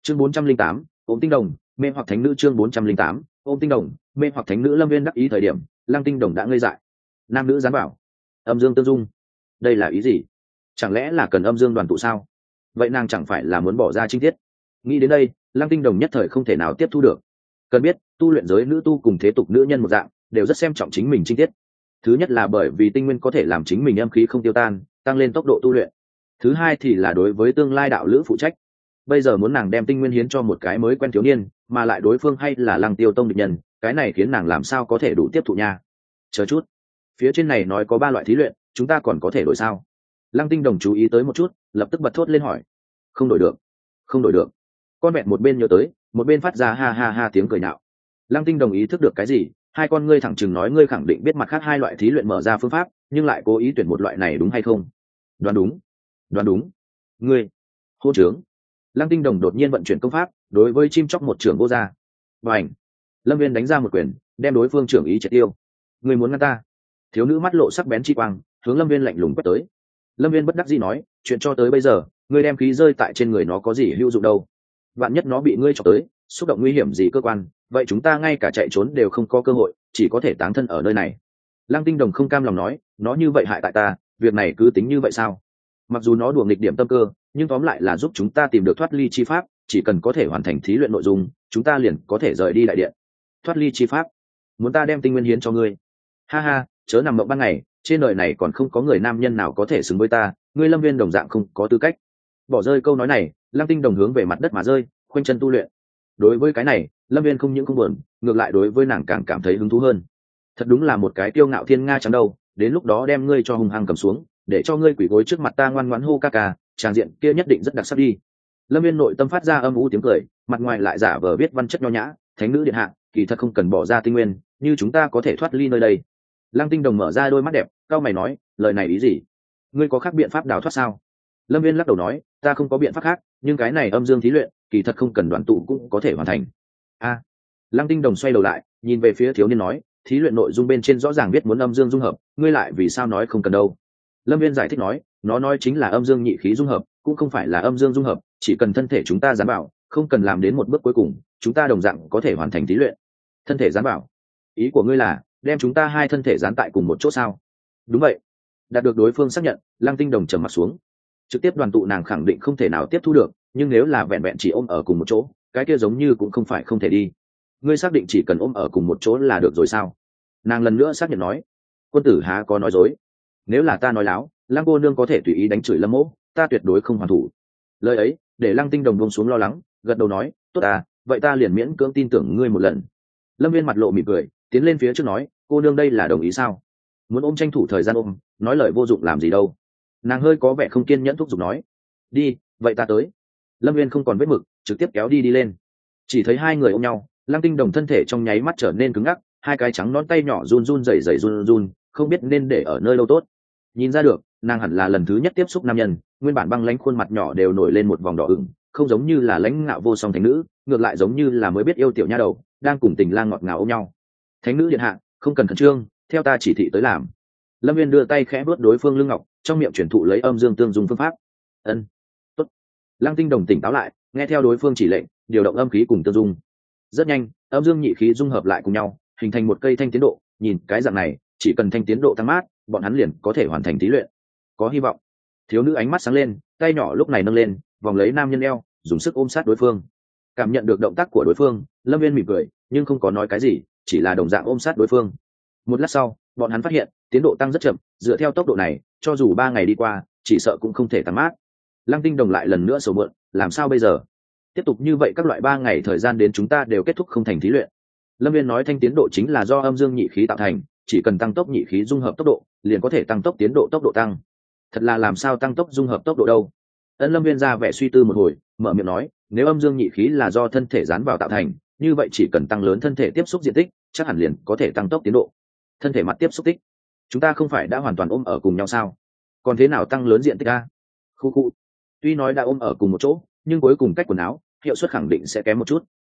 Chương 408, ôm tinh đồng, mê hoặc thánh nữ. Chương 408, ôm tinh đồng, mê hoặc thánh nữ. Lâm Viên đắc ý thời điểm, Lăng Tinh Đồng đã ngây dại. Nam nữ gián bảo, âm dương tương dung, đây là ý gì? Chẳng lẽ là cần âm dương đoàn tụ sao? Vậy nàng chẳng phải là muốn bỏ ra trinh tiết? Nghĩ đến đây, Lăng Tinh Đồng nhất thời không thể nào tiếp thu được. Cần biết, tu luyện giới nữ tu cùng thế tục nữ nhân một dạng, đều rất xem trọng chính mình trinh tiết. Thứ nhất là bởi vì tinh nguyên có thể làm chính mình âm khí không tiêu tan, tăng lên tốc độ tu luyện. Thứ hai thì là đối với tương lai đạo lữ phụ trách. Bây giờ muốn nàng đem tinh nguyên hiến cho một cái mới quen thiếu niên, mà lại đối phương hay là Lăng Tiêu Tông địch nhân, cái này khiến nàng làm sao có thể đủ tiếp thụ nha. Chờ chút, phía trên này nói có 3 loại thí luyện, chúng ta còn có thể đổi sao? Lăng Tinh Đồng chú ý tới một chút, lập tức bật thốt lên hỏi. Không đổi được, không đổi được. Con vẹn một bên nhớ tới, một bên phát ra ha ha ha tiếng cười nhạo. Lăng Tinh Đồng ý thức được cái gì, hai con ngươi thẳng chừng nói, ngươi khẳng định biết mặt khác 2 loại thí luyện mở ra phương pháp, nhưng lại cố ý tuyển một loại này đúng hay không? Đoán đúng, đoán đúng. Ngươi hô trướng. Lăng Tinh Đồng đột nhiên vận chuyển công pháp, đối với chim chóc một trưởng vô ra. Bành! Lâm Viên đánh ra một quyền, đem đối phương trưởng ý triệt tiêu. Ngươi muốn ngăn ta? Thiếu nữ mắt lộ sắc bén chi quang, hướng Lâm Viên lạnh lùng quét tới. Lâm Viên bất đắc dĩ nói, chuyện cho tới bây giờ, ngươi đem khí rơi tại trên người nó có gì hữu dụng đâu? Vạn nhất nó bị ngươi chọc tới, xúc động nguy hiểm gì cơ quan, vậy chúng ta ngay cả chạy trốn đều không có cơ hội, chỉ có thể táng thân ở nơi này. Lăng Tinh Đồng không cam lòng nói, nó như vậy hại tại ta, việc này cứ tính như vậy sao? Mặc dù nó đùa nghịch điểm tâm cơ, nhưng tóm lại là giúp chúng ta tìm được thoát ly chi pháp, chỉ cần có thể hoàn thành thí luyện nội dung, chúng ta liền có thể rời đi đại điện. Thoát ly chi pháp? Muốn ta đem tinh nguyên hiến cho ngươi? Ha ha, chớ nằm mộng ban ngày, trên đời này còn không có người nam nhân nào có thể xứng với ta, ngươi Lâm Viên đồng dạng không có tư cách. Bỏ rơi câu nói này, Lăng Tinh Đồng hướng về mặt đất mà rơi, khoanh chân tu luyện. Đối với cái này, Lâm Viên không những không buồn, ngược lại đối với nàng càng cảm thấy hứng thú hơn. Thật đúng là một cái kiêu ngạo thiên nga trắng đâu, đến lúc đó đem ngươi cho hung hăng cầm xuống, để cho ngươi quỳ gối trước mặt ta ngoan ngoãn hô ca ca, tràng diện kia nhất định rất đặc sắc đi. Lâm Viên nội tâm phát ra âm u tiếng cười, mặt ngoài lại giả vờ viết văn chất nho nhã, thánh nữ điện hạ, kỳ thật không cần bỏ ra tinh nguyên, như chúng ta có thể thoát ly nơi đây. Lăng Tinh Đồng mở ra đôi mắt đẹp, cao mày nói, lời này ý gì? Ngươi có khác biện pháp đào thoát sao? Lâm Viên lắc đầu nói, ta không có biện pháp khác, nhưng cái này âm dương thí luyện, kỳ thật không cần đoàn tụ cũng có thể hoàn thành. A. Lăng Tinh Đồng xoay đầu lại, nhìn về phía thiếu niên nói, thí luyện nội dung bên trên rõ ràng viết muốn âm dương dung hợp, ngươi lại vì sao nói không cần đâu? Lâm Viên giải thích nói, nó nói chính là âm dương nhị khí dung hợp, cũng không phải là âm dương dung hợp, chỉ cần thân thể chúng ta dám bảo, không cần làm đến một bước cuối cùng, chúng ta đồng dạng có thể hoàn thành thí luyện. Thân thể dám bảo? Ý của ngươi là đem chúng ta 2 thân thể dán tại cùng một chỗ sao? Đúng vậy. Đạt được đối phương xác nhận, Lăng Tinh Đồng trầm mặt xuống. Trực tiếp đoàn tụ nàng khẳng định không thể nào tiếp thu được, nhưng nếu là vẹn vẹn chỉ ôm ở cùng một chỗ, cái kia giống như cũng không phải không thể đi. Ngươi xác định chỉ cần ôm ở cùng một chỗ là được rồi sao? Nàng lần nữa xác nhận nói. Quân tử há có nói dối. Nếu là ta nói láo, Lăng cô nương có thể tùy ý đánh chửi Lâm Mỗ, ta tuyệt đối không hoàn thủ. Lời ấy để Lăng Tinh Đồng buông xuống lo lắng, gật đầu nói, tốt à, vậy ta liền miễn cưỡng tin tưởng ngươi một lần. Lâm Viên mặt lộ mỉm cười, tiến lên phía trước nói, cô nương đây là đồng ý sao? Muốn ôm tranh thủ thời gian ôm, nói lời vô dụng làm gì đâu. Nàng hơi có vẻ không kiên nhẫn thúc giục nói, đi, vậy ta tới. Lâm Viên không còn vết mực, trực tiếp kéo đi lên. Chỉ thấy 2 người ôm nhau, Lăng Tinh Đồng thân thể trong nháy mắt trở nên cứng ngắc, 2 cái trắng nón tay nhỏ run run rẩy rẩy run run, không biết nên để ở nơi đâu tốt. Nhìn ra được, nàng hẳn là lần thứ nhất tiếp xúc nam nhân, nguyên bản băng lãnh khuôn mặt nhỏ đều nổi lên một vòng đỏ ửng, không giống như là lãnh ngạo vô song thánh nữ, ngược lại giống như là mới biết yêu tiểu nha đầu, đang cùng tình lang ngọt ngào ôm nhau. Thánh nữ điện hạ, không cần khẩn trương, theo ta chỉ thị tới làm. Lâm Viên đưa tay khẽ vuốt đối phương lưng ngọc, trong miệng truyền thụ lấy âm dương tương dung phương pháp. Ân, tốt. Lăng Tinh Đồng tỉnh táo lại, nghe theo đối phương chỉ lệnh, điều động âm khí cùng tương dung. Rất nhanh, âm dương nhị khí dung hợp lại cùng nhau, hình thành một cây thanh tiến độ. Nhìn cái dạng này, chỉ cần thanh tiến độ tăng mát, bọn hắn liền có thể hoàn thành thí luyện. Có hy vọng. Thiếu nữ ánh mắt sáng lên, tay nhỏ lúc này nâng lên, vòng lấy nam nhân eo, dùng sức ôm sát đối phương. Cảm nhận được động tác của đối phương, Lâm Viên mỉm cười, nhưng không có nói cái gì, chỉ là đồng dạng ôm sát đối phương. Một lát sau, bọn hắn phát hiện tiến độ tăng rất chậm, dựa theo tốc độ này, cho dù 3 ngày đi qua, chỉ sợ cũng không thể tăng mát. Lăng Tinh Đồng lại lần nữa sầu mượn, làm sao bây giờ? Tiếp tục như vậy các loại 3 ngày thời gian đến chúng ta đều kết thúc không thành thí luyện. Lâm Viên nói thanh tiến độ chính là do âm dương nhị khí tạo thành, chỉ cần tăng tốc nhị khí dung hợp tốc độ, liền có thể tăng tốc tiến độ tốc độ tăng. Thật là làm sao tăng tốc dung hợp tốc độ đâu? Lâm Viên ra vẻ suy tư một hồi, mở miệng nói, nếu âm dương nhị khí là do thân thể dán vào tạo thành, như vậy chỉ cần tăng lớn thân thể tiếp xúc diện tích, chắc hẳn liền có thể tăng tốc tiến độ. Thân thể mặt tiếp xúc tích, chúng ta không phải đã hoàn toàn ôm ở cùng nhau sao? Còn thế nào tăng lớn diện tích a? Khu khu. Tuy nói đã ôm ở cùng một chỗ, nhưng cuối cùng cách quần áo, hiệu suất khẳng định sẽ kém một chút.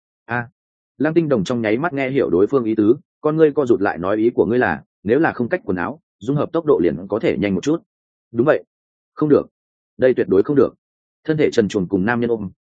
Lăng Tinh Đồng trong nháy mắt nghe hiểu đối phương ý tứ, con ngươi co rụt lại nói, ý của ngươi là nếu là không cách quần áo, dung hợp tốc độ liền có thể nhanh một chút. Đúng vậy. Không được, đây tuyệt đối không được. Thân thể trần truồng cùng nam nhân ôm,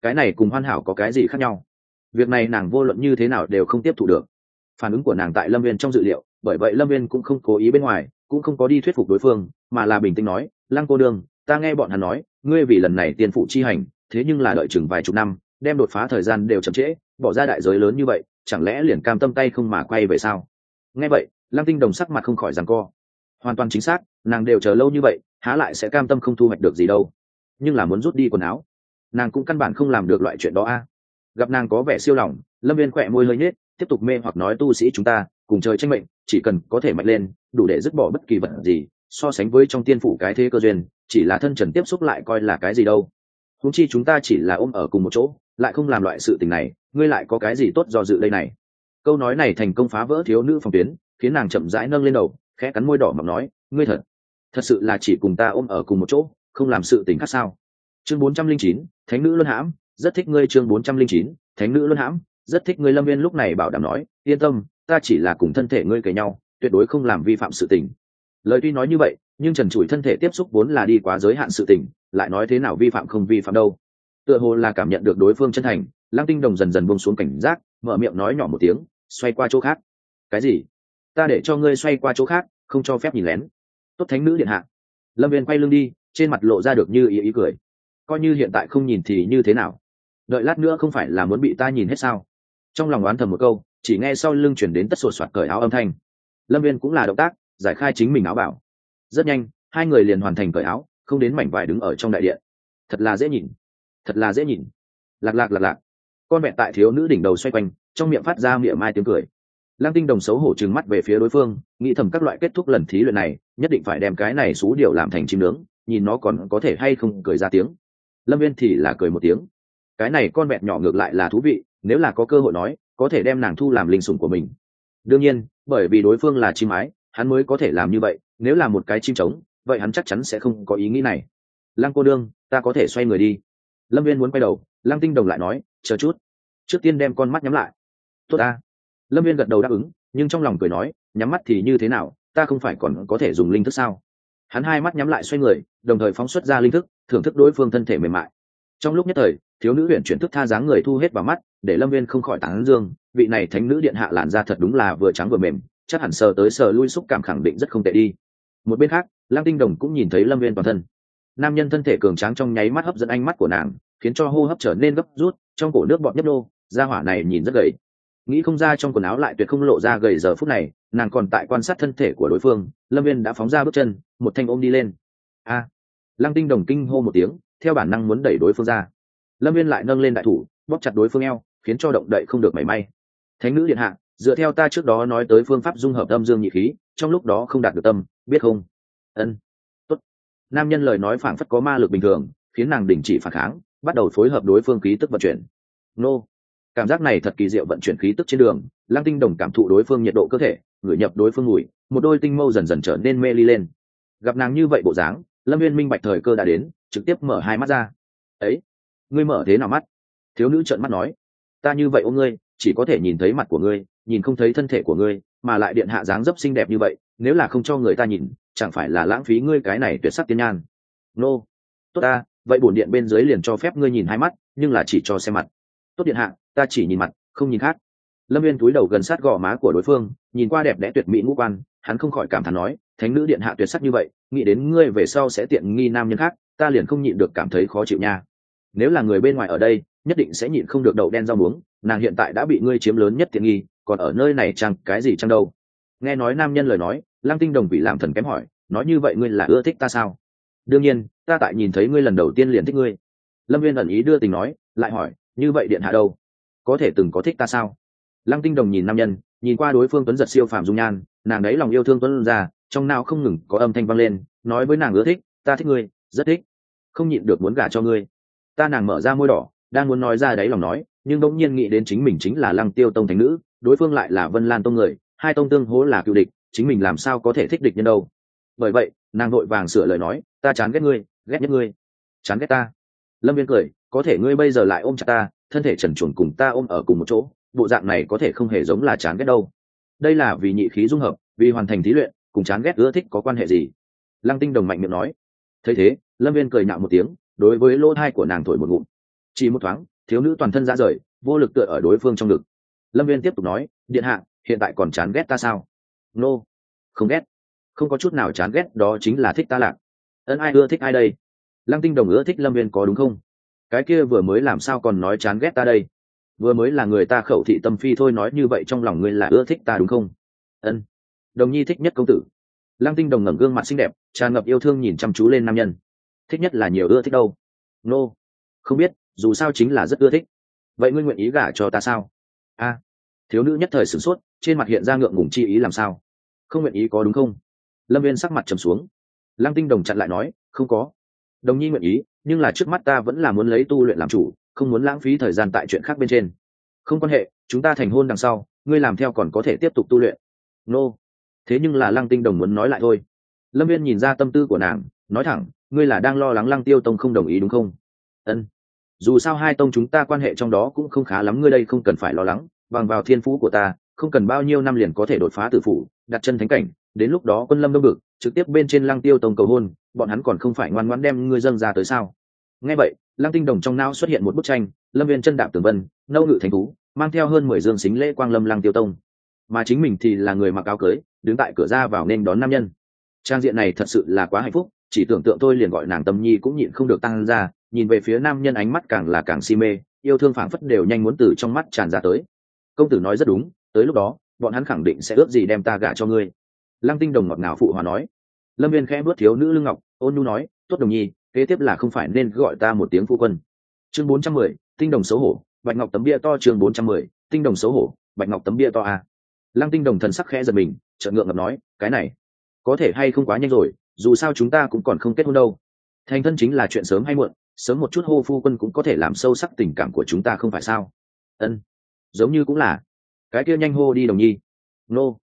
cái này cùng hoàn hảo có cái gì khác nhau? Việc này nàng vô luận như thế nào đều không tiếp thu được. Phản ứng của nàng tại Lâm Viên trong dự liệu, bởi vậy Lâm Viên cũng không cố ý bên ngoài, cũng không có đi thuyết phục đối phương, mà là bình tĩnh nói, Lăng cô đương, ta nghe bọn hắn nói, ngươi vì lần này tiên phụ chi hành, thế nhưng là đợi chừng vài chục năm, đem đột phá thời gian đều chậm trễ, bỏ ra đại giới lớn như vậy, chẳng lẽ liền cam tâm tay không mà quay về sao? Nghe vậy, Lăng Tinh Đồng sắc mặt không khỏi giằng co. Hoàn toàn chính xác, nàng đều chờ lâu như vậy, há lại sẽ cam tâm không thu hoạch được gì đâu. Nhưng là muốn rút đi quần áo, nàng cũng căn bản không làm được loại chuyện đó a. Gặp nàng có vẻ siêu lòng, Lâm Viên khỏe môi hơi nhếch, tiếp tục mê hoặc nói tu sĩ chúng ta cùng trời tranh mệnh, chỉ cần có thể mạnh lên, đủ để dứt bỏ bất kỳ vật gì, so sánh với trong tiên phủ cái thế cơ duyên, chỉ là thân trần tiếp xúc lại coi là cái gì đâu. Huống chi chúng ta chỉ là ôm ở cùng một chỗ, lại không làm loại sự tình này, ngươi lại có cái gì tốt do dự đây này? Câu nói này thành công phá vỡ thiếu nữ phòng tuyến, khiến nàng chậm rãi nâng lên đầu, khẽ cắn môi đỏ mọng nói, ngươi thật sự là chỉ cùng ta ôm ở cùng một chỗ, không làm sự tình khác sao? Chương 409, Thánh nữ luân hãm, rất thích ngươi. Chương 409, Thánh nữ luân hãm, rất thích ngươi. Lâm Viên lúc này bảo đảm nói, yên tâm, ta chỉ là cùng thân thể ngươi kề nhau, tuyệt đối không làm vi phạm sự tình. Lời tuy nói như vậy, nhưng trần trụi thân thể tiếp xúc vốn là đi quá giới hạn sự tình, lại nói thế nào vi phạm không vi phạm đâu. Tựa hồ là cảm nhận được đối phương chân thành, Lăng Tinh Đồng dần dần buông xuống cảnh giác, mở miệng nói nhỏ một tiếng, xoay qua chỗ khác. Cái gì? Ta để cho ngươi xoay qua chỗ khác, không cho phép nhìn lén. Tốt thánh nữ điện hạ. Lâm Viên quay lưng đi, trên mặt lộ ra được như ý cười. Coi như hiện tại không nhìn thì như thế nào? Đợi lát nữa không phải là muốn bị ta nhìn hết sao? Trong lòng oán thầm một câu, chỉ nghe sau lưng chuyển đến tất sột soạt cởi áo âm thanh. Lâm Viên cũng là động tác giải khai chính mình áo bảo. Rất nhanh, hai người liền hoàn thành cởi áo, không đến mảnh vải đứng ở trong đại điện. Thật là dễ nhìn, thật là dễ nhìn. Lạc lạc lạc lạc. Con vẹn tại thiếu nữ đỉnh đầu xoay quanh, trong miệng phát ra miệng mai tiếng cười. Lăng Tinh Đồng xấu hổ trừng mắt về phía đối phương, nghĩ thầm các loại kết thúc lần thí luyện này, nhất định phải đem cái này xú điều làm thành chim nướng, nhìn nó còn có thể hay không cười ra tiếng. Lâm Viên thì là cười một tiếng. Cái này con vẹn nhỏ ngược lại là thú vị, nếu là có cơ hội nói, có thể đem nàng thu làm linh sủng của mình. Đương nhiên, bởi vì đối phương là chim ái, hắn mới có thể làm như vậy, nếu là một cái chim trống, vậy hắn chắc chắn sẽ không có ý nghĩ này. Lăng cô đương, ta có thể xoay người đi. Lâm Viên muốn quay đầu, Lăng Tinh Đồng lại nói, chờ chút, trước tiên đem con mắt nhắm lại. Tốt ta. Lâm Viên gật đầu đáp ứng, nhưng trong lòng cười nói, nhắm mắt thì như thế nào, ta không phải còn có thể dùng linh thức sao? Hắn hai mắt nhắm lại xoay người, đồng thời phóng xuất ra linh thức, thưởng thức đối phương thân thể mềm mại. Trong lúc nhất thời, thiếu nữ huyền chuyển thức tha dáng người thu hết vào mắt, để Lâm Viên không khỏi tán dương, vị này thánh nữ điện hạ làn da thật đúng là vừa trắng vừa mềm, chắc hẳn sờ tới sờ lui xúc cảm khẳng định rất không tệ đi. Một bên khác, Lăng Tinh Đồng cũng nhìn thấy Lâm Viên toàn thân. Nam nhân thân thể cường tráng trong nháy mắt hấp dẫn ánh mắt của nàng, khiến cho hô hấp trở nên gấp rút, trong cổ nước bọt nhấp nô, da hỏa này nhìn rất gầy. Nghĩ không ra trong quần áo lại tuyệt không lộ ra gầy. Giờ phút này, nàng còn tại quan sát thân thể của đối phương, Lâm Viên đã phóng ra bước chân, một thanh ôm đi lên. A! Lăng Tinh Đồng kinh hô một tiếng, theo bản năng muốn đẩy đối phương ra. Lâm Viên lại nâng lên đại thủ, bóp chặt đối phương eo, khiến cho động đậy không được mảy may. Thánh nữ điện hạ, dựa theo ta trước đó nói tới phương pháp dung hợp âm dương nhị khí, trong lúc đó không đạt được tâm, biết không? Ân. Tốt. Nam nhân lời nói phảng phất có ma lực bình thường, khiến nàng đình chỉ phản kháng, bắt đầu phối hợp đối phương khí tức vận chuyển. Nô. Cảm giác này thật kỳ diệu, vận chuyển khí tức trên đường, Lăng Tinh Đồng cảm thụ đối phương nhiệt độ cơ thể, ngửi nhập đối phương mùi, một đôi tinh mâu dần dần trở nên mê ly lên. Gặp nàng như vậy bộ dáng, Lâm Viên minh bạch thời cơ đã đến, trực tiếp mở hai mắt ra. Ấy, ngươi mở thế nào mắt? Thiếu nữ trợn mắt nói, ta như vậy ôm ngươi, chỉ có thể nhìn thấy mặt của ngươi, nhìn không thấy thân thể của ngươi, mà lại điện hạ dáng dấp xinh đẹp như vậy, nếu là không cho người ta nhìn, chẳng phải là lãng phí ngươi cái này tuyệt sắc tiên nhan. Nô, tốt ta, vậy bổn điện bên dưới liền cho phép ngươi nhìn hai mắt, nhưng là chỉ cho xem mặt. Tốt điện hạ, ta chỉ nhìn mặt, không nhìn khác. Lâm Viên cúi đầu gần sát gò má của đối phương, nhìn qua đẹp đẽ tuyệt mỹ ngũ quan, hắn không khỏi cảm thán nói, thánh nữ điện hạ tuyệt sắc như vậy, nghĩ đến ngươi về sau sẽ tiện nghi nam nhân khác, ta liền không nhịn được cảm thấy khó chịu nha. Nếu là người bên ngoài ở đây, nhất định sẽ nhịn không được đậu đen rau muống, nàng hiện tại đã bị ngươi chiếm lớn nhất tiện nghi, còn ở nơi này chẳng cái gì chẳng đâu. Nghe nói nam nhân lời nói, Lăng Tinh Đồng vì làm thần kém hỏi, nói như vậy ngươi là ưa thích ta sao? Đương nhiên, ta tại nhìn thấy ngươi lần đầu tiên liền thích ngươi. Lâm Viên ẩn ý đưa tình nói, lại hỏi, như vậy điện hạ đâu? Có thể từng có thích ta sao? Lăng Tinh Đồng nhìn nam nhân, nhìn qua đối phương tuấn giật siêu phàm dung nhan, nàng đấy lòng yêu thương tuấn ra, trong não không ngừng có âm thanh vang lên, nói với nàng ưa thích, ta thích ngươi, rất thích, không nhịn được muốn gả cho ngươi. Ta nàng mở ra môi đỏ, đang muốn nói ra đấy lòng nói, nhưng bỗng nhiên nghĩ đến chính mình chính là Lăng Tiêu Tông thánh nữ, đối phương lại là Vân Lan Tông người, hai tông tương hỗ là cựu địch, chính mình làm sao có thể thích địch nhân đâu. Bởi vậy, nàng vội vàng sửa lời nói, ta chán ghét ngươi, ghét nhất ngươi. Chán ghét ta? Lâm Viên cười, có thể ngươi bây giờ lại ôm chặt ta, thân thể trần truồng cùng ta ôm ở cùng một chỗ, bộ dạng này có thể không hề giống là chán ghét đâu. Đây là vì nhị khí dung hợp, vì hoàn thành thí luyện, cùng chán ghét ưa thích có quan hệ gì? Lăng Tinh Đồng mạnh miệng nói. Thấy thế, Lâm Viên cười nhạo một tiếng, đối với lỗ tai của nàng thổi một ngụm. Chỉ một thoáng, thiếu nữ toàn thân ra rời, vô lực tựa ở đối phương trong ngực. Lâm Viên tiếp tục nói, điện hạ hiện tại còn chán ghét ta sao? Nô, không ghét, không có chút nào chán ghét, đó chính là thích ta Lạc. Ân, ai ưa thích ai đây? Lăng Tinh Đồng ưa thích Lâm Viên có đúng không? Cái kia vừa mới làm sao còn nói chán ghét ta đây? Vừa mới là người ta khẩu thị tâm phi thôi, nói như vậy trong lòng ngươi là ưa thích ta đúng không? Ân, Đồng nhi thích nhất công tử. Lăng Tinh Đồng ngẩng gương mặt xinh đẹp tràn ngập yêu thương nhìn chăm chú lên nam nhân. Thích nhất là nhiều ưa thích đâu? Nô, không biết, dù sao chính là rất ưa thích. Vậy ngươi nguyện ý gả cho ta sao? A, thiếu nữ nhất thời sửng sốt, trên mặt hiện ra ngượng ngùng chi ý. Làm sao không nguyện ý có đúng không? Lâm Viên sắc mặt trầm xuống. Lăng Tinh Đồng chặn lại nói, không có. Đồng nhi nguyện ý, nhưng là trước mắt ta vẫn là muốn lấy tu luyện làm chủ, không muốn lãng phí thời gian tại chuyện khác bên trên. Không quan hệ, chúng ta thành hôn đằng sau ngươi làm theo còn có thể tiếp tục tu luyện. Nô, thế nhưng là Lăng Tinh Đồng muốn nói lại thôi. Lâm Viên nhìn ra tâm tư của nàng, nói thẳng, ngươi là đang lo lắng Lăng Tiêu Tông không đồng ý đúng không? Ân, dù sao hai tông chúng ta quan hệ trong đó cũng không khá lắm, ngươi đây không cần phải lo lắng, bằng vào thiên phú của ta không cần bao nhiêu năm liền có thể đột phá tử phủ, đặt chân thánh cảnh, đến lúc đó quân lâm đông bực trực tiếp bên trên Lăng Tiêu Tông cầu hôn, bọn hắn còn không phải ngoan ngoãn đem ngươi dâng ra tới sao? Nghe vậy, Lăng Tinh Đồng trong não xuất hiện một bức tranh, Lâm Viên chân đạp tường vân, nâu ngự thành thú, mang theo hơn 10 dương xính lễ quang lâm Lăng Tiêu Tông, mà chính mình thì là người mặc áo cưới đứng tại cửa ra vào nên đón nam nhân. Trang diện này thật sự là quá hạnh phúc, chỉ tưởng tượng tôi liền gọi nàng tâm nhi cũng nhịn không được tăng ra, nhìn về phía nam nhân ánh mắt càng là càng si mê, yêu thương phảng phất đều nhanh muốn từ trong mắt tràn ra tới. Công tử nói rất đúng, tới lúc đó bọn hắn khẳng định sẽ ước gì đem ta gả cho ngươi. Lăng Tinh Đồng ngọt ngào phụ hòa nói. Lâm Viên khẽ bước thiếu nữ lưng ngọc, ôn nhu nói, tốt Đồng nhi, kế tiếp là không phải nên gọi ta một tiếng phu quân. Chương 410, Tinh Đồng xấu hổ, bạch ngọc tấm bia to. Chương 410, Tinh Đồng xấu hổ, bạch ngọc tấm bia to a. Lăng Tinh Đồng thần sắc khẽ giật mình, chợt ngượng ngập nói, cái này có thể hay không quá nhanh rồi, dù sao chúng ta cũng còn không kết hôn đâu. Thành thân chính là chuyện sớm hay muộn, sớm một chút hô phu quân cũng có thể làm sâu sắc tình cảm của chúng ta không phải sao? Ân, giống như cũng là. Cái kia nhanh hô đi Đồng nhi. Nô,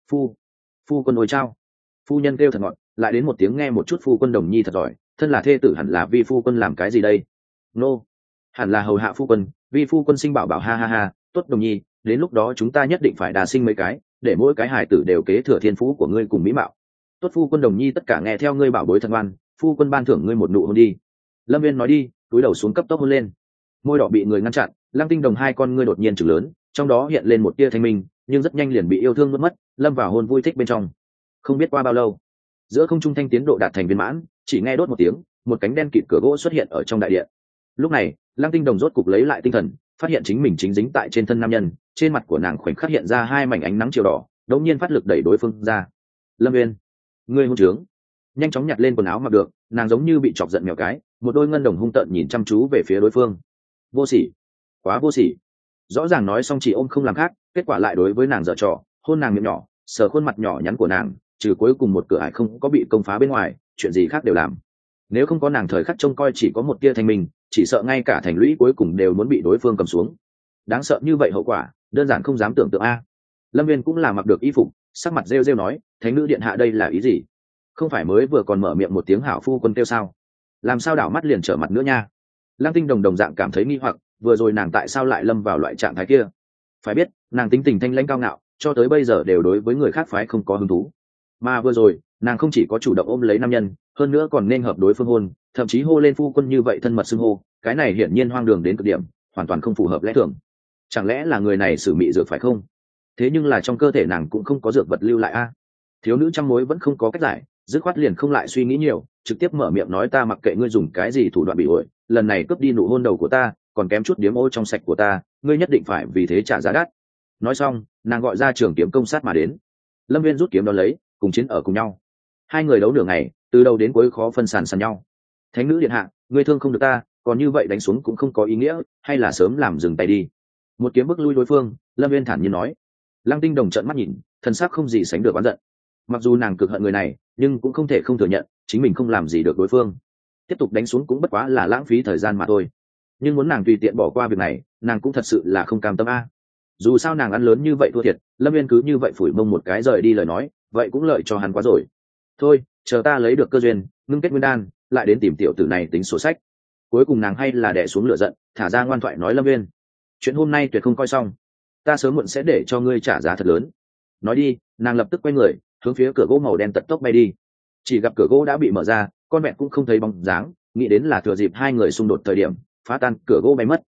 phu quân ôi trao. Phu nhân kêu thật ngọt, lại đến một tiếng nghe một chút, phu quân Đồng nhi thật giỏi, thân là thê tử hẳn là vi phu quân làm cái gì đây? Nô, hẳn là hầu hạ phu quân, vi phu quân sinh bảo bảo, ha ha ha, tốt Đồng nhi, đến lúc đó chúng ta nhất định phải đà sinh mấy cái, để mỗi cái hài tử đều kế thừa thiên phú của ngươi cùng mỹ mạo. Tốt phu quân Đồng nhi, tất cả nghe theo ngươi bảo bối thân ngoan, phu quân ban thưởng ngươi một nụ hôn đi. Lâm Viên nói đi, túi đầu xuống cấp tốc hôn lên. Môi đỏ bị người ngăn chặn, Lăng Tinh Đồng hai con ngươi đột nhiên chừng lớn, trong đó hiện lên một tia thanh minh, nhưng rất nhanh liền bị yêu thương nuốt mất, lâm vào hôn vui thích bên trong. Không biết qua bao lâu, giữa không trung thanh tiến độ đạt thành viên mãn, chỉ nghe đốt một tiếng, một cánh đen kịt cửa gỗ xuất hiện ở trong đại điện. Lúc này, Lăng Tinh Đồng rốt cục lấy lại tinh thần, phát hiện chính mình chính dính tại trên thân nam nhân, trên mặt của nàng khoảnh khắc hiện ra hai mảnh ánh nắng chiều đỏ, đột nhiên phát lực đẩy đối phương ra. Lâm Viên, ngươi hôn trướng! Nhanh chóng nhặt lên quần áo mặc được, nàng giống như bị chọc giận mèo cái, một đôi ngân đồng hung tợn nhìn chăm chú về phía đối phương. Vô sỉ, quá vô sỉ! Rõ ràng nói xong chỉ ôm không làm khác, kết quả lại đối với nàng giở trò, hôn nàng miệng nhỏ, sờ khuôn mặt nhỏ nhắn của nàng, trừ cuối cùng một cửa ải không có bị công phá bên ngoài, chuyện gì khác đều làm. Nếu không có nàng thời khắc trông coi chỉ có một tia thanh minh, chỉ sợ ngay cả thành lũy cuối cùng đều muốn bị đối phương cầm xuống. Đáng sợ như vậy hậu quả, đơn giản không dám tưởng tượng a. Lâm Viên cũng là mặc được y phục, sắc mặt rêu rêu nói, thánh nữ điện hạ đây là ý gì? Không phải mới vừa còn mở miệng một tiếng hảo phu quân kêu sao? Làm sao đảo mắt liền trở mặt nữa nha? Lăng Tinh Đồng đồng dạng cảm thấy nghi hoặc, vừa rồi nàng tại sao lại lâm vào loại trạng thái kia? Phải biết, nàng tính tình thanh lãnh cao ngạo, cho tới bây giờ đều đối với người khác phái không có hứng thú. Mà vừa rồi, nàng không chỉ có chủ động ôm lấy nam nhân, hơn nữa còn nên hợp đối phương hôn, thậm chí hô lên phu quân như vậy thân mật xưng hô, cái này hiển nhiên hoang đường đến cực điểm, hoàn toàn không phù hợp lẽ thường. Chẳng lẽ là người này sử mị dược phải không? Thế nhưng là trong cơ thể nàng cũng không có dược vật lưu lại a. Thiếu nữ trăm mối vẫn không có cách giải, dứt khoát liền không lại suy nghĩ nhiều, trực tiếp mở miệng nói, ta mặc kệ ngươi dùng cái gì thủ đoạn bị ổi, lần này cướp đi nụ hôn đầu của ta, còn kém chút điếm ô trong sạch của ta, ngươi nhất định phải vì thế trả giá đắt. Nói xong, nàng gọi ra trường kiếm công sát mà đến. Lâm Viên rút kiếm đón lấy, cùng chiến ở cùng nhau. Hai người đấu nửa ngày, từ đầu đến cuối khó phân sàn sàn nhau. Thánh nữ điện hạ, ngươi thương không được ta, còn như vậy đánh xuống cũng không có ý nghĩa, hay là sớm làm dừng tay đi. Một kiếm bức lui đối phương, Lâm Viên thản nhiên nói. Lăng Tinh Đồng trợn mắt nhìn, thân xác không gì sánh được oán giận. Mặc dù nàng cực hận người này, nhưng cũng không thể không thừa nhận chính mình không làm gì được đối phương. Tiếp tục đánh xuống cũng bất quá là lãng phí thời gian mà thôi. Nhưng muốn nàng tùy tiện bỏ qua việc này, nàng cũng thật sự là không cam tâm a. Dù sao nàng ăn lớn như vậy thua thiệt, Lâm Viên cứ như vậy phủi mông một cái rời đi lời nói, vậy cũng lợi cho hắn quá rồi. Thôi, chờ ta lấy được cơ duyên, ngưng kết nguyên đan, lại đến tìm tiểu tử này tính sổ sách. Cuối cùng nàng hay là đè xuống lửa giận, thả ra ngoan thoại nói, Lâm Viên, chuyện hôm nay tuyệt không coi xong, ta sớm muộn sẽ để cho ngươi trả giá thật lớn. Nói đi, nàng lập tức quay người, hướng phía cửa gỗ màu đen tận tốc bay đi. Chỉ gặp cửa gỗ đã bị mở ra, con vẹn cũng không thấy bóng dáng, nghĩ đến là thừa dịp hai người xung đột thời điểm phá tan cửa gỗ bay mất.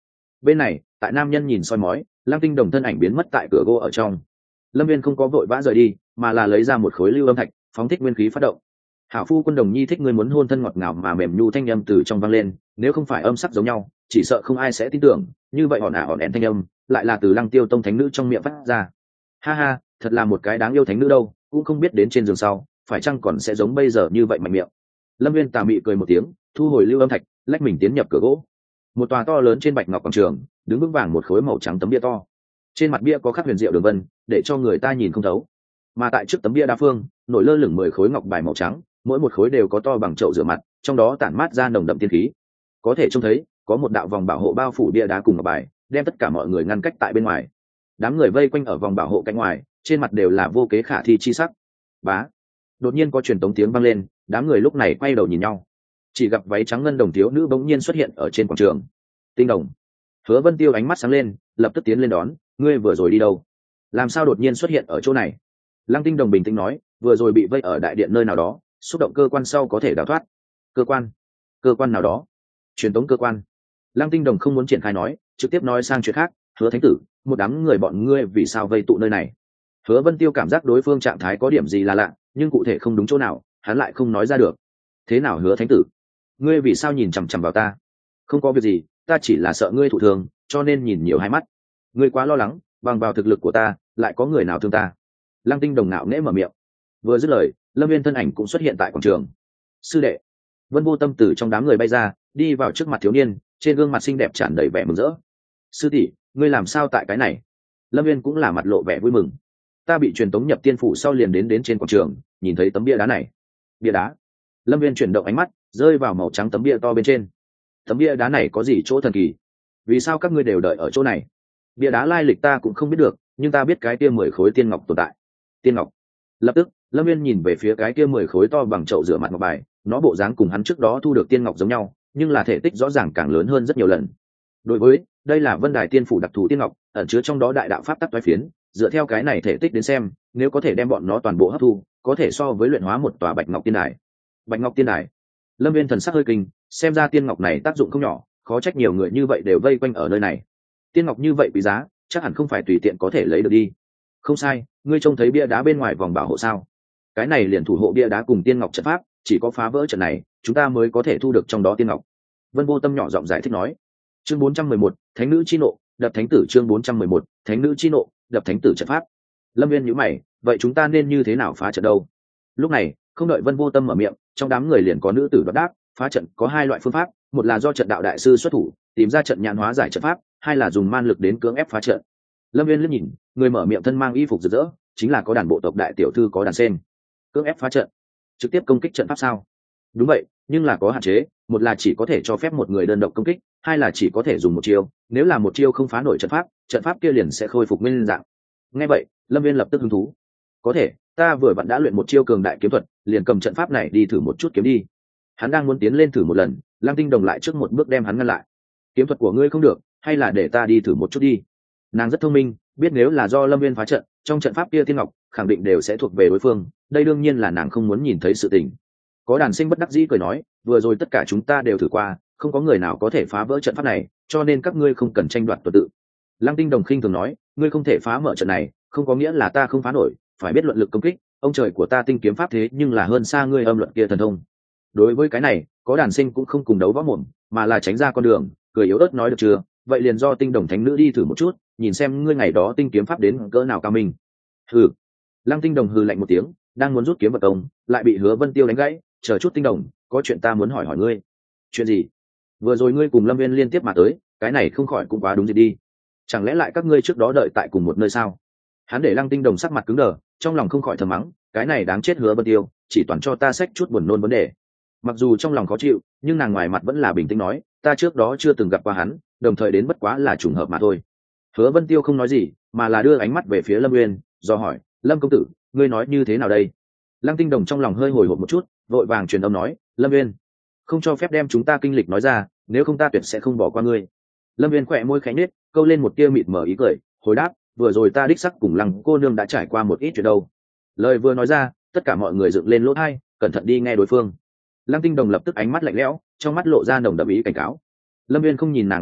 Bên này tại nam nhân nhìn soi mói, Lăng Tinh Đồng thân ảnh biến mất tại cửa gỗ ở trong. Lâm Viên không có vội vã rời đi, mà là lấy ra một khối lưu âm thạch, phóng thích nguyên khí phát động. Hảo phu quân Đồng Nhi thích ngươi muốn hôn thân ngọt ngào mà mềm nhu thanh âm từ trong vang lên, nếu không phải âm sắc giống nhau, chỉ sợ không ai sẽ tin tưởng, như vậy hòn ẻn thanh âm, lại là từ Lăng Tiêu Tông thánh nữ trong miệng phát ra. Ha ha, thật là một cái đáng yêu thánh nữ đâu, cũng không biết đến trên giường sau, phải chăng còn sẽ giống bây giờ như vậy mạnh miệng. Lâm Viên tà mị cười một tiếng, thu hồi lưu âm thạch, lách mình tiến nhập cửa gỗ. Một tòa to lớn trên bạch ngọc quảng trường, đứng vững vàng một khối màu trắng tấm bia to. Trên mặt bia có khắc huyền diệu đường vân, để cho người ta nhìn không thấu. Mà tại trước tấm bia đa phương, nổi lơ lửng 10 khối ngọc bài màu trắng, mỗi một khối đều có to bằng chậu rửa mặt, trong đó tản mát ra nồng đậm tiên khí. Có thể trông thấy, có một đạo vòng bảo hộ bao phủ bia đá cùng ngọc bài, đem tất cả mọi người ngăn cách tại bên ngoài. Đám người vây quanh ở vòng bảo hộ cạnh ngoài, trên mặt đều là vô kế khả thi chi sắc. Bá. Đột nhiên có truyền tống tiếng vang lên, đám người lúc này quay đầu nhìn nhau. Chỉ gặp váy trắng ngân đồng thiếu nữ bỗng nhiên xuất hiện ở trên quảng trường. Tinh Đồng. Hứa Vân Tiêu ánh mắt sáng lên, lập tức tiến lên đón, ngươi vừa rồi đi đâu? Làm sao đột nhiên xuất hiện ở chỗ này? Lăng Tinh Đồng bình tĩnh nói, vừa rồi bị vây ở đại điện nơi nào đó, xúc động cơ quan sau có thể đào thoát. Cơ quan nào đó? Truyền tống cơ quan. Lăng Tinh Đồng không muốn triển khai nói, trực tiếp nói sang chuyện khác, Hứa Thánh Tử, một đám người bọn ngươi vì sao vây tụ nơi này? Hứa Vân Tiêu cảm giác đối phương trạng thái có điểm gì là lạ, nhưng cụ thể không đúng chỗ nào, hắn lại không nói ra được. Thế nào Hứa Thánh Tử? Ngươi vì sao nhìn chằm chằm vào ta? Không có việc gì, ta chỉ là sợ ngươi thụ thương, cho nên nhìn nhiều hai mắt. Ngươi quá lo lắng, bằng vào thực lực của ta, lại có người nào thương ta? Lăng Tinh Đồng nạo nễ mở miệng. Vừa dứt lời, Lâm Viên thân ảnh cũng xuất hiện tại quảng trường. Sư đệ. Vân Vô Tâm từ trong đám người bay ra, đi vào trước mặt thiếu niên, trên gương mặt xinh đẹp tràn đầy vẻ mừng rỡ. Sư tỷ, ngươi làm sao tại cái này? Lâm Viên cũng là mặt lộ vẻ vui mừng. Ta bị truyền tống nhập tiên phủ sau liền đến trên quảng trường, nhìn thấy tấm bia đá này. Bia đá? Lâm Viên chuyển động ánh mắt, rơi vào màu trắng tấm bia to bên trên. Tấm bia đá này có gì chỗ thần kỳ? Vì sao các ngươi đều đợi ở chỗ này? Bia đá lai lịch ta cũng không biết được, nhưng ta biết cái kia 10 khối tiên ngọc tồn tại. Tiên ngọc? Lập tức, Lâm Viên nhìn về phía cái kia 10 khối to bằng chậu rửa mặt ngọc bài, nó bộ dáng cùng hắn trước đó thu được tiên ngọc giống nhau, nhưng là thể tích rõ ràng càng lớn hơn rất nhiều lần. Đối với, đây là Vân Đài Tiên phủ đặc thù tiên ngọc, ẩn chứa trong đó đại đạo pháp tắc toái phiến, dựa theo cái này thể tích đến xem, nếu có thể đem bọn nó toàn bộ hấp thu, có thể so với luyện hóa một tòa Bạch Ngọc Tiên Đài. Bạch Ngọc Tiên Đài. Lâm Viên thần sắc hơi kinh, xem ra tiên ngọc này tác dụng không nhỏ, khó trách nhiều người như vậy đều vây quanh ở nơi này. Tiên ngọc như vậy quý giá, chắc hẳn không phải tùy tiện có thể lấy được đi. Không sai, ngươi trông thấy bia đá bên ngoài vòng bảo hộ sao? Cái này liền thủ hộ bia đá cùng tiên ngọc trận pháp, chỉ có phá vỡ trận này, chúng ta mới có thể thu được trong đó tiên ngọc. Vân Vô Tâm nhỏ giọng giải thích nói. Chương 411, Thánh nữ chi nộ, đập thánh tử. Chương 411, Thánh nữ chi nộ, đập thánh tử trận pháp. Lâm Viên nhíu mày, vậy chúng ta nên như thế nào phá trận đâu? Lúc này, không đợi Vân Vô Tâm mở miệng, trong đám người liền có nữ tử đáp đáp, phá trận có 2 loại phương pháp, một là do trận đạo đại sư xuất thủ, tìm ra trận nhãn hóa giải trận pháp, hai là dùng man lực đến cưỡng ép phá trận. Lâm Viên liếc nhìn, người mở miệng thân mang y phục rực rỡ, chính là có đàn bộ tộc đại tiểu thư có đàn sen. Cưỡng ép phá trận, trực tiếp công kích trận pháp sao? Đúng vậy, nhưng là có hạn chế, một là chỉ có thể cho phép một người đơn độc công kích, hai là chỉ có thể dùng một chiêu, nếu là một chiêu không phá nổi trận pháp kia liền sẽ khôi phục nguyên dạng. Nghe vậy, Lâm Viên lập tức hứng thú. Có thể, ta vừa vặn đã luyện một chiêu cường đại kiếm thuật, liền cầm trận pháp này đi thử một chút kiếm đi. Hắn đang muốn tiến lên thử một lần, Lăng Tinh Đồng lại trước một bước đem hắn ngăn lại. Kiếm thuật của ngươi không được, hay là để ta đi thử một chút đi. Nàng rất thông minh, biết nếu là do Lâm Viên phá trận, trong trận pháp kia tiên ngọc khẳng định đều sẽ thuộc về đối phương, đây đương nhiên là nàng không muốn nhìn thấy sự tình. Có đàn sinh bất đắc dĩ cười nói, vừa rồi tất cả chúng ta đều thử qua, không có người nào có thể phá vỡ trận pháp này, cho nên các ngươi không cần tranh đoạt tuần tự. Lăng Tinh Đồng khinh thường nói, ngươi không thể phá mở trận này, không có nghĩa là ta không phá nổi, phải biết luận lực công kích, ông trời của ta tinh kiếm pháp thế nhưng là hơn xa ngươi âm luận kia thần thông. Đối với cái này, có đàn sinh cũng không cùng đấu võ mồm, mà là tránh ra con đường, cười yếu ớt nói được chưa, vậy liền do Tinh Đồng thánh nữ đi thử một chút, nhìn xem ngươi ngày đó tinh kiếm pháp đến cỡ nào cao minh. Hừ. Lăng Tinh Đồng hừ lạnh một tiếng, đang muốn rút kiếm vật công, lại bị Hứa Vân Tiêu đánh gãy, chờ chút Tinh Đồng, có chuyện ta muốn hỏi ngươi. Chuyện gì? Vừa rồi ngươi cùng Lâm Viên liên tiếp mà tới, cái này không khỏi cũng quá đúng gì đi. Chẳng lẽ lại các ngươi trước đó đợi tại cùng một nơi sao? Hắn để Lăng Tinh Đồng sắc mặt cứng đờ, trong lòng không khỏi thầm mắng, cái này đáng chết Hứa Vân Tiêu, chỉ toàn cho ta xách chút buồn nôn vấn đề. Mặc dù trong lòng khó chịu, nhưng nàng ngoài mặt vẫn là bình tĩnh nói, ta trước đó chưa từng gặp qua hắn, đồng thời đến bất quá là trùng hợp mà thôi. Hứa Vân Tiêu không nói gì, mà là đưa ánh mắt về phía Lâm Nguyên, do hỏi, Lâm công tử, ngươi nói như thế nào đây? Lăng Tinh Đồng trong lòng hơi hồi hộp một chút, vội vàng truyền âm nói, Lâm Nguyên, không cho phép đem chúng ta kinh lịch nói ra, nếu không ta tuyệt sẽ không bỏ qua ngươi. Lâm Nguyên khỏe môi khẽ nhếch, câu lên một tia mịt mờ ý cười, hồi đáp, vừa rồi ta đích sắc cùng Lăng cô nương đã trải qua một ít chuyện đâu. Lời vừa nói ra, tất cả mọi người dựng lên lỗ tai, cẩn thận đi nghe đối phương. Lăng Tinh Đồng lập tức ánh mắt lạnh lẽo, trong mắt lộ ra nồng đậm ý cảnh cáo. Lâm Viên không nhìn nàng ánh mắt,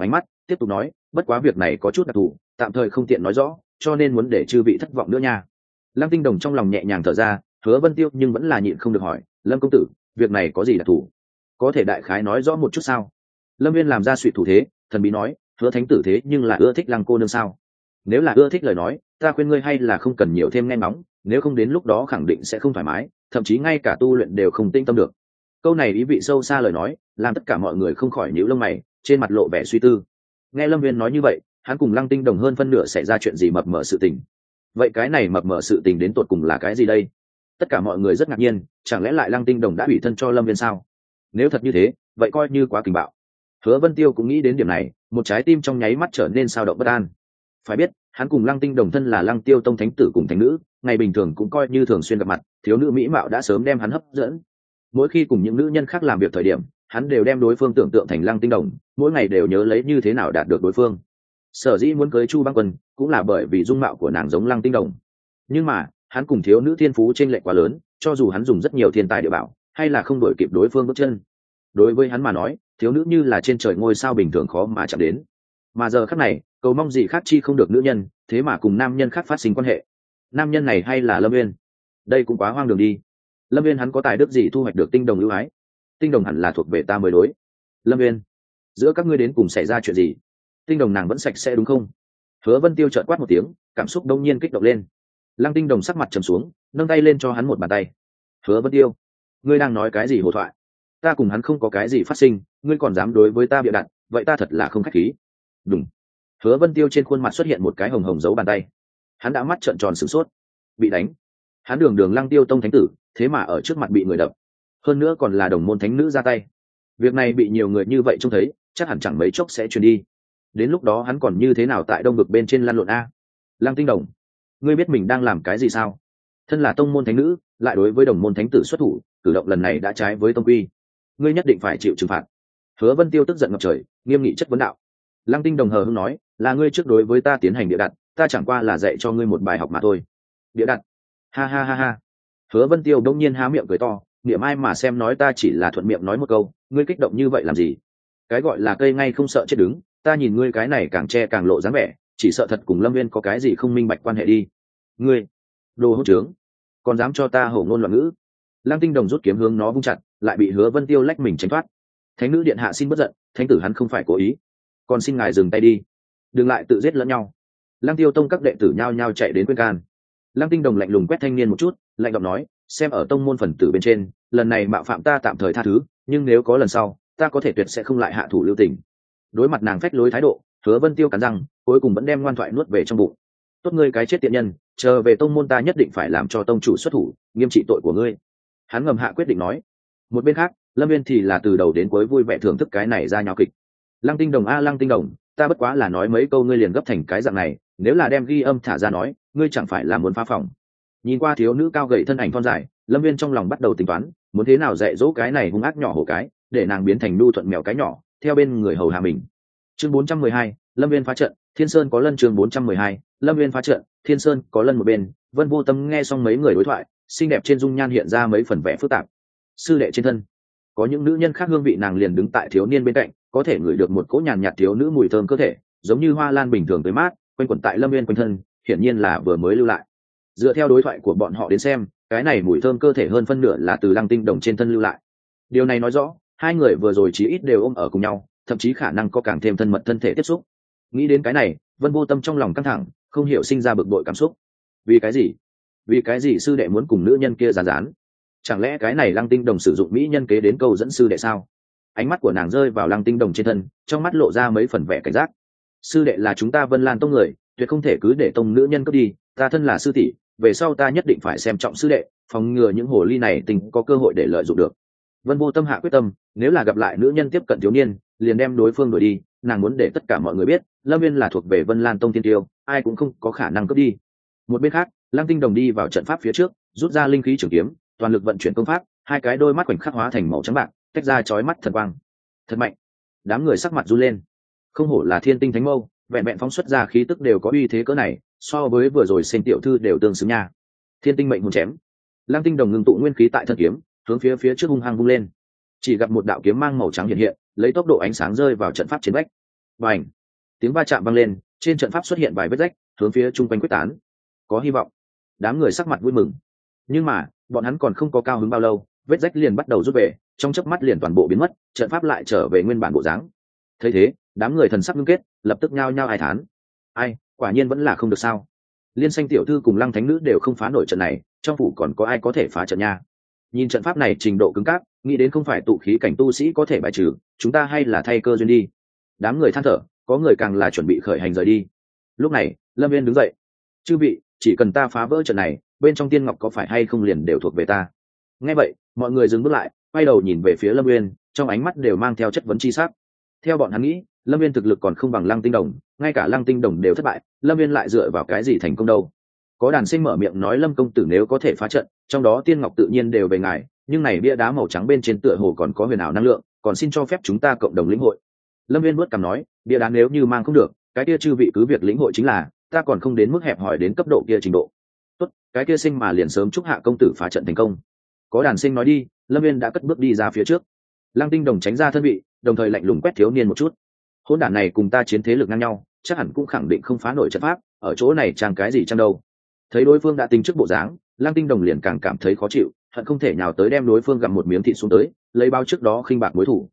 tiếp tục nói, bất quá việc này có chút đặc thù, tạm thời không tiện nói rõ, cho nên muốn để chư vị thất vọng nữa nha. Lăng Tinh Đồng trong lòng nhẹ nhàng thở ra, Hứa Vân Tiêu nhưng vẫn là nhịn không được hỏi, Lâm công tử, việc này có gì đặc thù, có thể đại khái nói rõ một chút sao? Lâm Viên làm ra suy thủ thế, thần bí nói, Hứa thánh tử thế nhưng là ưa thích Lăng cô nương sao? Nếu là ưa thích lời nói, ta khuyên ngươi hay là không cần nhiều thêm nghe ngóng, nếu không đến lúc đó khẳng định sẽ không thoải mái, thậm chí ngay cả tu luyện đều không tinh tâm được. Câu này ý vị sâu xa lời nói, làm tất cả mọi người không khỏi nhíu lông mày, trên mặt lộ vẻ suy tư. Nghe Lâm Viên nói như vậy, hắn cùng Lăng Tinh Đồng hơn phân nửa xảy ra chuyện gì mập mờ sự tình. Vậy cái này mập mờ sự tình đến tột cùng là cái gì đây? Tất cả mọi người rất ngạc nhiên, chẳng lẽ lại Lăng Tinh Đồng đã ủy thân cho Lâm Viên sao? Nếu thật như thế, vậy coi như quá kinh bạo. Hứa Vân Tiêu cũng nghĩ đến điểm này, một trái tim trong nháy mắt trở nên sao động bất an. Phải biết, hắn cùng Lăng Tinh Đồng thân là Lăng Tiêu Tông thánh tử cùng thánh nữ, ngày bình thường cũng coi như thường xuyên gặp mặt, thiếu nữ mỹ mạo đã sớm đem hắn hấp dẫn. Mỗi khi cùng những nữ nhân khác làm việc thời điểm, hắn đều đem đối phương tưởng tượng thành Lăng Tinh Đồng, mỗi ngày đều nhớ lấy như thế nào đạt được đối phương. Sở dĩ muốn cưới Chu Băng Quân, cũng là bởi vì dung mạo của nàng giống Lăng Tinh Đồng. Nhưng mà, hắn cùng thiếu nữ thiên phú chênh lệch quá lớn, cho dù hắn dùng rất nhiều thiên tài địa bảo, hay là không đuổi kịp đối phương bước chân. Đối với hắn mà nói, thiếu nữ như là trên trời ngôi sao bình thường khó mà chạm đến. Mà giờ khắc này, cầu mong gì khác chi không được nữ nhân, thế mà cùng nam nhân khác phát sinh quan hệ. Nam nhân này hay là Lâm Viên? Đây cũng quá hoang đường đi. Lâm Viên hắn có tài đức gì thu hoạch được Tinh Đồng ưu ái? Tinh Đồng hẳn là thuộc về ta mới đối. Lâm Viên, giữa các ngươi đến cùng xảy ra chuyện gì? Tinh Đồng nàng vẫn sạch sẽ đúng không? Hứa Vân Tiêu trợn quát một tiếng, cảm xúc đông nhiên kích động lên. Lăng Tinh Đồng sắc mặt trầm xuống, nâng tay lên cho hắn một bàn tay. Hứa Vân Tiêu, ngươi đang nói cái gì hồ thoại? Ta cùng hắn không có cái gì phát sinh, ngươi còn dám đối với ta bịa đặt, vậy ta thật là không khách khí. Đúng. Hứa Vân Tiêu trên khuôn mặt xuất hiện một cái hồng hồng dấu bàn tay. Hắn đã mắt trợn tròn sửng sốt. Bị đánh. Hắn đường đường Lăng Tiêu Tông thánh tử, thế mà ở trước mặt bị người đập. Hơn nữa còn là đồng môn thánh nữ ra tay. Việc này bị nhiều người như vậy trông thấy, chắc hẳn chẳng mấy chốc sẽ truyền đi. Đến lúc đó hắn còn như thế nào tại đông vực bên trên lăn lộn a? Lăng Tinh Đồng, ngươi biết mình đang làm cái gì sao? Thân là tông môn thánh nữ, lại đối với đồng môn thánh tử xuất thủ, cử động lần này đã trái với tông quy. Ngươi nhất định phải chịu trừng phạt. Hứa Vân Tiêu tức giận ngập trời, nghiêm nghị chất vấn đạo. Lăng Tinh Đồng hờ hững nói, là ngươi trước đối với ta tiến hành địa đặt, ta chẳng qua là dạy cho ngươi một bài học mà thôi. Địa đặt? Ha ha ha ha. Hứa Vân Tiêu đông nhiên há miệng cười to, niệm ai mà xem nói ta chỉ là thuận miệng nói một câu, ngươi kích động như vậy làm gì? Cái gọi là cây ngay không sợ chết đứng, ta nhìn ngươi cái này càng che càng lộ dáng vẻ, chỉ sợ thật cùng Lâm Viên có cái gì không minh bạch quan hệ đi. Ngươi, đồ hỗn trướng, còn dám cho ta hổ ngôn loạn ngữ. Lăng Tinh Đồng rút kiếm hướng nó vung chặt, lại bị Hứa Vân Tiêu lách mình tránh thoát. Thánh nữ điện hạ xin bất giận, thánh tử hắn không phải cố ý, còn xin ngài dừng tay đi, đừng lại tự giết lẫn nhau. Lăng Tiêu Tông các đệ tử nhao nhao chạy đến khuyên can. Lăng Tinh Đồng lạnh lùng quét thanh niên một chút, lạnh giọng nói, xem ở tông môn phần tử bên trên, lần này mạo phạm ta tạm thời tha thứ, nhưng nếu có lần sau, ta có thể tuyệt sẽ không lại hạ thủ lưu tình. Đối mặt nàng phách lối thái độ, Hứa Vân Tiêu cắn răng, cuối cùng vẫn đem ngoan thoại nuốt về trong bụng. Tốt ngươi cái chết tiện nhân, chờ về tông môn ta nhất định phải làm cho tông chủ xuất thủ, nghiêm trị tội của ngươi. Hắn ngầm hạ quyết định nói. Một bên khác, Lâm Viên thì là từ đầu đến cuối vui vẻ thưởng thức cái này ra nháo kịch. Lăng Tinh Đồng a Lăng Tinh Đồng, ta bất quá là nói mấy câu ngươi liền gấp thành cái dạng này, nếu là đem ghi âm thả ra nói, ngươi chẳng phải là muốn phá phòng. Nhìn qua thiếu nữ cao gầy thân ảnh thon dài, Lâm Viên trong lòng bắt đầu tính toán, muốn thế nào dạy dỗ cái này hung ác nhỏ hổ cái, để nàng biến thành nhu thuận mèo cái nhỏ, theo bên người hầu hạ mình. Chương 412, Lâm Viên phá trận, Thiên Sơn có lân. Chương 412, Lâm Viên phá trận, Thiên Sơn có lân. Một bên, Vân Vô Tâm nghe xong mấy người đối thoại, xinh đẹp trên dung nhan hiện ra mấy phần vẻ phức tạp. Sư đệ trên thân, có những nữ nhân khác hương vị nàng liền đứng tại thiếu niên bên cạnh, có thể ngửi được một cỗ nhàn nhạt thiếu nữ mùi thơm cơ thể, giống như hoa lan bình thường tới mát, quanh quẩn tại Lâm Viên quanh thân, hiển nhiên là vừa mới lưu lại. Dựa theo đối thoại của bọn họ đến xem, cái này mùi thơm cơ thể hơn phân nửa là từ Lăng Tinh Đồng trên thân lưu lại. Điều này nói rõ, hai người vừa rồi chí ít đều ôm ở cùng nhau, thậm chí khả năng có càng thêm thân mật thân thể tiếp xúc. Nghĩ đến cái này, Vân Vô Tâm trong lòng căng thẳng, không hiểu sinh ra bực bội cảm xúc. Vì cái gì? Vì cái gì sư đệ muốn cùng nữ nhân kia rán rán? Chẳng lẽ cái này Lăng Tinh Đồng sử dụng mỹ nhân kế đến câu dẫn sư đệ sao? Ánh mắt của nàng rơi vào Lăng Tinh Đồng trên thân, trong mắt lộ ra mấy phần vẻ cảnh giác. Sư đệ là chúng ta Vân Lan tông người, tuyệt không thể cứ để tông nữ nhân cướp đi, ta thân là sư tỷ, về sau ta nhất định phải xem trọng sư đệ, phòng ngừa những hồ ly này tình có cơ hội để lợi dụng được. Vân Vô Tâm hạ quyết tâm, nếu là gặp lại nữ nhân tiếp cận thiếu niên, liền đem đối phương đuổi đi, nàng muốn để tất cả mọi người biết, Lâm Viên là thuộc về Vân Lan tông tiên tiêu, ai cũng không có khả năng cướp đi. Một bên khác, Lăng Tinh Đồng đi vào trận pháp phía trước, rút ra linh khí trường kiếm, toàn lực vận chuyển công pháp, hai cái đôi mắt khoảnh khắc hóa thành màu trắng bạc, tách ra chói mắt thần quang. Thật mạnh. Đám người sắc mặt run lên. Không hổ là Thiên Tinh Thánh Mâu, vẹn vẹn phóng xuất ra khí tức đều có uy thế cỡ này, so với vừa rồi Sen tiểu thư đều tương xứng nha. Thiên Tinh mệnh muốn chém. Lăng Tinh Đồng ngưng tụ nguyên khí tại thân kiếm, hướng phía trước hung hăng vung lên. Chỉ gặp một đạo kiếm mang màu trắng hiện hiện, lấy tốc độ ánh sáng rơi vào trận pháp trên vách. Bành! Tiếng va chạm vang lên, trên trận pháp xuất hiện vài vết rách, hướng phía chung quanh quyết tán. Có hy vọng. Đám người sắc mặt vui mừng. Nhưng mà bọn hắn còn không có cao hứng bao lâu, vết rách liền bắt đầu rút về, trong chớp mắt liền toàn bộ biến mất, trận pháp lại trở về nguyên bản bộ dáng. Thấy thế, đám người thần sắc ngưng kết, lập tức nhao nhao ai thán. Ai, quả nhiên vẫn là không được sao? Liên Xanh tiểu thư cùng Lăng Thánh nữ đều không phá nổi trận này, trong phủ còn có ai có thể phá trận nha? Nhìn trận pháp này trình độ cứng cáp, nghĩ đến không phải tụ khí cảnh tu sĩ có thể bài trừ, chúng ta hay là thay cơ duyên đi. Đám người than thở, có người càng là chuẩn bị khởi hành rời đi. Lúc này, Lâm Viên đứng dậy. Chư vị, chỉ cần ta phá vỡ trận này, bên trong tiên ngọc có phải hay không liền đều thuộc về ta. Nghe vậy, mọi người dừng bước lại, quay đầu nhìn về phía Lâm Viên, trong ánh mắt đều mang theo chất vấn chi sắc. Theo bọn hắn nghĩ, Lâm Viên thực lực còn không bằng Lăng Tinh Đồng, ngay cả Lăng Tinh Đồng đều thất bại, Lâm Viên lại dựa vào cái gì thành công đâu? Có đàn sinh mở miệng nói Lâm công tử nếu có thể phá trận, trong đó tiên ngọc tự nhiên đều về ngài, nhưng này bia đá màu trắng bên trên tựa hồ còn có huyền ảo năng lượng, còn xin cho phép chúng ta cộng đồng lĩnh hội. Lâm Viên vuốt cằm nói, bia đá nếu như mang không được, cái kia chư vị cứ việc lĩnh hội chính là, ta còn không đến mức hẹp hòi đến cấp độ kia trình độ. Tốt, cái kia sinh mà liền sớm chúc hạ công tử phá trận thành công. Có đàn sinh nói đi, Lâm Viên đã cất bước đi ra phía trước. Lăng Tinh Đồng tránh ra thân vị, đồng thời lạnh lùng quét thiếu niên một chút. Hỗn đản này cùng ta chiến thế lực ngang nhau, chắc hẳn cũng khẳng định không phá nổi trận pháp, ở chỗ này chẳng cái gì chăng đâu. Thấy đối phương đã tính trước bộ dáng, Lăng Tinh Đồng liền càng cảm thấy khó chịu, hận không thể nhào tới đem đối phương gặm một miếng thịt xuống tới, lấy bao trước đó khinh bạc đối thủ.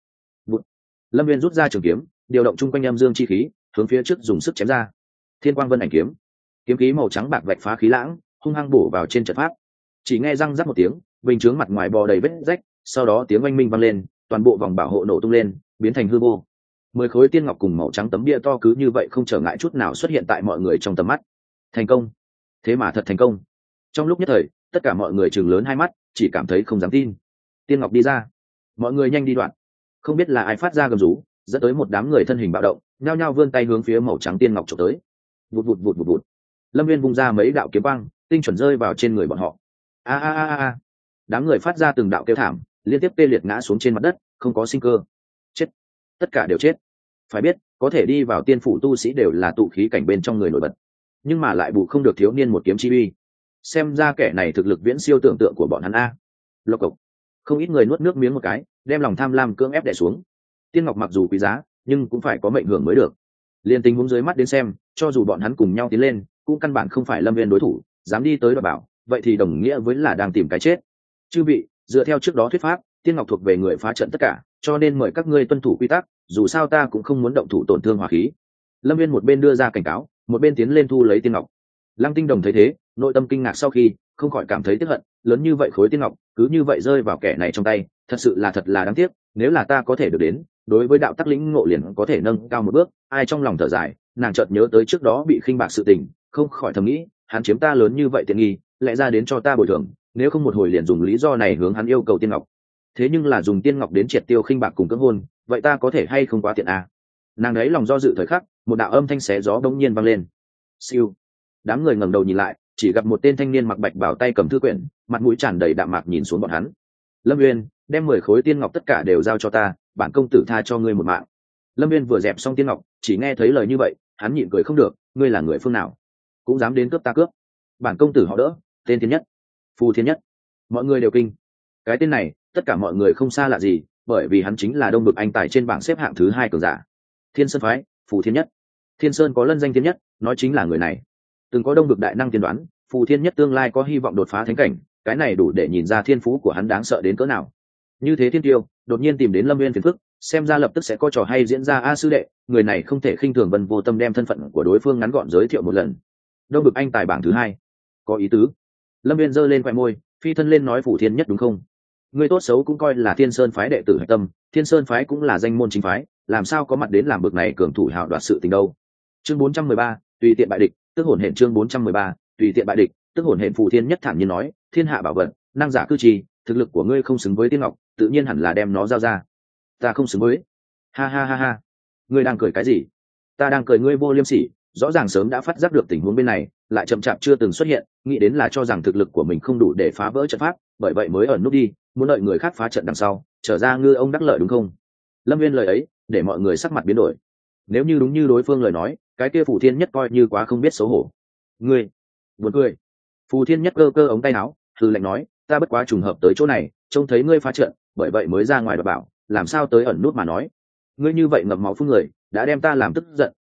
Lâm Viên rút ra trường kiếm, điều động trung quanh âm dương chi khí, hướng phía trước dùng sức chém ra. Thiên Quang Vân Ảnh kiếm, kiếm khí màu trắng bạc vạch phá khí lãng, hung hăng bổ vào trên trận pháp. Chỉ nghe răng rắc một tiếng, bình chướng mặt ngoài bò đầy vết rách, sau đó tiếng oanh minh vang lên, toàn bộ vòng bảo hộ nổ tung lên, biến thành hư vô. 10 khối tiên ngọc cùng màu trắng tấm bia to cứ như vậy không trở ngại chút nào xuất hiện tại mọi người trong tầm mắt. Thành công! Thế mà thật thành công! Trong lúc nhất thời, tất cả mọi người trừng lớn hai mắt, chỉ cảm thấy không dám tin. Tiên ngọc đi ra, mọi người nhanh đi đoạn. Không biết là ai phát ra gầm rú, dẫn tới một đám người thân hình bạo động, nhao nhao vươn tay hướng phía màu trắng tiên ngọc chụp tới. Vụt vụt vụt vụt vụt. Lâm Viên vung ra mấy đạo kiếm băng, tinh chuẩn rơi vào trên người bọn họ. A a a a. Đám người phát ra từng đạo kêu thảm, liên tiếp tê liệt ngã xuống trên mặt đất, không có sinh cơ. Chết, tất cả đều chết. Phải biết, có thể đi vào tiên phủ tu sĩ đều là tụ khí cảnh bên trong người nổi bật, nhưng mà lại bù không được thiếu niên một kiếm chi uy. Xem ra kẻ này thực lực viễn siêu tưởng tượng của bọn hắn a. Lộc cộc. Không ít người nuốt nước miếng một cái, đem lòng tham lam cưỡng ép đè xuống. Tiên ngọc mặc dù quý giá, nhưng cũng phải có mệnh hưởng mới được. Liên tình huống dưới mắt đến xem, cho dù bọn hắn cùng nhau tiến lên, cũng căn bản không phải Lâm Viên đối thủ, dám đi tới đoạt bảo, vậy thì đồng nghĩa với là đang tìm cái chết. Chư vị, dựa theo trước đó thuyết pháp, tiên ngọc thuộc về người phá trận tất cả, cho nên mời các ngươi tuân thủ quy tắc, dù sao ta cũng không muốn động thủ tổn thương hỏa khí. Lâm Viên một bên đưa ra cảnh cáo, một bên tiến lên thu lấy tiên ngọc. Lăng Tinh Đồng thấy thế, nội tâm kinh ngạc sau khi, không khỏi cảm thấy tiếc hận, lớn như vậy khối tiên ngọc, cứ như vậy rơi vào kẻ này trong tay, thật là đáng tiếc, nếu là ta có thể được đến, đối với đạo tắc lĩnh ngộ liền có thể nâng cao một bước. Ai trong lòng thở dài, nàng chợt nhớ tới trước đó bị khinh bạc sự tình, không khỏi thầm nghĩ, hắn chiếm ta lớn như vậy tiện nghi, lẽ ra đến cho ta bồi thường, nếu không một hồi liền dùng lý do này hướng hắn yêu cầu tiên ngọc. Thế nhưng là dùng tiên ngọc đến triệt tiêu khinh bạc cùng cưỡng hôn, vậy ta có thể hay không quá tiện à? Nàng đấy lòng do dự thời khắc, một đạo âm thanh xé gió bỗng nhiên vang lên. Siêu. Đám người ngẩng đầu nhìn lại, chỉ gặp một tên thanh niên mặc bạch bào tay cầm thư quyển, mặt mũi tràn đầy đạm mạc nhìn xuống bọn hắn. Lâm Uyên, đem 10 khối tiên ngọc tất cả đều giao cho ta, bản công tử tha cho ngươi một mạng. Lâm Uyên vừa dẹp xong tiên ngọc, chỉ nghe thấy lời như vậy, hắn nhịn cười không được, ngươi là người phương nào, cũng dám đến cướp ta cướp? Bản công tử họ Đỡ, tên Thiên Nhất, Phù Thiên Nhất. Mọi người đều kinh. Cái tên này, tất cả mọi người không xa lạ gì, bởi vì hắn chính là Đông Bực anh tài trên bảng xếp hạng thứ 2 cường giả. Thiên Sơn phái, Phù Thiên Nhất. Thiên Sơn có lân danh Thiên Nhất, nói chính là người này. Từng có Đông Bực đại năng tiên đoán, Phù Thiên Nhất tương lai có hy vọng đột phá thánh cảnh, cái này đủ để nhìn ra thiên phú của hắn đáng sợ đến cỡ nào. Như thế thiên tiêu, đột nhiên tìm đến Lâm Nguyên phiền phức, xem ra lập tức sẽ có trò hay diễn ra. A sư đệ, người này không thể khinh thường. Vân Vô Tâm đem thân phận của đối phương ngắn gọn giới thiệu một lần. Đông Bực anh tài bảng thứ 2, có ý tứ. Lâm Nguyên giơ lên khóe môi, phi thân lên nói Phù Thiên Nhất đúng không? Người tốt xấu cũng coi là Thiên Sơn phái đệ tử hạch tâm, Thiên Sơn phái cũng là danh môn chính phái, làm sao có mặt đến làm bực này cường thủ hào đoạt sự tình đâu. Chương 413, tùy tiện bại địch, tức hồn hển. Chương 413, tùy tiện bại địch, tức hồn hển. Phù Thiên Nhất thản nhiên nói, thiên hạ bảo vật, năng giả cư trì, thực lực của ngươi không xứng với tiên ngọc, tự nhiên hẳn là đem nó giao ra. Ta không xứng với? Ha ha ha ha, ngươi đang cười cái gì? Ta đang cười ngươi vô liêm sỉ, rõ ràng sớm đã phát giác được tình huống bên này, lại chậm chạp chưa từng xuất hiện, nghĩ đến là cho rằng thực lực của mình không đủ để phá vỡ trận pháp, bởi vậy mới ẩn nút đi, muốn đợi người khác phá trận đằng sau, trở ra ngư ông đắc lợi đúng không? Lâm Viên lời ấy, để mọi người sắc mặt biến đổi. Nếu như đúng như đối phương lời nói, cái kia Phù Thiên Nhất coi như quá không biết xấu hổ. Ngươi, buồn cười. Phù Thiên Nhất cơ cơ ống tay áo, hừ lạnh nói, ta bất quá trùng hợp tới chỗ này, trông thấy ngươi phá trận, bởi vậy mới ra ngoài đoạt bảo, làm sao tới ẩn nút mà nói. Ngươi như vậy ngậm máu phun người, đã đem ta làm tức giận,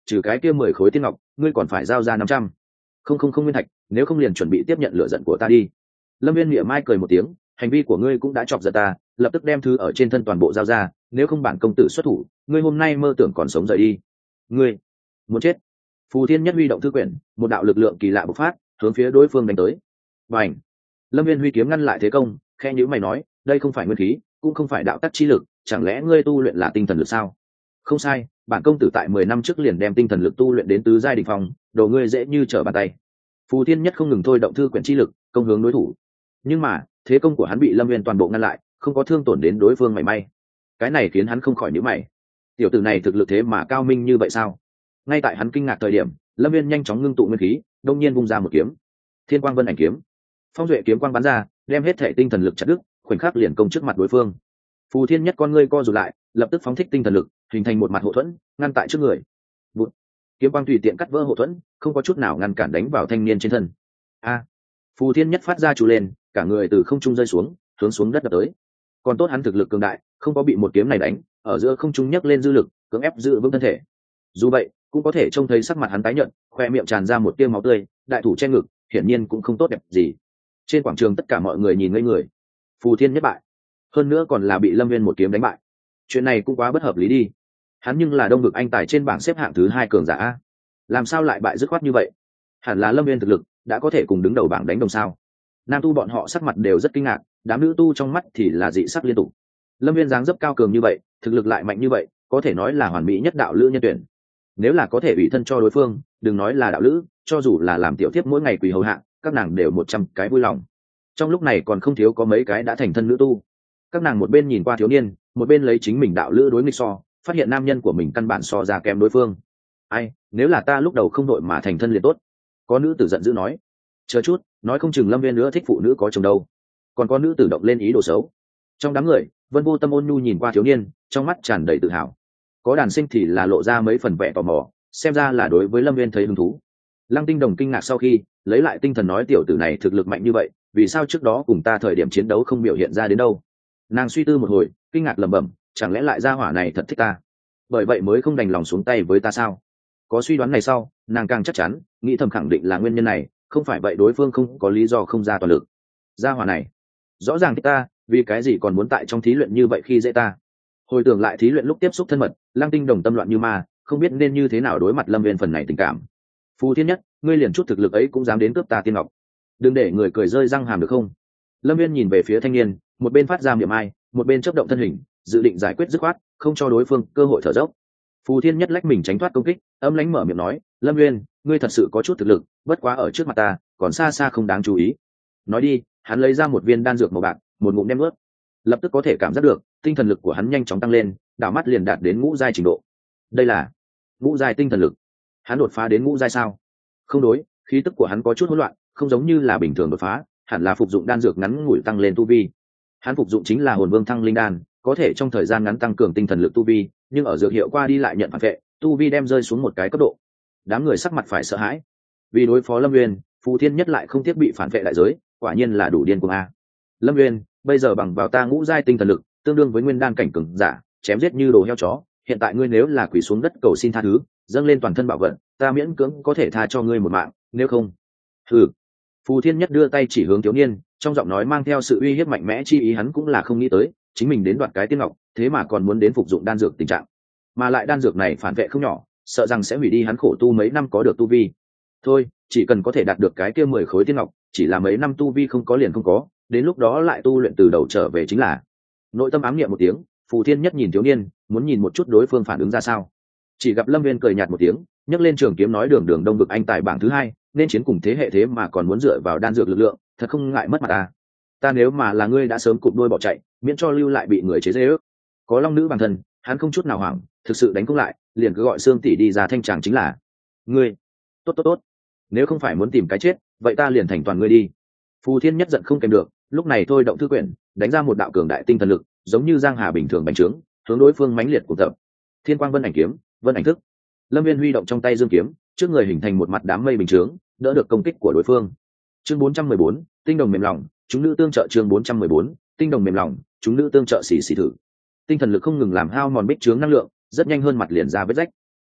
trừ cái kia 10 khối tiên ngọc ngươi còn phải giao ra 500. Không nguyên thạch, nếu không liền chuẩn bị tiếp nhận lựa giận của ta đi. Lâm Viên mỉa mai cười một tiếng, hành vi của ngươi cũng đã chọc giận ta, lập tức đem thư ở trên thân toàn bộ giao ra, nếu không bản công tử xuất thủ, ngươi hôm nay mơ tưởng còn sống rời đi. Ngươi muốn chết. Phù Thiên Nhất huy động thư quyển, một đạo lực lượng kỳ lạ bộc phát, hướng phía đối phương đánh tới. Bành! Lâm Viên huy kiếm ngăn lại thế công, khẽ nhíu mày nói, đây không phải nguyên khí, cũng không phải đạo tắc chi lực, chẳng lẽ ngươi tu luyện là tinh thần lực sao? Không sai, bản công tử tại 10 năm trước liền đem tinh thần lực tu luyện đến tứ giai đỉnh phong, đồ ngươi dễ như trở bàn tay. Phù Thiên Nhất không ngừng thôi động thư quyển chi lực, công hướng đối thủ. Nhưng mà, thế công của hắn bị Lâm Viên toàn bộ ngăn lại, không có thương tổn đến đối phương mảy may. Cái này khiến hắn không khỏi nhíu mày. Tiểu tử này thực lực thế mà cao minh như vậy sao? Ngay tại hắn kinh ngạc thời điểm, Lâm Viên nhanh chóng ngưng tụ nguyên khí, đông nhiên vung ra một kiếm. Thiên Quang Vân Ảnh kiếm. Phong duệ kiếm quang bắn ra, đem hết thể tinh thần lực chặt đứt, khoảnh khắc liền công trước mặt đối phương. Phù Thiên Nhất con ngươi co rụt lại, lập tức phóng thích tinh thần lực, hình thành một mặt hộ thuẫn, ngăn tại trước người. Bụt. Kiếm quang tùy tiện cắt vỡ hộ thuẫn, không có chút nào ngăn cản đánh vào thanh niên trên thân. A! Phù Thiên Nhất phát ra chú lên, cả người từ không trung rơi xuống, hướng xuống đất đập tới. Còn tốt hắn thực lực cường đại, không có bị một kiếm này đánh, ở giữa không trung nhấc lên dư lực, cưỡng ép giữ vững thân thể. Dù vậy, cũng có thể trông thấy sắc mặt hắn tái nhợt, khoe miệng tràn ra một tia máu tươi, đại thủ che ngực, hiển nhiên cũng không tốt đẹp gì. Trên quảng trường tất cả mọi người nhìn ngây người. Phù Thiên Nhất bại, hơn nữa còn là bị Lâm Viên một kiếm đánh bại. Chuyện này cũng quá bất hợp lý đi. Hắn nhưng là Đông Vực Anh tài trên bảng xếp hạng thứ 2 cường giả a, làm sao lại bại dứt khoát như vậy? Hẳn là Lâm Viên thực lực đã có thể cùng đứng đầu bảng đánh đồng sao? Nam tu bọn họ sắc mặt đều rất kinh ngạc, đám nữ tu trong mắt thì là dị sắc liên tục. Lâm Viên dáng dấp cao cường như vậy, thực lực lại mạnh như vậy, có thể nói là hoàn mỹ nhất đạo lữ nhân tuyển. Nếu là có thể ủy thân cho đối phương, đừng nói là đạo lữ, cho dù là làm tiểu thiếp mỗi ngày quỳ hầu hạ, các nàng đều 100 cái vui lòng. Trong lúc này còn không thiếu có mấy cái đã thành thân nữ tu. Các nàng một bên nhìn qua thiếu niên, một bên lấy chính mình đạo lữ đối nghịch so, phát hiện nam nhân của mình căn bản so ra kém đối phương. Ai, nếu là ta lúc đầu không đội mà thành thân liền tốt. Có nữ tử giận dữ nói. Chờ chút, nói không chừng Lâm Viên nữa thích phụ nữ có chồng đâu. Còn có nữ tử động lên ý đồ xấu. Trong đám người, Vân Vô Tâm ôn nhu nhìn qua thiếu niên, trong mắt tràn đầy tự hào. Có đàn sinh thì là lộ ra mấy phần vẻ tò mò, xem ra là đối với Lâm Viên thấy hứng thú. Lăng Tinh Đồng kinh ngạc sau khi lấy lại tinh thần nói, tiểu tử này thực lực mạnh như vậy, vì sao trước đó cùng ta thời điểm chiến đấu không biểu hiện ra đến đâu? Nàng suy tư một hồi, kinh ngạc lẩm bẩm, chẳng lẽ lại gia hỏa này thật thích ta, bởi vậy mới không đành lòng xuống tay với ta sao? Có suy đoán này sau, nàng càng chắc chắn, nghĩ thầm khẳng định là nguyên nhân này, không phải vậy đối phương không có lý do không ra toàn lực. Gia hỏa này rõ ràng thích ta, vì cái gì còn muốn tại trong thí luyện như vậy khi dễ ta? Hồi tưởng lại thí luyện lúc tiếp xúc thân mật, Lăng Tinh Đồng tâm loạn như ma, không biết nên như thế nào đối mặt Lâm Viên phần này tình cảm. Phù Thiên Nhất, ngươi liền chút thực lực ấy cũng dám đến cướp ta tiên ngọc, đừng để người cười rơi răng hàm được không? Lâm Viên nhìn về phía thanh niên, một bên phát ra miệng ai, một bên chấp động thân hình, dự định giải quyết dứt khoát, không cho đối phương cơ hội thở dốc. Phù Thiên Nhất lách mình tránh thoát công kích, âm lãnh mở miệng nói, Lâm Viên, ngươi thật sự có chút thực lực, bất quá ở trước mặt ta còn xa xa không đáng chú ý. Nói đi, hắn lấy ra một viên đan dược màu bạc, một ngụm đem ướt, lập tức có thể cảm giác được tinh thần lực của hắn nhanh chóng tăng lên, đảo mắt liền đạt đến ngũ giai trình độ. Đây là ngũ giai tinh thần lực. Hắn đột phá đến ngũ giai sao? Không đối, khí tức của hắn có chút hỗn loạn, không giống như là bình thường đột phá, hẳn là phục dụng đan dược ngắn ngủi tăng lên tu vi. Hắn phục dụng chính là Hồn Vương Thăng Linh Đan, có thể trong thời gian ngắn tăng cường tinh thần lực tu vi, nhưng ở dược hiệu qua đi lại nhận phản vệ, tu vi đem rơi xuống một cái cấp độ. Đám người sắc mặt phải sợ hãi. Vì đối phó Lâm Nguyên, Phù Thiên Nhất lại không tiếc bị phản vệ đại giới, quả nhiên là đủ điên cuồng a. Lâm Nguyên, bây giờ bằng vào ta ngũ giai tinh thần lực, tương đương với nguyên đan cảnh cường giả, chém giết như đồ heo chó, hiện tại ngươi nếu là quỳ xuống đất cầu xin tha thứ, dâng lên toàn thân bảo vật, ta miễn cưỡng có thể tha cho ngươi một mạng, nếu không. Hừ. Phù Thiên Nhất đưa tay chỉ hướng thiếu niên, trong giọng nói mang theo sự uy hiếp mạnh mẽ, chi ý hắn cũng là không nghĩ tới, chính mình đến đoạt cái tiên ngọc, thế mà còn muốn đến phục dụng đan dược tình trạng, mà lại đan dược này phản vệ không nhỏ, sợ rằng sẽ hủy đi hắn khổ tu mấy năm có được tu vi. Thôi, chỉ cần có thể đạt được cái kia 10 khối tiên ngọc, chỉ là mấy năm tu vi không có liền không có, đến lúc đó lại tu luyện từ đầu trở về chính là. Nội tâm ám niệm một tiếng, Phù Thiên Nhất nhìn thiếu niên, muốn nhìn một chút đối phương phản ứng ra sao. Chỉ gặp Lâm Viên cười nhạt một tiếng, nhấc lên trường kiếm nói, đường đường Đông Vực Anh tài bảng thứ 2, nên chiến cùng thế hệ thế mà còn muốn dựa vào đan dược lực lượng, thật không ngại mất mặt ta. Ta nếu mà là ngươi đã sớm cụp đuôi bỏ chạy, miễn cho lưu lại bị người chế giễu. Có long nữ bằng thân, hắn không chút nào hoảng, thực sự đánh không lại, liền cứ gọi Sương tỷ đi ra thanh tràng chính là. Ngươi, tốt, nếu không phải muốn tìm cái chết, vậy ta liền thành toàn ngươi đi. Phù Thiên Nhất giận không kèm được, lúc này thôi động thư quyển, đánh ra một đạo cường đại tinh thần lực, giống như giang hà bình thường bành trướng, hướng đối phương mãnh liệt của tập. Thiên Quang Vân Ảnh kiếm, Vân Ảnh thức. Lâm Viên huy động trong tay dương kiếm, trước người hình thành một mặt đám mây bình trướng, đỡ được công kích của đối phương. Chương 414, tinh đồng mềm lòng, chúng nữ tương trợ. Chương 414, tinh đồng mềm lòng, chúng nữ tương trợ xì xì thử. Tinh thần lực không ngừng làm hao mòn bích trướng năng lượng, rất nhanh hơn mặt liền ra vết rách.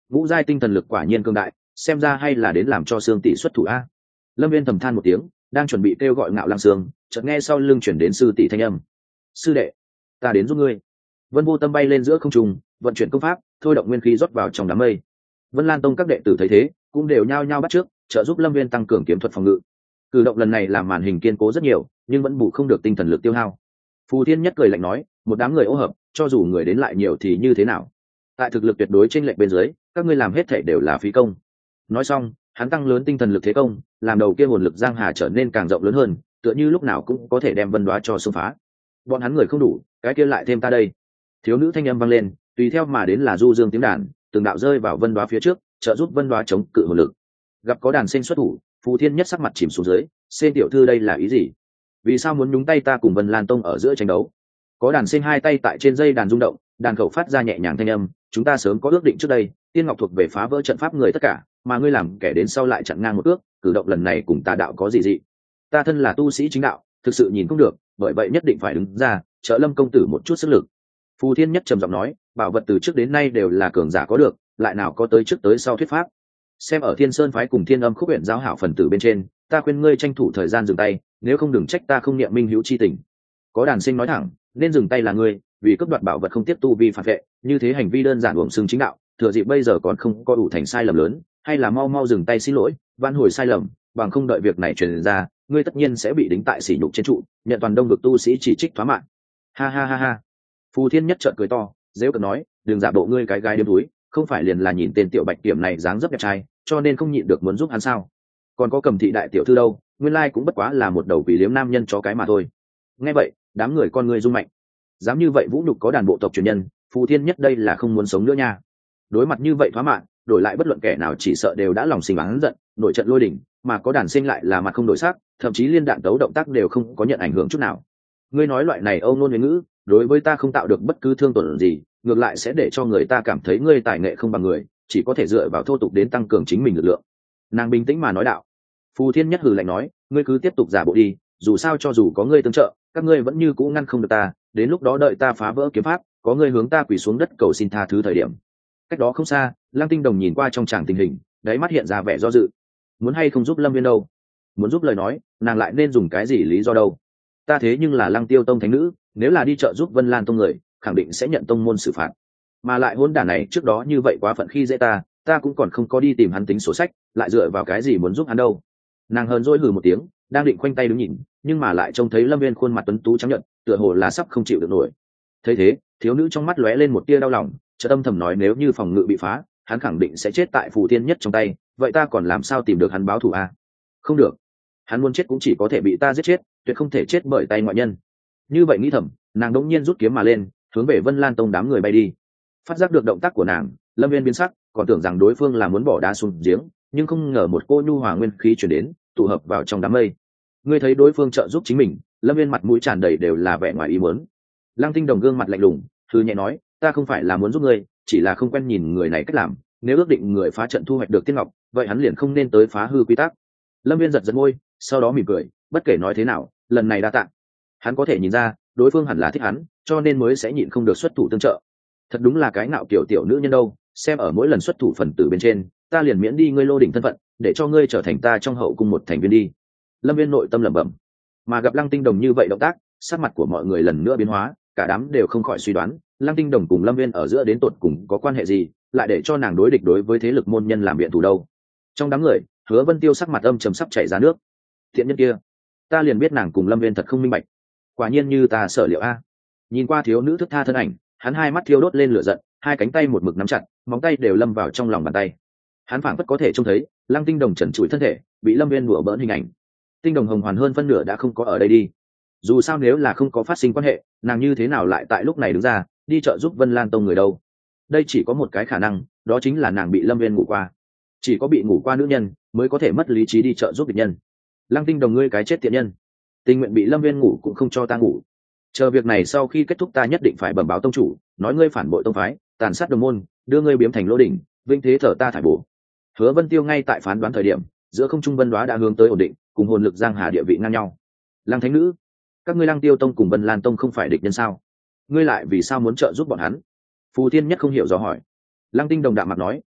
ngũ giai tinh thần lực quả nhiên cương đại, xem ra hay là đến làm cho Sương tỷ xuất thủ a. Lâm Viên thầm than một tiếng, đang chuẩn bị kêu gọi Ngạo Lăng Sương, chợt nghe sau lưng chuyển đến sư tỷ thanh âm. Sư đệ, ta đến giúp ngươi. Vân Vô Tâm bay lên giữa không trung, vận chuyển công pháp, thôi động nguyên khí rót vào trong đám mây. Vân Lan Tông các đệ tử thấy thế, cũng đều nhao nhao bắt trước, trợ giúp Lâm Viên tăng cường kiếm thuật phòng ngự. Cử động lần này làm màn hình kiên cố rất nhiều, nhưng vẫn bù không được tinh thần lực tiêu hao. Phù Thiên Nhất cười lạnh nói, một đám người ô hợp, cho dù người đến lại nhiều thì như thế nào? Tại thực lực tuyệt đối trên lệch bên dưới, các ngươi làm hết thảy đều là phí công. Nói xong, hắn tăng lớn tinh thần lực thế công, làm đầu kia hồn lực giang hà trở nên càng rộng lớn hơn, tựa như lúc nào cũng có thể đem Vân Đoá cho xông phá. Bọn hắn người không đủ, cái kia lại thêm ta đây. Thiếu nữ thanh âm vang lên, tùy theo mà đến là du dương tiếng đàn, từng đạo rơi vào Vân Đoá phía trước, trợ giúp Vân Đoá chống cự hồn lực. Gặp có đàn sinh xuất thủ, Phù Thiên Nhất sắc mặt chìm xuống dưới, "Xên tiểu thư đây là ý gì? Vì sao muốn nhúng tay ta cùng Vân Lan Tông ở giữa tranh đấu?" Có đàn sinh hai tay tại trên dây đàn rung động, đàn khẩu phát ra nhẹ nhàng thanh âm, "Chúng ta sớm có ước định trước đây, Tiên Ngọc thuộc về phá vỡ trận pháp người tất cả, mà ngươi làm kẻ đến sau lại chặn ngang một ước, cử động lần này cùng tà đạo có gì dị? Ta thân là tu sĩ chính đạo, thực sự nhìn không được, bởi vậy nhất định phải đứng ra, trợ Lâm công tử một chút sức lực." Phù Thiên Nhất trầm giọng nói, "Bảo vật từ trước đến nay đều là cường giả có được, lại nào có tới trước tới sau thuyết pháp. Xem ở Thiên Sơn phái cùng Thiên Âm Khúc huyện giáo hảo phần tử bên trên, ta khuyên ngươi tranh thủ thời gian dừng tay, nếu không đừng trách ta không niệm minh hữu chi tình." Có đàn sinh nói thẳng, "Nên dừng tay là ngươi, vì cướp đoạt bảo vật không tiếp tu vi phản vệ, như thế hành vi đơn giản uổng xưng chính đạo, thừa dịp bây giờ còn không có đủ thành sai lầm lớn, hay là mau mau dừng tay xin lỗi, vãn hồi sai lầm, bằng không đợi việc này truyền ra, ngươi tất nhiên sẽ bị đính tại sỉ nhục trên trụ, nhận toàn đông vực tu sĩ chỉ trích thoá mạng." Ha ha ha ha. Phù Thiên Nhất trợn cười to, dễ cợt nói, "Đừng giả bộ ngươi cái gai đêm túi, không phải liền là nhìn tên tiểu bạch kiểm này dáng dấp đẹp trai, cho nên không nhịn được muốn giúp hắn sao? Còn có Cầm thị đại tiểu thư đâu, nguyên lai cũng bất quá là một đầu quỷ liếm nam nhân chó cái mà thôi." Nghe vậy, đám người con ngươi rung mạnh. Dám như vậy vũ nhục có đàn bộ tộc truyền nhân, Phù Thiên Nhất đây là không muốn sống nữa nha. Đối mặt như vậy thoá mạng, đổi lại bất luận kẻ nào chỉ sợ đều đã lòng sinh oán giận, nổi trận lôi đỉnh, mà có đàn sinh lại là mặt không đổi sắc, thậm chí liên đạn tấu động tác đều không có nhận ảnh hưởng chút nào. Ngươi nói loại này âu nôn huế ngữ, đối với ta không tạo được bất cứ thương tổn gì, ngược lại sẽ để cho người ta cảm thấy ngươi tài nghệ không bằng người, chỉ có thể dựa vào thô tục đến tăng cường chính mình lực lượng. Nàng bình tĩnh mà nói đạo. Phù Thiên Nhất hừ lạnh nói, "Ngươi cứ tiếp tục giả bộ đi, dù sao cho dù có ngươi tương trợ, các ngươi vẫn như cũ ngăn không được ta, đến lúc đó đợi ta phá vỡ kiếm pháp, có ngươi hướng ta quỳ xuống đất cầu xin tha thứ thời điểm." Cách đó không xa, Lăng Tinh Đồng nhìn qua trong tràng tình hình, đáy mắt hiện ra vẻ do dự. Muốn hay không giúp Lâm Viên đâu? Muốn giúp lời nói, nàng lại nên dùng cái gì lý do đâu? Ta thế nhưng là Lăng Tiêu Tông thánh nữ, nếu là đi trợ giúp Vân Lan Tông người, khẳng định sẽ nhận tông môn xử phạt. Mà lại hỗn đản này trước đó như vậy quá phận khi dễ ta cũng còn không có đi tìm hắn tính sổ sách, lại dựa vào cái gì muốn giúp hắn đâu? Nàng hờn dỗi hừ một tiếng, đang định khoanh tay đứng nhìn, nhưng mà lại trông thấy Lâm Viên khuôn mặt tuấn tú trắng nhợt, tựa hồ là sắp không chịu được nổi. Thấy thế, thiếu nữ trong mắt lóe lên một tia đau lòng, chợt âm thầm nói, nếu như phòng ngự bị phá, hắn khẳng định sẽ chết tại Phù Thiên Nhất trong tay, vậy ta còn làm sao tìm được hắn báo thù a? Không được, hắn muốn chết cũng chỉ có thể bị ta giết chết, tuyệt không thể chết bởi tay ngoại nhân. Như vậy nghĩ thầm, nàng đống nhiên rút kiếm mà lên, hướng về Vân Lan Tông đám người bay đi. Phát giác được động tác của nàng, Lâm Viên biến sắc, còn tưởng rằng đối phương là muốn bỏ đá xuống giếng, nhưng không ngờ một cô nhu hòa nguyên khí truyền đến, tụ hợp vào trong đám mây. Ngươi thấy đối phương trợ giúp chính mình, Lâm Viên mặt mũi tràn đầy đều là vẻ ngoài ý muốn. Lăng Tinh Đồng gương mặt lạnh lùng, thư nhẹ nói, ta không phải là muốn giúp ngươi, chỉ là không quen nhìn người này cách làm, nếu ước định người phá trận thu hoạch được tiên ngọc, vậy hắn liền không nên tới phá hư quy tắc. Lâm Viên giật giật môi, sau đó mỉm cười, bất kể nói thế nào, lần này đa tạ. Hắn có thể nhìn ra, đối phương hẳn là thích hắn, cho nên mới sẽ nhịn không được xuất thủ tương trợ. Thật đúng là cái ngạo kiểu tiểu nữ nhân đâu, xem ở mỗi lần xuất thủ phần tử bên trên, ta liền miễn đi ngươi lô đỉnh thân phận, để cho ngươi trở thành ta trong hậu cung một thành viên đi. Lâm Viên nội tâm lẩm bẩm, mà gặp Lăng Tinh Đồng như vậy động tác, sắc mặt của mọi người lần nữa biến hóa, cả đám đều không khỏi suy đoán, Lăng Tinh Đồng cùng Lâm Viên ở giữa đến tột cùng có quan hệ gì, lại để cho nàng đối địch đối với thế lực môn nhân làm biện thủ đâu. Trong đám người, Hứa Vân Tiêu sắc mặt âm trầm sắp chảy ra nước. Thiện nhân kia, ta liền biết nàng cùng Lâm Viên thật không minh bạch. Quả nhiên như ta sở liệu a. Nhìn qua thiếu nữ thức tha thân ảnh, hắn hai mắt thiêu đốt lên lửa giận, hai cánh tay một mực nắm chặt, móng tay đều lâm vào trong lòng bàn tay. Hắn phảng phất có thể trông thấy Lăng Tinh Đồng trần trụi thân thể, bị Lâm Viên đùa bỡn hình ảnh. Tinh Đồng hồng hoàn hơn phân nửa đã không có ở đây đi. Dù sao nếu là không có phát sinh quan hệ, nàng như thế nào lại tại lúc này đứng ra đi trợ giúp Vân Lan Tông người đâu? Đây chỉ có một cái khả năng, đó chính là nàng bị Lâm Viên ngủ qua. Chỉ có bị ngủ qua nữ nhân mới có thể mất lý trí đi trợ giúp địch nhân. Lăng Tinh Đồng, ngươi cái chết tiện nhân, tình nguyện bị Lâm Viên ngủ cũng không cho ta ngủ. Chờ việc này sau khi kết thúc, ta nhất định phải bẩm báo tông chủ, nói ngươi phản bội tông phái, tàn sát đồng môn, đưa ngươi biếm thành lỗ đỉnh, vinh thế thở ta thải bổ. Hứa Vân Tiêu ngay tại phán đoán thời điểm, giữa không trung Vân Đoá đã hướng tới ổn định, cùng hồn lực giang hà địa vị ngang nhau. Lăng thánh nữ, các ngươi Lăng Tiêu Tông cùng Vân Lan Tông không phải địch nhân sao? Ngươi lại vì sao muốn trợ giúp bọn hắn? Phù Thiên Nhất không hiểu rõ hỏi. Lăng Tinh Đồng đạm mặt nói,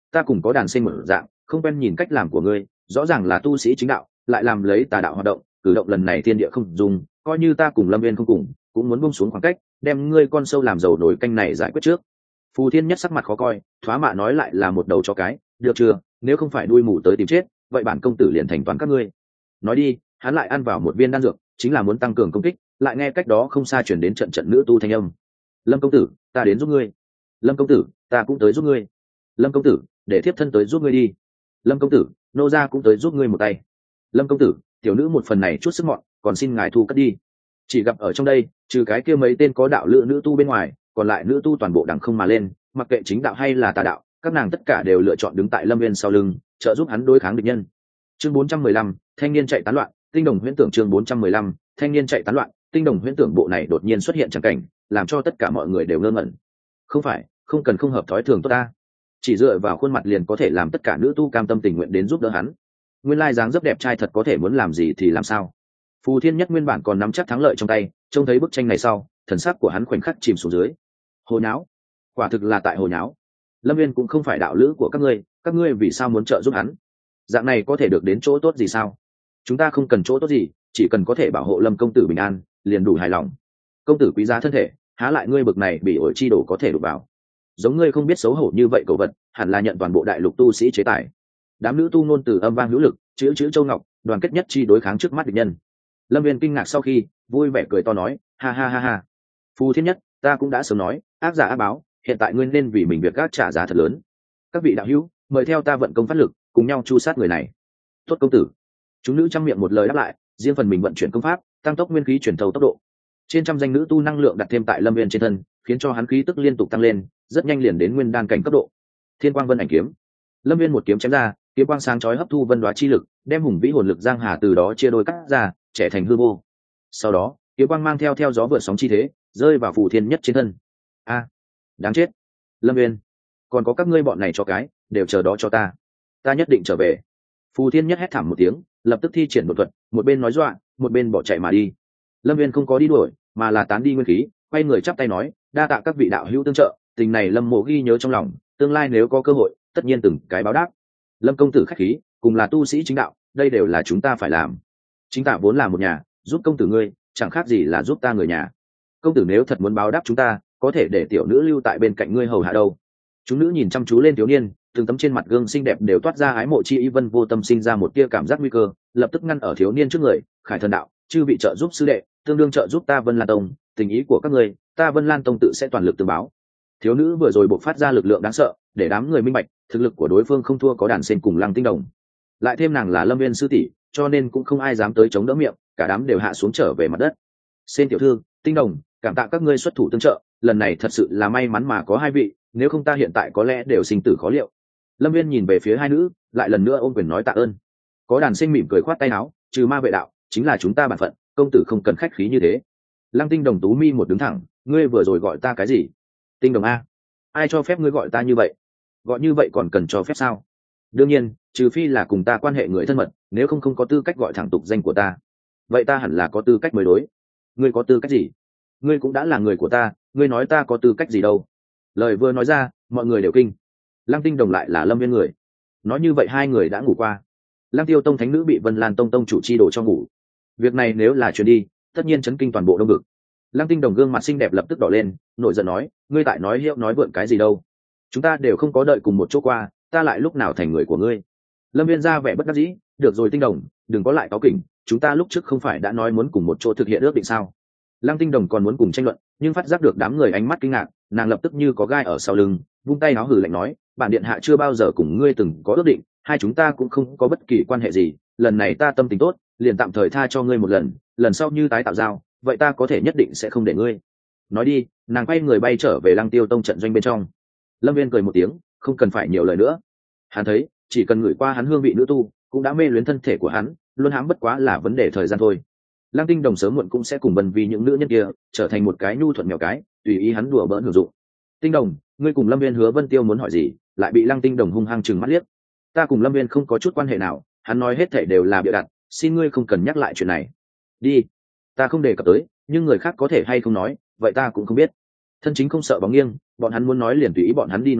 ta cùng có đàn sinh một dạng không quen nhìn cách làm của ngươi, rõ ràng là tu sĩ chính đạo lại làm lấy tà đạo hoạt động, cử động lần này thiên địa không dùng, coi như ta cùng Lâm Viên không cùng cũng muốn buông xuống khoảng cách, đem ngươi con sâu làm dầu nổi canh này giải quyết trước. Phù Thiên Nhất sắc mặt khó coi, thoá mạ nói lại là một đầu chó cái, được chưa, nếu không phải đuôi mù tới tìm chết, vậy bản công tử liền thành toán các ngươi. Nói đi, hắn lại ăn vào một viên đan dược, chính là muốn tăng cường công kích, lại nghe cách đó không xa chuyển đến trận trận nữ tu thanh âm. Lâm công tử, ta đến giúp ngươi. Lâm công tử, ta cũng tới giúp ngươi. Lâm công tử, để thiếp thân tới giúp ngươi đi. Lâm công tử, nô gia cũng tới giúp ngươi một tay. Lâm công tử, tiểu nữ một phần này chút sức mọn, còn xin ngài thu cất đi. Chỉ gặp ở trong đây, trừ cái kia mấy tên có đạo lữ nữ tu bên ngoài, còn lại nữ tu toàn bộ đằng không mà lên, mặc kệ chính đạo hay là tà đạo, các nàng tất cả đều lựa chọn đứng tại Lâm Viên sau lưng, trợ giúp hắn đối kháng địch nhân. Chương 415, thanh niên chạy tán loạn, tinh đồng huyễn tưởng. Chương 415, thanh niên chạy tán loạn, tinh đồng huyễn tưởng. Bộ này đột nhiên xuất hiện chẳng cảnh, làm cho tất cả mọi người đều ngơ ngẩn. Không phải, không cần không hợp thói thường tốt ta, chỉ dựa vào khuôn mặt liền có thể làm tất cả nữ tu cam tâm tình nguyện đến giúp đỡ hắn. Nguyên lai dáng dấp đẹp trai thật có thể muốn làm gì thì làm sao. Phù Thiên Nhất nguyên bản còn nắm chắc thắng lợi trong tay, trông thấy bức tranh này sau, thần sắc của hắn khoảnh khắc chìm xuống dưới. Hồ nháo, quả thực là tại hồ nháo. Lâm Viên cũng không phải đạo lữ của các ngươi vì sao muốn trợ giúp hắn? Dạng này có thể được đến chỗ tốt gì sao? Chúng ta không cần chỗ tốt gì, chỉ cần có thể bảo hộ Lâm công tử bình an, liền đủ hài lòng. Công tử quý giá thân thể, há lại ngươi bực này bị ổi chi đổ có thể đụng vào? Giống ngươi không biết xấu hổ như vậy cẩu vật, hẳn là nhận toàn bộ đại lục tu sĩ chế tài. Đám nữ tu ngôn từ âm vang hữu lực, chữ châu ngọc, đoàn kết nhất chi đối kháng trước mắt địch nhân. Lâm Viên kinh ngạc sau khi vui vẻ cười to nói, ha ha ha ha. Phù Thiên Nhất, ta cũng đã sớm nói, ác giả ác báo, hiện tại ngươi nên vì mình việc gác trả giá thật lớn. Các vị đạo hữu, mời theo ta vận công phát lực, cùng nhau chu sát người này. Tốt công tử. Chúng nữ trăm miệng một lời đáp lại, riêng phần mình vận chuyển công pháp, tăng tốc nguyên khí chuyển thâu tốc độ. Trên trăm danh nữ tu năng lượng đặt thêm tại Lâm Viên trên thân, khiến cho hắn khí tức liên tục tăng lên, rất nhanh liền đến nguyên đan cảnh cấp độ. Thiên Quang Vân Ảnh Kiếm. Lâm Viên một kiếm chém ra, kiếm quang sáng chói hấp thu vân đoá chi lực, đem hùng vĩ hồn lực giang hà từ đó chia đôi cắt ra, trẻ thành hư vô. Sau đó, kiếm quang mang theo gió vượt sóng chi thế, rơi vào Phù Thiên Nhất trên thân. A, đáng chết. Lâm Viên, còn có các ngươi bọn này cho cái, đều chờ đó cho ta. Ta nhất định trở về. Phù Thiên Nhất hét thảm một tiếng, lập tức thi triển một thuật, một bên nói dọa, một bên bỏ chạy mà đi. Lâm Viên không có đi đuổi, mà là tán đi nguyên khí, quay người chắp tay nói, đa tạ các vị đạo hữu tương trợ, tình này Lâm mộ ghi nhớ trong lòng, tương lai nếu có cơ hội, tất nhiên từng cái báo đáp. Lâm công tử khách khí, cùng là tu sĩ chính đạo, đây đều là chúng ta phải làm. Chính ta vốn là một nhà, giúp công tử ngươi, chẳng khác gì là giúp ta người nhà. Công tử nếu thật muốn báo đáp chúng ta, có thể để tiểu nữ lưu tại bên cạnh ngươi hầu hạ đâu. Chúng nữ nhìn chăm chú lên thiếu niên, từng tấm trên mặt gương xinh đẹp đều toát ra ái mộ chi ý, Vân vô tâm sinh ra một tia cảm giác nguy cơ, lập tức ngăn ở thiếu niên trước người, khải thần đạo, chư vị trợ giúp sư đệ, tương đương trợ giúp ta Vân Lan Tông, tình ý của các ngươi, ta Vân Lan Tông tự sẽ toàn lực tương báo. Thiếu nữ vừa rồi bộc phát ra lực lượng đáng sợ, để đám người minh bạch, thực lực của đối phương không thua có đàn sen cùng Lăng Tinh Đồng. Lại thêm nàng là Lâm Viên sư tỷ, cho nên cũng không ai dám tới chống đỡ miệng, cả đám đều hạ xuống trở về mặt đất. Sen tiểu thư, Tinh Đồng, cảm tạ các ngươi xuất thủ tương trợ, lần này thật sự là may mắn mà có hai vị, nếu không ta hiện tại có lẽ đều sinh tử khó liệu. Lâm Viên nhìn về phía hai nữ, lại lần nữa ôm quyền nói tạ ơn. Có đàn sinh mỉm cười khoát tay áo, trừ ma vệ đạo, chính là chúng ta bản phận, công tử không cần khách khí như thế. Lăng Tinh Đồng tú mi một đứng thẳng, ngươi vừa rồi gọi ta cái gì? Tinh Đồng a? Ai cho phép ngươi gọi ta như vậy? Gọi như vậy còn cần cho phép sao? Đương nhiên, trừ phi là cùng ta quan hệ người thân mật, nếu không có tư cách gọi thẳng tục danh của ta. Vậy ta hẳn là có tư cách mới đối. Ngươi có tư cách gì? Ngươi cũng đã là người của ta, ngươi nói ta có tư cách gì đâu? Lời vừa nói ra, mọi người đều kinh. Lăng Tinh Đồng lại là Lâm Viên người. Nói như vậy hai người đã ngủ qua. Lăng Tiêu Tông thánh nữ bị Vân Lan Tông tông chủ chi đổ cho ngủ. Việc này nếu là truyền đi, tất nhiên chấn kinh toàn bộ Đông Vực. Lăng Tinh Đồng gương mặt xinh đẹp lập tức đỏ lên, nổi giận nói, ngươi tại nói hiệu nói vượn cái gì đâu? Chúng ta đều không có đợi cùng một chỗ qua, ta lại lúc nào thành người của ngươi? Lâm Viên ra vẻ bất đắc dĩ, được rồi Tinh Đồng, đừng có lại cáu kỉnh, chúng ta lúc trước không phải đã nói muốn cùng một chỗ thực hiện ước định sao? Lăng Tinh Đồng còn muốn cùng tranh luận, nhưng phát giác được đám người ánh mắt kinh ngạc, nàng lập tức như có gai ở sau lưng, vung tay áo hừ lạnh nói, bản điện hạ chưa bao giờ cùng ngươi từng có ước định, hai chúng ta cũng không có bất kỳ quan hệ gì, lần này ta tâm tình tốt, liền tạm thời tha cho ngươi một lần, lần sau như tái tạo giao, vậy ta có thể nhất định sẽ không để ngươi. Nói đi, nàng quay người bay trở về Lăng Tiêu Tông trận doanh bên trong. Lâm Viên cười một tiếng, không cần phải nhiều lời nữa. Hắn thấy, chỉ cần ngửi qua hắn hương vị nữ tu, cũng đã mê luyến thân thể của hắn, luôn hãm bất quá là vấn đề thời gian thôi. Lăng Tinh Đồng sớm muộn cũng sẽ cùng Vân vì những nữ nhân kia trở thành một cái nhu thuận mèo cái, tùy ý hắn đùa bỡn hưởng dụng. Tinh Đồng, ngươi cùng Lâm Viên hứa Vân Tiêu muốn hỏi gì, lại bị Lăng Tinh Đồng hung hăng chừng mắt liếc. Ta cùng Lâm Viên không có chút quan hệ nào, hắn nói hết thảy đều là bịa đặt, xin ngươi không cần nhắc lại chuyện này. Đi, ta không đề cập tới, nhưng người khác có thể hay không nói, vậy ta cũng không biết. Thân chính không sợ bóng nghiêng, bọn hắn muốn nói liền tùy ý bọn hắn đi nói đi,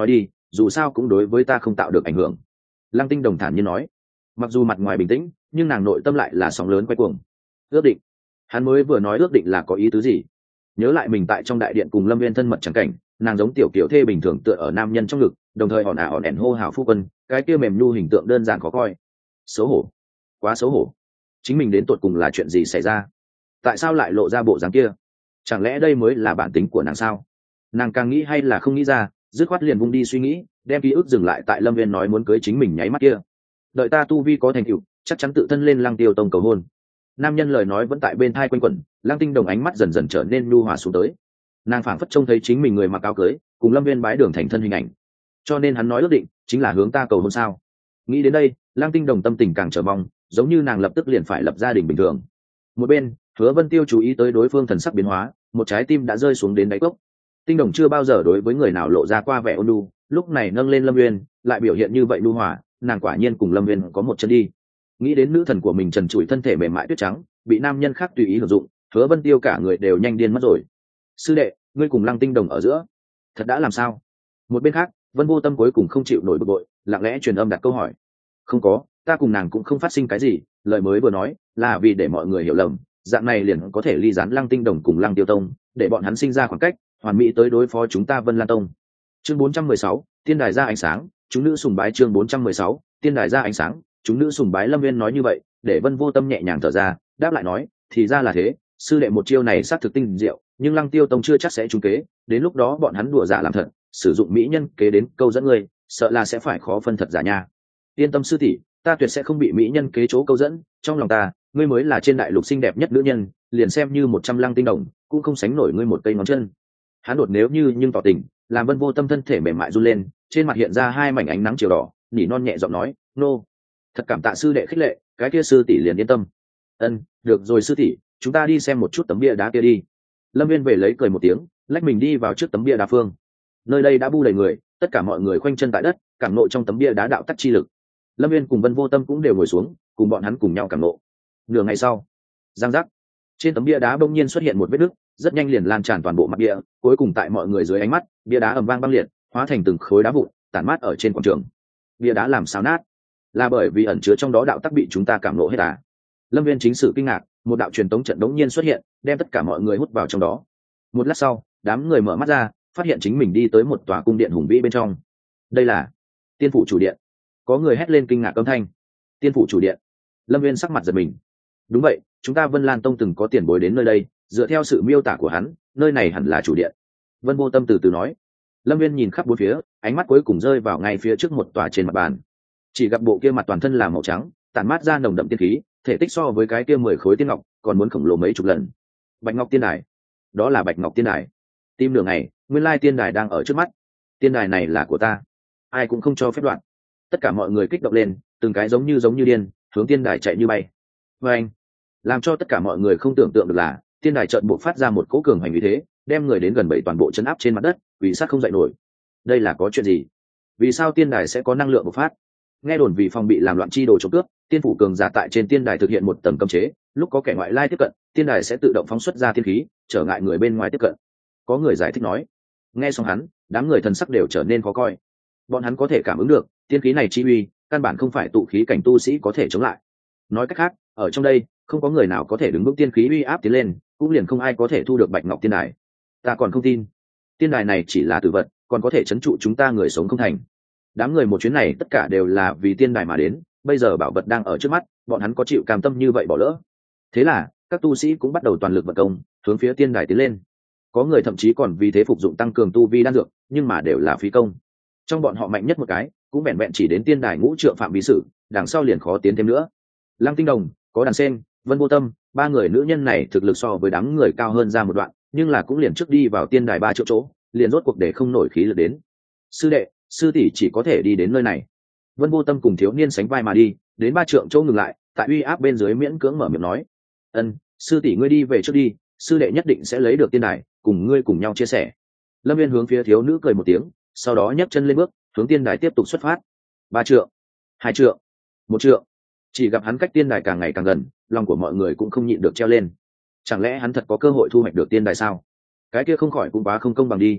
dù sao cũng đối với ta không tạo được ảnh hưởng. Lăng Tinh Đồng thản nhiên nói. Mặc dù mặt ngoài bình tĩnh nhưng nàng nội tâm lại là sóng lớn quay cuồng. Ước định. Hắn mới vừa nói ước định là có ý tứ gì? Nhớ lại mình tại trong đại điện cùng Lâm Viên thân mật chẳng cảnh, nàng giống tiểu kiểu thê bình thường tựa ở nam nhân trong ngực, đồng thời hòn ẻn hô hào phu quân, cái kia mềm nhu hình tượng đơn giản khó coi. Xấu hổ, quá xấu hổ. Chính mình đến tột cùng là chuyện gì xảy ra? Tại sao lại lộ ra bộ dáng kia? Chẳng lẽ đây mới là bản tính của nàng sao? Nàng càng nghĩ hay là không nghĩ ra, dứt khoát liền vung đi suy nghĩ, đem ký ức dừng lại tại Lâm Viên nói muốn cưới chính mình nháy mắt kia. Đợi ta tu vi có thành tựu, chắc chắn tự thân lên Lăng Tiêu Tông cầu hôn. Nam nhân lời nói vẫn tại bên thai quanh quẩn, Lăng Tinh Đồng ánh mắt dần dần trở nên nhu hòa xuống tới. Nàng phảng phất trông thấy chính mình người mặc áo cưới cùng Lâm Viên bái đường thành thân hình ảnh, cho nên hắn nói ước định chính là hướng ta cầu hôn sao? Nghĩ đến đây, Lăng Tinh Đồng tâm tình càng chờ mong, giống như nàng lập tức liền phải lập gia đình bình thường. Một bên, Hứa Vân Tiêu chú ý tới đối phương thần sắc biến hóa, một trái tim đã rơi xuống đến đáy cốc. Tinh Đồng chưa bao giờ đối với người nào lộ ra qua vẻ ôn nhu, lúc này nâng lên Lâm Viên, lại biểu hiện như vậy nhu hòa, nàng quả nhiên cùng Lâm Viên có một chân đi. Nghĩ đến nữ thần của mình trần trụi thân thể mềm mại tuyết trắng, bị nam nhân khác tùy ý sử dụng, Hứa Vân Tiêu cả người đều nhanh điên mất rồi. Sư đệ, ngươi cùng Lăng Tinh Đồng ở giữa, thật đã làm sao? Một bên khác, Vân Vô Tâm cuối cùng không chịu nổi bực bội, lặng lẽ truyền âm đặt câu hỏi. Không có, ta cùng nàng cũng không phát sinh cái gì, lời mới vừa nói là vì để mọi người hiểu lầm, dạng này liền có thể ly gián Lăng Tinh Đồng cùng Lăng Tiêu Tông, để bọn hắn sinh ra khoảng cách, hoàn mỹ tới đối phó chúng ta Vân Lan Tông. Chương 416, Tiên đài ra ánh sáng, chúng nữ sùng bái. Chương 416, Tiên đài ra ánh sáng, chúng nữ sùng bái. Lâm Viên nói như vậy, để Vân Vô Tâm nhẹ nhàng thở ra, đáp lại nói, thì ra là thế, sư đệ một chiêu này sát thực tinh diệu, nhưng Lăng Tiêu Tông chưa chắc sẽ trúng kế, đến lúc đó bọn hắn đùa giả làm thật, sử dụng mỹ nhân kế đến câu dẫn ngươi, sợ là sẽ phải khó phân thật giả nha. Yên tâm sư tỷ, ta tuyệt sẽ không bị mỹ nhân kế chỗ câu dẫn, trong lòng ta, ngươi mới là trên đại lục xinh đẹp nhất nữ nhân, liền xem như 100 Lăng Tinh Đồng cũng không sánh nổi ngươi một cây ngón chân. Hắn đột nếu như nhưng tỏ tình, làm Vân Vô Tâm thân thể mềm mại run lên, trên mặt hiện ra hai mảnh ánh nắng chiều đỏ, nỉ non nhẹ giọng nói, nô, thật cảm tạ sư đệ khích lệ, cái kia sư tỷ liền yên tâm. Ân, được rồi sư tỷ, chúng ta đi xem một chút tấm bia đá kia đi. Lâm Viên về lấy cười một tiếng, lách mình đi vào trước tấm bia đá phương. Nơi đây đã bu đầy người, tất cả mọi người khoanh chân tại đất, cảm nộ trong tấm bia đá đạo tắc chi lực. Lâm Viên cùng Vân Vô Tâm cũng đều ngồi xuống, cùng bọn hắn cùng nhau cảm nộ. Nửa ngày sau, giang giác, trên tấm bia đá bỗng nhiên xuất hiện một vết nứt, rất nhanh liền lan tràn toàn bộ mặt bia, cuối cùng tại mọi người dưới ánh mắt, bia đá ầm vang băng liệt, hóa thành từng khối đá vụn, tản mát ở trên quảng trường. Bia đá làm sao nát? Là bởi vì ẩn chứa trong đó đạo tắc bị chúng ta cảm nộ hết à? Lâm Viên chính sự kinh ngạc, một đạo truyền tống trận đống nhiên xuất hiện, đem tất cả mọi người hút vào trong đó. Một lát sau, đám người mở mắt ra, phát hiện chính mình đi tới một tòa cung điện hùng vĩ bên trong. Đây là Tiên phủ chủ điện. Có người hét lên kinh ngạc âm thanh. Tiên phủ chủ điện? Lâm Viên sắc mặt giật mình. Đúng vậy, chúng ta Vân Lan Tông từng có tiền bối đến nơi đây, dựa theo sự miêu tả của hắn, nơi này hẳn là chủ điện. Vân Vô Tâm từ từ nói. Lâm Viên nhìn khắp bốn phía, ánh mắt cuối cùng rơi vào ngay phía trước một tòa trên mặt bàn. Chỉ gặp bộ kia mặt toàn thân là màu trắng, tản mát ra nồng đậm tiên khí, thể tích so với cái kia 10 khối tiên ngọc còn muốn khổng lồ mấy chục lần. Bạch Ngọc Tiên Đài. Đó là Bạch Ngọc Tiên Đài. Tim nửa ngày, nguyên lai tiên đài đang ở trước mắt. Tiên đài này là của ta, ai cũng không cho phép đoạn. Tất cả mọi người kích động lên, từng cái giống như điên, hướng tiên đài chạy như bay. Và anh, làm cho tất cả mọi người không tưởng tượng được là, tiên đài chợt bộc phát ra một cỗ cường hành như thế, đem người đến gần 7 toàn bộ chấn áp trên mặt đất, vì sát không dậy nổi. Đây là có chuyện gì? Vì sao tiên đài sẽ có năng lượng bộc phát? Nghe đồn vì phòng bị làm loạn chi đồ trộm cướp, tiên phủ cường giả tại trên tiên đài thực hiện một tầng cấm chế, lúc có kẻ ngoại lai tiếp cận, tiên đài sẽ tự động phóng xuất ra tiên khí, trở ngại người bên ngoài tiếp cận. Có người giải thích nói. Nghe xong hắn, đám người thần sắc đều trở nên khó coi. Bọn hắn có thể cảm ứng được, tiên khí này chi uy, căn bản không phải tụ khí cảnh tu sĩ có thể chống lại. Nói cách khác, ở trong đây, không có người nào có thể đứng vững tiên khí uy áp tiến lên, cũng liền không ai có thể thu được Bạch Ngọc Tiên Đài. Ta còn không tin, tiên đài này chỉ là tử vật, còn có thể trấn trụ chúng ta người sống không thành. Đám người một chuyến này tất cả đều là vì tiên đài mà đến, bây giờ bảo vật đang ở trước mắt, bọn hắn có chịu cam tâm như vậy bỏ lỡ? Thế là, các tu sĩ cũng bắt đầu toàn lực vận công, hướng phía tiên đài tiến lên. Có người thậm chí còn vì thế phục dụng tăng cường tu vi đan dược, nhưng mà đều là phí công. Trong bọn họ mạnh nhất một cái, cũng vẹn vẹn chỉ đến tiên đài ngũ trượng phạm vi sử, đằng sau liền khó tiến thêm nữa. Lăng Tinh Đồng, có Đàn Sen, Vân Vô Tâm, ba người nữ nhân này thực lực so với đám người cao hơn ra một đoạn, nhưng là cũng liền trước đi vào tiên đài 3 triệu chỗ, liền rốt cuộc để không nổi khí lực đến. Sư đệ, sư tỷ chỉ có thể đi đến nơi này. Vân Vô Tâm cùng thiếu niên sánh vai mà đi, đến 3 trượng chỗ ngừng lại, tại uy áp bên dưới miễn cưỡng mở miệng nói: "Ân, sư tỷ ngươi đi về trước đi, sư đệ nhất định sẽ lấy được tiên đài, cùng ngươi cùng nhau chia sẻ." Lâm Viên hướng phía thiếu nữ cười một tiếng, sau đó nhấc chân lên bước, hướng tiên đài tiếp tục xuất phát. 3 trượng, 2 trượng, 1 trượng. Chỉ gặp hắn cách tiên đài càng ngày càng gần, lòng của mọi người cũng không nhịn được treo lên. Chẳng lẽ hắn thật có cơ hội thu hoạch được tiên đài sao? Cái kia không khỏi cũng quá không công bằng đi.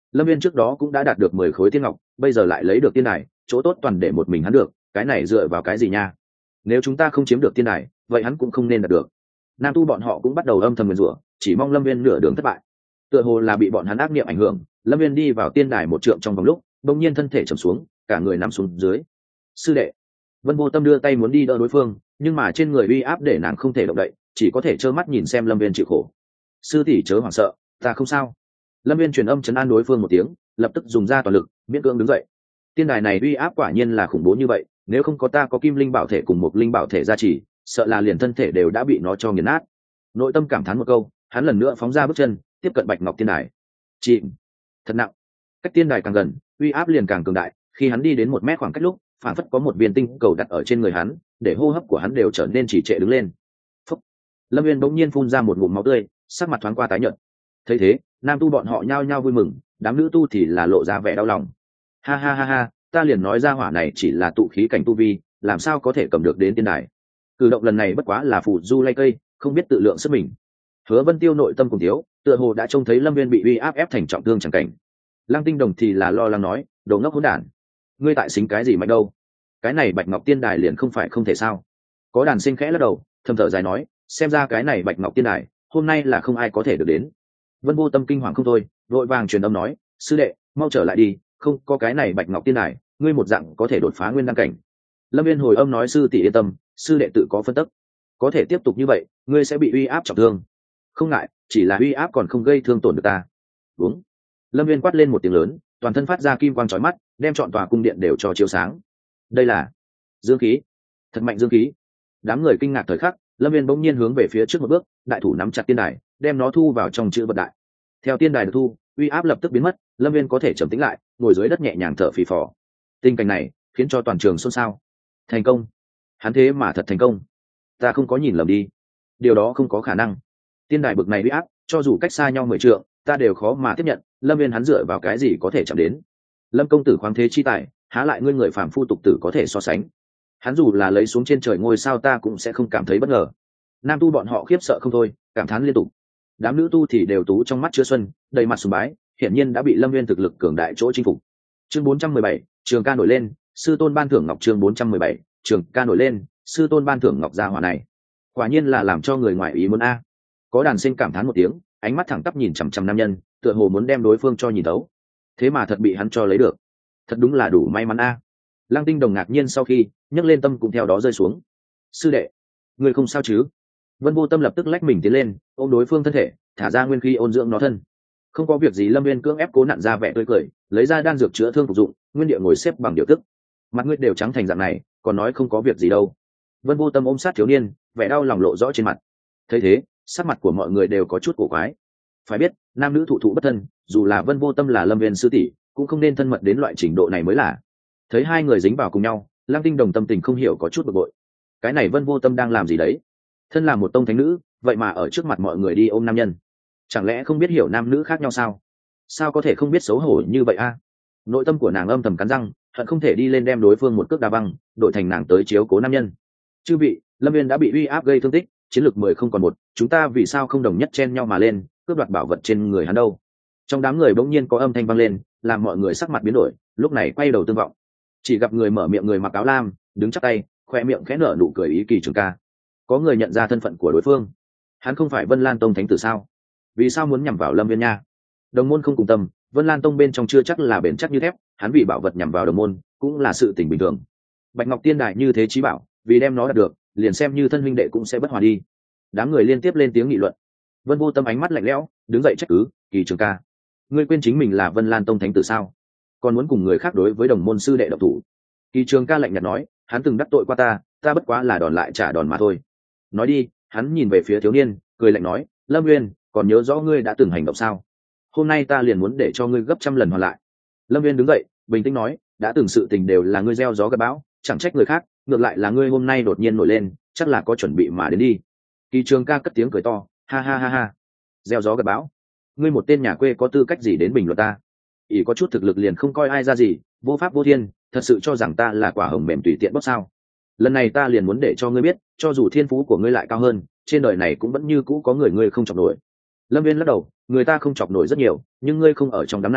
Lâm Viên trước đó cũng đã đạt được 10 khối tiên ngọc, bây giờ lại lấy được tiên đài, chỗ tốt toàn để một mình hắn được, cái này dựa vào cái gì nha? Nếu chúng ta không chiếm được tiên đài, vậy hắn cũng không nên đạt được. Nam tu bọn họ cũng bắt đầu âm thầm nguyền rủa, chỉ mong Lâm Viên nửa đường thất bại. Tựa hồ là bị bọn hắn ác niệm ảnh hưởng, Lâm Viên đi vào tiên đài một trượng trong vòng lúc, bỗng nhiên thân thể trầm xuống, cả người nằm xuống dưới. Sư đệ. Vân Vô Tâm đưa tay muốn đi đỡ đối phương, nhưng mà trên người uy áp để nàng không thể động đậy, chỉ có thể trơ mắt nhìn xem Lâm Viên chịu khổ. Sư tỷ chớ hoảng sợ, ta không sao. Lâm Viên truyền âm trấn an đối phương một tiếng, lập tức dùng ra toàn lực, miễn cưỡng đứng dậy. Tiên đài này uy áp quả nhiên là khủng bố như vậy, nếu không có ta có kim linh bảo thể cùng một linh bảo thể gia trì, sợ là liền thân thể đều đã bị nó cho nghiền nát. Nội tâm cảm thán một câu, hắn lần nữa phóng ra bước chân, tiếp cận Bạch Ngọc tiên đài. Chìm, thật nặng. Cách tiên đài càng gần, uy áp liền càng cường đại. Khi hắn đi đến 1 mét khoảng cách lúc, phản phất có một viên tinh cầu đặt ở trên người hắn, để hô hấp của hắn đều trở nên trì trệ đứng lên. Phúc. Lâm Viên bỗng nhiên phun ra một ngụm máu tươi, sắc mặt thoáng qua tái nhợt. Thấy thế, nam tu bọn họ nhao nhao vui mừng, đám nữ tu thì là lộ ra vẻ đau lòng. Ha ha ha ha, ta liền nói ra hỏa này chỉ là tụ khí cảnh tu vi, làm sao có thể cầm được đến tiên đài. Cử động lần này bất quá là phù du lay cây, không biết tự lượng sức mình. Hứa Vân Tiêu nội tâm cùng thiếu, tựa hồ đã trông thấy Lâm Viên bị uy áp ép thành trọng thương chẳng cảnh. Lăng Tinh Đồng thì là lo lắng nói, đồ ngốc hỗn đản, ngươi tại xính cái gì mạnh đâu? Cái này Bạch Ngọc tiên đài liền không phải không thể sao? Có đàn sinh khẽ lắc đầu, thầm thở dài nói, xem ra cái này Bạch Ngọc tiên đài, hôm nay là không ai có thể được đến. Vân Vô Tâm kinh hoàng không thôi, vội vàng truyền âm nói, sư đệ, mau trở lại đi, không có cái này Bạch Ngọc tiên đài, ngươi một dạng có thể đột phá nguyên đăng cảnh. Lâm Viên hồi âm nói, sư tỷ yên tâm, sư đệ tự có phân tích, có thể tiếp tục như vậy, ngươi sẽ bị uy áp trọng thương. Không ngại, chỉ là uy áp còn không gây thương tổn được ta. Đúng. Lâm Viên quát lên một tiếng lớn, toàn thân phát ra kim quang chói mắt, đem trọn tòa cung điện đều cho chiếu sáng. Đây là dương khí, thật mạnh dương khí. Đám người kinh ngạc thời khắc, Lâm Viên bỗng nhiên hướng về phía trước một bước, đại thủ nắm chặt tiên đài, đem nó thu vào trong chữ vật đại. Theo tiên đài được thu, uy áp lập tức biến mất, Lâm Viên có thể trầm tĩnh lại, ngồi dưới đất nhẹ nhàng thở phì phò. Tình cảnh này khiến cho toàn trường xôn xao. Thành công, hắn thế mà thật thành công, ta không có nhìn lầm đi. Điều đó không có khả năng. Tiên đài bực này uy áp, cho dù cách xa nhau 10 trượng, ta đều khó mà tiếp nhận. Lâm Viên hắn dựa vào cái gì có thể chạm đến? Lâm công tử khoáng thế chi tài, há lại ngươi người phàm phu tục tử có thể so sánh? Hắn dù là lấy xuống trên trời ngôi sao ta cũng sẽ không cảm thấy bất ngờ. Nam tu bọn họ khiếp sợ không thôi, cảm thán liên tục. Đám nữ tu thì đều tú trong mắt chứa xuân, đầy mặt sùng bái, hiển nhiên đã bị Lâm Viên thực lực cường đại chỗ chinh phục. Chương 417, trường ca nổi lên, sư tôn ban thưởng ngọc. Chương 417, trường ca nổi lên, sư tôn ban thưởng ngọc gia hỏa này, quả nhiên là làm cho người ngoài ý muốn a. Có đàn sinh cảm thán một tiếng, ánh mắt thẳng tắp nhìn chằm chằm nam nhân, tựa hồ muốn đem đối phương cho nhìn thấu. Thế mà thật bị hắn cho lấy được, thật đúng là đủ may mắn a. Lăng Tinh Đồng ngạc nhiên sau khi nhấc lên tâm cũng theo đó rơi xuống. Sư đệ, người không sao chứ? Vân Vô Tâm lập tức lách mình tiến lên, ôm đối phương thân thể, thả ra nguyên khí ôn dưỡng nó thân. Không có việc gì. Lâm Viên cưỡng ép cố nặn ra vẻ tươi cười, lấy ra đan dược chữa thương phục dụng, nguyên địa ngồi xếp bằng điều tức. Mặt ngươi đều trắng thành dạng này, còn nói không có việc gì đâu. Vân Vô Tâm ôm sát thiếu niên, vẻ đau lòng lộ rõ trên mặt. Thấy thế, sắc mặt của mọi người đều có chút cổ quái. Phải biết, nam nữ thụ thụ bất thân, dù là Vân Vô Tâm là Lâm Viên sư tỷ, cũng không nên thân mật đến loại trình độ này mới là. Thấy hai người dính vào cùng nhau, Lăng Tinh Đồng tâm tình không hiểu có chút bực bội. Cái này Vân Vô Tâm đang làm gì đấy? Thân là một tông thánh nữ, vậy mà ở trước mặt mọi người đi ôm nam nhân, chẳng lẽ không biết hiểu nam nữ khác nhau sao? Sao có thể không biết xấu hổ như vậy a? Nội tâm của nàng âm thầm cắn răng, hận không thể đi lên đem đối phương một cước đá văng, đổi thành nàng tới chiếu cố nam nhân. Chư vị, Lâm Viên đã bị uy áp gây thương tích, chiến lược 10 không còn một, chúng ta vì sao không đồng nhất chen nhau mà lên, cướp đoạt bảo vật trên người hắn đâu? Trong đám người bỗng nhiên có âm thanh vang lên, làm mọi người sắc mặt biến đổi, lúc này quay đầu tương vọng. Chỉ gặp người mở miệng người mặc áo lam, đứng chắp tay, khoe miệng khẽ nở nụ cười ý kỳ trường ca. Có người nhận ra thân phận của đối phương. Hắn không phải Vân Lan Tông thánh tử sao? Vì sao muốn nhằm vào Lâm Viên nha? Đồng môn không cùng tâm, Vân Lan Tông bên trong chưa chắc là bền chắc như thép, hắn bị bảo vật nhằm vào đồng môn, cũng là sự tình bình thường. Bạch Ngọc Tiên Đài như thế chí bảo, vì đem nó đạt được, liền xem như thân huynh đệ cũng sẽ bất hòa đi. Đám người liên tiếp lên tiếng nghị luận. Vân Vô Tâm ánh mắt lạnh lẽo, đứng dậy trách cứ, Kỳ Trường ca, ngươi quên chính mình là Vân Lan Tông thánh tử sao? Còn muốn cùng người khác đối với đồng môn sư đệ độc thủ? Kỳ Trường ca lạnh nhạt nói, hắn từng đắc tội qua ta, ta bất quá là đòn lại trả đòn mà thôi. Nói đi, hắn nhìn về phía thiếu niên, cười lạnh nói, Lâm Nguyên, còn nhớ rõ ngươi đã từng hành động sao? Hôm nay ta liền muốn để cho ngươi gấp trăm lần hoàn lại. Lâm Viên đứng dậy, bình tĩnh nói, đã từng sự tình đều là ngươi gieo gió gặt bão, chẳng trách người khác, ngược lại là ngươi hôm nay đột nhiên nổi lên, chắc là có chuẩn bị mà đến đi. Kỳ Trường ca cất tiếng cười to, ha ha ha ha, gieo gió gặt bão, ngươi một tên nhà quê có tư cách gì đến bình luận ta? Ỷ có chút thực lực liền không coi ai ra gì, vô pháp vô thiên, thật sự cho rằng ta là quả hồng mềm tùy tiện bóc sao? Lần này ta liền muốn để cho ngươi biết, cho dù thiên phú của ngươi lại cao hơn, trên đời này cũng vẫn như cũ có người ngươi không chọc nổi. Lâm Viên lắc đầu, người ta không chọc nổi rất nhiều, nhưng ngươi không ở trong đám này,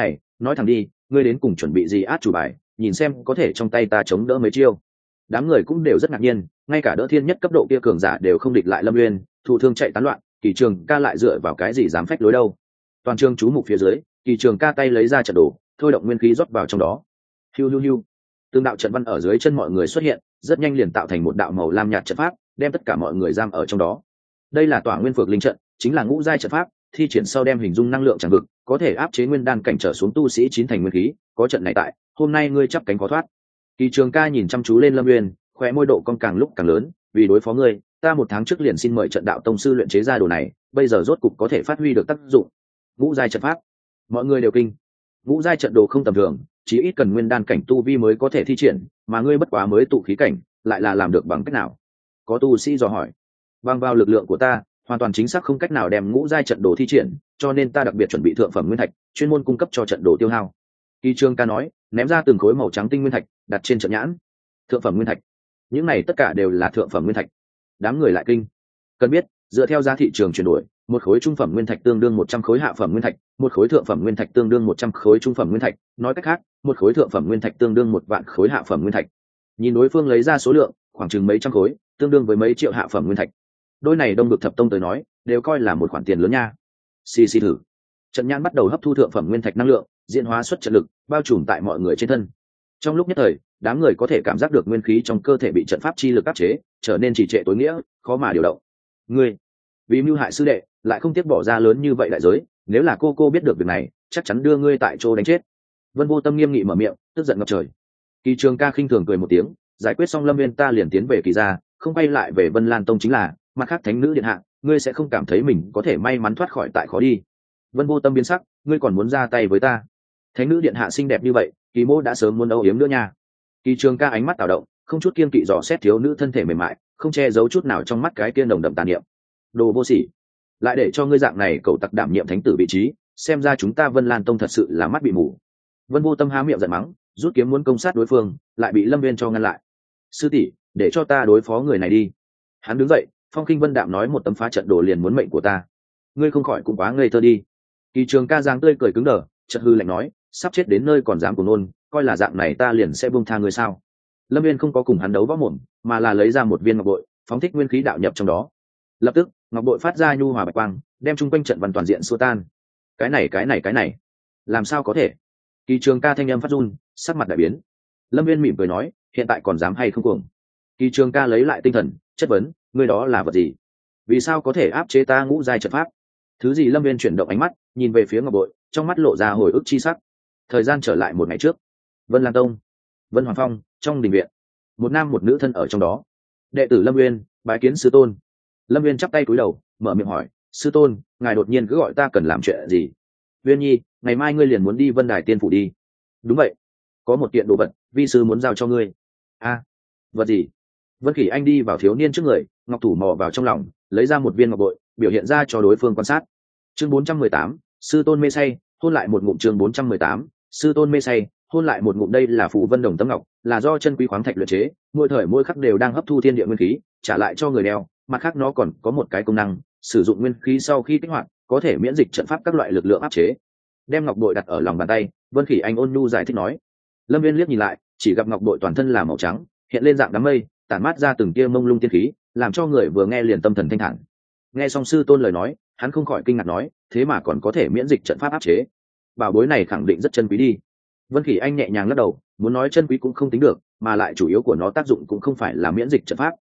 nói thẳng đi, ngươi đến cùng chuẩn bị gì át chủ bài, nhìn xem có thể trong tay ta chống đỡ mấy chiêu. Đám người cũng đều rất ngạc nhiên, ngay cả đỡ thiên nhất cấp độ kia cường giả đều không địch lại Lâm Uyên, thụ thương chạy tán loạn, Kỳ Trường Ca lại dựa vào cái gì dám phách lối đâu. Toàn trường chú mục phía dưới, Kỳ Trường Ca tay lấy ra trận đồ, thôi động nguyên khí rót vào trong đó. Hiu hiu hiu. Tương đạo trận văn ở dưới chân mọi người xuất hiện, rất nhanh liền tạo thành một đạo màu lam nhạt trận pháp, đem tất cả mọi người giam ở trong đó. Đây là Tỏa Nguyên Phược Linh trận, chính là ngũ giai trận pháp, thi triển sau đem hình dung năng lượng tràn vực, có thể áp chế nguyên đan cảnh trở xuống tu sĩ chín thành nguyên khí, có trận này tại, hôm nay ngươi chắp cánh khó thoát. Kỳ Trường Ca nhìn chăm chú lên Lâm Uyên, khóe môi độ cong càng lúc càng lớn, vì đối phó ngươi, ta một tháng trước liền xin mời trận đạo tông sư luyện chế ra đồ này, bây giờ rốt cục có thể phát huy được tác dụng. Ngũ giai trận pháp, mọi người đều kinh. Ngũ giai trận đồ không tầm thường, chỉ ít cần nguyên đan cảnh tu vi mới có thể thi triển, mà ngươi bất quá mới tụ khí cảnh, lại là làm được bằng cách nào? Có tu sĩ dò hỏi. Bằng vào lực lượng của ta, hoàn toàn chính xác không cách nào đem ngũ giai trận đồ thi triển, cho nên ta đặc biệt chuẩn bị thượng phẩm nguyên thạch, chuyên môn cung cấp cho trận đồ tiêu hao. Kỳ Trường Ca nói, ném ra từng khối màu trắng tinh nguyên thạch, đặt trên trận nhãn. Thượng phẩm nguyên thạch, những này tất cả đều là thượng phẩm nguyên thạch. Đám người lại kinh. Cần biết, dựa theo giá thị trường chuyển đổi, một khối trung phẩm nguyên thạch tương đương 100 khối hạ phẩm nguyên thạch, một khối thượng phẩm nguyên thạch tương đương 100 khối trung phẩm nguyên thạch, nói cách khác, một khối thượng phẩm nguyên thạch tương đương 1 vạn khối hạ phẩm nguyên thạch. Nhìn đối phương lấy ra số lượng, khoảng chừng mấy trăm khối, tương đương với mấy triệu hạ phẩm nguyên thạch. Đôi này Đông Vực Thập Tông tới nói, đều coi là một khoản tiền lớn nha. Xì xì thử. Trận nhãn bắt đầu hấp thu thượng phẩm nguyên thạch năng lượng, diễn hóa xuất trận lực, bao trùm tại mọi người trên thân. Trong lúc nhất thời, đám người có thể cảm giác được nguyên khí trong cơ thể bị trận pháp chi lực áp chế, trở nên trì trệ tối nghĩa, khó mà điều động. Ngươi, vì mưu hại sư đệ, lại không tiếc bỏ ra lớn như vậy đại giới, nếu là cô biết được việc này, chắc chắn đưa ngươi tại chỗ đánh chết. Vân Vô Tâm nghiêm nghị mở miệng, tức giận ngập trời. Kỳ Trường Ca khinh thường cười một tiếng, giải quyết xong Lâm Viên ta liền tiến về Kỳ gia, không quay lại về Vân Lan Tông chính là, mặt khác thánh nữ điện hạ, ngươi sẽ không cảm thấy mình có thể may mắn thoát khỏi tại khó đi. Vân Vô Tâm biến sắc, ngươi còn muốn ra tay với ta? Thánh nữ điện hạ xinh đẹp như vậy, Kỳ Mô đã sớm muốn âu yếm nữa nha. Kỳ Trường Ca ánh mắt tạo động, không chút kiên kỵ dò xét thiếu nữ thân thể mềm mại, không che giấu chút nào trong mắt cái kia nồng đậm tàn niệm. Đồ vô sỉ, lại để cho ngươi dạng này cậu tặc đảm nhiệm thánh tử vị trí, xem ra chúng ta Vân Lan Tông thật sự là mắt bị mù. Vân Vô Tâm há miệng giận mắng, rút kiếm muốn công sát đối phương, lại bị Lâm Viên cho ngăn lại. Sư tỷ, để cho ta đối phó người này đi. Hắn đứng dậy, phong khinh vân đạm nói, một tấm phá trận đồ liền muốn mệnh của ta, ngươi không khỏi cũng quá ngây thơ đi. Kỳ Trường Ca giang tươi cười cứng đờ, chợt hư lạnh nói, sắp chết đến nơi còn dám cuồng ngôn, coi là dạng này ta liền sẽ buông tha ngươi sao? Lâm Viên không có cùng hắn đấu võ mồm, mà là lấy ra một viên ngọc bội, phóng thích nguyên khí đạo nhập trong đó. Lập tức, ngọc bội phát ra nhu hòa bạch quang, đem chung quanh trận văn toàn diện xua tan. Cái này, làm sao có thể? Kỳ Trường Ca thanh âm phát run, sắc mặt đại biến. Lâm Viên mỉm cười nói, hiện tại còn dám hay không cuồng? Kỳ Trường Ca lấy lại tinh thần, chất vấn, ngươi đó là vật gì? Vì sao có thể áp chế ta ngũ giai trận pháp? Thứ gì? Lâm Viên chuyển động ánh mắt, nhìn về phía ngọc bội, trong mắt lộ ra hồi ức chi sắc. Thời gian trở lại một ngày trước, Vân Lan Tông, Vân Hoàng Phong, trong đình viện, một nam một nữ thân ở trong đó. Đệ tử Lâm Uyên bái kiến sư tôn. Lâm Uyên chắp tay cúi đầu, mở miệng hỏi, sư tôn, ngài đột nhiên cứ gọi ta cần làm chuyện gì? Uyên nhi, ngày mai ngươi liền muốn đi Vân Đài Tiên phủ đi. Đúng vậy, có một kiện đồ vật vi sư muốn giao cho ngươi. A, vật gì? Vân Khỉ Anh đi vào thiếu niên trước người, ngọc thủ mò vào trong lòng, lấy ra một viên ngọc bội, biểu hiện ra cho đối phương quan sát. Chương 418, sư tôn mê say, hôn lại một ngụm. Chương 418, sư tôn mê say, hôn lại một ngụm. Đây là phù vân đồng tấm ngọc, là do chân quý khoáng thạch luyện chế, mỗi thời mỗi khắc đều đang hấp thu thiên địa nguyên khí, trả lại cho người đeo. Mặt khác nó còn có một cái công năng, sử dụng nguyên khí sau khi kích hoạt, có thể miễn dịch trận pháp các loại lực lượng áp chế. Đem ngọc bội đặt ở lòng bàn tay, Vân Khỉ Anh ôn nhu giải thích nói. Lâm Viên liếc nhìn lại, chỉ gặp ngọc bội toàn thân là màu trắng, hiện lên dạng đám mây, tản mát ra từng tia mông lung tiên khí, làm cho người vừa nghe liền tâm thần thanh thản. Nghe xong sư tôn lời nói, hắn không khỏi kinh ngạc nói, thế mà còn có thể miễn dịch trận pháp áp chế, bảo bối này khẳng định rất chân quý đi. Vân Khỉ Anh nhẹ nhàng lắc đầu, muốn nói chân quý cũng không tính được, mà lại chủ yếu của nó tác dụng cũng không phải là miễn dịch trận pháp,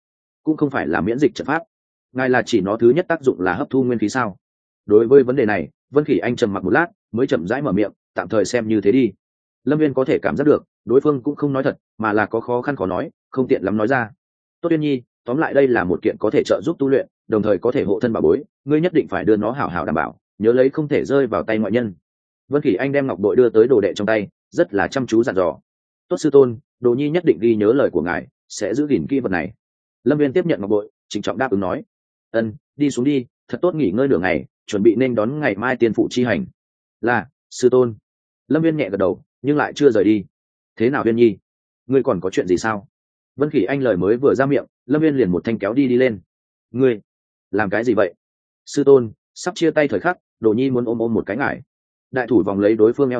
ngài là chỉ nó thứ nhất tác dụng là hấp thu nguyên khí sao? Đối với vấn đề này, Vân Khỉ Anh trầm mặc một lát, mới chậm rãi mở miệng, tạm thời xem như thế đi. Lâm Viên có thể cảm giác được, đối phương cũng không nói thật, mà là có khó khăn khó nói, không tiện lắm nói ra. Tốt Uyên nhi, tóm lại đây là một kiện có thể trợ giúp tu luyện, đồng thời có thể hộ thân bảo bối, ngươi nhất định phải đưa nó hảo hảo đảm bảo, nhớ lấy không thể rơi vào tay ngoại nhân. Vân Khỉ Anh đem ngọc bội đưa tới đồ đệ trong tay, rất là chăm chú dặn dò. Tốt sư tôn, đồ nhi nhất định ghi nhớ lời của ngài, sẽ giữ gìn kỹ vật này. Lâm Viên tiếp nhận ngọc bội, trịnh trọng đáp ứng nói. Ân, đi xuống đi, thật tốt nghỉ ngơi nửa ngày, chuẩn bị nên đón ngày mai tiên phụ chi hành. Là, sư tôn. Lâm Viên nhẹ gật đầu, nhưng lại chưa rời đi. Thế nào Viên nhi, ngươi còn có chuyện gì sao? Vân Khỉ Anh lời mới vừa ra miệng, Lâm Viên liền một thanh kéo đi lên. Ngươi làm cái gì vậy? Sư tôn, sắp chia tay thời khắc, đồ nhi muốn ôm một cái ngải. Đại thủ vòng lấy đối phương eo thon,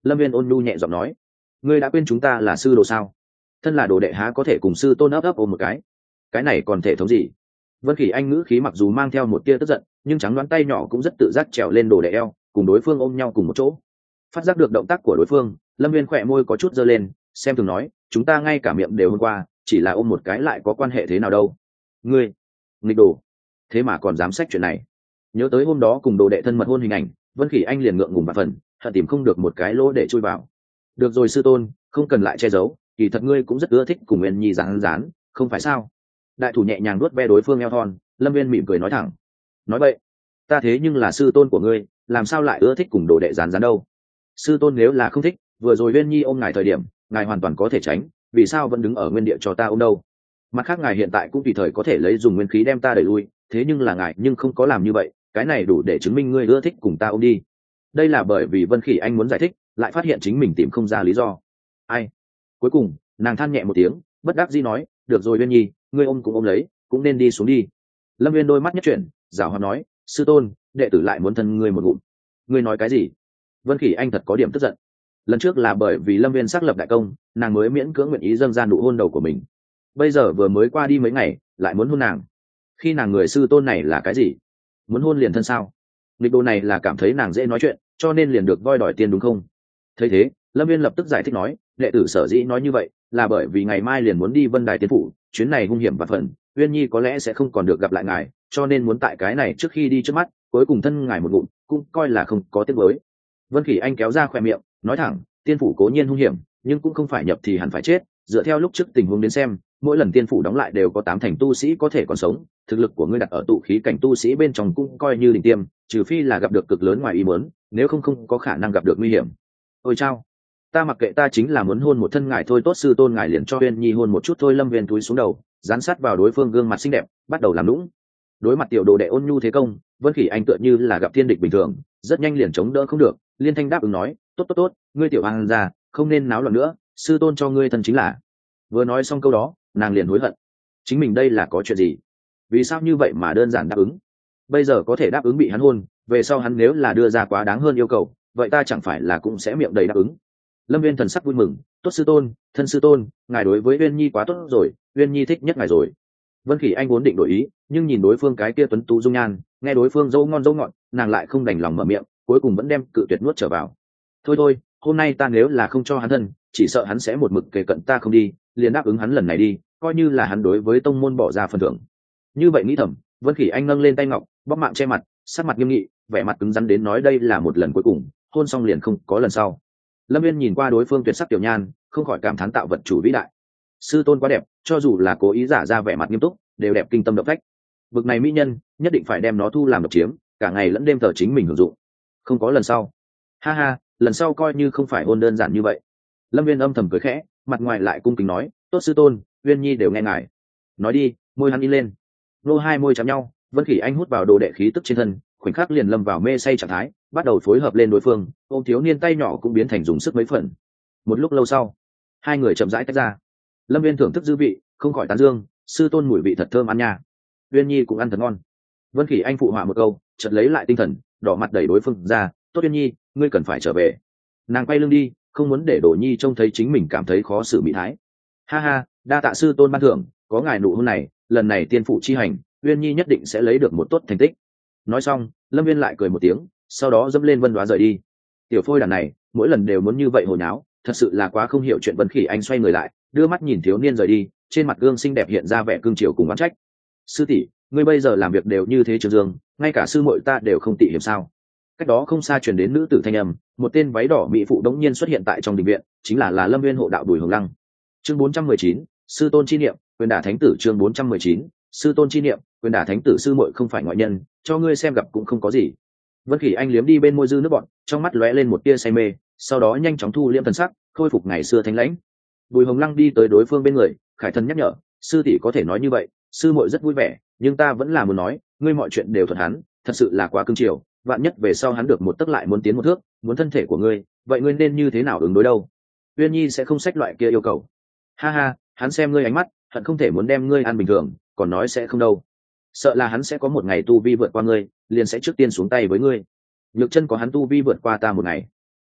Lâm Viên ôn nhu nhẹ giọng nói, ngươi đã quên chúng ta là sư đồ sao? Thân là đồ đệ há có thể cùng sư tôn ấp ôm một cái này còn thể thống gì? Vân Khỉ Anh ngữ khí mặc dù mang theo một tia tức giận, nhưng trắng đoán tay nhỏ cũng rất tự giác trèo lên đồ đệ eo, cùng đối phương ôm nhau cùng một chỗ. Phát giác được động tác của đối phương, Lâm Viên khỏe môi có chút giơ lên, xem thường nói, chúng ta ngay cả miệng đều hôm qua, chỉ là ôm một cái lại có quan hệ thế nào đâu? Ngươi, nghịch đồ, thế mà còn dám xách chuyện này? Nhớ tới hôm đó cùng đồ đệ thân mật hôn hình ảnh, Vân Khỉ Anh liền ngượng ngùng bạt phần, hận tìm không được một cái lỗ để chui vào. Được rồi sư tôn, không cần lại che giấu, kỳ thật ngươi cũng rất ưa thích cùng Nguyên Nhi rán, không phải sao? Đại thủ nhẹ nhàng nuốt ve đối phương eo thon, Lâm Viên mỉm cười nói thẳng, nói vậy, ta thế nhưng là sư tôn của ngươi, làm sao lại ưa thích cùng đồ đệ rán đâu? Sư tôn nếu là không thích, vừa rồi Nguyên Nhi ôm ngài thời điểm, ngài hoàn toàn có thể tránh, vì sao vẫn đứng ở nguyên địa cho ta ôm đâu? Mặt khác ngài hiện tại cũng tùy thời có thể lấy dùng nguyên khí đem ta đẩy lui, thế nhưng là ngài nhưng không có làm như vậy, cái này đủ để chứng minh ngươi ưa thích cùng ta ôm đi. Đây là bởi vì Vân Khỉ Anh muốn giải thích, lại phát hiện chính mình tìm không ra lý do. Ai? Cuối cùng, nàng than nhẹ một tiếng, bất đắc dĩ nói, được rồi Uyên Nhi, ngươi ôm cũng ôm lấy, cũng nên đi xuống đi. Lâm Viên đôi mắt nhất chuyển, giảo hoạt nói, sư tôn, đệ tử lại muốn thân ngươi một ngụm. Ngươi nói cái gì? Vân Khỉ Anh thật có điểm tức giận. Lần trước là bởi vì Lâm Viên xác lập đại công, nàng mới miễn cưỡng nguyện ý dâng ra nụ hôn đầu của mình. Bây giờ vừa mới qua đi mấy ngày, lại muốn hôn nàng. Khi nàng người sư tôn này là cái gì? Muốn hôn liền thân sao? Nghịch đồ này là cảm thấy nàng dễ nói chuyện, cho nên liền được voi đòi tiền đúng không? Thấy thế, Lâm Viên lập tức giải thích nói, đệ tử sở dĩ nói như vậy là bởi vì ngày mai liền muốn đi Vân Đài Tiên Phủ, chuyến này hung hiểm và phần, Uyên Nhi có lẽ sẽ không còn được gặp lại ngài, cho nên muốn tại cái này trước khi đi trước mắt, cuối cùng thân ngài một ngụm, cũng coi là không có tiếc mới. Vân Khỉ Anh kéo ra khóe miệng, nói thẳng, Tiên Phủ cố nhiên hung hiểm, nhưng cũng không phải nhập thì hẳn phải chết, dựa theo lúc trước tình huống đến xem, mỗi lần Tiên Phủ đóng lại đều có 8 thành tu sĩ có thể còn sống, thực lực của ngươi đặt ở tụ khí cảnh tu sĩ bên trong cũng coi như đỉnh tiêm, trừ phi là gặp được cực lớn ngoài ý muốn, nếu không có khả năng gặp được nguy hiểm. Ôi chao, ta mặc kệ, ta chính là muốn hôn một thân ngài thôi, tốt sư tôn ngài liền cho Uyên Nhi hôn một chút thôi. Lâm Viên túi xuống đầu, dán sát vào đối phương gương mặt xinh đẹp, bắt đầu làm lũng. Đối mặt tiểu đồ đệ ôn nhu thế công, Vân Khỉ Anh tựa như là gặp thiên địch bình thường, rất nhanh liền chống đỡ không được, liên thanh đáp ứng nói, tốt, ngươi tiểu hoàng gia, không nên náo loạn nữa, sư tôn cho ngươi thân chính là. Vừa nói xong câu đó, nàng liền hối hận, chính mình đây là có chuyện gì, vì sao như vậy mà đơn giản đáp ứng. Bây giờ có thể đáp ứng bị hắn hôn, về sau hắn nếu là đưa ra quá đáng hơn yêu cầu, vậy ta chẳng phải là cũng sẽ miệng đầy đáp ứng. Lâm Viên thần sắc vui mừng, tốt sư tôn, thân sư tôn, ngài đối với Uyên Nhi quá tốt rồi, Uyên Nhi thích nhất ngài rồi. Vân Khỉ Anh vốn định đổi ý, nhưng nhìn đối phương cái kia tuấn tú dung nhan, nghe đối phương dâu ngon dâu ngọt, nàng lại không đành lòng mở miệng, cuối cùng vẫn đem cự tuyệt nuốt trở vào. Thôi, hôm nay ta nếu là không cho hắn thân, chỉ sợ hắn sẽ một mực kề cận ta không đi, liền đáp ứng hắn lần này đi, coi như là hắn đối với tông môn bỏ ra phần thưởng. Như vậy nghĩ thầm, Vân Khỉ Anh nâng lên tay ngọc, bóp mạng che mặt, sắc mặt nghiêm nghị, vẻ mặt cứng rắn đến nói đây là một lần cuối cùng, hôn xong liền không có lần sau. Lâm Viên nhìn qua đối phương tuyệt sắc tiểu nhan, không khỏi cảm thán tạo vật chủ vĩ đại. Sư tôn quá đẹp, cho dù là cố ý giả ra vẻ mặt nghiêm túc, đều đẹp kinh tâm động phách. Bực này mỹ nhân, nhất định phải đem nó thu làm độc chiếm, cả ngày lẫn đêm thờ chính mình hưởng dụng. Không có lần sau. Ha, lần sau coi như không phải hôn đơn giản như vậy. Lâm Viên âm thầm cười khẽ, mặt ngoài lại cung kính nói, tốt sư tôn, Uyên Nhi đều nghe ngài. Nói đi, môi hắn đi lên. Nô hai môi chạm nhau, Vân Khỉ Anh hút vào đồ đệ khí tức trên thân, khoảnh khắc liền lâm vào mê say trạng thái, bắt đầu phối hợp lên đối phương, ôm thiếu niên tay nhỏ cũng biến thành dùng sức mấy phần. Một lúc lâu sau, hai người chậm rãi tách ra. Lâm Viên thưởng thức dư vị, không khỏi tán dương, sư tôn mùi vị thật thơm ăn nha. Uyên Nhi cũng ăn thật ngon. Vân Khỉ Anh phụ họa một câu, chợt lấy lại tinh thần, đỏ mặt đẩy đối phương ra, tốt Uyên Nhi, ngươi cần phải trở về. Nàng quay lưng đi, không muốn để Đỗ Nhi trông thấy chính mình cảm thấy khó xử mỹ thái. Ha, đa tạ sư tôn ban thưởng, có ngài nụ hôn này, lần này tiên phụ chi hành, Uyên Nhi nhất định sẽ lấy được một tốt thành tích. Nói xong, Lâm Viên lại cười một tiếng, sau đó dẫm lên Vân Đoá rời đi. Tiểu phôi đàn này, mỗi lần đều muốn như vậy hồi nháo, thật sự là quá không hiểu chuyện. Vân Khỉ Anh xoay người lại, đưa mắt nhìn thiếu niên rời đi, trên mặt gương xinh đẹp hiện ra vẻ cương triều cùng oán trách. Sư tỷ, ngươi bây giờ làm việc đều như thế Trường Dương, ngay cả sư muội ta đều không tị hiểm sao? Cách đó không xa truyền đến nữ tử thanh âm, một tên váy đỏ mỹ phụ đống nhiên xuất hiện tại trong đình viện, chính là Lâm Viên hộ đạo Bùi Hồng Lăng. Chương 419, sư tôn chi niệm, quyền đả thánh tử. Chương 419, sư tôn chi niệm, quyền đả thánh tử. Sư muội không phải ngoại nhân, cho ngươi xem gặp cũng không có gì. Vân Khỉ Anh liếm đi bên môi dư nước bọn, trong mắt lóe lên một tia say mê, sau đó nhanh chóng thu liễm thần sắc, khôi phục ngày xưa thanh lãnh. Bùi Hồng Lăng đi tới đối phương bên người, khải thân nhắc nhở, sư tỷ có thể nói như vậy, sư muội rất vui vẻ, nhưng ta vẫn là muốn nói, ngươi mọi chuyện đều thuận hắn, thật sự là quá cương triều, vạn nhất về sau hắn được một tấc lại muốn tiến một thước, muốn thân thể của ngươi, vậy ngươi nên như thế nào ứng đối đâu? Uyên Nhi sẽ không xách loại kia yêu cầu. Ha, hắn xem ngươi ánh mắt, hận không thể muốn đem ngươi ăn bình thường, còn nói sẽ không đâu. Sợ là hắn sẽ có một ngày tu vi vượt qua ngươi, liền sẽ trước tiên xuống tay với ngươi. Nhược Chân có hắn tu vi vượt qua ta một ngày.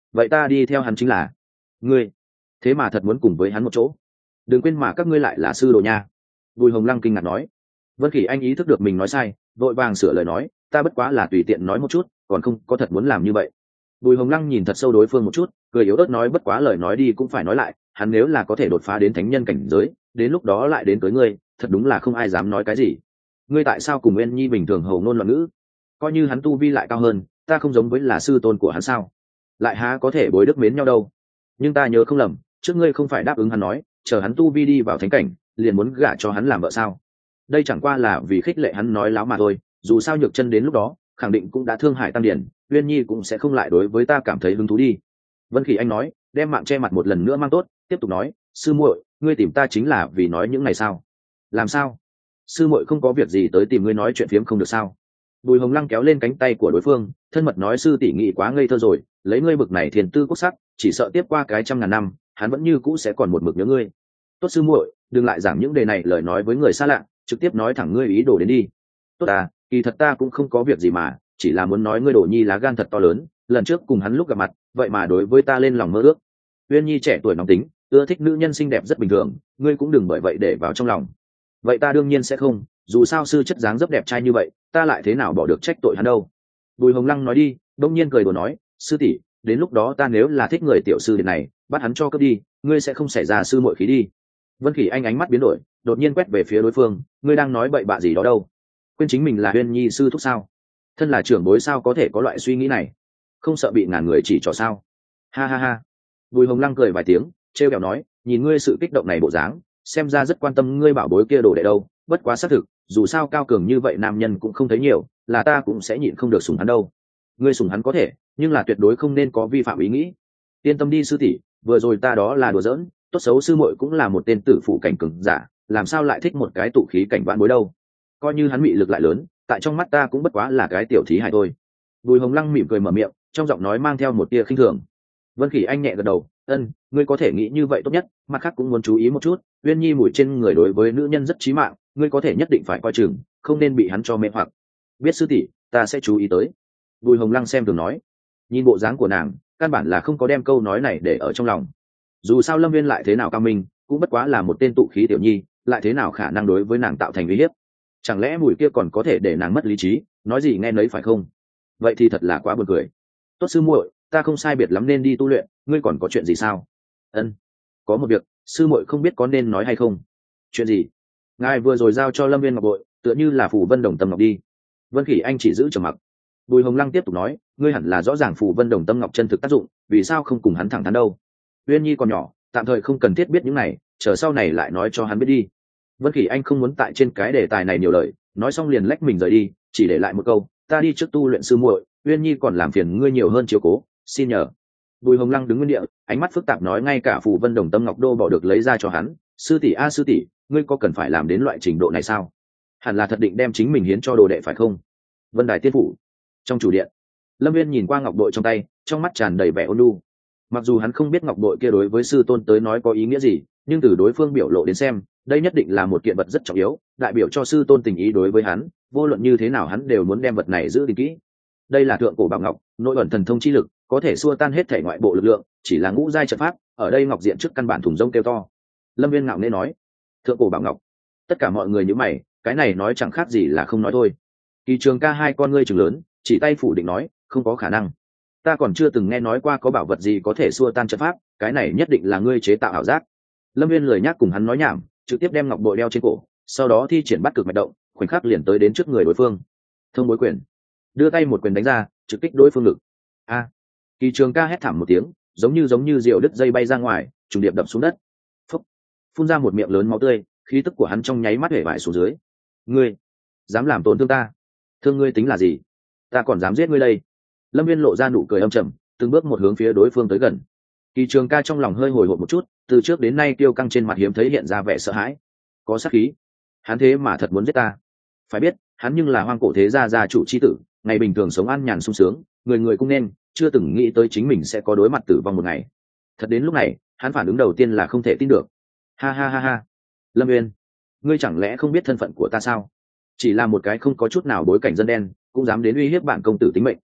vậy ta đi theo hắn chính là. Ngươi thế mà thật muốn cùng với hắn một chỗ? Đừng quên mà các ngươi lại là sư đồ nha. Bùi Hồng Lăng kinh ngạc nói. Vân Khỉ Anh ý thức được mình nói sai, vội vàng sửa lời nói, ta bất quá là tùy tiện nói một chút, còn không có thật muốn làm như vậy. Bùi Hồng Lăng nhìn thật sâu đối phương một chút, cười yếu ớt nói, bất quá lời nói đi cũng phải nói lại, hắn nếu là có thể đột phá đến thánh nhân cảnh giới, đến lúc đó lại đến tới ngươi, thật đúng là không ai dám nói cái gì. Ngươi tại sao cùng Nguyên Nhi bình thường hầu ngôn loạn ngữ? Coi như hắn tu vi lại cao hơn, ta không giống với là sư tôn của hắn sao? Lại há có thể bối đức mến nhau đâu? Nhưng ta nhớ không lầm, trước ngươi không phải đáp ứng hắn nói, chờ hắn tu vi đi vào thánh cảnh, liền muốn gả cho hắn làm vợ sao? Đây chẳng qua là vì khích lệ hắn nói láo mà thôi, dù sao Nhược Chân đến lúc đó khẳng định cũng đã thương hại Tăng Điển, Uyên Nhi cũng sẽ không lại đối với ta cảm thấy hứng thú đi. Vân Khỉ Anh nói, đem mạng che mặt một lần nữa mang tốt, tiếp tục nói, sư muội, ngươi tìm ta chính là vì nói những này sao? Làm sao? Sư muội không có việc gì tới tìm ngươi nói chuyện phiếm không được sao? Bùi Hồng Lăng kéo lên cánh tay của đối phương, thân mật nói, sư tỷ nghị quá ngây thơ rồi, lấy ngươi bực này thiền tư quốc sắc, chỉ sợ tiếp qua cái 100.000 năm, hắn vẫn như cũ sẽ còn một mực nhớ ngươi. Tốt sư muội, đừng lại giảng những đề này lời nói với người xa lạ, trực tiếp nói thẳng ngươi ý đồ đến đi. Tốt à, kỳ thật ta cũng không có việc gì mà, chỉ là muốn nói ngươi Đổ Nhi lá gan thật to lớn, lần trước cùng hắn lúc gặp mặt, vậy mà đối với ta lên lòng mơ ước. Uyên Nhi trẻ tuổi nóng tính, ưa thích nữ nhân xinh đẹp rất bình thường, ngươi cũng đừng bởi vậy để vào trong lòng. Vậy ta đương nhiên sẽ không, dù sao sư chất dáng rất đẹp trai như vậy, ta lại thế nào bỏ được trách tội hắn đâu. Bùi Hồng Lăng nói đi, đông nhiên cười đùa nói, sư tỷ, đến lúc đó ta nếu là thích người tiểu sư điện này, bắt hắn cho cướp đi, ngươi sẽ không xảy ra sư muội khí đi. Vân Khỉ Anh ánh mắt biến đổi, đột nhiên quét về phía đối phương, ngươi đang nói bậy bạ gì đó đâu? Quên chính mình là Uyên Nhi sư thúc sao? Thân là trưởng bối sao có thể có loại suy nghĩ này? Không sợ bị ngàn người chỉ trỏ sao? Ha ha ha. Bùi Hồng Lăng cười vài tiếng, trêu kẹo nói, nhìn ngươi sự kích động này bộ dáng, xem ra rất quan tâm ngươi bảo bối kia đồ đệ đâu, bất quá xác thực, dù sao cao cường như vậy nam nhân cũng không thấy nhiều, là ta cũng sẽ nhịn không được sủng hắn đâu. Ngươi sủng hắn có thể, nhưng là tuyệt đối không nên có vi phạm ý nghĩ. Yên tâm đi sư tỷ, vừa rồi ta đó là đùa giỡn, tốt xấu sư muội cũng là một tên tử phụ cảnh cường giả, làm sao lại thích một cái tụ khí cảnh vạn bối đâu. Coi như hắn mị lực lại lớn, tại trong mắt ta cũng bất quá là cái tiểu thí hài thôi. Bùi Hồng Lăng mỉm cười mở miệng, trong giọng nói mang theo một tia khinh thường. Vân Khỉ Anh nhẹ gật đầu, ân, ngươi có thể nghĩ như vậy tốt nhất, mặt khác cũng muốn chú ý một chút, Uyên Nhi mùi trên người đối với nữ nhân rất chí mạng, ngươi có thể nhất định phải coi chừng, không nên bị hắn cho mê hoặc. Biết sư tỷ, ta sẽ chú ý tới. Bùi Hồng Lăng xem thường nói, nhìn bộ dáng của nàng, căn bản là không có đem câu nói này để ở trong lòng. Dù sao Lâm Viên lại thế nào cao minh, cũng bất quá là một tên tụ khí tiểu nhi, lại thế nào khả năng đối với nàng tạo thành uy hiếp? Chẳng lẽ mùi kia còn có thể để nàng mất lý trí, nói gì nghe nấy phải không? Vậy thì thật là quá buồn cười. Tốt sư muội, ta không sai biệt lắm nên đi tu luyện, ngươi còn có chuyện gì sao? Ân, có một việc, sư muội không biết có nên nói hay không. Chuyện gì? Ngài vừa rồi giao cho Lâm Viên ngọc bội, tựa như là Phù Vân Đồng Tâm Ngọc đi. Vân Khỉ Anh chỉ giữ trầm mặc. Bùi Hồng Lăng tiếp tục nói, ngươi hẳn là rõ ràng Phù Vân Đồng Tâm Ngọc chân thực tác dụng, vì sao không cùng hắn thẳng thắn đâu? Uyên Nhi còn nhỏ, tạm thời không cần thiết biết những này, chờ sau này lại nói cho hắn biết đi. Vân Khỉ Anh không muốn tại trên cái đề tài này nhiều lời, nói xong liền lách mình rời đi, chỉ để lại một câu, ta đi trước tu luyện sư muội, Uyên Nhi còn làm phiền ngươi nhiều hơn chiếu cố, xin nhờ. Bùi Hồng Lăng đứng nguyên địa, ánh mắt phức tạp nói, ngay cả Phù Vân Đồng Tâm Ngọc đô bỏ được lấy ra cho hắn, sư tỷ a sư tỷ, ngươi có cần phải làm đến loại trình độ này sao? Hẳn là thật định đem chính mình hiến cho đồ đệ phải không? Vân Đài Tiên phủ, trong chủ điện, Lâm Viên nhìn qua ngọc bội trong tay, trong mắt tràn đầy vẻ ôn nhu. Mặc dù hắn không biết ngọc bội kia đối với sư tôn tới nói có ý nghĩa gì, nhưng từ đối phương biểu lộ đến xem, đây nhất định là một kiện vật rất trọng yếu, đại biểu cho sư tôn tình ý đối với hắn, vô luận như thế nào hắn đều muốn đem vật này giữ gìn kỹ. Đây là thượng cổ bảo ngọc, nội ẩn thần thông chi lực, có thể xua tan hết thể ngoại bộ lực lượng, chỉ là ngũ giai trận pháp, ở đây ngọc diện trước căn bản thùng rông kêu to. Lâm Viên ngạo nghễ nói, thượng cổ bảo ngọc. Tất cả mọi người nhíu mày, cái này nói chẳng khác gì là không nói thôi. Kỳ Trường Ca hai con ngươi trừng lớn, chỉ tay phủ định nói, không có khả năng. Ta còn chưa từng nghe nói qua có bảo vật gì có thể xua tan trận pháp, cái này nhất định là ngươi chế tạo ảo giác. Lâm Viên lười nhác cùng hắn nói nhảm, trực tiếp đem ngọc bội đeo trên cổ, sau đó thi triển bắt cực mạch động, khoảnh khắc liền tới đến trước người đối phương. Thông bối quyền, đưa tay một quyền đánh ra, trực kích đối phương ngực. A! Kỳ Trường Ca hét thảm một tiếng, giống như diều đứt dây bay ra ngoài, trùng điệp đập xuống đất. Phốc! Phun ra một miệng lớn máu tươi, khí tức của hắn trong nháy mắt hể vải xuống dưới. Ngươi dám làm tổn thương ta? Thương ngươi tính là gì? Ta còn dám giết ngươi đây. Lâm Viên lộ ra nụ cười âm trầm, từng bước một hướng phía đối phương tới gần. Kỳ Trường Ca trong lòng hơi hồi hộp một chút, từ trước đến nay tiêu căng trên mặt hiếm thấy hiện ra vẻ sợ hãi. Có sát khí, hắn thế mà thật muốn giết ta. Phải biết, hắn nhưng là hoang cổ thế gia gia chủ chi tử, ngày bình thường sống an nhàn sung sướng, người người cũng nên, chưa từng nghĩ tới chính mình sẽ có đối mặt tử vong một ngày. Thật đến lúc này, hắn phản ứng đầu tiên là không thể tin được. Ha ha ha ha. Lâm Viên, ngươi chẳng lẽ không biết thân phận của ta sao? Chỉ là một cái không có chút nào bối cảnh dân đen, cũng dám đến uy hiếp bản công tử tính mệnh.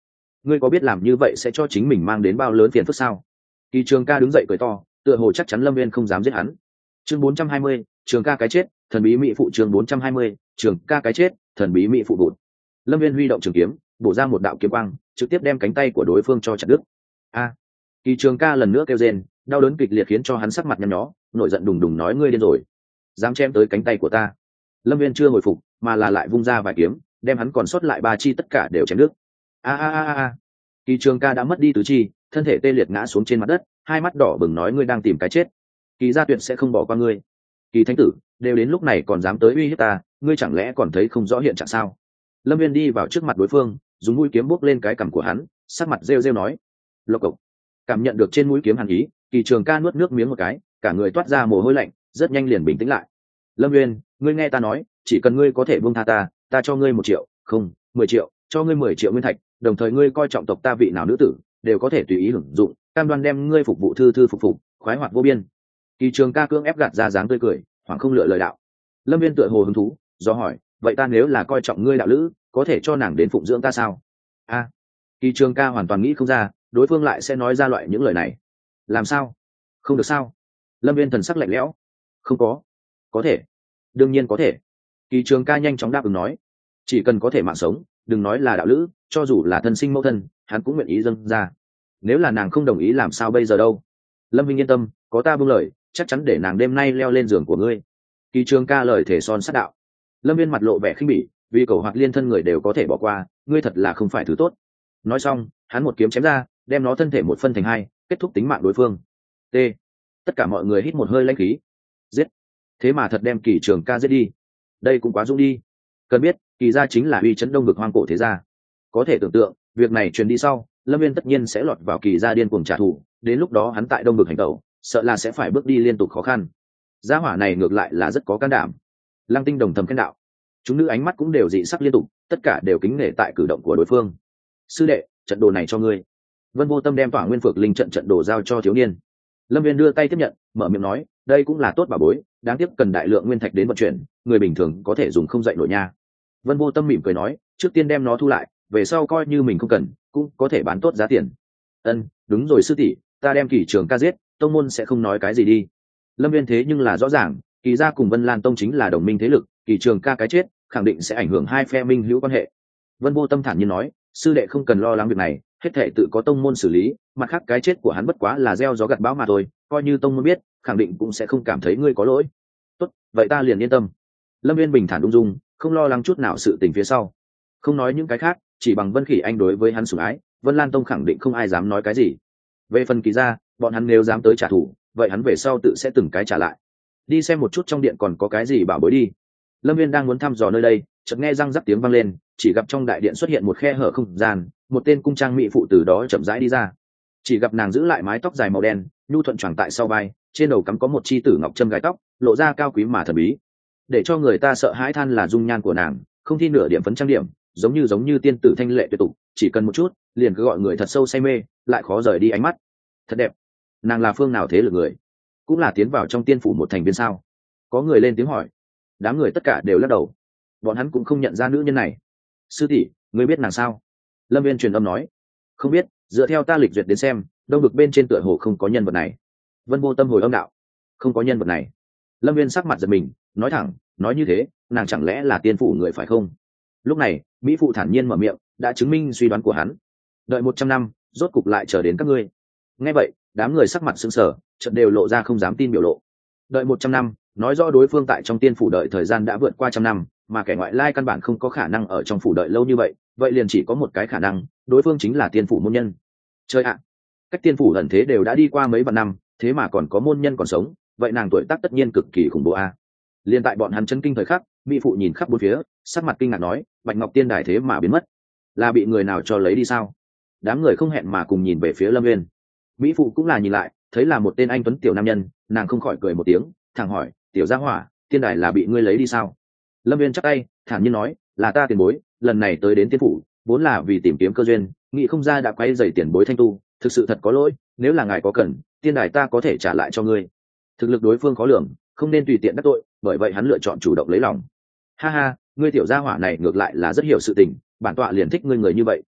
ngươi có biết làm như vậy sẽ cho chính mình mang đến bao lớn phiền phức sao? Kỳ Trường Ca đứng dậy cười to, tựa hồ chắc chắn Lâm Viên không dám giết hắn. Chương 420, Trường Ca cái chết, thần bí mỹ phụ. Chương 420, Trường Ca cái chết, thần bí mỹ phụ vụt. Lâm Viên huy động trường kiếm, bổ ra một đạo kiếm quang, trực tiếp đem cánh tay của đối phương cho chặt đứt. A! Kỳ Trường Ca lần nữa kêu rên, đau đớn kịch liệt khiến cho hắn sắc mặt nhăn nhó, nổi giận đùng đùng nói ngươi điên rồi, dám chém tới cánh tay của ta. Lâm Viên chưa hồi phục, mà là lại vung ra vài kiếm, đem hắn còn sót lại ba chi tất cả đều chém đứt. A! Kỳ Trường Ca đã mất đi tứ chi, thân thể tê liệt ngã xuống trên mặt đất, hai mắt đỏ bừng nói ngươi đang tìm cái chết. Kỳ gia tuyệt sẽ không bỏ qua ngươi. Kỳ thánh tử, đều đến lúc này còn dám tới uy hiếp ta, ngươi chẳng lẽ còn thấy không rõ hiện trạng sao? Lâm Viên đi vào trước mặt đối phương, dùng mũi kiếm bốc lên cái cằm của hắn, sắc mặt rêu rêu nói. Lộc cộc. Cảm nhận được trên mũi kiếm hàn ý, Kỳ Trường Ca nuốt nước miếng một cái, cả người toát ra mồ hôi lạnh, rất nhanh liền bình tĩnh lại. Lâm Viên, ngươi nghe ta nói, chỉ cần ngươi có thể buông tha ta, ta cho ngươi 1 triệu, không, 10 triệu, cho ngươi 10 triệu nguyên thạch, đồng thời ngươi coi trọng tộc ta vị nào nữ tử, đều có thể tùy ý hưởng dụng, cam đoan đem ngươi phục vụ thư thư phục phục, khoái hoạt vô biên. Kỳ Trường Ca cưỡng ép gạt ra dáng tươi cười, hoảng không lựa lời đạo. Lâm Viên tựa hồ hứng thú, do hỏi, vậy ta nếu là coi trọng ngươi đạo lữ, có thể cho nàng đến phụng dưỡng ta sao? A. Kỳ Trường Ca hoàn toàn nghĩ không ra, đối phương lại sẽ nói ra loại những lời này. Làm sao? Không được sao? Lâm Viên thần sắc lạnh lẽo. Không có thể, đương nhiên có thể. Kỳ Trường Ca nhanh chóng đáp ứng nói, chỉ cần có thể mạng sống, đừng nói là đạo lữ, cho dù là thân sinh mẫu thân, hắn cũng nguyện ý dâng ra. Nếu là nàng không đồng ý làm sao bây giờ đâu? Lâm Vinh yên tâm, có ta buông lời, chắc chắn để nàng đêm nay leo lên giường của ngươi. Kỳ Trường Ca lời thể son sát đạo. Lâm Viên mặt lộ vẻ khinh bỉ, vì cầu hoạt liên thân người đều có thể bỏ qua, ngươi thật là không phải thứ tốt. Nói xong, hắn một kiếm chém ra, đem nó thân thể một phân thành hai, kết thúc tính mạng đối phương. T. Tất cả mọi người hít một hơi lãnh khí. Giết. Thế mà thật đem Kỳ Trường Ca giết đi. Đây cũng quá dũng đi. Cần biết, Kỳ gia chính là uy chấn đông vực hoang cổ thế gia. Có thể tưởng tượng, việc này truyền đi sau, Lâm Viên tất nhiên sẽ lọt vào Kỳ gia điên cuồng trả thù, đến lúc đó hắn tại đông vực hành tẩu, sợ là sẽ phải bước đi liên tục khó khăn. Gia hỏa này ngược lại là rất có can đảm. Lăng Tinh Đồng thầm khen đạo. Chúng nữ ánh mắt cũng đều dị sắc liên tục, tất cả đều kính nể tại cử động của đối phương. Sư đệ, trận đồ này cho ngươi. Vân Vô Tâm đem Tỏa Nguyên Phược Linh trận đồ giao cho thiếu niên. Lâm Viên đưa tay tiếp nhận, mở miệng nói, đây cũng là tốt bảo bối, đáng tiếc cần đại lượng nguyên thạch đến vận chuyển, người bình thường có thể dùng không dậy nổi nha. Vân Vô Tâm mỉm cười nói, trước tiên đem nó thu lại, về sau coi như mình không cần, cũng có thể bán tốt giá tiền. Ân, đúng rồi sư tỷ, ta đem Kỳ Trường Ca giết, tông môn sẽ không nói cái gì đi. Lâm Viên thế nhưng là rõ ràng, Kỳ gia cùng Vân Lan Tông chính là đồng minh thế lực, Kỳ Trường Ca cái chết, khẳng định sẽ ảnh hưởng hai phe minh hữu quan hệ. Vân Vô Tâm thản nhiên nói, sư đệ không cần lo lắng việc này, hết thể tự có tông môn xử lý, mặt khác cái chết của hắn bất quá là gieo gió gặt bão mà thôi, coi như tông môn biết, khẳng định cũng sẽ không cảm thấy ngươi có lỗi. Tốt, vậy ta liền yên tâm. Lâm Viên bình thản ung dung, không lo lắng chút nào sự tình phía sau. Không nói những cái khác, chỉ bằng Vân Khỉ Anh đối với hắn sủng ái, Vân Lan Tông khẳng định không ai dám nói cái gì. Về phần Kỳ gia, bọn hắn nếu dám tới trả thù, vậy hắn về sau tự sẽ từng cái trả lại. Đi xem một chút trong điện còn có cái gì bảo bối đi. Lâm Viên đang muốn thăm dò nơi đây, chợt nghe răng rắc tiếng vang lên, chỉ gặp trong đại điện xuất hiện một khe hở không gian, một tên cung trang mỹ phụ từ đó chậm rãi đi ra. Chỉ gặp nàng giữ lại mái tóc dài màu đen, nhu thuận choàng tại sau vai, trên đầu cắm có một chi tử ngọc châm gài tóc, lộ ra cao quý mà thần bí. Để cho người ta sợ hãi than là dung nhan của nàng, không thi nửa điểm phấn trang điểm, giống như tiên tử thanh lệ tuyệt tục, chỉ cần một chút, liền cứ gọi người thật sâu say mê, lại khó rời đi ánh mắt. Thật đẹp. Nàng là phương nào thế lực người? Cũng là tiến vào trong tiên phủ một thành viên sao? Có người lên tiếng hỏi. Đám người tất cả đều lắc đầu. Bọn hắn cũng không nhận ra nữ nhân này. Sư tỷ, ngươi biết nàng sao? Lâm Viên truyền âm nói. Không biết, dựa theo ta lịch duyệt đến xem, đông vực bên trên tựa hồ không có nhân vật này. Vân Vô Tâm hồi âm đạo. Không có nhân vật này. Lâm Viên sắc mặt giật mình, nói thẳng, nói như thế, nàng chẳng lẽ là tiên phủ người phải không? Lúc này, mỹ phụ thản nhiên mở miệng, đã chứng minh suy đoán của hắn. Đợi 100 năm, rốt cục lại chờ đến các ngươi. Nghe vậy, đám người sắc mặt sững sờ, chợt đều lộ ra không dám tin biểu lộ. Đợi 100 năm, nói rõ đối phương tại trong tiên phủ đợi thời gian đã vượt qua 100 năm, mà kẻ ngoại lai căn bản không có khả năng ở trong phủ đợi lâu như vậy, vậy liền chỉ có một cái khả năng, đối phương chính là tiên phủ môn nhân. Chơi ạ, cách tiên phủ ẩn thế đều đã đi qua mấy vạn năm, thế mà còn có môn nhân còn sống, vậy nàng tuổi tác tất nhiên cực kỳ khủng bố a. Liên tại bọn hắn chấn kinh thời khắc, mỹ phụ nhìn khắp bốn phía, sắc mặt kinh ngạc nói, Bạch Ngọc Tiên đài thế mà biến mất, là bị người nào cho lấy đi sao? Đám người không hẹn mà cùng nhìn về phía Lâm Viên. Mỹ phụ cũng là nhìn lại, thấy là một tên anh tuấn tiểu nam nhân, nàng không khỏi cười một tiếng, thẳng hỏi, tiểu gia hỏa, tiên đài là bị ngươi lấy đi sao? Lâm Viên chắp tay, thản nhiên nói, là ta tiền bối, lần này tới đến tiên phủ, vốn là vì tìm kiếm cơ duyên, nghĩ không ra đã quay dày tiền bối thanh tu, thực sự thật có lỗi, nếu là ngài có cần, tiên đài ta có thể trả lại cho ngươi. Thực lực đối phương khó lường, không nên tùy tiện đắc tội, bởi vậy hắn lựa chọn chủ động lấy lòng. Ha ha, ngươi tiểu gia hỏa này ngược lại là rất hiểu sự tình, bản tọa liền thích ngươi người như vậy,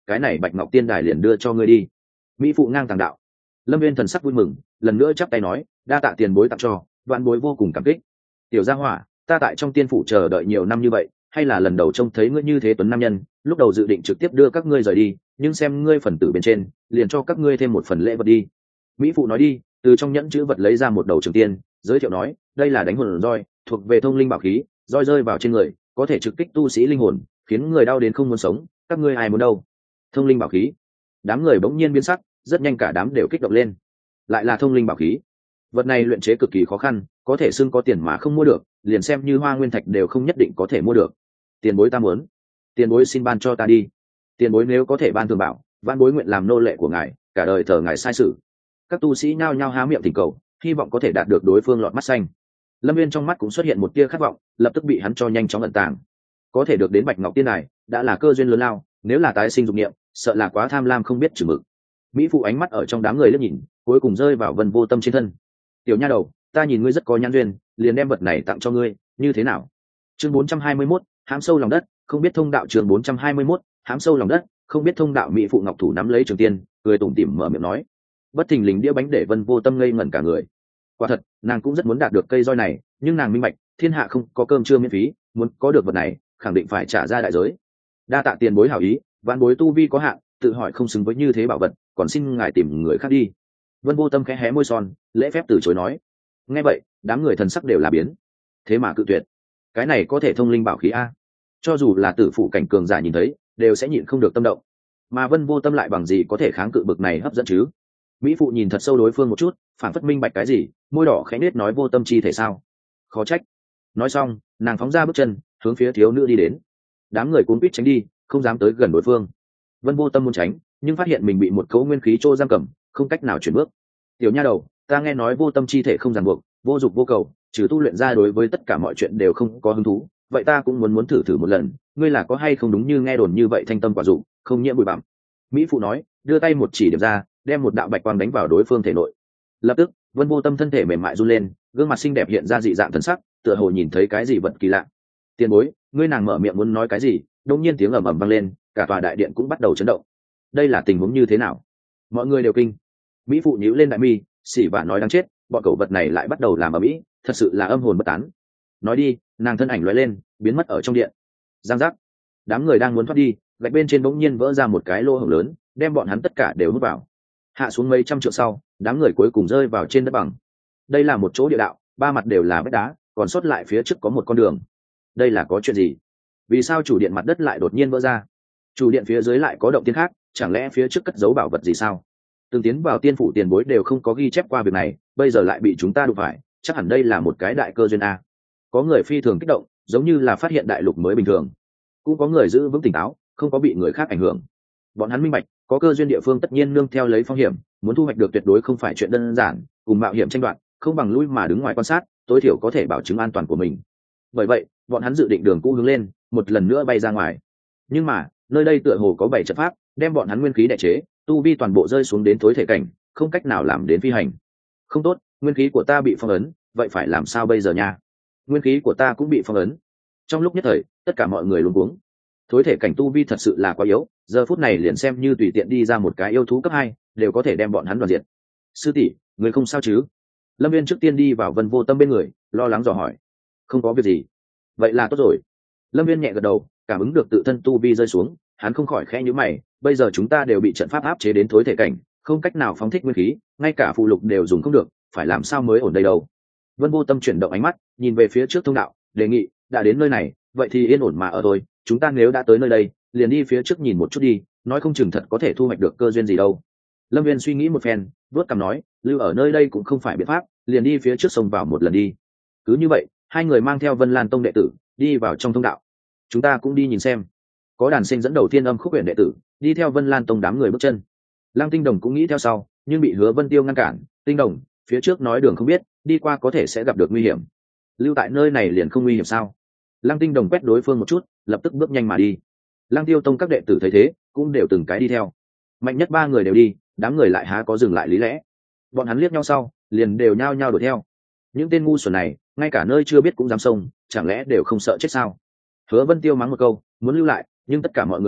cái này bạch ngọc tiên đài liền đưa cho ngươi đi. Mỹ phụ ngang tàng đạo. Lâm viên thần sắc vui mừng, lần nữa chắp tay nói, đa tạ tiền bối tặng cho, vạn bối vô cùng cảm kích. Tiểu gia hỏa, ta tại trong tiên phủ chờ đợi nhiều năm như vậy, hay là lần đầu trông thấy ngươi như thế tuấn nam nhân, lúc đầu dự định trực tiếp đưa các ngươi rời đi, nhưng xem ngươi phần tử bên trên, liền cho các ngươi thêm một phần lễ vật đi. Mỹ phụ nói đi, từ trong nhẫn chữ vật lấy ra một đầu trường tiên, giới thiệu nói, đây là đánh hồn roi, thuộc về thông linh bảo khí, roi rơi vào trên người có thể trực kích tu sĩ linh hồn, khiến người đau đến không muốn sống, các ngươi ai muốn đâu. Thông linh bảo khí. Đám người bỗng nhiên biến sắc, rất nhanh cả đám đều kích động lên. Lại là thông linh bảo khí. Vật này luyện chế cực kỳ khó khăn, có thể xưng có tiền mà không mua được, liền xem như hoa nguyên thạch đều không nhất định có thể mua được. Tiền bối ta muốn. Tiền bối xin ban cho ta đi. Tiền bối nếu có thể ban thường bảo, vãn bối nguyện làm nô lệ của ngài, cả đời thờ ngài sai sự. Các tu sĩ nhao nhao há miệng thỉnh cầu, hy vọng có thể đạt được đối phương lọt mắt xanh. Lâm viên trong mắt cũng xuất hiện một tia khát vọng, lập tức bị hắn cho nhanh chóng ẩn tàng. Có thể được đến bạch ngọc tiên này đã là cơ duyên lớn lao, nếu là tái sinh dục niệm, sợ là quá tham lam không biết chừng mực. Mỹ phụ ánh mắt ở trong đám người liếc nhìn, cuối cùng rơi vào Vân Vô Tâm trên thân. Tiểu nha đầu, ta nhìn ngươi rất có nhãn duyên, liền đem vật này tặng cho ngươi, như thế nào? Chương 421, hãm sâu lòng đất, không biết thông đạo. Chương 421, hãm sâu lòng đất, không biết thông đạo. Mỹ phụ ngọc thủ nắm lấy trường tiên, cười tủm tỉm mở miệng nói. Bất thình lình đĩa bánh để Vân Vô Tâm ngây ngẩn cả người. Quả thật, nàng cũng rất muốn đạt được cây roi này, nhưng nàng minh bạch, thiên hạ không có cơm trưa miễn phí, muốn có được vật này, khẳng định phải trả ra đại giới. Đa tạ tiền bối hảo ý, vạn bối tu vi có hạn, tự hỏi không xứng với như thế bảo vật, còn xin ngài tìm người khác đi. Vân Vô Tâm khẽ hé môi son, lễ phép từ chối nói. Nghe vậy, đám người thần sắc đều là biến. Thế mà cự tuyệt. Cái này có thể thông linh bảo khí a? Cho dù là tử phụ cảnh cường giả nhìn thấy, đều sẽ nhịn không được tâm động. Mà Vân Vô Tâm lại bằng gì có thể kháng cự bực này hấp dẫn chứ? Mỹ phụ nhìn thật sâu đối phương một chút, phản phất minh bạch cái gì, môi đỏ khẽ nết nói Vô Tâm chi thể sao? Khó trách. Nói xong, nàng phóng ra bước chân, hướng phía thiếu nữ đi đến. Đám người cuống quýt tránh đi, không dám tới gần đối phương. Vân Vô Tâm muốn tránh, nhưng phát hiện mình bị một cấu nguyên khí trô giam cầm, không cách nào chuyển bước. Tiểu nha đầu, ta nghe nói vô tâm chi thể không ràng buộc, vô dục vô cầu, trừ tu luyện ra đối với tất cả mọi chuyện đều không có hứng thú, vậy ta cũng muốn thử thử một lần, ngươi là có hay không đúng như nghe đồn như vậy thanh tâm quả dục, không nhiễm bụi bặm. Mỹ phụ nói, đưa tay một chỉ điểm ra, đem một đạo bạch quang đánh vào đối phương thể nội. Lập tức, Vân Vô Tâm thân thể mềm mại run lên, gương mặt xinh đẹp hiện ra dị dạng thần sắc, tựa hồ nhìn thấy cái gì vật kỳ lạ. Tiền bối, ngươi nàng mở miệng muốn nói cái gì, đột nhiên tiếng ầm ầm vang lên, cả tòa đại điện cũng bắt đầu chấn động. Đây là tình huống như thế nào? Mọi người đều kinh. Mỹ phụ nhíu lên đại mi, xỉ vả nói đáng chết, bọn cẩu vật này lại bắt đầu làm ở mỹ, thật sự là âm hồn bất tán. Nói đi, nàng thân ảnh lóe lên, biến mất ở trong điện. Giang giác. Đám người đang muốn thoát đi, gạch bên trên bỗng nhiên vỡ ra một cái lỗ hổng lớn, đem bọn hắn tất cả đều hút vào. Hạ xuống mấy trăm trượng sau, đám người cuối cùng rơi vào trên đất bằng. Đây là một chỗ địa đạo, ba mặt đều là vách đá, còn sót lại phía trước có một con đường. Đây là có chuyện gì? Vì sao chủ điện mặt đất lại đột nhiên vỡ ra? Chủ điện phía dưới lại có động tiên khác, chẳng lẽ phía trước cất giấu bảo vật gì sao? Từng tiến vào tiên phủ tiền bối đều không có ghi chép qua việc này, bây giờ lại bị chúng ta đụng phải, chắc hẳn đây là một cái đại cơ duyên a. Có người phi thường kích động, giống như là phát hiện đại lục mới bình thường. Cũng có người giữ vững tỉnh táo, không có bị người khác ảnh hưởng. Bọn hắn minh bạch, có cơ duyên địa phương tất nhiên nương theo lấy phong hiểm, muốn thu hoạch được tuyệt đối không phải chuyện đơn giản, cùng mạo hiểm tranh đoạt, không bằng lui mà đứng ngoài quan sát, tối thiểu có thể bảo chứng an toàn của mình. Bởi vậy, bọn hắn dự định đường cũ hướng lên, một lần nữa bay ra ngoài. Nhưng mà, nơi đây tựa hồ có 7 trận pháp, đem bọn hắn nguyên khí đè chế, tu vi toàn bộ rơi xuống đến tối thể cảnh, không cách nào làm đến phi hành. Không tốt, nguyên khí của ta bị phong ấn, vậy phải làm sao bây giờ nha? Nguyên khí của ta cũng bị phong ấn. Trong lúc nhất thời, tất cả mọi người luống cuống. Thối thể cảnh tu vi thật sự là quá yếu, giờ phút này liền xem như tùy tiện đi ra một cái yêu thú cấp 2, đều có thể đem bọn hắn đoàn diệt. Sư tỷ, người không sao chứ? Lâm Viên trước tiên đi vào Vân Vô Tâm bên người, lo lắng dò hỏi. Không có việc gì. Vậy là tốt rồi. Lâm Viên nhẹ gật đầu, cảm ứng được tự thân tu vi rơi xuống, hắn không khỏi khẽ nhíu mày, bây giờ chúng ta đều bị trận pháp áp chế đến thối thể cảnh, không cách nào phóng thích nguyên khí, ngay cả phụ lục đều dùng không được, phải làm sao mới ổn đây đâu? Vân Vô Tâm chuyển động ánh mắt, nhìn về phía trước thông đạo, đề nghị, đã đến nơi này, vậy thì yên ổn mà ở thôi, chúng ta nếu đã tới nơi đây, liền đi phía trước nhìn một chút đi, nói không chừng thật có thể thu hoạch được cơ duyên gì đâu. Lâm Viên suy nghĩ một phen, vuốt cằm nói, lưu ở nơi đây cũng không phải biện pháp, liền đi phía trước sông vào một lần đi. Cứ như vậy, hai người mang theo Vân Lan Tông đệ tử, đi vào trong thông đạo. Chúng ta cũng đi nhìn xem. Có đàn sinh dẫn đầu Thiên Âm Khúc Huyền đệ tử, đi theo Vân Lan Tông đám người bước chân. Lăng Tinh Đồng cũng nghĩ theo sau, nhưng bị Hứa Vân Tiêu ngăn cản. Tinh Đồng, phía trước nói đường không biết, đi qua có thể sẽ gặp được nguy hiểm. Lưu tại nơi này liền không nguy hiểm sao? Lăng Tinh Đồng quét đối phương một chút, lập tức bước nhanh mà đi. Lăng Tiêu Tông các đệ tử thấy thế, cũng đều từng cái đi theo. Mạnh nhất 3 người đều đi, đám người lại há có dừng lại lý lẽ. Bọn hắn liếc nhau sau, liền đều nhao nhao đuổi theo. Những tên ngu xuẩn này, ngay cả nơi chưa biết cũng dám xông, chẳng lẽ đều không sợ chết sao? Hứa Vân Tiêu mắng một câu, muốn lưu lại, nhưng tất cả mọi người đi,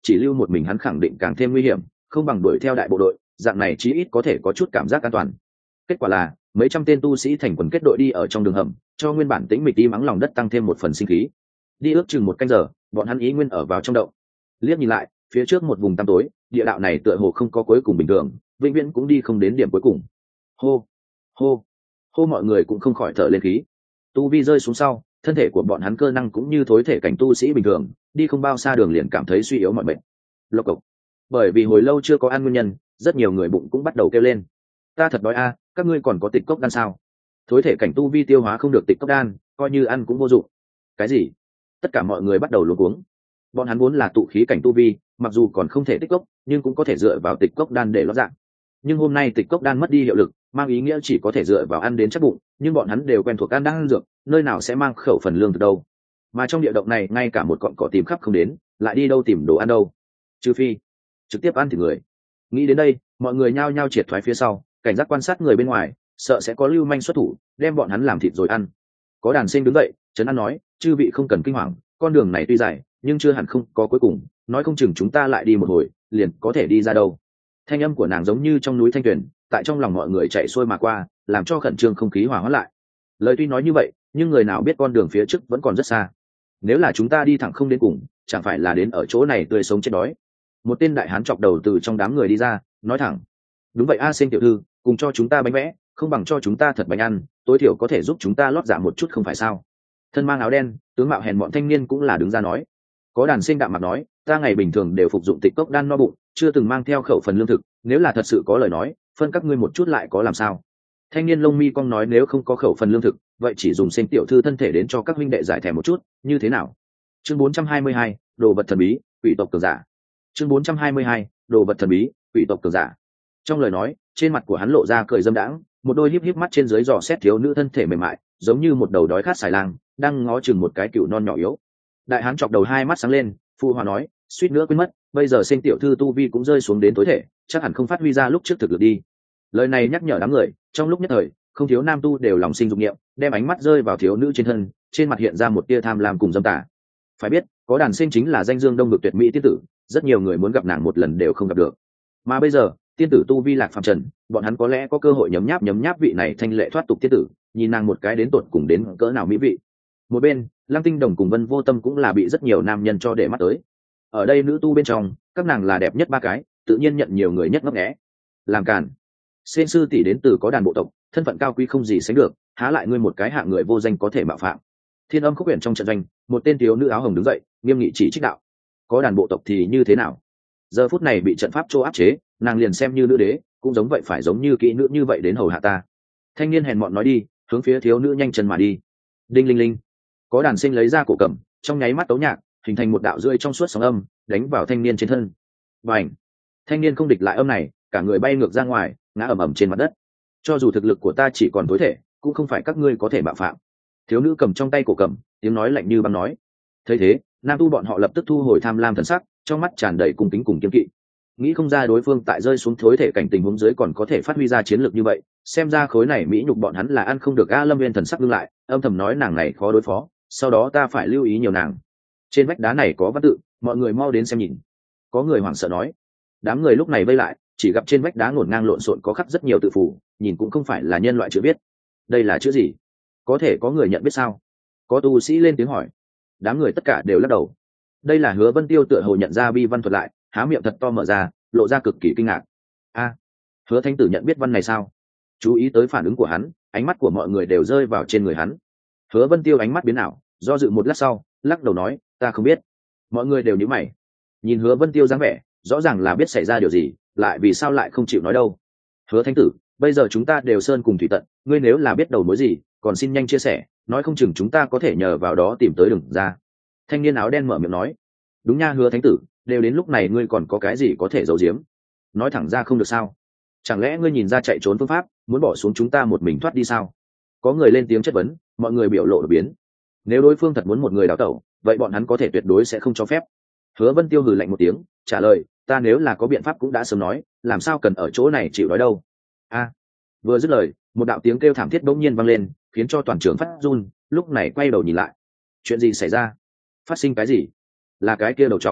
chỉ lưu một mình hắn khẳng định càng thêm nguy hiểm, không bằng đuổi theo đại bộ đội, dạng này chí ít có thể có chút cảm giác an toàn. Kết quả là mấy trăm tên tu sĩ thành quần kết đội đi ở trong đường hầm, cho nguyên bản tĩnh mịch im ắng lòng đất tăng thêm một phần sinh khí. Đi ước chừng 1 canh giờ, bọn hắn ý nguyên ở vào trong động. Liếc nhìn lại, phía trước một vùng tăm tối, địa đạo này tựa hồ không có cuối cùng bình thường, vĩnh viễn cũng đi không đến điểm cuối cùng. Hô, hô, hô, mọi người cũng không khỏi thở lên khí. Tu vi rơi xuống sau, thân thể của bọn hắn cơ năng cũng như thối thể cảnh tu sĩ bình thường, đi không bao xa đường liền cảm thấy suy yếu mọi bệnh. Lộc cộc. Bởi vì hồi lâu chưa có ăn nguyên nhân, rất nhiều người bụng cũng bắt đầu kêu lên. Ta thật đói a, các ngươi còn có tịch cốc đan sao? Thối thể cảnh tu vi tiêu hóa không được tịch cốc đan, coi như ăn cũng vô dụng. Cái gì? Tất cả mọi người bắt đầu luống cuống. Bọn hắn vốn là tụ khí cảnh tu vi, mặc dù còn không thể tích cốc, nhưng cũng có thể dựa vào tịch cốc đan để lót dạng. Nhưng hôm nay tịch cốc đan mất đi hiệu lực, mang ý nghĩa chỉ có thể dựa vào ăn đến chắc bụng, nhưng bọn hắn đều quen thuộc ăn đan dược, nơi nào sẽ mang khẩu phần lương thực đâu. Mà trong địa động này ngay cả một cọn cỏ tìm khắp không đến, lại đi đâu tìm đồ ăn đâu. Trừ phi trực tiếp ăn thịt người. Nghĩ đến đây, mọi người nhao nhao triệt thoái phía sau, cảnh giác quan sát người bên ngoài, sợ sẽ có lưu manh xuất thủ, đem bọn hắn làm thịt rồi ăn. Có đàn sinh đứng dậy, trấn an nói, chư vị không cần kinh hoàng, con đường này tuy dài, nhưng chưa hẳn không có cuối cùng, nói không chừng chúng ta lại đi một hồi, liền có thể đi ra đâu. Thanh âm của nàng giống như trong núi thanh tuyền, tại trong lòng mọi người chạy xuôi mà qua, làm cho khẩn trương không khí hòa hóa lại. Lời tuy nói như vậy, nhưng người nào biết con đường phía trước vẫn còn rất xa. Nếu là chúng ta đi thẳng không đến cùng, chẳng phải là đến ở chỗ này tươi sống chết đói. Một tên đại hán chọc đầu từ trong đám người đi ra, nói thẳng. Đúng vậy a, Sinh tiểu thư, cùng cho chúng ta bánh vẽ, không bằng cho chúng ta thật bánh ăn, tối thiểu có thể giúp chúng ta lót dạ một chút không phải sao? Thân mang áo đen, tướng mạo hèn mọn thanh niên cũng là đứng ra nói. Có đàn sinh đạm mặt nói, ta ngày bình thường đều phục dụng tịch cốc đan no bụng, chưa từng mang theo khẩu phần lương thực, nếu là thật sự có lời nói, phân các ngươi một chút lại có làm sao? Thanh niên lông mi cong nói, nếu không có khẩu phần lương thực, vậy chỉ dùng Sinh tiểu thư thân thể đến cho các huynh đệ giải thèm một chút, như thế nào? Chương 422, đồ vật thần bí, quỷ tộc cường giả. Chương 422, đồ vật thần bí, quỷ tộc cường giả. Trong lời nói, trên mặt của hắn lộ ra cười dâm đãng, một đôi híp híp mắt trên dưới dò xét thiếu nữ thân thể mềm mại, giống như một đầu đói khát xài lang, đang ngó chừng một cái cừu non nhỏ yếu. Đại hán chọc đầu hai mắt sáng lên, phụ hòa nói, suýt nữa quên mất, bây giờ Sinh tiểu thư tu vi cũng rơi xuống đến tối thể, chắc hẳn không phát huy ra lúc trước thực lực đi. Lời này nhắc nhở đám người, trong lúc nhất thời, không thiếu nam tu đều lòng sinh dục niệm, đem ánh mắt rơi vào thiếu nữ trên thân, trên mặt hiện ra một tia tham lam cùng dâm tà. Phải biết, có đàn sinh chính là danh dương đông vực tuyệt mỹ tiên tử, rất nhiều người muốn gặp nàng một lần đều không gặp được. Mà bây giờ, tiên tử tu vi lạc phàm trần, bọn hắn có lẽ có cơ hội nhấm nháp vị này thanh lệ thoát tục tiên tử, nhìn nàng một cái đến tột cùng đến cỡ nào mỹ vị. Một bên, Lăng Tinh Đồng cùng Vân Vô Tâm cũng là bị rất nhiều nam nhân cho để mắt tới. Ở đây nữ tu bên trong, các nàng là đẹp nhất ba cái, tự nhiên nhận nhiều người nhất ngấp nghé. Làm càn. Sen sư tỷ đến từ có đàn bộ tộc, thân phận cao quý không gì sánh được, há lại ngươi một cái hạng người vô danh có thể mạo phạm. Thiên Âm Khúc Huyền trong trận doanh, một tên thiếu nữ áo hồng đứng dậy, nghiêm nghị chỉ trích đạo. Có đàn bộ tộc thì như thế nào? Giờ phút này bị trận pháp chô áp chế, nàng liền xem như nữ đế, cũng giống vậy phải giống như kỹ nữ như vậy đến hầu hạ ta. Thanh niên hèn mọn nói đi, hướng phía thiếu nữ nhanh chân mà đi. Đinh linh linh. Có đàn sinh lấy ra cổ cầm, trong nháy mắt tấu nhạc, hình thành một đạo rưỡi trong suốt sóng âm, đánh vào thanh niên trên thân. Bành! Thanh niên không địch lại âm này, cả người bay ngược ra ngoài, ngã ầm ầm trên mặt đất. Cho dù thực lực của ta chỉ còn tối thể, cũng không phải các ngươi có thể mạo phạm. Thiếu nữ cầm trong tay cổ cầm, tiếng nói lạnh như băng nói. Thấy thế, nam tu bọn họ lập tức thu hồi tham lam thần sắc, trong mắt tràn đầy cung kính cùng kiên kỵ. Nghĩ không ra đối phương tại rơi xuống thối thể cảnh tình huống dưới còn có thể phát huy ra chiến lược như vậy, xem ra khối này mỹ nhục bọn hắn là ăn không được. A Lâm Viên thần sắc ngưng lại, âm thầm nói nàng này khó đối phó, sau đó ta phải lưu ý nhiều nàng. Trên vách đá này có văn tự, mọi người mau đến xem nhìn. Có người hoảng sợ nói. Đám người lúc này vây lại, chỉ gặp trên vách đá ngổn ngang lộn xộn có khắc rất nhiều tự phù, nhìn cũng không phải là nhân loại chữ viết. Đây là chữ gì? Có thể có người nhận biết sao? Có tu sĩ lên tiếng hỏi. Đám người tất cả đều lắc đầu. Đây là Hứa Vân Tiêu tựa hồ nhận ra bi văn thuật lại, há miệng thật to mở ra, lộ ra cực kỳ kinh ngạc. A, Hứa Thánh tử nhận biết văn này sao? Chú ý tới phản ứng của hắn, ánh mắt của mọi người đều rơi vào trên người hắn. Hứa Vân Tiêu ánh mắt biến ảo, do dự một lát sau, lắc đầu nói, ta không biết. Mọi người đều nhíu mày. Nhìn Hứa Vân Tiêu dáng vẻ, rõ ràng là biết xảy ra điều gì, lại vì sao lại không chịu nói đâu? Hứa Thánh tử, bây giờ chúng ta đều sơn cùng thủy tận, ngươi nếu là biết đầu mối gì, còn xin nhanh chia sẻ, nói không chừng chúng ta có thể nhờ vào đó tìm tới đường ra. Thanh niên áo đen mở miệng nói. Đúng nha Hứa Thánh tử, đều đến lúc này ngươi còn có cái gì có thể giấu giếm? Nói thẳng ra không được sao? Chẳng lẽ ngươi nhìn ra chạy trốn phương pháp, muốn bỏ xuống chúng ta một mình thoát đi sao? Có người lên tiếng chất vấn, mọi người biểu lộ đổi biến. Nếu đối phương thật muốn một người đào tẩu, vậy bọn hắn có thể tuyệt đối sẽ không cho phép. Hứa Vân Tiêu hừ lạnh một tiếng, trả lời, ta nếu là có biện pháp cũng đã sớm nói, làm sao cần ở chỗ này chịu đói đâu? A! Vừa dứt lời, một đạo tiếng kêu thảm thiết bỗng nhiên vang lên, khiến cho toàn trường phát run, lúc này quay đầu nhìn lại. Chuyện gì xảy ra? Phát sinh cái gì? Là cái kia đầu trọc.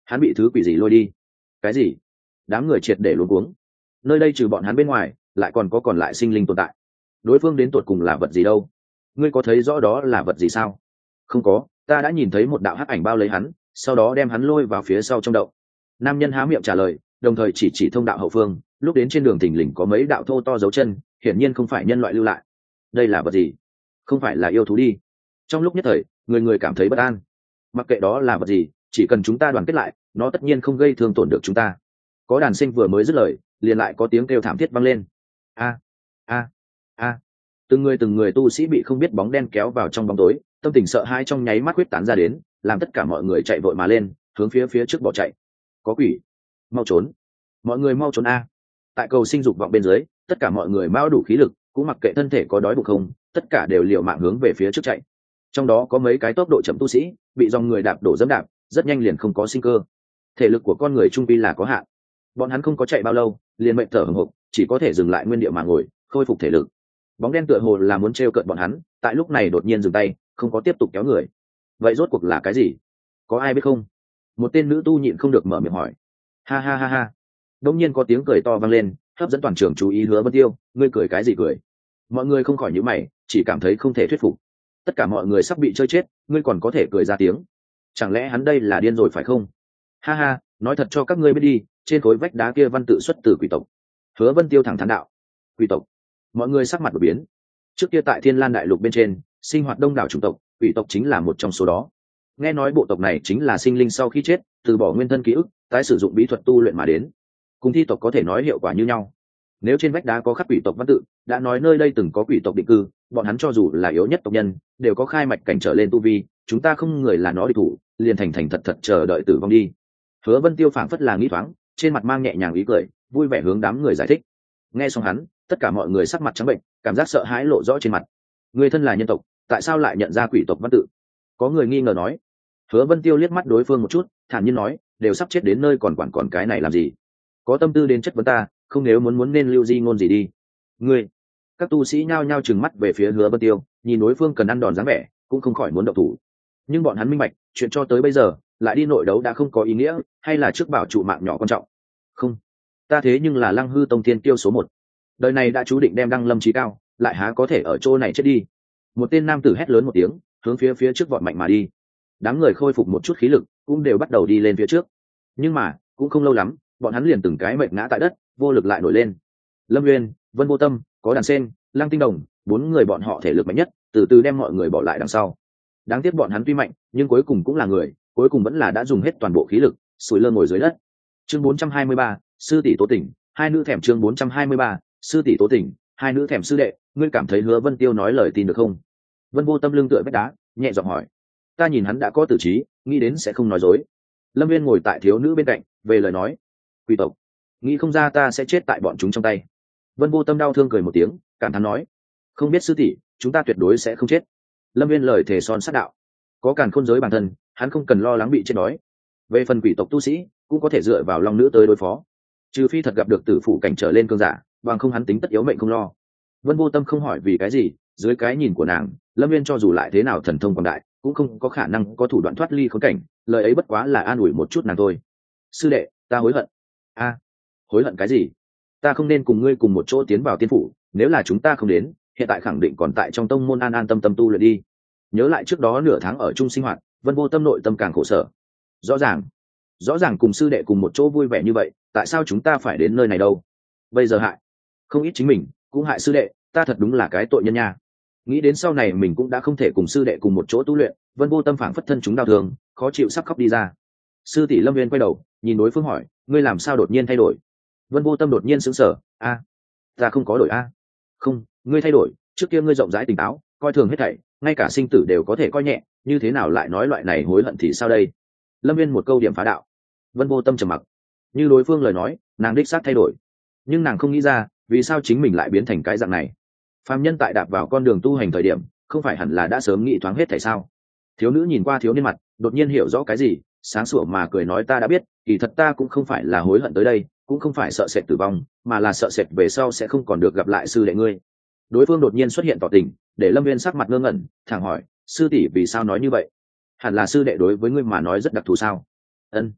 hắn bị thứ quỷ gì lôi đi? Cái gì? Đám người triệt để luống cuống. Nơi đây trừ bọn hắn bên ngoài lại còn lại sinh linh tồn tại. Đối phương đến tột cùng là vật gì đâu? Ngươi có thấy rõ đó là vật gì sao? Không có, ta đã nhìn thấy một đạo hắc ảnh bao lấy hắn, sau đó đem hắn lôi vào phía sau trong động. Nam nhân há miệng trả lời, đồng thời chỉ thông đạo hậu phương. Lúc đến trên đường thình lình có mấy đạo thô to dấu chân, hiển nhiên không phải nhân loại lưu lại. Đây là vật gì? Không phải là yêu thú đi? Trong lúc nhất thời, người người cảm thấy bất an. Mặc kệ đó là vật gì, chỉ cần chúng ta đoàn kết lại, nó tất nhiên không gây thương tổn được chúng ta. Có đàn sinh vừa mới dứt lời, liền lại có tiếng kêu thảm thiết vang lên. A a a! Từng người tu sĩ bị không biết bóng đen kéo vào trong bóng tối, tâm tình sợ hãi trong nháy mắt quyết tán ra đến, làm tất cả mọi người chạy vội mà lên, hướng phía trước bỏ chạy. Có quỷ! Mau trốn! Mọi người mau trốn a! Tại cầu sinh dục vọng bên dưới, tất cả mọi người mau đủ khí lực, cũng mặc kệ thân thể có đói bụng không, tất cả đều liều mạng hướng về phía trước chạy. Trong đó có mấy cái tốc độ chậm tu sĩ, bị dòng người đạp đổ dẫm đạp, rất nhanh liền không có sinh cơ. Thể lực của con người trung quy là có hạn, bọn hắn không có chạy bao lâu liền mệt thở hổn hộc, chỉ có thể dừng lại nguyên địa mà ngồi khôi phục thể lực. Bóng đen tựa hồ là muốn trêu cợt bọn hắn, tại lúc này đột nhiên dừng tay, không có tiếp tục kéo người. Vậy rốt cuộc là cái gì? Có ai biết không? Một tên nữ tu nhịn không được mở miệng hỏi. Ha ha ha ha! Đông nhiên có tiếng cười to vang lên, hấp dẫn toàn trường chú ý. Hứa Vân Tiêu, ngươi cười cái gì cười? Mọi người không khỏi nhíu mày, chỉ cảm thấy không thể thuyết phục. Tất cả mọi người sắp bị chơi chết, ngươi còn có thể cười ra tiếng? Chẳng lẽ hắn đây là điên rồi phải không? Ha ha, nói thật cho các ngươi biết đi, trên khối vách đá kia văn tự xuất từ quỷ tộc. Hứa Vân Tiêu thẳng thắn đạo. Quỷ tộc? Mọi người sắc mặt đổi biến. Trước kia tại Thiên Lan đại lục bên trên sinh hoạt đông đảo chủng tộc, quỷ tộc chính là một trong số đó. Nghe nói bộ tộc này chính là sinh linh sau khi chết từ bỏ nguyên thân ký ức, tái sử dụng bí thuật tu luyện mà đến, cùng thi tộc có thể nói hiệu quả như nhau. Nếu trên vách đá có khắc quỷ tộc văn tự, đã nói nơi đây từng có quỷ tộc định cư, bọn hắn cho dù là yếu nhất tộc nhân đều có khai mạch cảnh trở lên tu vi, chúng ta không người là nó địch thủ, liền thành thật thật chờ đợi tử vong đi. Hứa Vân Tiêu phảng phất là nghĩ thoáng, trên mặt mang nhẹ nhàng ý cười, vui vẻ hướng đám người giải thích. Nghe xong hắn, tất cả mọi người sắc mặt trắng bệnh, cảm giác sợ hãi lộ rõ trên mặt. Người thân là nhân tộc, tại sao lại nhận ra quỷ tộc văn tự? Có người nghi ngờ nói. Hứa Vân Tiêu liếc mắt đối phương một chút, thản nhiên nói, đều sắp chết đến nơi còn cái này làm gì? Có tâm tư đến chất vấn ta, không nếu muốn nên lưu di ngôn gì đi. Ngươi! Các tu sĩ nhao nhao trừng mắt về phía Hứa Vân Tiêu, nhìn đối phương cần ăn đòn dáng vẻ, cũng không khỏi muốn động thủ. Nhưng bọn hắn minh bạch, chuyện cho tới bây giờ, lại đi nội đấu đã không có ý nghĩa, hay là trước bảo trụ mạng nhỏ quan trọng. Không, ta thế nhưng là Lăng Hư Tông Thiên Kiêu số 1. Đời này đã chú định đem đăng lâm trí cao, lại há có thể ở chỗ này chết đi. Một tên nam tử hét lớn một tiếng, hướng phía trước vọt mạnh mà đi. Đám người khôi phục một chút khí lực, cũng đều bắt đầu đi lên phía trước. Nhưng mà cũng không lâu lắm, bọn hắn liền từng cái mệt ngã tại đất, vô lực lại nổi lên. Lâm Nguyên, Vân Vô Tâm, có Đàn Sen, Lăng Tinh Đồng, 4 người bọn họ thể lực mạnh nhất, từ từ đem mọi người bỏ lại đằng sau. Đáng tiếc bọn hắn tuy mạnh, nhưng cuối cùng cũng là người, cuối cùng vẫn là đã dùng hết toàn bộ khí lực, sủi lơ ngồi dưới đất. Chương 423, sư tỷ tố tỉnh, hai nữ thèm. Chương 423, sư tỷ tố tỉnh, hai nữ thèm. Sư đệ, ngươi cảm thấy Hứa Vân Tiêu nói lời tin được không? Vân Vô Tâm lưng tựa vách đá, nhẹ giọng hỏi. Ta nhìn hắn đã có tử trí, nghĩ đến sẽ không nói dối. Lâm Viên ngồi tại thiếu nữ bên cạnh, về lời nói. Quỷ tộc, nghĩ không ra ta sẽ chết tại bọn chúng trong tay. Vân Vô Tâm đau thương cười một tiếng, cảm thán nói. Không biết sư tỷ, chúng ta tuyệt đối sẽ không chết. Lâm Viên lời thề son sắt đạo. Có càn khôn giới bản thân, hắn không cần lo lắng bị chết đói. Về phần quỷ tộc tu sĩ, cũng có thể dựa vào long nữ tới đối phó, trừ phi thật gặp được tử phủ cảnh trở lên cương giả, bằng không hắn tính tất yếu mệnh không lo. Vân Vô Tâm không hỏi vì cái gì, dưới cái nhìn của nàng, Lâm Viên cho dù lại thế nào thần thông quảng đại, cũng không có khả năng có thủ đoạn thoát ly khốn cảnh, lời ấy bất quá là an ủi một chút nàng thôi. Sư đệ, ta hối hận. A, hối hận cái gì? Ta không nên cùng ngươi cùng một chỗ tiến vào tiên phủ, nếu là chúng ta không đến, hiện tại khẳng định còn tại trong tông môn an an tâm tâm tu luyện đi. Nhớ lại trước đó nửa tháng ở chung sinh hoạt, Vân Vô Tâm nội tâm càng khổ sở. Rõ ràng cùng sư đệ cùng một chỗ vui vẻ như vậy, tại sao chúng ta phải đến nơi này đâu? Bây giờ hại không ít chính mình, cũng hại sư đệ, ta thật đúng là cái tội nhân nha. Nghĩ đến sau này mình cũng đã không thể cùng sư đệ cùng một chỗ tu luyện, Vân Vô Tâm phảng phất thân chúng đau thương, khó chịu sắp khóc đi ra. Sư tỷ Lâm Viên quay đầu nhìn đối phương hỏi, ngươi làm sao đột nhiên thay đổi? Vân Vô Tâm đột nhiên sững sờ. Ta không có đổi a. Không, ngươi thay đổi, trước kia ngươi rộng rãi tỉnh táo, coi thường hết thảy, ngay cả sinh tử đều có thể coi nhẹ, như thế nào lại nói loại này hối hận thì sao đây? Lâm Viên một câu điểm phá đạo. Vân Vô Tâm trầm mặc. Như đối phương lời nói, nàng đích xác thay đổi, nhưng nàng không nghĩ ra vì sao chính mình lại biến thành cái dạng này. Phàm nhân tại đạp vào con đường tu hành thời điểm, không phải hẳn là đã sớm nghĩ thoáng hết thảy sao? Thiếu nữ nhìn qua thiếu niên mặt, đột nhiên hiểu rõ cái gì, sáng sủa mà cười nói, ta đã biết, kỳ thật ta cũng không phải là hối hận tới đây, cũng không phải sợ sệt tử vong, mà là sợ sệt về sau sẽ không còn được gặp lại sư đệ ngươi. Đối phương đột nhiên xuất hiện tỏ tình, để Lâm Viên sắc mặt ngơ ngẩn, thẳng hỏi, sư tỷ vì sao nói như vậy? Hẳn là sư đệ đối với ngươi mà nói rất đặc thù sao? Ân.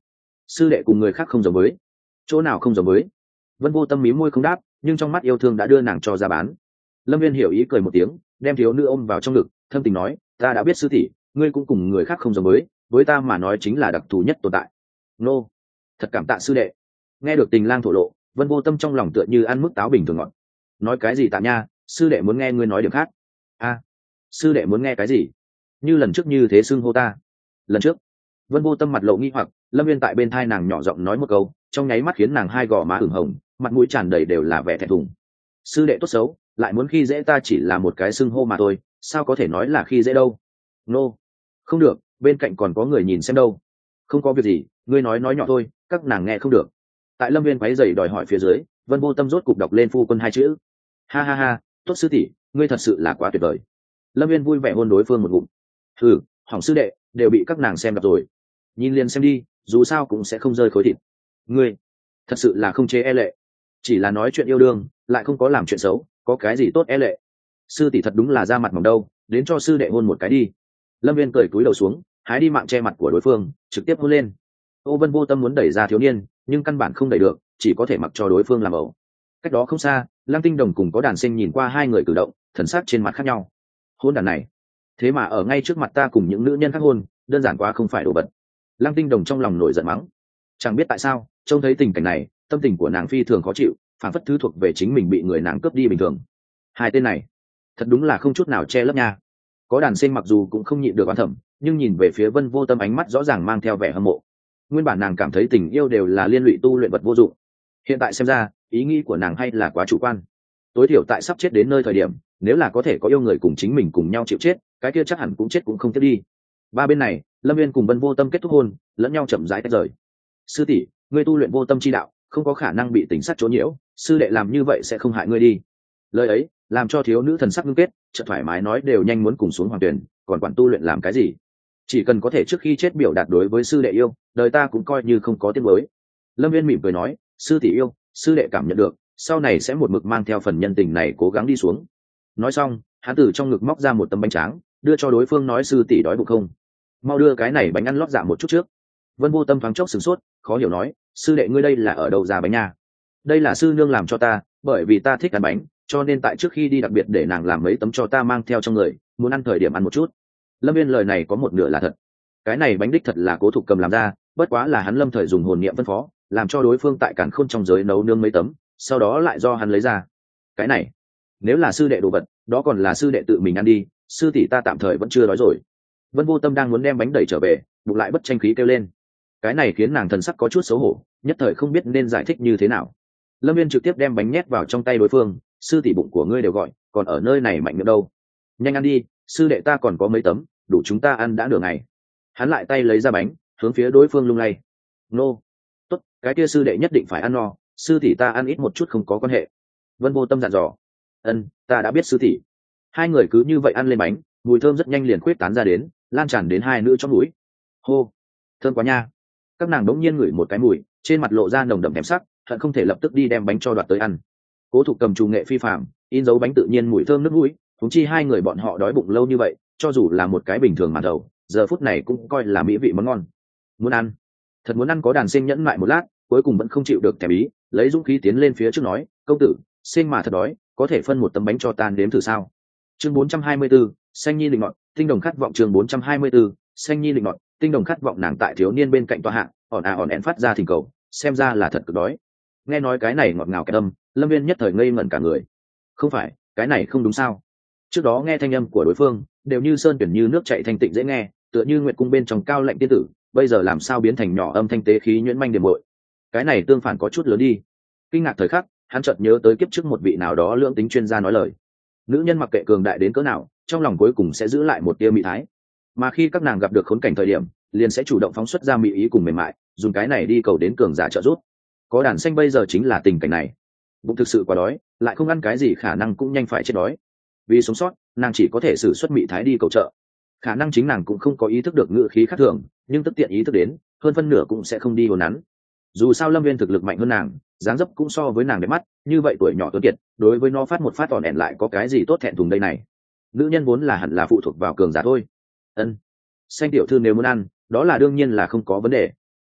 sư đệ cùng người khác không giống với. Chỗ nào không giống với? Vân Vô Tâm mí môi không đáp, nhưng trong mắt yêu thương đã đưa nàng cho ra bán. Lâm Viên hiểu ý cười một tiếng, đem thiếu nữ ôm vào trong ngực, thâm tình nói, ta đã biết sư tỷ, ngươi cũng cùng người khác không giống với ta mà nói chính là đặc thù nhất tồn tại. Nô, thật cảm tạ sư đệ. Nghe được Tình Lang thổ lộ, Vân Vô Tâm trong lòng tựa như ăn mức táo bình thường ngọt. Nói cái gì tạ nha, sư đệ muốn nghe ngươi nói điểm khác. A, sư đệ muốn nghe cái gì? Như lần trước như thế xưng hô ta. Lần trước, Vân Vô Tâm mặt lộ nghi hoặc, Lâm Viên tại bên thai nàng nhỏ giọng nói một câu, trong nháy mắt khiến nàng hai gò má ửng hồng, mặt mũi tràn đầy đều là vẻ thẹn thùng. Sư đệ tốt xấu, lại muốn khi dễ ta chỉ là một cái xưng hô mà thôi, sao có thể nói là khi dễ đâu? Nô, không được, bên cạnh còn có người nhìn xem đâu. Không có việc gì, ngươi nói nhỏ thôi, các nàng nghe không được. Tại Lâm Viên quấy rầy đòi hỏi phía dưới, Vân Vô Tâm rốt cục đọc lên phu quân hai chữ. Ha ha ha, tốt sư tỷ, ngươi thật sự là quá tuyệt vời. Lâm Viên vui vẻ hôn đối phương một ngụm. Ừ, hỏng sư đệ, đều bị các nàng xem gặp rồi. Nhìn liền xem đi, dù sao cũng sẽ không rơi khối thịt. Ngươi thật sự là không chế e lệ, chỉ là nói chuyện yêu đương, lại không có làm chuyện xấu, có cái gì tốt e lệ. Sư tỷ thật đúng là ra mặt mỏng đâu, đến cho sư đệ hôn một cái đi. Lâm Viên cười cúi đầu xuống, hái đi mạng che mặt của đối phương, trực tiếp hôn lên. Ô Vân Vô Tâm muốn đẩy ra thiếu niên, nhưng căn bản không đẩy được, chỉ có thể mặc cho đối phương làm ẩu. Cách đó không xa, Lăng Tinh Đồng cùng có đàn sinh nhìn qua hai người cử động, thần sắc trên mặt khác nhau. Hôn đàn này, thế mà ở ngay trước mặt ta cùng những nữ nhân khác hôn, đơn giản quá không phải đồ vật. Lăng Tinh Đồng trong lòng nổi giận mắng. Chẳng biết tại sao, trông thấy tình cảnh này, tâm tình của nàng phi thường khó chịu, phản phất thứ thuộc về chính mình bị người nàng cướp đi bình thường. Hai tên này, thật đúng là không chút nào che lấp nha. Có đàn sinh mặc dù cũng không nhịn được oán thẩm, nhưng nhìn về phía Vân Vô Tâm ánh mắt rõ ràng mang theo vẻ hâm mộ. Nguyên bản nàng cảm thấy tình yêu đều là liên lụy tu luyện vật vô dụng, hiện tại xem ra ý nghĩ của nàng hay là quá chủ quan. Tối thiểu tại sắp chết đến nơi thời điểm, nếu là có thể có yêu người cùng chính mình cùng nhau chịu chết, cái kia chắc hẳn cũng chết cũng không tiếp đi. Ba bên này, Lâm Viên cùng Vân Vô Tâm kết thúc hôn, lẫn nhau chậm rãi tách rời. Sư tỷ, ngươi tu luyện vô tâm chi đạo, không có khả năng bị tình sát chỗ nhiễu, sư đệ làm như vậy sẽ không hại ngươi đi. Lời ấy làm cho thiếu nữ thần sắc ngưng kết, chợt thoải mái nói đều nhanh muốn cùng xuống hoàng tuyển, còn quản tu luyện làm cái gì? Chỉ cần có thể trước khi chết biểu đạt đối với sư đệ yêu, đời ta cũng coi như không có tiếng mới. Lâm Viên mỉm cười nói, sư tỷ yêu, sư đệ cảm nhận được, sau này sẽ một mực mang theo phần nhân tình này cố gắng đi xuống. Nói xong, hắn từ trong ngực móc ra một tấm bánh tráng, đưa cho đối phương nói sư tỷ đói bụng không? Mau đưa cái này bánh ăn lót dạ một chút trước. Vân Vô Tâm thoáng chốc sửng sốt, khó hiểu nói, sư đệ ngươi đây là ở đâu ra bánh nha? Đây là sư nương làm cho ta, bởi vì ta thích ăn bánh, cho nên tại trước khi đi đặc biệt để nàng làm mấy tấm cho ta mang theo trong người, muốn ăn thời điểm ăn một chút. Lâm Viên lời này có một nửa là thật, cái này bánh đích thật là Cố Thục Cầm làm ra, bất quá là hắn lâm thời dùng hồn niệm phân phó, làm cho đối phương tại Càn Khôn trong giới nấu nương mấy tấm, sau đó lại do hắn lấy ra. Cái này, nếu là sư đệ đồ vật, đó còn là sư đệ tự mình ăn đi, sư tỷ ta tạm thời vẫn chưa đói rồi. Vân Vô Tâm đang muốn đem bánh đẩy trở về, bụng lại bất tranh khí kêu lên. Cái này khiến nàng thần sắc có chút xấu hổ, nhất thời không biết nên giải thích như thế nào. Lâm Viên trực tiếp đem bánh nhét vào trong tay đối phương, sư tỷ bụng của ngươi đều gọi, còn ở nơi này mạnh miệng đâu? Nhanh ăn đi, sư đệ ta còn có mấy tấm, đủ chúng ta ăn đã nửa ngày. Hắn lại tay lấy ra bánh, hướng phía đối phương lung lay. Nô, tốt, cái kia sư đệ nhất định phải ăn no, sư tỷ ta ăn ít một chút không có quan hệ. Vân Vô Tâm dặn dò. Ân, ta đã biết sư tỷ. Hai người cứ như vậy ăn lên bánh, mùi thơm rất nhanh liền khuyết tán ra đến, lan tràn đến hai nữ trong mũi. Hô, thơm quá nha. Các nàng đống nhiên ngửi một cái mùi, trên mặt lộ ra nồng đậm thèm sắc, hận không thể lập tức đi đem bánh cho đoạt tới ăn. Cố Thục Cầm trù nghệ phi phàm, in dấu bánh tự nhiên mùi thơm nước mũi, huống chi hai người bọn họ đói bụng lâu như vậy, cho dù là một cái bình thường mà đầu, giờ phút này cũng coi là mỹ vị món ngon. Muốn ăn, thật muốn ăn. Có đàn sinh nhẫn mại một lát, cuối cùng vẫn không chịu được thèm ý, lấy dũng khí tiến lên phía trước nói, công tử, sinh mà thật đói, có thể phân một tấm bánh cho tan đếm thử sao? Chương 424, xanh nhi định ngọt, tinh đồng khát vọng. Chương 424, xanh nhi định ngọt, tinh đồng khát vọng. Nàng tại thiếu niên bên cạnh tòa hạ, ỏn ẻn phát ra thỉnh cầu, xem ra là thật cực đói. Nghe nói cái này ngọt ngào cái âm, Lâm Viên nhất thời ngây ngẩn cả người. Không phải, cái này không đúng sao? Trước đó nghe thanh âm của đối phương, đều như sơn tuyển như nước chảy thanh tịnh dễ nghe, tựa như nguyệt cung bên trong cao lạnh tiên tử, bây giờ làm sao biến thành nhỏ âm thanh tế khí nhuyễn manh điểm muội? Cái này tương phản có chút lớn đi. Kinh ngạc thời khắc, hắn chợt nhớ tới kiếp trước một vị nào đó lưỡng tính chuyên gia nói lời, nữ nhân mặc kệ cường đại đến cỡ nào, trong lòng cuối cùng sẽ giữ lại một tia mỹ thái, mà khi các nàng gặp được khốn cảnh thời điểm, liền sẽ chủ động phóng xuất ra mỹ ý cùng mềm mại, dùng cái này đi cầu đến cường giả trợ giúp. Có đàn xanh bây giờ chính là tình cảnh này, bụng thực sự quá đói, lại không ăn cái gì khả năng cũng nhanh phải chết đói. Vì sống sót, nàng chỉ có thể sử xuất mỹ thái đi cầu trợ. Khả năng chính nàng cũng không có ý thức được ngữ khí khác thường, nhưng tức tiện ý thức đến, hơn phân nửa cũng sẽ không đi hồn nắn. Dù sao Lâm Viên thực lực mạnh hơn nàng, dáng dấp cũng so với nàng đẹp mắt, như vậy tuổi nhỏ tuấn kiệt, đối với nó phát một phát ỏn ẻn lại có cái gì tốt thẹn thùng đây này? Nữ nhân vốn là hẳn là phụ thuộc vào cường giả thôi. Ân, xanh tiểu thư nếu muốn ăn, đó là đương nhiên là không có vấn đề.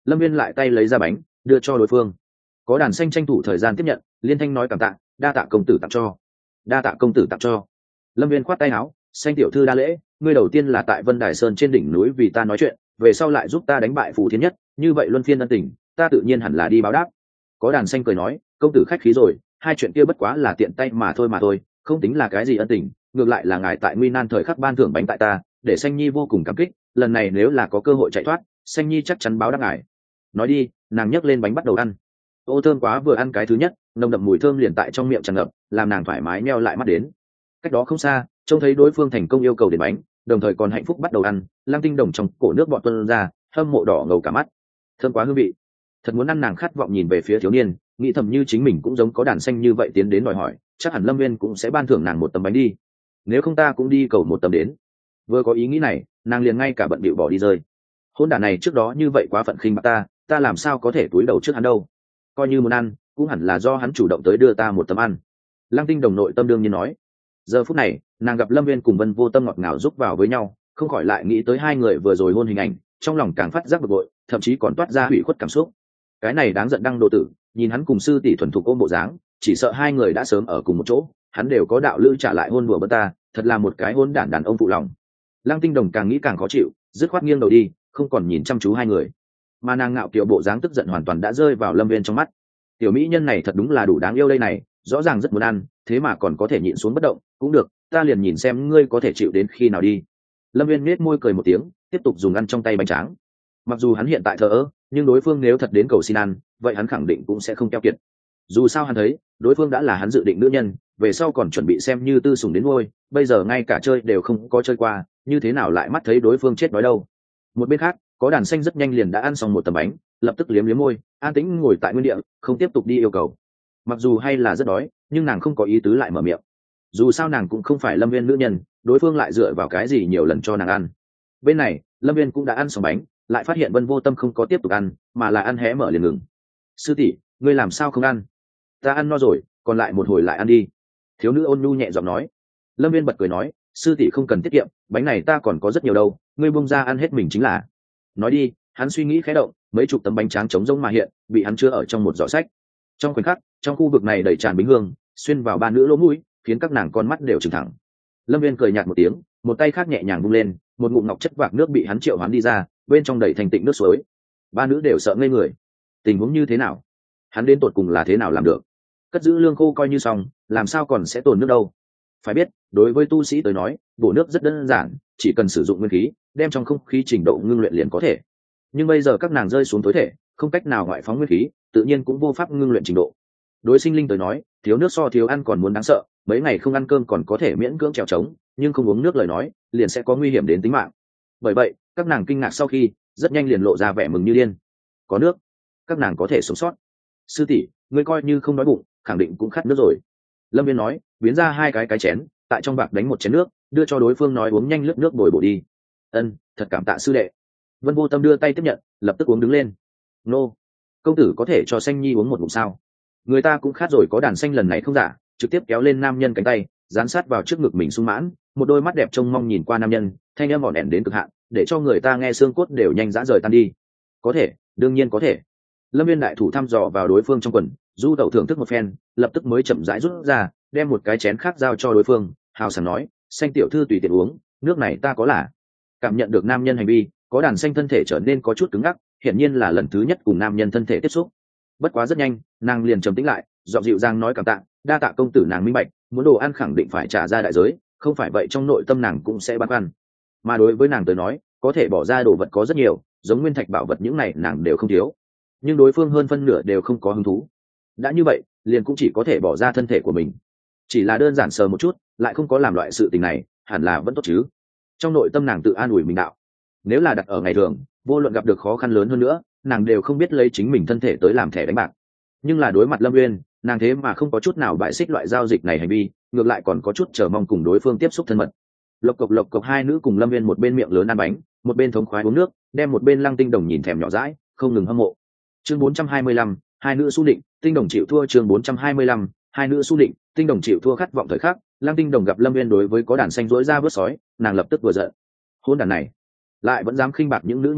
Lâm Viên lại tay lấy ra bánh đưa cho đối phương. Có đàn xanh tranh thủ thời gian tiếp nhận, liên thanh nói cảm tạ, đa tạ công tử tặng cho. Đa tạ công tử tặng cho. Lâm Viên khoát tay áo, xanh tiểu thư đa lễ, ngươi đầu tiên là tại Vân Đài Sơn trên đỉnh núi vì ta nói chuyện, về sau lại giúp ta đánh bại Phù Thiên Nhất, như vậy luân phiên ân tình, ta tự nhiên hẳn là đi báo đáp. Có đàn xanh cười nói, công tử khách khí rồi, hai chuyện kia bất quá là tiện tay mà thôi, không tính là cái gì ân tình, ngược lại là ngài tại nguy nan thời khắc ban thưởng bánh tại ta, để xanh nhi vô cùng cảm kích, lần này nếu là có cơ hội chạy thoát, xanh nhi chắc chắn báo đáp ngài. Nói đi, nàng nhấc lên bánh bắt đầu ăn. Ô thơm quá, vừa ăn cái thứ nhất, nồng đậm mùi thơm liền tại trong miệng tràn ngập, làm nàng thoải mái nheo lại mắt đến. Cách đó không xa, trông thấy đối phương thành công yêu cầu đến bánh, đồng thời còn hạnh phúc bắt đầu ăn, Lăng Tinh Đồng trong cổ nước bọt tuôn ra, hâm mộ đỏ ngầu cả mắt. Thơm quá hương vị, thật muốn ăn. Nàng khát vọng nhìn về phía thiếu niên, nghĩ thầm như chính mình cũng giống có đàn xanh như vậy tiến đến đòi hỏi, chắc hẳn Lâm Viên cũng sẽ ban thưởng nàng một tấm bánh đi, nếu không ta cũng đi cầu một tấm đến. Vừa có ý nghĩ này, nàng liền ngay cả bận bịu bỏ đi rơi. Hôn đản này trước đó như vậy quá phận khinh bạc ta làm sao có thể túi đầu trước hắn đâu, coi như muốn ăn cũng hẳn là do hắn chủ động tới đưa ta một tấm ăn. Lăng Tinh Đồng nội tâm đương nhiên nói. Giờ phút này nàng gặp Lâm Viên cùng Vân Vô Tâm ngọt ngào giúp vào với nhau, không khỏi lại nghĩ tới hai người vừa rồi hôn hình ảnh, trong lòng càng phát giác bực bội, thậm chí còn toát ra hủy khuất cảm xúc. Cái này đáng giận đăng đồ tử, nhìn hắn cùng sư tỷ thuần thục ôm bộ dáng, chỉ sợ hai người đã sớm ở cùng một chỗ, hắn đều có đạo lữ trả lại hôn đùa bớt ta, thật là một cái hôn đản đàn ông phụ lòng. Lăng Tinh Đồng càng nghĩ càng khó chịu, dứt khoát nghiêng đầu đi, không còn nhìn chăm chú hai người, mà nàng ngạo kiều bộ dáng tức giận hoàn toàn đã rơi vào Lâm Viên trong mắt. Tiểu mỹ nhân này thật đúng là đủ đáng yêu đây này, rõ ràng rất muốn ăn, thế mà còn có thể nhịn xuống bất động. Cũng được, ta liền nhìn xem ngươi có thể chịu đến khi nào đi. Lâm Viên nhếch môi cười một tiếng, tiếp tục dùng ăn trong tay bánh tráng. Mặc dù hắn hiện tại thờ ơ, nhưng đối phương nếu thật đến cầu xin ăn, vậy hắn khẳng định cũng sẽ không keo kiệt. Dù sao hắn thấy đối phương đã là hắn dự định nữ nhân, về sau còn chuẩn bị xem như tư sủng đến ngôi, bây giờ ngay cả chơi đều không có chơi qua, như thế nào lại mắt thấy đối phương chết đói đâu. Một bên khác, có đàn xanh rất nhanh liền đã ăn xong một tấm bánh, lập tức liếm liếm môi, an tĩnh ngồi tại nguyên địa, không tiếp tục đi yêu cầu. Mặc dù hay là rất đói, nhưng nàng không có ý tứ lại mở miệng. Dù sao nàng cũng không phải Lâm Viên nữ nhân, đối phương lại dựa vào cái gì nhiều lần cho nàng ăn. Bên này Lâm Viên cũng đã ăn xong bánh, lại phát hiện Vân Vô Tâm không có tiếp tục ăn, mà là ăn hé mở liền ngừng. Sư tỷ, ngươi làm sao không ăn? Ta ăn no rồi, còn lại một hồi lại ăn đi. Thiếu nữ ôn nhu nhẹ giọng nói. Lâm Viên bật cười nói, sư tỷ không cần tiết kiệm, bánh này ta còn có rất nhiều đâu, ngươi bông ra ăn hết mình chính là. Nói đi, hắn suy nghĩ khẽ động, mấy chục tấm bánh tráng trống rỗng mà hiện, bị hắn chứa ở trong một giỏ sách. Trong khoảnh khắc, trong khu vực này đầy tràn bính hương, xuyên vào ba nữ lỗ mũi, khiến các nàng con mắt đều trừng thẳng. Lâm Viên cười nhạt một tiếng, một tay khác nhẹ nhàng vung lên, một ngụm ngọc chất vạc nước bị hắn triệu hoán đi ra, bên trong đầy thành tịnh nước suối. Ba nữ đều sợ ngây người. Tình huống như thế nào? Hắn đến tột cùng là thế nào làm được? Cất giữ lương khô coi như xong, làm sao còn sẽ tồn nước đâu? Phải biết, đối với tu sĩ tới nói, bổ nước rất đơn giản, chỉ cần sử dụng nguyên khí, đem trong không khí trình độ ngưng luyện liền có thể. Nhưng bây giờ các nàng rơi xuống tối thể, không cách nào ngoại phóng nguyên khí, tự nhiên cũng vô pháp ngưng luyện trình độ. Đối sinh linh tới nói, thiếu nước so thiếu ăn còn muốn đáng sợ, mấy ngày không ăn cơm còn có thể miễn cưỡng trèo trống, nhưng không uống nước lời nói, liền sẽ có nguy hiểm đến tính mạng. Bởi vậy, các nàng kinh ngạc sau khi, rất nhanh liền lộ ra vẻ mừng như điên. Có nước, các nàng có thể sống sót. Sư tỷ, ngươi coi như không đói bụng, khẳng định cũng khát nước rồi. Lâm Viên nói, biến ra hai cái chén, tại trong bạc đánh một chén nước, đưa cho đối phương nói uống nhanh lướt nước bồi bổ đi. Ân, thật cảm tạ sư đệ. Vân Vô Tâm đưa tay tiếp nhận, lập tức uống đứng lên. Nô, công tử có thể cho xanh nhi uống một ngụm sao? Người ta cũng khát rồi. Có đàn xanh lần này không giả, trực tiếp kéo lên nam nhân cánh tay, dán sát vào trước ngực mình sung mãn, một đôi mắt đẹp trông mong nhìn qua nam nhân, thanh âm ỏn ẻn đến cực hạn, để cho người ta nghe xương cốt đều nhanh rã rời tan đi. Có thể, đương nhiên có thể. Lâm Viên đại thủ thăm dò vào đối phương trong quần, du tẩu thưởng thức một phen, lập tức mới chậm rãi rút ra, đem một cái chén khác giao cho đối phương, hào sảng nói, xanh tiểu thư tùy tiện uống, nước này ta có là. Cảm nhận được nam nhân hành vi, có đàn xanh thân thể trở nên có chút cứng ngắc, hiển nhiên là lần thứ nhất cùng nam nhân thân thể tiếp xúc. Bất quá rất nhanh, nàng liền trầm tĩnh lại, giọng dịu dàng nói cảm tạ, đa tạ công tử. Nàng minh bạch, muốn đồ ăn khẳng định phải trả ra đại giới, không phải vậy trong nội tâm nàng cũng sẽ băn khoăn. Mà đối với nàng tới nói, có thể bỏ ra đồ vật có rất nhiều, giống nguyên thạch bảo vật những này nàng đều không thiếu, nhưng đối phương hơn phân nửa đều không có hứng thú. Đã như vậy, liền cũng chỉ có thể bỏ ra thân thể của mình. Chỉ là đơn giản sờ một chút, lại không có làm loại sự tình này, hẳn là vẫn tốt chứ. Trong nội tâm nàng tự an ủi mình đạo. Nếu là đặt ở ngày thường, vô luận gặp được khó khăn lớn hơn nữa, nàng đều không biết lấy chính mình thân thể tới làm thẻ đánh bạc. Nhưng là đối mặt Lâm Uyên, nàng thế mà không có chút nào bại xích loại giao dịch này hành vi, ngược lại còn có chút chờ mong cùng đối phương tiếp xúc thân mật. Lộc cộc hai nữ cùng Lâm Uyên một bên miệng lớn ăn bánh, một bên thống khoái uống nước, đem một bên Lăng Tinh Đồng nhìn thèm nhỏ dãi, không ngừng hâm mộ. Chương 425, hai nữ xu định, Tinh Đồng chịu thua. Chương 425, hai nữ xu định, Tinh Đồng chịu thua. Khát vọng thời khắc, Lăng Tinh Đồng gặp Lâm Uyên đối với có đàn xanh rối ra vớt sói, nàng lập tức vừa giận. Hôn đàn này, lại vẫn dám khinh bạc những nữ nhân khác,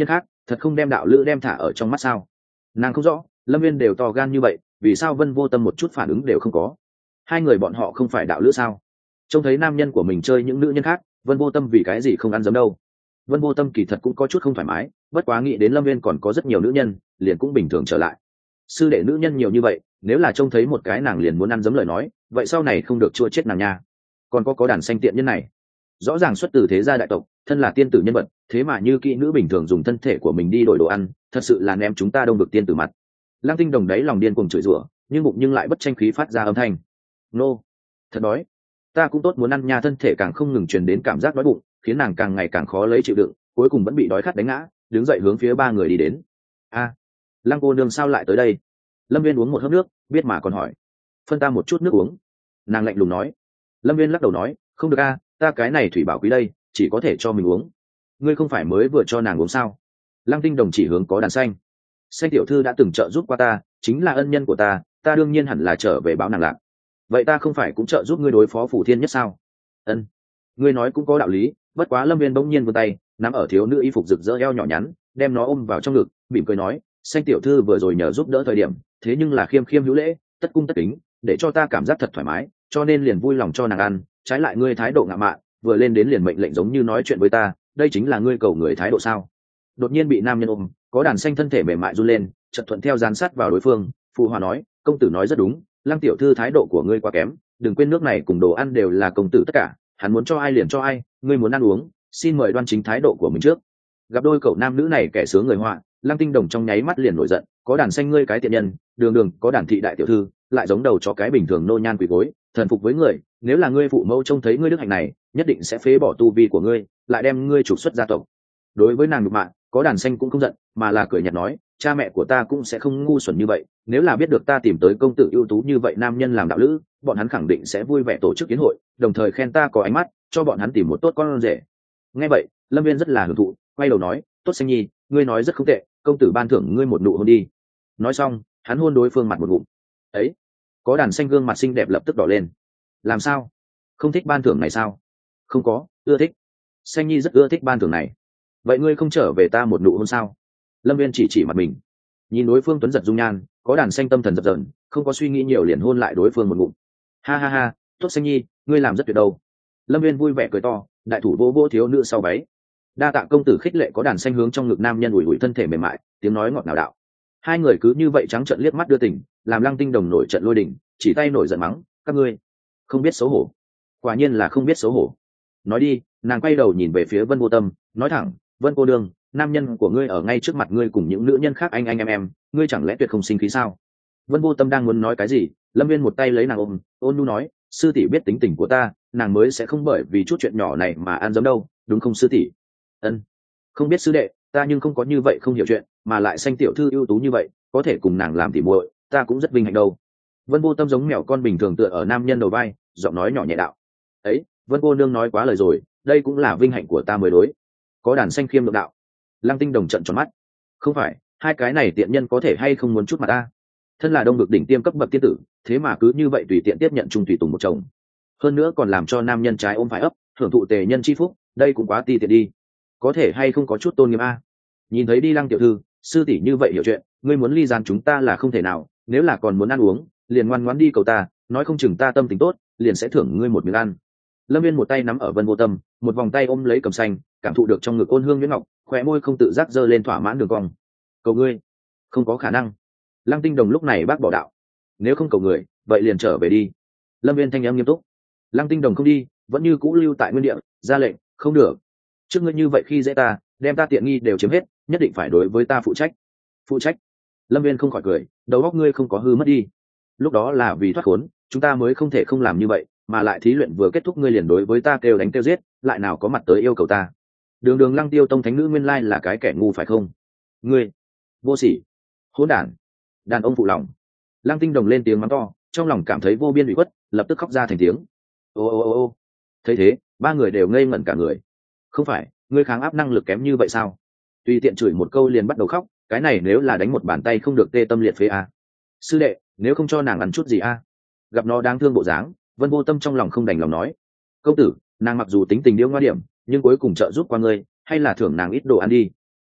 thật không đem đạo lữ đem thả ở trong mắt sao? Nàng không rõ Lâm Viên đều to gan như vậy, vì sao Vân Vô Tâm một chút phản ứng đều không có? Hai người bọn họ không phải đạo lữ sao? Trông thấy nam nhân của mình chơi những nữ nhân khác, Vân Vô Tâm vì cái gì không ăn dấm đâu? Vân Vô Tâm kỳ thật cũng có chút không thoải mái, bất quá nghĩ đến Lâm Viên còn có rất nhiều nữ nhân, liền cũng bình thường trở lại. Sư đệ nữ nhân nhiều như vậy, nếu là trông thấy một cái nàng liền muốn ăn dấm lời nói, vậy sau này không được chua chết nàng nha. Còn có đàn xanh tiện nhân này, rõ ràng xuất từ thế gia đại tộc, thân là tiên tử nhân vật, thế mà như kỹ nữ bình thường dùng thân thể của mình đi đổi đồ ăn, thật sự là ném chúng ta Đông Vực tiên tử mặt. Lăng Tinh Đồng đấy lòng điên cuồng chửi rủa, nhưng bụng nhưng lại bất tranh khí phát ra âm thanh. Nô, thật đói. Ta cũng tốt muốn ăn nha, thân thể càng không ngừng truyền đến cảm giác đói bụng, khiến nàng càng ngày càng khó lấy chịu đựng, cuối cùng vẫn bị đói khát đánh ngã, đứng dậy hướng phía ba người đi đến. A, Lăng cô nương sao lại tới đây? Lâm Viên uống một hớp nước, biết mà còn hỏi. Phân ta một chút nước uống. Nàng lạnh lùng nói. Lâm Viên lắc đầu nói, không được a, ta cái này thủy bảo quý đây, chỉ có thể cho mình uống. Ngươi không phải mới vừa cho nàng uống sao? Lăng Tinh Đồng chỉ hướng có đàn xanh. Xanh tiểu thư đã từng trợ giúp qua ta, chính là ân nhân của ta, ta đương nhiên hẳn là trở về báo nàng lạc. Vậy ta không phải cũng trợ giúp ngươi đối phó Phủ Thiên Nhất sao? Ân, ngươi nói cũng có đạo lý. Bất quá Lâm Viên bỗng nhiên vươn tay, nắm ở thiếu nữ y phục rực rỡ eo nhỏ nhắn, đem nó ôm vào trong ngực, mỉm cười nói, xanh tiểu thư vừa rồi nhờ giúp đỡ thời điểm, thế nhưng là khiêm khiêm hữu lễ, tất cung tất kính, để cho ta cảm giác thật thoải mái, cho nên liền vui lòng cho nàng ăn. Trái lại ngươi thái độ ngạo mạn, vừa lên đến liền mệnh lệnh giống như nói chuyện với ta, đây chính là ngươi cầu người thái độ sao? Đột nhiên bị nam nhân ôm, có đàn xanh thân thể mềm mại run lên, chợt thuận theo dán sát vào đối phương. Phụ hòa nói, công tử nói rất đúng, Lăng tiểu thư thái độ của ngươi quá kém, đừng quên nước này cùng đồ ăn đều là công tử tất cả, hắn muốn cho ai liền cho ai, ngươi muốn ăn uống, xin mời đoan chính thái độ của mình trước. Gặp đôi cậu nam nữ này kẻ sướng người họa, Lăng Tinh Đồng trong nháy mắt liền nổi giận, có đàn xanh ngươi cái tiện nhân, đường đường có đàn thị đại tiểu thư, lại giống đầu chó cái bình thường nô nhan quỳ gối, thần phục với người, nếu là ngươi phụ mẫu trông thấy ngươi đức hạnh này, nhất định sẽ phế bỏ tu vi của ngươi, lại đem ngươi trục xuất gia tộc. Đối với nàng nhục mạ, có đàn xanh cũng không giận, mà là cười nhạt nói, cha mẹ của ta cũng sẽ không ngu xuẩn như vậy, nếu là biết được ta tìm tới công tử ưu tú như vậy nam nhân làm đạo lữ, bọn hắn khẳng định sẽ vui vẻ tổ chức yến hội, đồng thời khen ta có ánh mắt, cho bọn hắn tìm một tốt con rể. Nghe vậy, Lâm Viên rất là hưởng thụ, quay đầu nói, tốt xanh nhi, ngươi nói rất không tệ, công tử ban thưởng ngươi một nụ hôn đi. Nói xong, hắn hôn đối phương mặt một ngụm. Ấy, có đàn xanh gương mặt xinh đẹp lập tức đỏ lên. Làm sao? Không thích ban thưởng này sao? Không có, ưa thích. Xanh nhi rất ưa thích ban thưởng này. Vậy ngươi không trở về ta một nụ hôn sao? Lâm Viên chỉ mặt mình. Nhìn đối phương tuấn giật dung nhan, có đàn xanh tâm thần dập dờn, không có suy nghĩ nhiều liền hôn lại đối phương một ngụm. Ha ha ha, tốt xanh nhi, ngươi làm rất tuyệt đâu. Lâm Viên vui vẻ cười to, đại thủ vỗ vỗ thiếu nữ sau váy. Đa tạ công tử khích lệ, có đàn xanh hướng trong ngực nam nhân ủi ủi thân thể mềm mại, tiếng nói ngọt ngào đạo. Hai người cứ như vậy trắng trợn liếc mắt đưa tình, làm Lăng Tinh Đồng nổi trận lôi đình, chỉ tay nổi giận mắng, các ngươi không biết xấu hổ. Quả nhiên là không biết xấu hổ. Nói đi, nàng quay đầu nhìn về phía Vân Vô Tâm, nói thẳng, Vân cô đương, nam nhân của ngươi ở ngay trước mặt ngươi cùng những nữ nhân khác anh em, ngươi chẳng lẽ tuyệt không sinh khí sao? Vân Vô Tâm đang muốn nói cái gì, Lâm Viên một tay lấy nàng ôm, ôn nhu nói, sư tỷ biết tính tình của ta, nàng mới sẽ không bởi vì chút chuyện nhỏ này mà ăn dấm đâu, đúng không sư tỷ? Ân, không biết sư đệ, ta nhưng không có như vậy không hiểu chuyện, mà lại xanh tiểu thư ưu tú như vậy, có thể cùng nàng làm tỉ muội, ta cũng rất vinh hạnh đâu. Vân Vô Tâm giống mèo con bình thường tựa ở nam nhân đầu vai, giọng nói nhỏ nhẹ đạo. Ấy, Vân cô nương nói quá lời rồi, đây cũng là vinh hạnh của ta mới đối. Có đàn xanh khiêm lượng đạo. Lăng Tinh Đồng trận tròn mắt. Không phải, hai cái này tiện nhân có thể hay không muốn chút mặt ta? Thân là Đông Vực đỉnh tiêm cấp bậc tiên tử, thế mà cứ như vậy tùy tiện tiếp nhận trung tùy tùng một chồng. Hơn nữa còn làm cho nam nhân trái ôm phải ấp, hưởng thụ tề nhân chi phúc, đây cũng quá ti tiện đi. Có thể hay không có chút tôn nghiêm a? Nhìn thấy đi Lăng tiểu thư, sư tỷ như vậy hiểu chuyện, ngươi muốn ly gián chúng ta là không thể nào, nếu là còn muốn ăn uống, liền ngoan ngoãn đi cầu ta, nói không chừng ta tâm tình tốt, liền sẽ thưởng ngươi một miếng ăn. Lâm Viên một tay nắm ở Vân Vô Tâm, một vòng tay ôm lấy cầm xanh, cảm thụ được trong ngực ôn hương nhuyễn ngọc, khóe môi không tự giác giơ lên thỏa mãn đường cong. Cầu ngươi, không có khả năng. Lăng Tinh Đồng lúc này bác bỏ đạo, nếu không cầu người, vậy liền trở về đi. Lâm Viên thanh âm nghiêm túc. Lăng Tinh Đồng không đi, vẫn như cũ lưu tại nguyên địa, ra lệnh, không được. Trước ngươi như vậy khi dễ ta, đem ta tiện nghi đều chiếm hết, nhất định phải đối với ta phụ trách. Phụ trách? Lâm Viên không khỏi cười, đầu óc ngươi không có hư mất đi. Lúc đó là vì thoát khốn, chúng ta mới không thể không làm như vậy, mà lại thí luyện vừa kết thúc ngươi liền đối với ta kêu đánh kêu giết, lại nào có mặt tới yêu cầu ta. Đường đường Lăng Tiêu Tông thánh nữ nguyên lai là cái kẻ ngu phải không? Ngươi vô sỉ, hỗn đản, đàn ông phụ lòng. Lăng Tinh Đồng lên tiếng mắng to, trong lòng cảm thấy vô biên ủy khuất, lập tức khóc ra thành tiếng. Ô ô ô ô. Thấy thế, ba người đều ngây ngẩn cả người. Không phải, ngươi kháng áp năng lực kém như vậy sao? Tùy tiện chửi một câu liền bắt đầu khóc, cái này nếu là đánh một bàn tay không được tê tâm liệt phế à? Sư đệ, nếu không cho nàng ăn chút gì à? Gặp nó đáng thương bộ dáng, Vân Vô Tâm trong lòng không đành lòng nói, công tử, nàng mặc dù tính tình điêu ngoa điểm, nhưng cuối cùng trợ giúp qua ngươi, hay là thưởng nàng ít đồ ăn đi.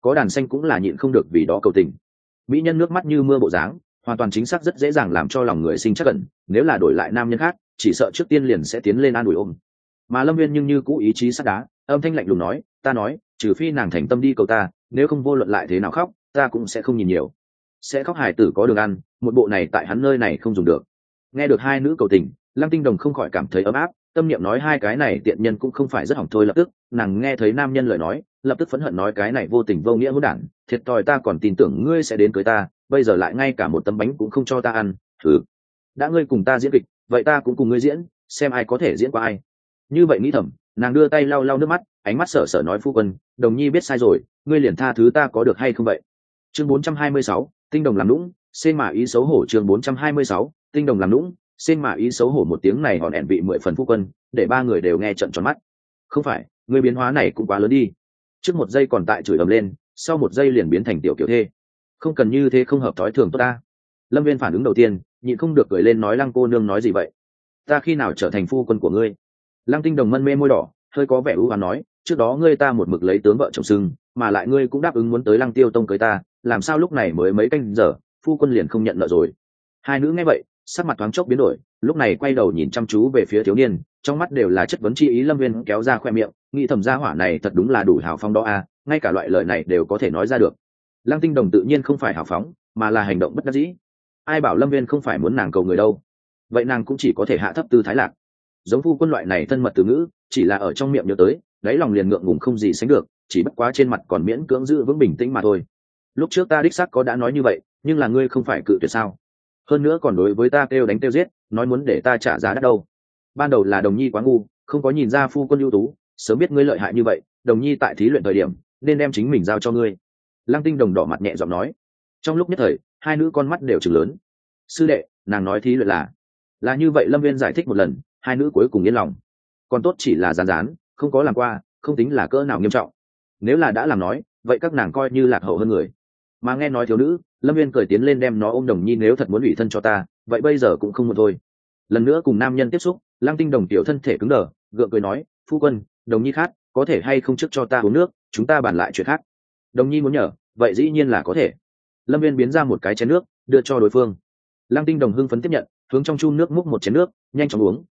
có đàn xanh cũng là nhịn không được vì đó cầu tình. Mỹ nhân nước mắt như mưa bộ dáng, hoàn toàn chính xác rất dễ dàng làm cho lòng người sinh chắc cẩn, nếu là đổi lại nam nhân khác chỉ sợ trước tiên liền sẽ tiến lên an ủi ôm. Mà Lâm Viên nhưng như cũ ý chí sắt đá, âm thanh lạnh lùng nói, ta nói trừ phi nàng thành tâm đi cầu ta, nếu không vô luận lại thế nào khóc ta cũng sẽ không nhìn nhiều. Sẽ khóc hài tử có đường ăn, một bộ này tại hắn nơi này không dùng được. Nghe được hai nữ cầu tình, Lăng Tinh Đồng không khỏi cảm thấy ấm áp, tâm niệm nói hai cái này tiện nhân cũng không phải rất hỏng thôi. Lập tức nàng nghe thấy nam nhân lời nói, lập tức phẫn hận nói cái này vô tình vô nghĩa hỗn đản, thiệt thòi ta còn tin tưởng ngươi sẽ đến cưới ta, bây giờ lại ngay cả một tấm bánh cũng không cho ta ăn. Thử, đã ngươi cùng ta diễn kịch, vậy ta cũng cùng ngươi diễn, xem ai có thể diễn qua ai. Như vậy nghĩ thầm, nàng đưa tay lau lau nước mắt, ánh mắt sợ sợ nói, phu quân, Đồng Nhi biết sai rồi, ngươi liền tha thứ ta có được hay không vậy? Chương 426, Tinh Đồng làm nũng, xên mà ý xấu hổ. Chương 426, Tinh Đồng làm nũng, xên mà ý xấu hổ. Một tiếng này hòn ẹn vị 10 phần, phu quân, để ba người đều nghe trợn tròn mắt. Không phải, ngươi biến hóa này cũng quá lớn đi. Trước một giây còn tại chửi ầm lên, sau một giây liền biến thành tiểu kiểu thê. Không cần như thế, không hợp thói thường tốt ta. Lâm Viên phản ứng đầu tiên, nhịn không được cười lên nói, Lăng cô nương nói gì vậy? Ta khi nào trở thành phu quân của ngươi? Lăng Tinh Đồng mân mê môi đỏ, hơi có vẻ ưu hoán nói, trước đó ngươi ta một mực lấy tướng vợ chồng sưng, mà lại ngươi cũng đáp ứng muốn tới Lăng Tiêu Tông cưới ta, làm sao lúc này mới mấy canh giờ phu quân liền không nhận nợ rồi? Hai nữ nghe vậy sắc mặt thoáng chốc biến đổi, lúc này quay đầu nhìn chăm chú về phía thiếu niên, trong mắt đều là chất vấn chi ý. Lâm Viên kéo ra khoe miệng, nghĩ thầm gia hỏa này thật đúng là đủ hào phóng đó a, ngay cả loại lời này đều có thể nói ra được. Lăng Tinh Đồng tự nhiên không phải hào phóng, mà là hành động bất đắc dĩ. Ai bảo Lâm Viên không phải muốn nàng cầu người đâu, vậy nàng cũng chỉ có thể hạ thấp tư thái lạc. Giống phu quân loại này thân mật từ ngữ, chỉ là ở trong miệng nhớ tới, đáy lòng liền ngượng ngùng không gì sánh được, chỉ bất quá trên mặt còn miễn cưỡng giữ vững bình tĩnh mà thôi. Lúc trước ta đích xác có đã nói như vậy, nhưng là ngươi không phải cự tuyệt sao? Hơn nữa còn đối với ta kêu đánh kêu giết, nói muốn để ta trả giá đắt đâu. Ban đầu là Đồng Nhi quá ngu, không có nhìn ra phu quân ưu tú, sớm biết ngươi lợi hại như vậy, Đồng Nhi tại thí luyện thời điểm nên đem chính mình giao cho ngươi. Lăng Tinh Đồng đỏ mặt nhẹ giọng nói. Trong lúc nhất thời, hai nữ con mắt đều trừng lớn. Sư đệ, nàng nói thí luyện là như vậy. Lâm Viên giải thích một lần, hai nữ cuối cùng yên lòng. Còn tốt chỉ là rán rán, không có làm qua, không tính là cỡ nào nghiêm trọng. Nếu là đã làm nói, vậy các nàng coi như lạc hậu hơn người. Mà nghe nói thiếu nữ, Lâm Viên cười tiến lên đem nó ôm, Đồng Nhi nếu thật muốn ủy thân cho ta, vậy bây giờ cũng không muộn thôi. Lần nữa cùng nam nhân tiếp xúc, Lăng Tinh Đồng tiểu thân thể cứng đờ, gượng cười nói, phu quân, Đồng Nhi khát, có thể hay không trước cho ta uống nước, chúng ta bàn lại chuyện khác. Đồng Nhi muốn nhờ, vậy dĩ nhiên là có thể. Lâm Viên biến ra một cái chén nước, đưa cho đối phương. Lăng Tinh Đồng hưng phấn tiếp nhận, hướng trong chum nước múc một chén nước, nhanh chóng uống.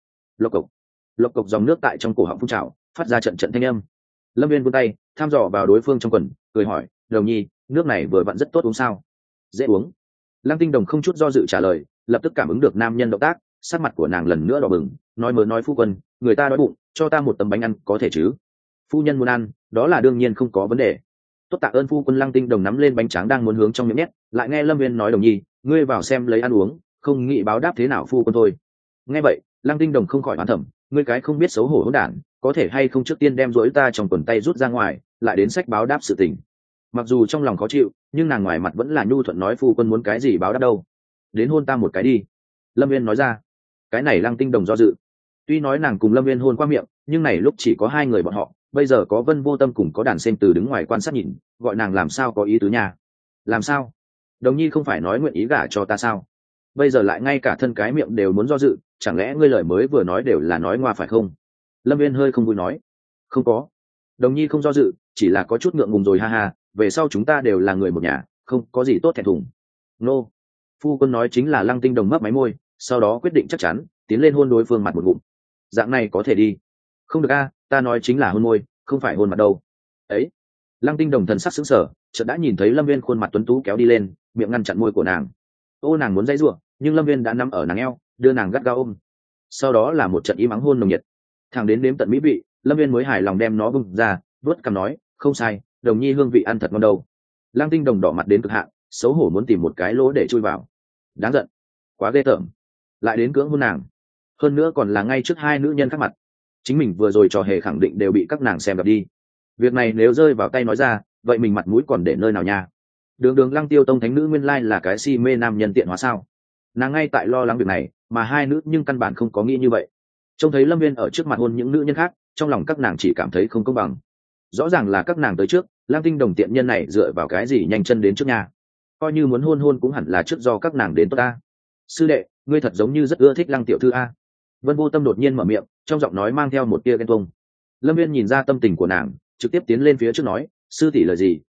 Lộc cộc dòng nước tại trong cổ họng phun trào, phát ra trận trận thanh âm. Lâm Viên vươn tay thăm dò vào đối phương trong quần, cười hỏi, Đồng Nhi, nước này vừa vặn rất tốt uống sao? Dễ uống. Lăng Tinh Đồng không chút do dự trả lời, lập tức cảm ứng được nam nhân động tác, sắc mặt của nàng lần nữa đỏ bừng, nói phu quân, người ta đói bụng, cho ta một tấm bánh ăn có thể chứ? Phu nhân muốn ăn, đó là đương nhiên không có vấn đề. Tốt, tạ ơn phu quân. Lăng Tinh Đồng nắm lên bánh tráng đang muốn hướng trong miệng nhét, lại nghe Lâm Viên nói, Đồng Nhi, ngươi vào xem lấy ăn uống, không nghĩ báo đáp thế nào phu quân thôi. Nghe vậy, Lăng Tinh Đồng không khỏi oán thầm, ngươi cái không biết xấu hổ hỗn đản, có thể hay không trước tiên đem rỗi ta trong quần tay rút ra ngoài, lại đến sách báo đáp sự tình. Mặc dù trong lòng khó chịu, nhưng nàng ngoài mặt vẫn là nhu thuận nói, phu quân muốn cái gì báo đáp đâu, đến hôn ta một cái đi. Lâm Viên nói ra. Cái này Lăng Tinh Đồng do dự. Tuy nói nàng cùng Lâm Viên hôn qua miệng, nhưng này lúc chỉ có hai người bọn họ, bây giờ có Vân Vô Tâm cùng có đàn sen từ đứng ngoài quan sát nhìn, gọi nàng làm sao có ý tứ nhà. Làm sao? Đồng Nhi không phải nói nguyện ý gả cho ta sao? Bây giờ lại ngay cả thân cái miệng đều muốn do dự, chẳng lẽ ngươi lời mới vừa nói đều là nói ngoa phải không? Lâm Viên hơi không vui nói. Không có. Đồng Nhi không do dự, chỉ là có chút ngượng ngùng rồi, ha ha, về sau chúng ta đều là người một nhà, không có gì tốt thẹn thùng. Nô. Phu quân nói chính là. Lăng Tinh Đồng mấp máy môi, sau đó quyết định chắc chắn, tiến lên hôn đối phương mặt một ngụm. Dạng này có thể đi. Không được a, ta nói chính là hôn môi, không phải hôn mặt đâu. Ấy. Lăng Tinh Đồng thần sắc sững sờ, chợt đã nhìn thấy Lâm Viên khuôn mặt tuấn tú kéo đi lên, miệng ngăn chặn môi của nàng. Ô, nàng muốn dãy giụa, nhưng Lâm Viên đã nắm ở nàng eo, đưa nàng gắt gao ôm. Sau đó là một trận im ắng hôn nồng nhiệt. Thẳng đến đếm tận mỹ vị, Lâm Viên mới hài lòng đem nó bung ra, vuốt cằm nói, không sai, Đồng Nhi hương vị ăn thật ngon đâu. Lăng Tinh Đồng đỏ mặt đến cực hạn, xấu hổ muốn tìm một cái lỗ để chui vào. Đáng giận, quá ghê tởm, lại đến cưỡng hôn nàng, hơn nữa còn là ngay trước hai nữ nhân khác mặt. Chính mình vừa rồi trò hề khẳng định đều bị các nàng xem gặp đi. Việc này nếu rơi vào tay nói ra, vậy mình mặt mũi còn để nơi nào nha? Đường Lăng Tiêu Tông thánh nữ nguyên lai là cái si mê nam nhân tiện hóa sao? Nàng ngay tại lo lắng việc này, mà hai nữ nhưng căn bản không có nghĩ như vậy. Trông thấy Lâm Viên ở trước mặt hôn những nữ nhân khác, trong lòng các nàng chỉ cảm thấy không công bằng. Rõ ràng là các nàng tới trước, Lăng Tinh Đồng tiện nhân này dựa vào cái gì nhanh chân đến trước nhà? Coi như muốn hôn cũng hẳn là trước do các nàng đến tốt ta. Sư đệ, ngươi thật giống như rất ưa thích Lăng tiểu thư a. Vân Vô Tâm đột nhiên mở miệng, trong giọng nói mang theo một tia ghen tuông. Lâm Viên nhìn ra tâm tình của nàng, trực tiếp tiến lên phía trước nói, sư tỷ lời gì,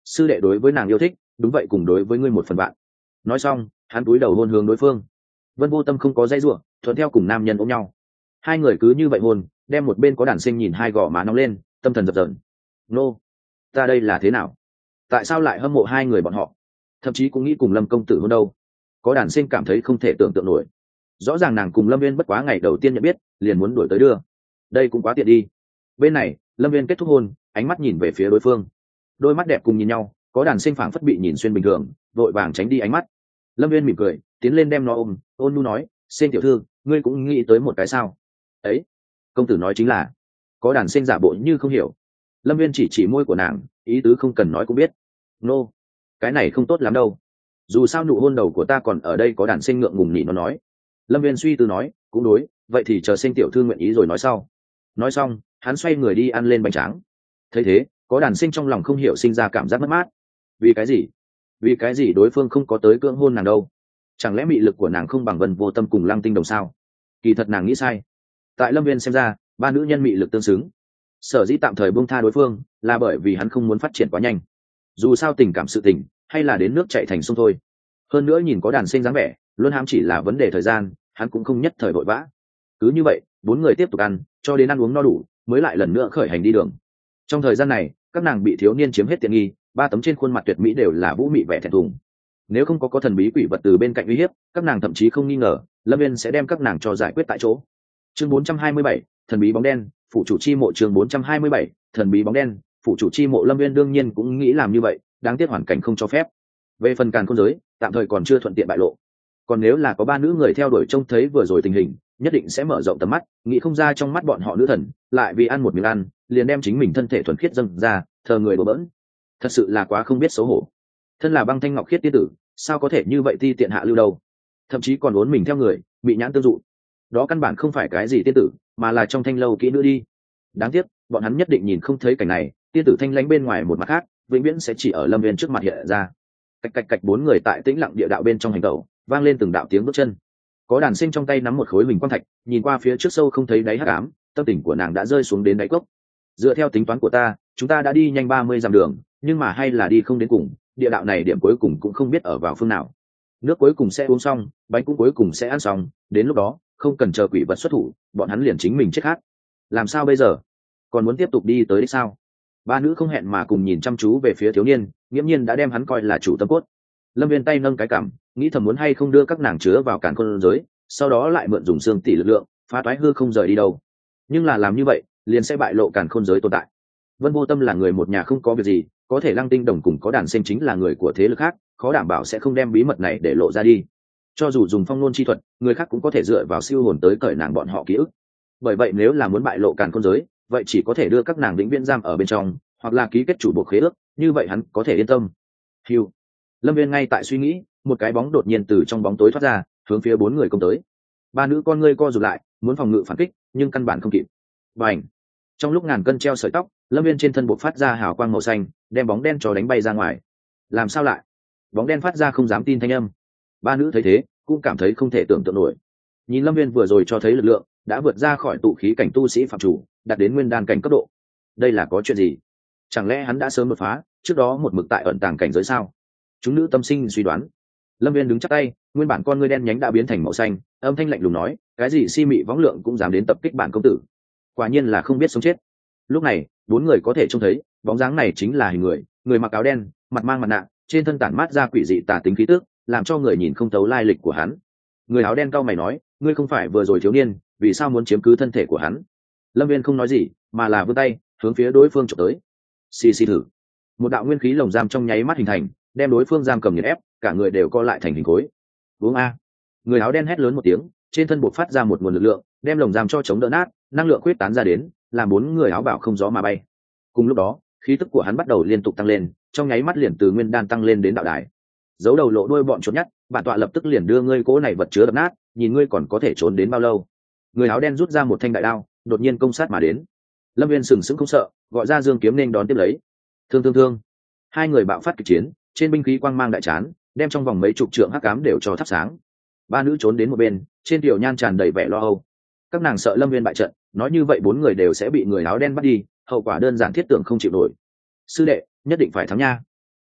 sư đệ đối với nàng yêu thích đúng vậy cùng đối với ngươi một phần bạn. Nói xong hắn cúi đầu hôn hướng đối phương. Vân Vô Tâm không có dây ruộng, thuận theo cùng nam nhân ôm nhau. Hai người cứ như vậy hôn, đem một bên có đàn sinh nhìn hai gò má nóng lên, tâm thần dập dờn. Nô, ta đây là thế nào? Tại sao lại hâm mộ hai người bọn họ? Thậm chí cũng nghĩ cùng Lâm công tử hôn đâu. Có đàn sinh cảm thấy không thể tưởng tượng nổi. Rõ ràng nàng cùng Lâm Viên bất quá ngày đầu tiên nhận biết, liền muốn đuổi tới đưa. Đây cũng quá tiện đi. Bên này, Lâm Viên kết thúc hôn, ánh mắt nhìn về phía đối phương. Đôi mắt đẹp cùng nhìn nhau, có đàn sinh phảng phất bị nhìn xuyên bình thường, vội vàng tránh đi ánh mắt. Lâm Viên mỉm cười, tiến lên đem nó ôm, ôn nhu nói, "Sen tiểu thư, ngươi cũng nghĩ tới một cái sao?" "Ấy, công tử nói chính là." Có đàn sinh giả bộ như không hiểu. Lâm Viên chỉ môi của nàng, ý tứ không cần nói cũng biết. "Nô, cái này không tốt lắm đâu. Dù sao nụ hôn đầu của ta còn ở đây." Có đàn sinh ngượng ngùng nhị nó nói. Lâm Viên suy tư nói, "Cũng đối, vậy thì chờ Sen tiểu thư nguyện ý rồi nói sau." Nói xong, hắn xoay người đi ăn lên bánh tráng. Thấy thế, có đàn sinh trong lòng không hiểu sinh ra cảm giác mất mát. Vì cái gì? Vì cái gì đối phương không có tới cưỡng hôn nàng đâu? Chẳng lẽ mị lực của nàng không bằng Vân Vô Tâm cùng Lăng Tinh Đồng sao? Kỳ thật nàng nghĩ sai. Tại Lâm Viên xem ra, ba nữ nhân mị lực tương xứng. Sở dĩ tạm thời buông tha đối phương là bởi vì hắn không muốn phát triển quá nhanh. Dù sao tình cảm sự tình hay là đến nước chảy thành sông thôi. Hơn nữa nhìn có đàn sinh dáng vẻ, luôn ham chỉ là vấn đề thời gian, hắn cũng không nhất thời vội vã. Cứ như vậy, bốn người tiếp tục ăn, cho đến ăn uống no đủ, mới lại lần nữa khởi hành đi đường. Trong thời gian này, các nàng bị thiếu niên chiếm hết tiện nghi, ba tấm trên khuôn mặt tuyệt mỹ đều là vũ mị vẻ thẹn thùng. Nếu không có thần bí quỷ vật từ bên cạnh uy hiếp, các nàng thậm chí không nghi ngờ Lâm Viên sẽ đem các nàng cho giải quyết tại chỗ. Chương 427, thần bí bóng đen, phụ chủ chi mộ. Chương 427, thần bí bóng đen, phụ chủ chi mộ. Lâm Viên đương nhiên cũng nghĩ làm như vậy, đáng tiếc hoàn cảnh không cho phép. Về phần càn khôn giới, tạm thời còn chưa thuận tiện bại lộ. Còn nếu là có ba nữ người theo đuổi trông thấy vừa rồi tình hình, nhất định sẽ mở rộng tầm mắt, nghĩ không ra trong mắt bọn họ nữ thần lại vì ăn một miếng ăn liền đem chính mình thân thể thuần khiết dâng ra, thờ người đổ bỡn. Thật sự là quá không biết xấu hổ. Thân là băng thanh ngọc khiết tiên tử, sao có thể như vậy ti tiện hạ lưu đâu? Thậm chí còn uốn mình theo người, bị nhãn tương dụ. Đó căn bản không phải cái gì tiên tử, mà là trong thanh lâu kỹ nữ đi. Đáng tiếc, bọn hắn nhất định nhìn không thấy cảnh này, tiên tử thanh lãnh bên ngoài một mặt khác, vĩnh viễn sẽ chỉ ở Lâm Viên trước mặt hiện ra. Cạch cạch cạch, bốn người tại tĩnh lặng địa đạo bên trong hành tẩu, vang lên từng đạo tiếng bước chân. Có đàn sinh trong tay nắm một khối huỳnh quang thạch, nhìn qua phía trước sâu không thấy đáy hắc ám, tâm tình của nàng đã rơi xuống đến đáy cốc. Dựa theo tính toán của ta, chúng ta đã đi nhanh 30 dặm đường, nhưng mà hay là đi không đến cùng, địa đạo này điểm cuối cùng cũng không biết ở vào phương nào. Nước cuối cùng sẽ uống xong, bánh cũng cuối cùng sẽ ăn xong, đến lúc đó không cần chờ quỷ vật xuất thủ, bọn hắn liền chính mình chết khát. Làm sao bây giờ? Còn muốn tiếp tục đi tới đích sao? Ba nữ không hẹn mà cùng nhìn chăm chú về phía thiếu niên, nghiễm nhiên đã đem hắn coi là chủ tâm cốt. Lâm Viên tay nâng cái cằm, nghĩ thầm muốn hay không đưa các nàng chứa vào càn khôn giới, sau đó lại mượn dùng xương tỷ lực lượng phá toái hư không rời đi đâu. Nhưng là làm như vậy liền sẽ bại lộ càn khôn giới tồn tại. Vân Vô Tâm là người một nhà không có việc gì, có thể Lăng Tinh Đồng cùng có đàn sinh chính là người của thế lực khác, khó đảm bảo sẽ không đem bí mật này để lộ ra đi. Cho dù dùng phong nôn chi thuật, người khác cũng có thể dựa vào siêu hồn tới cởi nàng bọn họ ký ức. Bởi vậy nếu là muốn bại lộ càn khôn giới, vậy chỉ có thể đưa các nàng vĩnh viễn giam ở bên trong, hoặc là ký kết chủ buộc khế ước, như vậy hắn có thể yên tâm. Hưu. Lâm Viên ngay tại suy nghĩ, một cái bóng đột nhiên từ trong bóng tối thoát ra, hướng phía bốn người công tới. Ba nữ con ngươi co rụt lại, muốn phòng ngự phản kích, nhưng căn bản không kịp. Bành! Trong lúc ngàn cân treo sợi tóc, Lâm Viên trên thân bộc phát ra hào quang màu xanh, đem bóng đen cho đánh bay ra ngoài. Làm sao lại? Bóng đen phát ra không dám tin thanh âm. Ba nữ thấy thế, cũng cảm thấy không thể tưởng tượng nổi. Nhìn Lâm Viên vừa rồi cho thấy lực lượng đã vượt ra khỏi tụ khí cảnh tu sĩ phạm chủ, đạt đến nguyên đan cảnh cấp độ. Đây là có chuyện gì? Chẳng lẽ hắn đã sớm đột phá, trước đó một mực tại ẩn tàng cảnh giới sao? Chúng nữ tâm sinh suy đoán. Lâm Viên đứng chắc tay, nguyên bản con ngươi đen nhánh đã biến thành màu xanh, âm thanh lạnh lùng nói, cái gì si mị võng lượng cũng dám đến tập kích bản công tử, quả nhiên là không biết sống chết. Lúc này bốn người có thể trông thấy bóng dáng này chính là hình người, người mặc áo đen, mặt mang mặt nạ, trên thân tản mát ra quỷ dị tà tính khí tức, làm cho người nhìn không thấu lai lịch của hắn. Người áo đen cau mày nói, ngươi không phải vừa rồi thiếu niên, vì sao muốn chiếm cứ thân thể của hắn? Lâm Viên không nói gì, mà là vươn tay hướng phía đối phương chụp tới. Xì xì thử. Một đạo nguyên khí lồng giam trong nháy mắt hình thành, đem đối phương giam cầm nghiền ép, cả người đều co lại thành hình khối. Uống a! Người áo đen hét lớn một tiếng, trên thân bộc phát ra một nguồn lực lượng, đem lồng giam cho chống đỡ nát, năng lượng khuyết tán ra đến, làm bốn người áo bảo không gió mà bay. Cùng lúc đó, khí tức của hắn bắt đầu liên tục tăng lên, trong nháy mắt liền từ nguyên đan tăng lên đến đạo đài. Giấu đầu lộ đuôi bọn trốn nhát, bản tọa lập tức liền đưa ngươi cố này vật chứa đập nát, nhìn ngươi còn có thể trốn đến bao lâu. Người áo đen rút ra một thanh đại đao, đột nhiên công sát mà đến. Lâm Viên sừng sững không sợ, gọi ra dương kiếm nên đón tiếp lấy. Thương. Hai người bạo phát kịch chiến, trên binh khí quang mang đại chán, đem trong vòng mấy chục trượng hắc ám đều cho thắp sáng. Ba nữ trốn đến một bên, trên tiểu nhan tràn đầy vẻ lo âu. Các nàng sợ Lâm Viên bại trận, nói như vậy bốn người đều sẽ bị người áo đen bắt đi, hậu quả đơn giản thiết tưởng không chịu nổi. Sư đệ, nhất định phải thắng nha.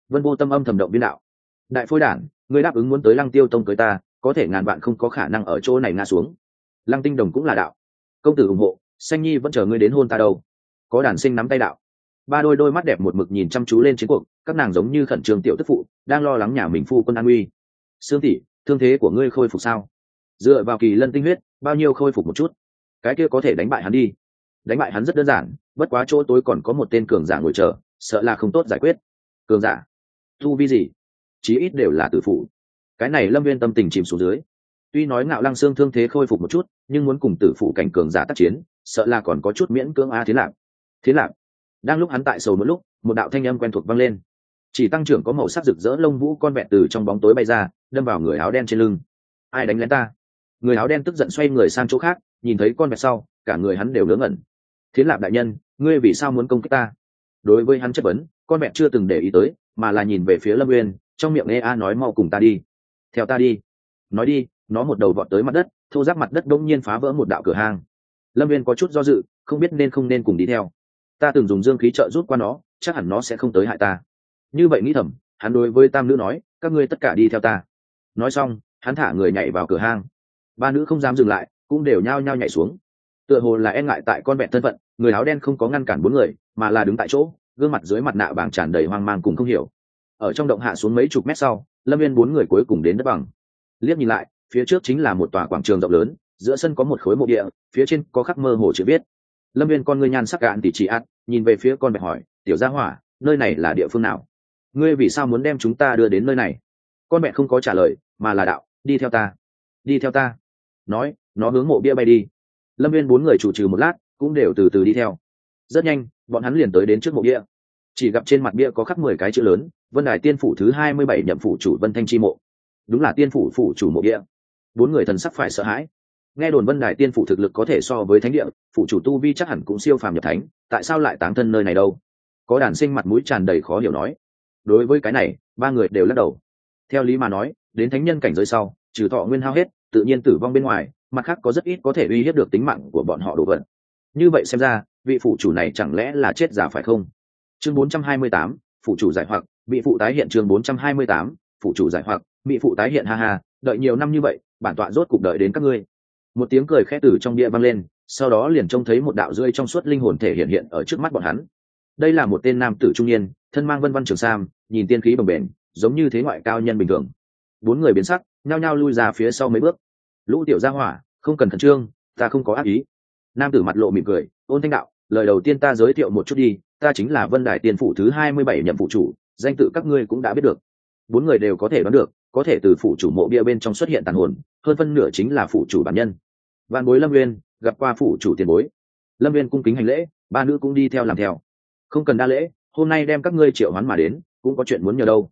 Vân Vô Tâm âm thầm động viên đạo: đại phôi đản, ngươi đáp ứng muốn tới Lăng Tiêu Tông cưới ta, có thể ngàn bạn không có khả năng ở chỗ này ngã xuống. Lăng Tinh Đồng cũng là đạo: công tử ủng hộ, Xanh Nhi vẫn chờ ngươi đến hôn ta đâu. Có đàn sinh nắm tay đạo: ba đôi mắt đẹp một mực nhìn chăm chú lên chiến cuộc, các nàng giống như khẩn trương tiểu tức phụ đang lo lắng nhà mình phu quân an nguy. Sương tỷ, thương thế của ngươi khôi phục sao? Dựa vào kỳ lân tinh huyết, bao nhiêu khôi phục một chút, cái kia có thể đánh bại hắn đi. Đánh bại hắn rất đơn giản, bất quá chỗ tối còn có một tên cường giả ngồi chờ, sợ là không tốt giải quyết. Cường giả? Tu vi gì? Chí ít đều là tử phụ. Cái này Lâm Viên tâm tình chìm xuống dưới. Tuy nói Ngạo Lăng Xương thương thế khôi phục một chút, nhưng muốn cùng tử phụ cảnh cường giả tác chiến, sợ là còn có chút miễn cưỡng. Thiến Lạc. Thiến Lạc. Đang lúc hắn tại sầu một lúc, một đạo thanh âm quen thuộc vang lên. Chỉ tăng trưởng có màu sắc rực rỡ lông vũ con vẹn từ trong bóng tối bay ra, đâm vào người áo đen trên lưng. Ai đánh lén ta? Người áo đen tức giận xoay người sang chỗ khác, nhìn thấy con vẹn sau, cả người hắn đều ngớ ngẩn. Thiến Lạc đại nhân, ngươi vì sao muốn công kích ta? Đối với hắn chất vấn, con vẹn chưa từng để ý tới, mà là nhìn về phía Lâm Nguyên, trong miệng nghe nói mau cùng ta đi. Theo ta đi. Nói đi, nó một đầu vọt tới mặt đất, thô ráp mặt đất đông nhiên phá vỡ một đạo cửa hang. Lâm Nguyên có chút do dự, không biết nên không nên cùng đi theo. Ta từng dùng dương khí trợ giúp qua nó, chắc hẳn nó sẽ không tới hại ta. Như vậy nghĩ thầm, hắn đối với tam nữ nói, các ngươi tất cả đi theo ta. Nói xong, hắn thả người nhảy vào cửa hang. Ba nữ không dám dừng lại, cũng đều nhao nhao nhảy xuống. Tựa hồ là e ngại tại con vẹn thân phận, người áo đen không có ngăn cản bốn người, mà là đứng tại chỗ, gương mặt dưới mặt nạ bảng tràn đầy hoang mang cùng không hiểu. Ở trong động hạ xuống mấy chục mét sau, Lâm Viên bốn người cuối cùng đến đất bằng. Liếc nhìn lại, phía trước chính là một tòa quảng trường rộng lớn, giữa sân có một khối mộ địa, phía trên có khắc mơ hồ chữ viết. Lâm Viên con ngươi nhan sắc cạn tỉ chỉ ạt, nhìn về phía con vẹn hỏi, tiểu gia hỏa, nơi này là địa phương nào? Ngươi vì sao muốn đem chúng ta đưa đến nơi này? Con vẹn không có trả lời, mà là đạo, đi theo ta, đi theo ta. Nói, nó hướng mộ bia bay đi. Lâm Viên bốn người chủ trừ một lát, cũng đều từ từ đi theo. Rất nhanh, bọn hắn liền tới đến trước mộ bia. Chỉ gặp trên mặt bia có khắc 10 cái chữ lớn, Vân Đài Tiên phủ thứ 27 nhậm phủ chủ Vân Thanh chi mộ. Đúng là tiên phủ phủ chủ mộ bia. Bốn người thần sắc phải sợ hãi. Nghe đồn Vân Đài Tiên phủ thực lực có thể so với thánh địa, phủ chủ tu vi chắc hẳn cũng siêu phàm nhập thánh, tại sao lại táng thân nơi này đâu? Có đàn sinh mặt mũi tràn đầy khó hiểu nói. Đối với cái này, ba người đều lắc đầu. Theo lý mà nói, đến thánh nhân cảnh giới sau, trừ thọ nguyên hao hết, tự nhiên tử vong bên ngoài, mặt khác có rất ít có thể uy hiếp được tính mạng của bọn họ đồ vật. Như vậy xem ra, vị phụ chủ này chẳng lẽ là chết giả phải không? Chương 428, phụ chủ giải hoặc, bị phụ tái hiện. Chương 428, phụ chủ giải hoặc, bị phụ tái hiện. Ha ha, đợi nhiều năm như vậy, bản tọa rốt cục đợi đến các ngươi. Một tiếng cười khẽ từ trong bia vang lên, sau đó liền trông thấy một đạo rơi trong suốt linh hồn thể hiện ở trước mắt bọn hắn. Đây là một tên nam tử trung niên, thân mang vân vân trường sam, nhìn tiên khí bồng bềnh, giống như thế ngoại cao nhân bình thường. Bốn người biến sắc, nhao nhao lui ra phía sau mấy bước. Lũ tiểu gia hỏa, không cần khẩn trương, ta không có ác ý. Nam tử mặt lộ mỉm cười, ôn thanh đạo, lời đầu tiên ta giới thiệu một chút đi, ta chính là Vân Đài Tiên phủ thứ 27 nhậm phụ chủ, danh tự các ngươi cũng đã biết được. Bốn người đều có thể đoán được, có thể từ phủ chủ mộ bia bên trong xuất hiện tàn hồn, hơn phân nửa chính là phủ chủ bản nhân. Vạn bối Lâm Nguyên, gặp qua phủ chủ tiền bối. Lâm Nguyên cung kính hành lễ, ba nữ cũng đi theo làm theo. Không cần đa lễ, hôm nay đem các ngươi triệu hoán mà đến, cũng có chuyện muốn nhờ đâu.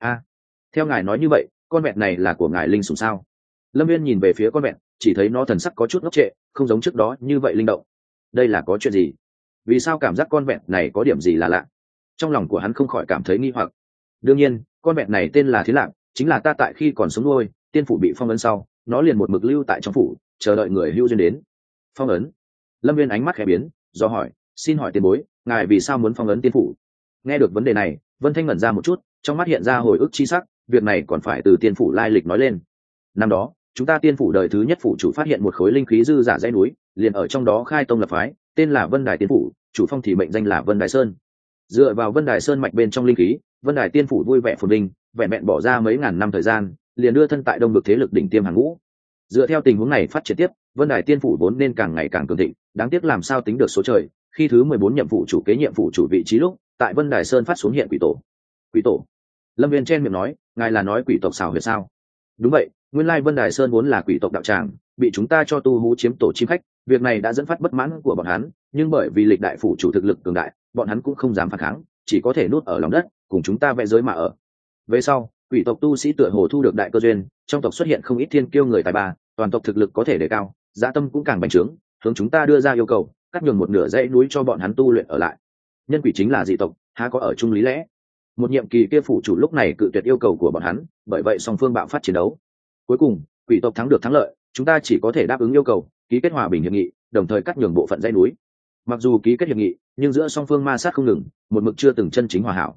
Theo ngài nói như vậy, con vẹn này là của ngài linh sủng sao? Lâm Viên nhìn về phía con vẹn, chỉ thấy nó thần sắc có chút ngốc trệ, không giống trước đó như vậy linh động. Đây là có chuyện gì? Vì sao cảm giác con vẹn này có điểm gì là lạ? Trong lòng của hắn không khỏi cảm thấy nghi hoặc. Đương nhiên, con vẹn này tên là Thiến Lạc, chính là ta tại khi còn sống nuôi, tiên phủ bị phong ấn sau, nó liền một mực lưu tại trong phủ, chờ đợi người hữu duyên đến. Phong ấn? Lâm Viên ánh mắt khẽ biến, do hỏi, xin hỏi tiền bối, ngài vì sao muốn phong ấn tiên phủ? Nghe được vấn đề này, Vân Thanh ngẩn ra một chút, trong mắt hiện ra hồi ức chi sắc, việc này còn phải từ tiên phủ lai lịch nói lên. Năm đó, chúng ta tiên phủ đời thứ nhất phủ chủ phát hiện một khối linh khí dư giả dãy núi, liền ở trong đó khai tông lập phái, tên là Vân Đài Tiên phủ, chủ phong thì mệnh danh là Vân Đài Sơn. Dựa vào Vân Đài Sơn mạch bên trong linh khí, Vân Đài Tiên phủ vui vẻ phồn vinh, vẹn vẹn bỏ ra mấy ngàn năm thời gian, liền đưa thân tại đông vực thế lực đỉnh tiêm hàng ngũ. Dựa theo tình huống này phát triển tiếp, Vân Đài Tiên phủ vốn nên càng ngày càng cường thịnh, đáng tiếc làm sao tính được số trời, khi thứ 14 nhậm phủ chủ kế nhiệm phủ chủ vị trí lúc, tại Vân Đài Sơn phát xuống hiện quỷ tổ. Quỷ tổ? Lâm Viên chen miệng nói, ngài là nói quỷ tộc xảo huyệt sao? Đúng vậy, nguyên lai Vân Đài Sơn vốn là quỷ tộc đạo tràng, bị chúng ta cho tu hú chiếm tổ chim khách, việc này đã dẫn phát bất mãn của bọn hắn, nhưng bởi vì lịch đại phủ chủ thực lực cường đại, bọn hắn cũng không dám phản kháng, chỉ có thể nuốt ở lòng đất, cùng chúng ta vẽ giới mà ở. Về sau, quỷ tộc tu sĩ tựa hồ thu được đại cơ duyên, trong tộc xuất hiện không ít thiên kiêu người tài ba, toàn tộc thực lực có thể đề cao, dã tâm cũng càng bành trướng, hướng chúng ta đưa ra yêu cầu, cắt nhường một nửa dãy núi cho bọn hắn tu luyện ở lại. Nhân quỷ chính là dị tộc, há có ở chung lý lẽ. Một nhiệm kỳ kia phủ chủ lúc này cự tuyệt yêu cầu của bọn hắn, bởi vậy song phương bạo phát chiến đấu. Cuối cùng, quỷ tộc thắng được thắng lợi, chúng ta chỉ có thể đáp ứng yêu cầu, ký kết hòa bình hiệp nghị, đồng thời cắt nhường bộ phận dãy núi. Mặc dù ký kết hiệp nghị, nhưng giữa song phương ma sát không ngừng, một mực chưa từng chân chính hòa hảo.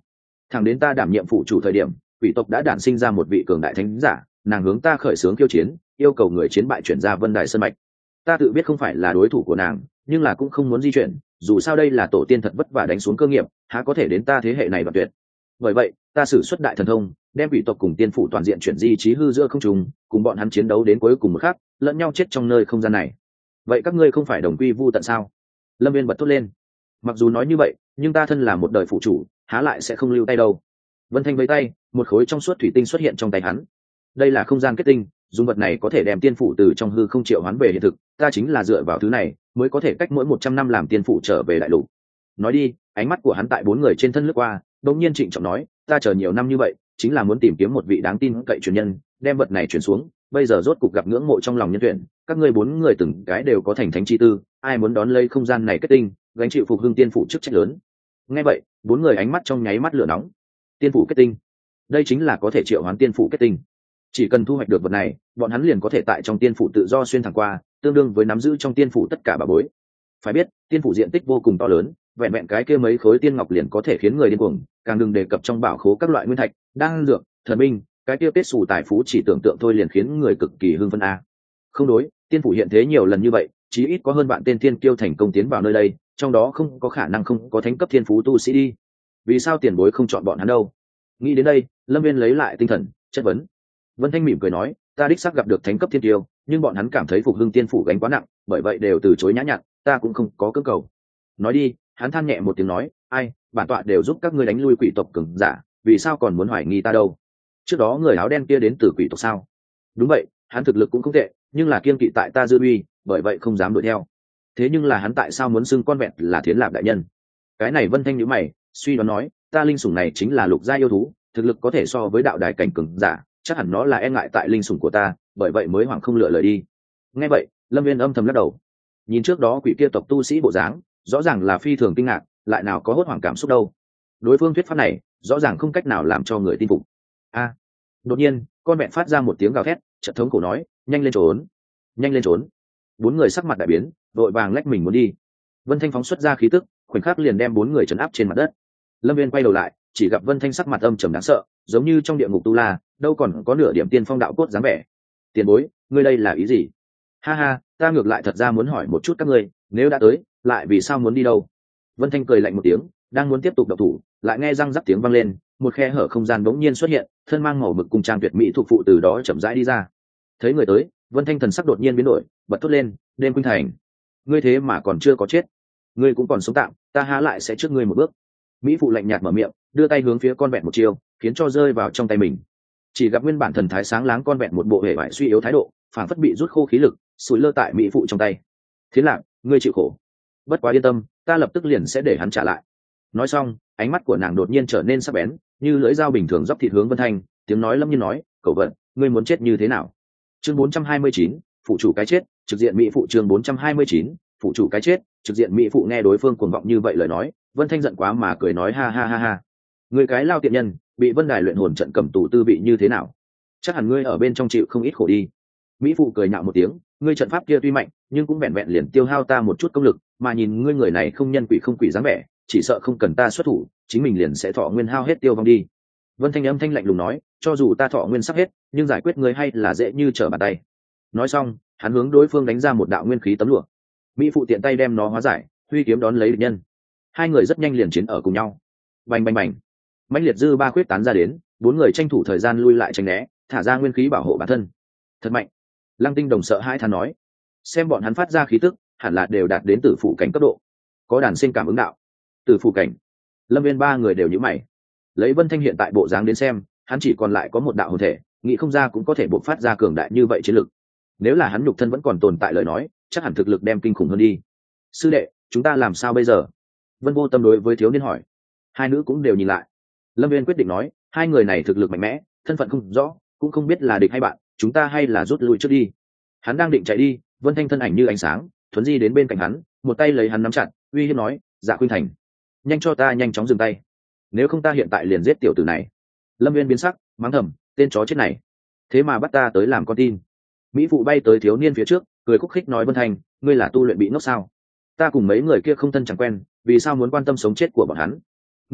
thẳng đến ta đảm nhiệm phụ chủ thời điểm, quỷ tộc đã đản sinh ra một vị cường đại thánh giả, nàng hướng ta khởi xướng khiêu chiến, yêu cầu người chiến bại chuyển ra Vân Đài Sơn mạch. Ta tự biết không phải là đối thủ của nàng, nhưng là cũng không muốn di chuyển, dù sao đây là tổ tiên thật vất vả đánh xuống cơ nghiệp, há có thể đến ta thế hệ này đoạn tuyệt. Bởi vậy ta sử xuất đại thần thông, đem quỷ tộc cùng tiên phủ toàn diện chuyển di trí hư giữa không trung, cùng bọn hắn chiến đấu đến cuối cùng một khắc, lẫn nhau chết trong nơi không gian này. Vậy các ngươi không phải đồng quy vu tận sao? Lâm Viên bật thốt lên. Mặc dù nói như vậy, nhưng ta thân là một đời phụ chủ, há lại sẽ không lưu tay đâu. Vân Thanh với tay, một khối trong suốt thủy tinh xuất hiện trong tay hắn. Đây là không gian kết tinh, dùng vật này có thể đem tiên phủ từ trong hư không triệu hoán về hiện thực, ta chính là dựa vào thứ này mới có thể cách mỗi 100 năm làm tiên phủ trở về đại lục. Nói đi, ánh mắt của hắn tại bốn người trên thân lướt qua, đột nhiên trịnh trọng nói, ta chờ nhiều năm như vậy, chính là muốn tìm kiếm một vị đáng tin cậy truyền nhân, đem vật này truyền xuống, bây giờ rốt cục gặp ngưỡng mộ trong lòng nhân tuyển, các ngươi bốn người từng cái đều có thành thánh chi tư, ai muốn đón lấy không gian này kết tinh, gánh chịu phục hưng tiên phủ chức trách lớn. Nghe vậy, bốn người ánh mắt trong nháy mắt lửa nóng. Tiên phủ kết tinh, đây chính là có thể triệu hoán tiên phủ kết tinh. Chỉ cần thu hoạch được vật này, bọn hắn liền có thể tại trong tiên phủ tự do xuyên thẳng qua, tương đương với nắm giữ trong tiên phủ tất cả bảo bối. Phải biết, tiên phủ diện tích vô cùng to lớn, vẹn vẹn cái kia mấy khối tiên ngọc liền có thể khiến người điên cuồng, càng đừng đề cập trong bảo khố các loại nguyên thạch, đan dược, thần binh, cái kia kết xù tài phú chỉ tưởng tượng thôi liền khiến người cực kỳ hưng phấn a. Không đối, tiên phủ hiện thế nhiều lần như vậy, chí ít có hơn bạn tên thiên kiêu thành công tiến vào nơi đây, trong đó không có khả năng không có thánh cấp thiên phú tu sĩ đi. Vì sao tiền bối không chọn bọn hắn đâu? Nghĩ đến đây, Lâm Viên lấy lại tinh thần, chất vấn. Vân Thanh mỉm cười nói, ta đích xác gặp được thánh cấp thiên kiêu, nhưng bọn hắn cảm thấy phục hưng tiên phủ gánh quá nặng, bởi vậy đều từ chối nhã nhặn, ta cũng không có cưỡng cầu. Nói đi, hắn than nhẹ một tiếng nói, ai, bản tọa đều giúp các ngươi đánh lui quỷ tộc cường giả, vì sao còn muốn hoài nghi ta đâu? Trước đó người áo đen kia đến từ quỷ tộc sao? Đúng vậy, hắn thực lực cũng không tệ, nhưng là kiên kỵ tại ta dư uy, bởi vậy không dám đuổi theo. Thế nhưng là hắn tại sao muốn xưng con vẹn là Thiến Lạp đại nhân? Cái này Vân Thanh nhíu mày, suy đoán nói, ta linh sủng này chính là lục gia yêu thú, thực lực có thể so với đạo đài cảnh cường giả, chắc hẳn nó là e ngại tại linh sủng của ta, bởi vậy mới hoảng không lựa lời đi. Nghe vậy, Lâm Viên âm thầm lắc đầu. Nhìn trước đó quỷ kia tộc tu sĩ bộ dáng, rõ ràng là phi thường kinh ngạc, lại nào có hốt hoảng cảm xúc đâu. Đối phương thuyết pháp này, rõ ràng không cách nào làm cho người tin phục. A! Đột nhiên, con vẹn phát ra một tiếng gào thét, chợt thống cổ nói, nhanh lên trốn, nhanh lên trốn. Bốn người sắc mặt đại biến, vội vàng lách mình muốn đi. Vân Thanh phóng xuất ra khí tức, khoảnh khắc liền đem bốn người trấn áp trên mặt đất. Lâm Viên quay đầu lại, chỉ gặp Vân Thanh sắc mặt âm trầm đáng sợ, giống như trong địa ngục tu la, đâu còn có nửa điểm tiên phong đạo cốt dáng vẻ. Tiền bối, ngươi đây là ý gì? Ha ha, ta ngược lại thật ra muốn hỏi một chút các ngươi, nếu đã tới, lại vì sao muốn đi đâu? Vân Thanh cười lạnh một tiếng, đang muốn tiếp tục động thủ, lại nghe răng rắc tiếng vang lên, một khe hở không gian bỗng nhiên xuất hiện, thân mang màu mực cung trang tuyệt mỹ thuộc phụ từ đó chậm rãi đi ra. Thấy người tới, Vân Thanh thần sắc đột nhiên biến đổi, bật thốt lên, đêm khuynh thành, ngươi thế mà còn chưa có chết, ngươi cũng còn sống tạm, ta há lại sẽ trước ngươi một bước. Mỹ phụ lạnh nhạt mở miệng, đưa tay hướng phía con vẹn một chiều, khiến cho rơi vào trong tay mình. Chỉ gặp nguyên bản thần thái sáng láng con vẹn một bộ hệ vải suy yếu thái độ, phản phất bị rút khô khí lực, sủi lơ tại Mỹ phụ trong tay. Thiến Lạc, ngươi chịu khổ. Bất quá yên tâm, ta lập tức liền sẽ để hắn trả lại. Nói xong, ánh mắt của nàng đột nhiên trở nên sắc bén, như lưỡi dao bình thường dốc thịt hướng Vân Thanh, tiếng nói lâm nhiên nói, cẩu vận, ngươi muốn chết như thế nào? Chương 429, phụ chủ cái chết, trực diện Mỹ phụ. Chương 429, phụ chủ cái chết, trực diện Mỹ phụ. Nghe đối phương cuồng vọng như vậy lời nói, Vân Thanh giận quá mà cười nói, ha ha ha ha, ngươi cái lao tiện nhân, bị Vân Đài luyện hồn trận cầm tù tư vị như thế nào? Chắc hẳn ngươi ở bên trong chịu không ít khổ đi. Mỹ phụ cười nhạo một tiếng, ngươi trận pháp kia tuy mạnh, nhưng cũng vẹn vẹn liền tiêu hao ta một chút công lực, mà nhìn ngươi người này không nhân quỷ không quỷ dáng vẻ, chỉ sợ không cần ta xuất thủ, chính mình liền sẽ thọ nguyên hao hết tiêu vong đi. Vân Thanh âm thanh lạnh lùng nói, cho dù ta thọ nguyên sắp hết, nhưng giải quyết ngươi hay là dễ như trở bàn tay. Nói xong, hắn hướng đối phương đánh ra một đạo nguyên khí tấm lụa. Mỹ phụ tiện tay đem nó hóa giải, huy kiếm đón lấy địch nhân. Hai người rất nhanh liền chiến ở cùng nhau. Bành bành bành, mãnh liệt dư ba khuyết tán ra đến, bốn người tranh thủ thời gian lui lại tránh né, thả ra nguyên khí bảo hộ bản thân. Thật mạnh. Lăng Tinh Đồng sợ hãi thán nói, xem bọn hắn phát ra khí tức, hẳn là đều đạt đến tử phụ cảnh cấp độ. Có đàn sinh cảm ứng đạo. Tử phụ cảnh. Lâm Viên ba người đều nhíu mày. Lấy Vân Thanh hiện tại bộ dáng đến xem, hắn chỉ còn lại có một đạo hồn thể, nghĩ không ra cũng có thể bộc phát ra cường đại như vậy chiến lực. Nếu là hắn nhục thân vẫn còn tồn tại lời nói, chắc hẳn thực lực đem kinh khủng hơn đi. Sư đệ, chúng ta làm sao bây giờ? Vân Vô Tâm đối với thiếu niên hỏi. Hai nữ cũng đều nhìn lại. Lâm Viên quyết định nói, hai người này thực lực mạnh mẽ, thân phận không rõ, cũng không biết là địch hay bạn, chúng ta hay là rút lui trước đi. Hắn đang định chạy đi, Vân Thanh thân ảnh như ánh sáng thuấn di đến bên cạnh hắn, một tay lấy hắn nắm chặt, uy hiếp nói, Dạ Khuynh Thành, nhanh cho ta nhanh chóng dừng tay, nếu không ta hiện tại liền giết tiểu tử này. Lâm Viên biến sắc, mắng thầm, tên chó chết này, thế mà bắt ta tới làm con tin. Mỹ phụ bay tới thiếu niên phía trước, cười khúc khích nói, Vân Thanh, ngươi là tu luyện bị ngốc sao? Ta cùng mấy người kia không thân chẳng quen, vì sao muốn quan tâm sống chết của bọn hắn?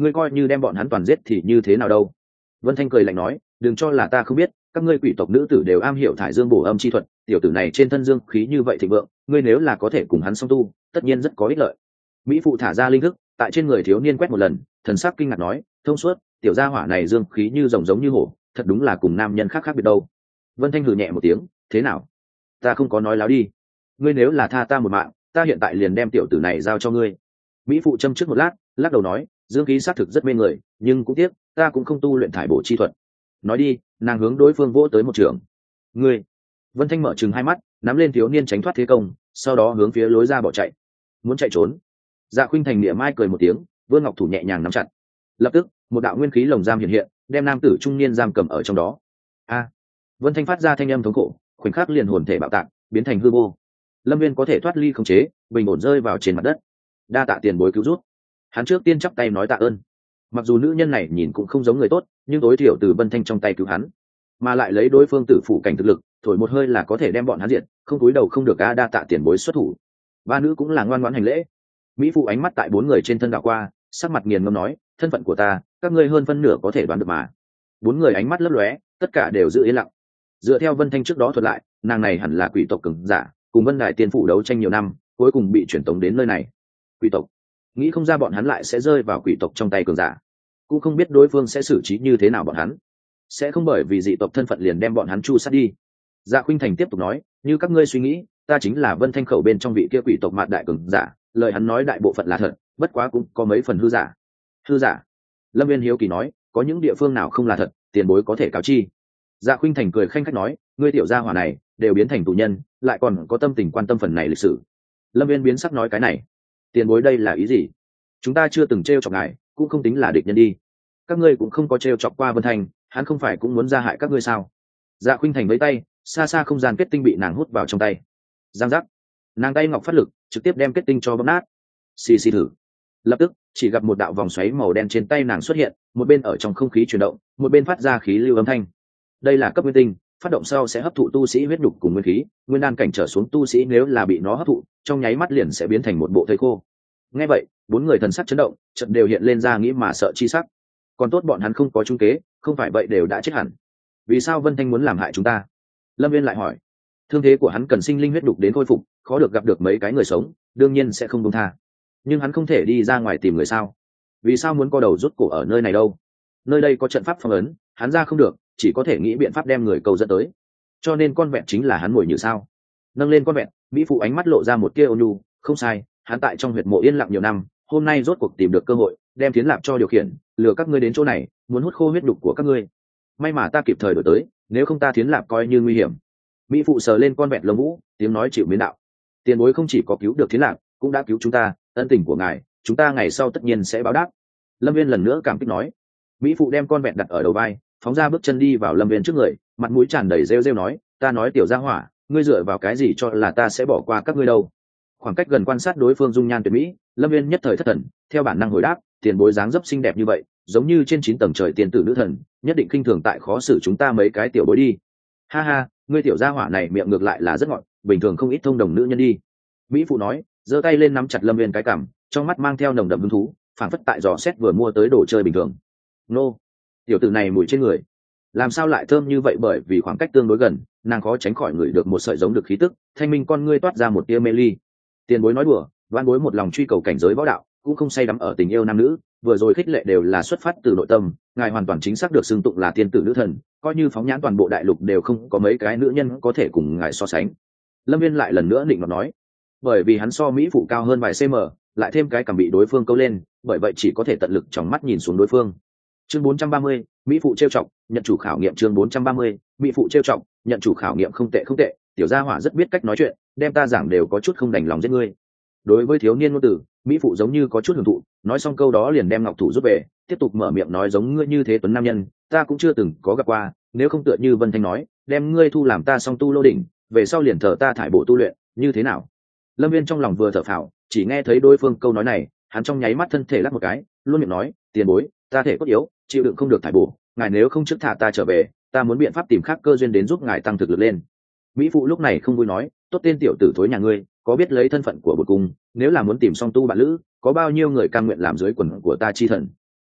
ngươi coi như đem bọn hắn toàn giết thì như thế nào đâu. Vân Thanh cười lạnh nói, đừng cho là ta không biết, các ngươi quỷ tộc nữ tử đều am hiểu thải dương bổ âm chi thuật, tiểu tử này trên thân dương khí như vậy thịnh vượng, ngươi nếu là có thể cùng hắn song tu, tất nhiên rất có ích lợi. Mỹ phụ thả ra linh thức, tại trên người thiếu niên quét một lần, thần sắc kinh ngạc nói, thông suốt, tiểu gia hỏa này dương khí như rồng giống như hổ, thật đúng là cùng nam nhân khác khác biệt đâu. Vân Thanh hừ nhẹ một tiếng, thế nào? Ta không có nói láo đi. Ngươi nếu là tha ta một mạng, ta hiện tại liền đem tiểu tử này giao cho ngươi. Mỹ phụ châm trước một lát, lắc đầu nói, dương khí xác thực rất mê người, nhưng cũng tiếc, ta cũng không tu luyện thải bổ chi thuật. Nói đi, nàng hướng đối phương vỗ tới một trường. Ngươi. Vân Thanh mở trừng hai mắt, nắm lên thiếu niên tránh thoát thế công, sau đó hướng phía lối ra bỏ chạy. Muốn chạy trốn. Dạ Khuynh Thành niệm mai cười một tiếng, Vương Ngọc thủ nhẹ nhàng nắm chặt. Lập tức, một đạo nguyên khí lồng giam hiện hiện, đem nam tử trung niên giam cầm ở trong đó. A. Vân Thanh phát ra thanh âm thống khổ, khoảnh khắc liền hồn thể bạo tạc, biến thành hư vô. Lâm Viên có thể thoát ly khống chế, bình ổn rơi vào trên mặt đất. Đa tạ tiền bối cứu rút. Hắn trước tiên chắp tay nói tạ ơn. Mặc dù nữ nhân này nhìn cũng không giống người tốt, nhưng tối thiểu từ Vân Thanh trong tay cứu hắn, mà lại lấy đối phương tử phủ cảnh thực lực, thổi một hơi là có thể đem bọn hắn diệt, không cúi đầu không được. Đa tạ tiền bối xuất thủ. Ba nữ cũng là ngoan ngoãn hành lễ. Mỹ phụ ánh mắt tại bốn người trên thân đảo qua, sắc mặt nghiền ngẫm nói, thân phận của ta, các ngươi hơn phân nửa có thể đoán được mà. Bốn người ánh mắt lấp lóe, tất cả đều giữ yên lặng. Dựa theo Vân Thanh trước đó thuật lại, nàng này hẳn là quỷ tộc cường giả, cùng Vân Đài Tiên phủ đấu tranh nhiều năm, cuối cùng bị chuyển tống đến nơi này. Quỷ tộc, nghĩ không ra bọn hắn lại sẽ rơi vào quỷ tộc trong tay cường giả, cũng không biết đối phương sẽ xử trí như thế nào bọn hắn, sẽ không bởi vì dị tộc thân phận liền đem bọn hắn chu sát đi. Dạ Khuynh Thành tiếp tục nói, như các ngươi suy nghĩ, ta chính là Vân Thanh khẩu bên trong vị kia quỷ tộc mạt đại cường giả, lời hắn nói đại bộ phận là thật, bất quá cũng có mấy phần hư giả. Hư giả? Lâm Viên hiếu kỳ nói, có những địa phương nào không là thật, tiền bối có thể cáo chi. Dạ Khuynh Thành cười khanh khách nói, ngươi tiểu gia hỏa này đều biến thành tù nhân, lại còn có tâm tình quan tâm phần này lịch sử. Lâm Viên biến sắc nói, cái này tiền bối đây là ý gì? Chúng ta chưa từng t chọc ngài, cũng không tính là địch nhân đi. Các ngươi cũng không có t chọc qua Vân Thành, hắn không phải cũng muốn ra hại các ngươi sao? Dạ Khuynh Thành với tay, xa xa không gian kết tinh bị nàng hút vào trong tay. Giang giác, nàng tay ngọc phát lực, trực tiếp đem kết tinh cho bóp nát. Xì xì thử. Lập tức chỉ gặp một đạo vòng xoáy màu đen trên tay nàng xuất hiện, một bên ở trong không khí chuyển động, một bên phát ra khí lưu âm thanh. Đây là cấp nguyên tinh, phát động sau sẽ hấp thụ tu sĩ huyết nhục cùng nguyên khí, nguyên đan cảnh trở xuống tu sĩ nếu là bị nó hấp thụ, trong nháy mắt liền sẽ biến thành một bộ thây khô. Nghe vậy, bốn người thần sắc chấn động, chợt đều hiện lên ra nghĩ mà sợ chi sắc. Còn tốt bọn hắn không có trung kế, không phải vậy đều đã chết hẳn. Vì sao Vân Thanh muốn làm hại chúng ta? Lâm Viên lại hỏi. Thương thế của hắn cần sinh linh huyết đục đến khôi phục, khó được gặp được mấy cái người sống, đương nhiên sẽ không buông tha. Nhưng hắn không thể đi ra ngoài tìm người sao? Vì sao muốn co đầu rút cổ ở nơi này đâu? Nơi đây có trận pháp phong ấn, hắn ra không được, chỉ có thể nghĩ biện pháp đem người cầu dẫn tới. Cho nên con vẹn chính là hắn mồi nhử sao? Nâng lên con vẹn, Mỹ phụ ánh mắt lộ ra một tia ôn nhu, không sai, hắn tại trong huyệt mộ yên lặng nhiều năm, hôm nay rốt cuộc tìm được cơ hội, đem Thiến Lạp cho điều khiển, lừa các ngươi đến chỗ này, muốn hút khô huyết đục của các ngươi. May mà ta kịp thời đổi tới, nếu không ta Thiến Lạp coi như nguy hiểm. Mỹ phụ sờ lên con vẹn lông vũ, tiếng nói chịu miến đạo. Tiền bối không chỉ có cứu được Thiến Lạp, cũng đã cứu chúng ta, ân tình của ngài, chúng ta ngày sau tất nhiên sẽ báo đáp. Lâm Viên lần nữa cảm kích nói. Mỹ phụ đem con vẹn đặt ở đầu vai, phóng ra bước chân đi vào Lâm Viên trước người, mặt mũi tràn đầy rêu rêu nói, ta nói tiểu gia hỏa, ngươi dựa vào cái gì cho là ta sẽ bỏ qua các ngươi đâu? Khoảng cách gần quan sát đối phương dung nhan tuyệt mỹ, Lâm Viên nhất thời thất thần, theo bản năng hồi đáp, tiền bối dáng dấp xinh đẹp như vậy, giống như trên 9 tầng trời tiền tử nữ thần, nhất định khinh thường tại khó xử chúng ta mấy cái tiểu bối đi. Ha ha, ngươi tiểu gia hỏa này miệng ngược lại là rất ngọt, bình thường không ít thông đồng nữ nhân đi. Mỹ phụ nói, giơ tay lên nắm chặt Lâm Viên cái cằm, trong mắt mang theo nồng đậm hứng thú, phảng phất tại dò xét vừa mua tới đồ chơi bình thường. Nô, tiểu tử này mùi trên người làm sao lại thơm như vậy? Bởi vì khoảng cách tương đối gần, nàng khó tránh khỏi ngửi được một sợi giống được khí tức, thanh minh con ngươi toát ra một tia mê ly. Tiền bối nói đùa, văn bối một lòng truy cầu cảnh giới võ đạo, cũng không say đắm ở tình yêu nam nữ, vừa rồi khích lệ đều là xuất phát từ nội tâm, ngài hoàn toàn chính xác được xưng tụng là tiên tử nữ thần, coi như phóng nhãn toàn bộ đại lục đều không có mấy cái nữ nhân có thể cùng ngài so sánh. Lâm Viên lại lần nữa định nó nói, bởi vì hắn so Mỹ phụ cao hơn vài cm, lại thêm cái cằm bị đối phương câu lên, bởi vậy chỉ có thể tận lực trong mắt nhìn xuống đối phương. Chương 430, Mỹ phụ trêu chọc, nhận chủ khảo nghiệm. Chương 430, Mỹ phụ trêu chọc, nhận chủ khảo nghiệm. Không tệ không tệ, tiểu gia hỏa rất biết cách nói chuyện, đem ta giảng đều có chút không đành lòng giết ngươi. Đối với thiếu niên ngôn tử, Mỹ phụ giống như có chút hưởng thụ, nói xong câu đó liền đem ngọc thủ rút về, tiếp tục mở miệng nói, giống ngươi như thế tuấn nam nhân, ta cũng chưa từng có gặp qua, nếu không tựa như Vân Thanh nói, đem ngươi thu làm ta song tu lô đỉnh, về sau liền thờ ta thải bộ tu luyện, như thế nào? Lâm Viên trong lòng vừa thở phào, chỉ nghe thấy đối phương câu nói này, hắn trong nháy mắt thân thể lắc một cái, luôn miệng nói, tiền bối, ta thể cốt yếu, chịu đựng không được thải bổ, ngài nếu không trước thả ta trở về, ta muốn biện pháp tìm khác cơ duyên đến giúp ngài tăng thực lực lên. Mỹ phụ lúc này không vui nói, tốt tên tiểu tử thối nhà ngươi, có biết lấy thân phận của bột cung, nếu là muốn tìm song tu bạn lữ, có bao nhiêu người cam nguyện làm dưới quần của ta chi thần?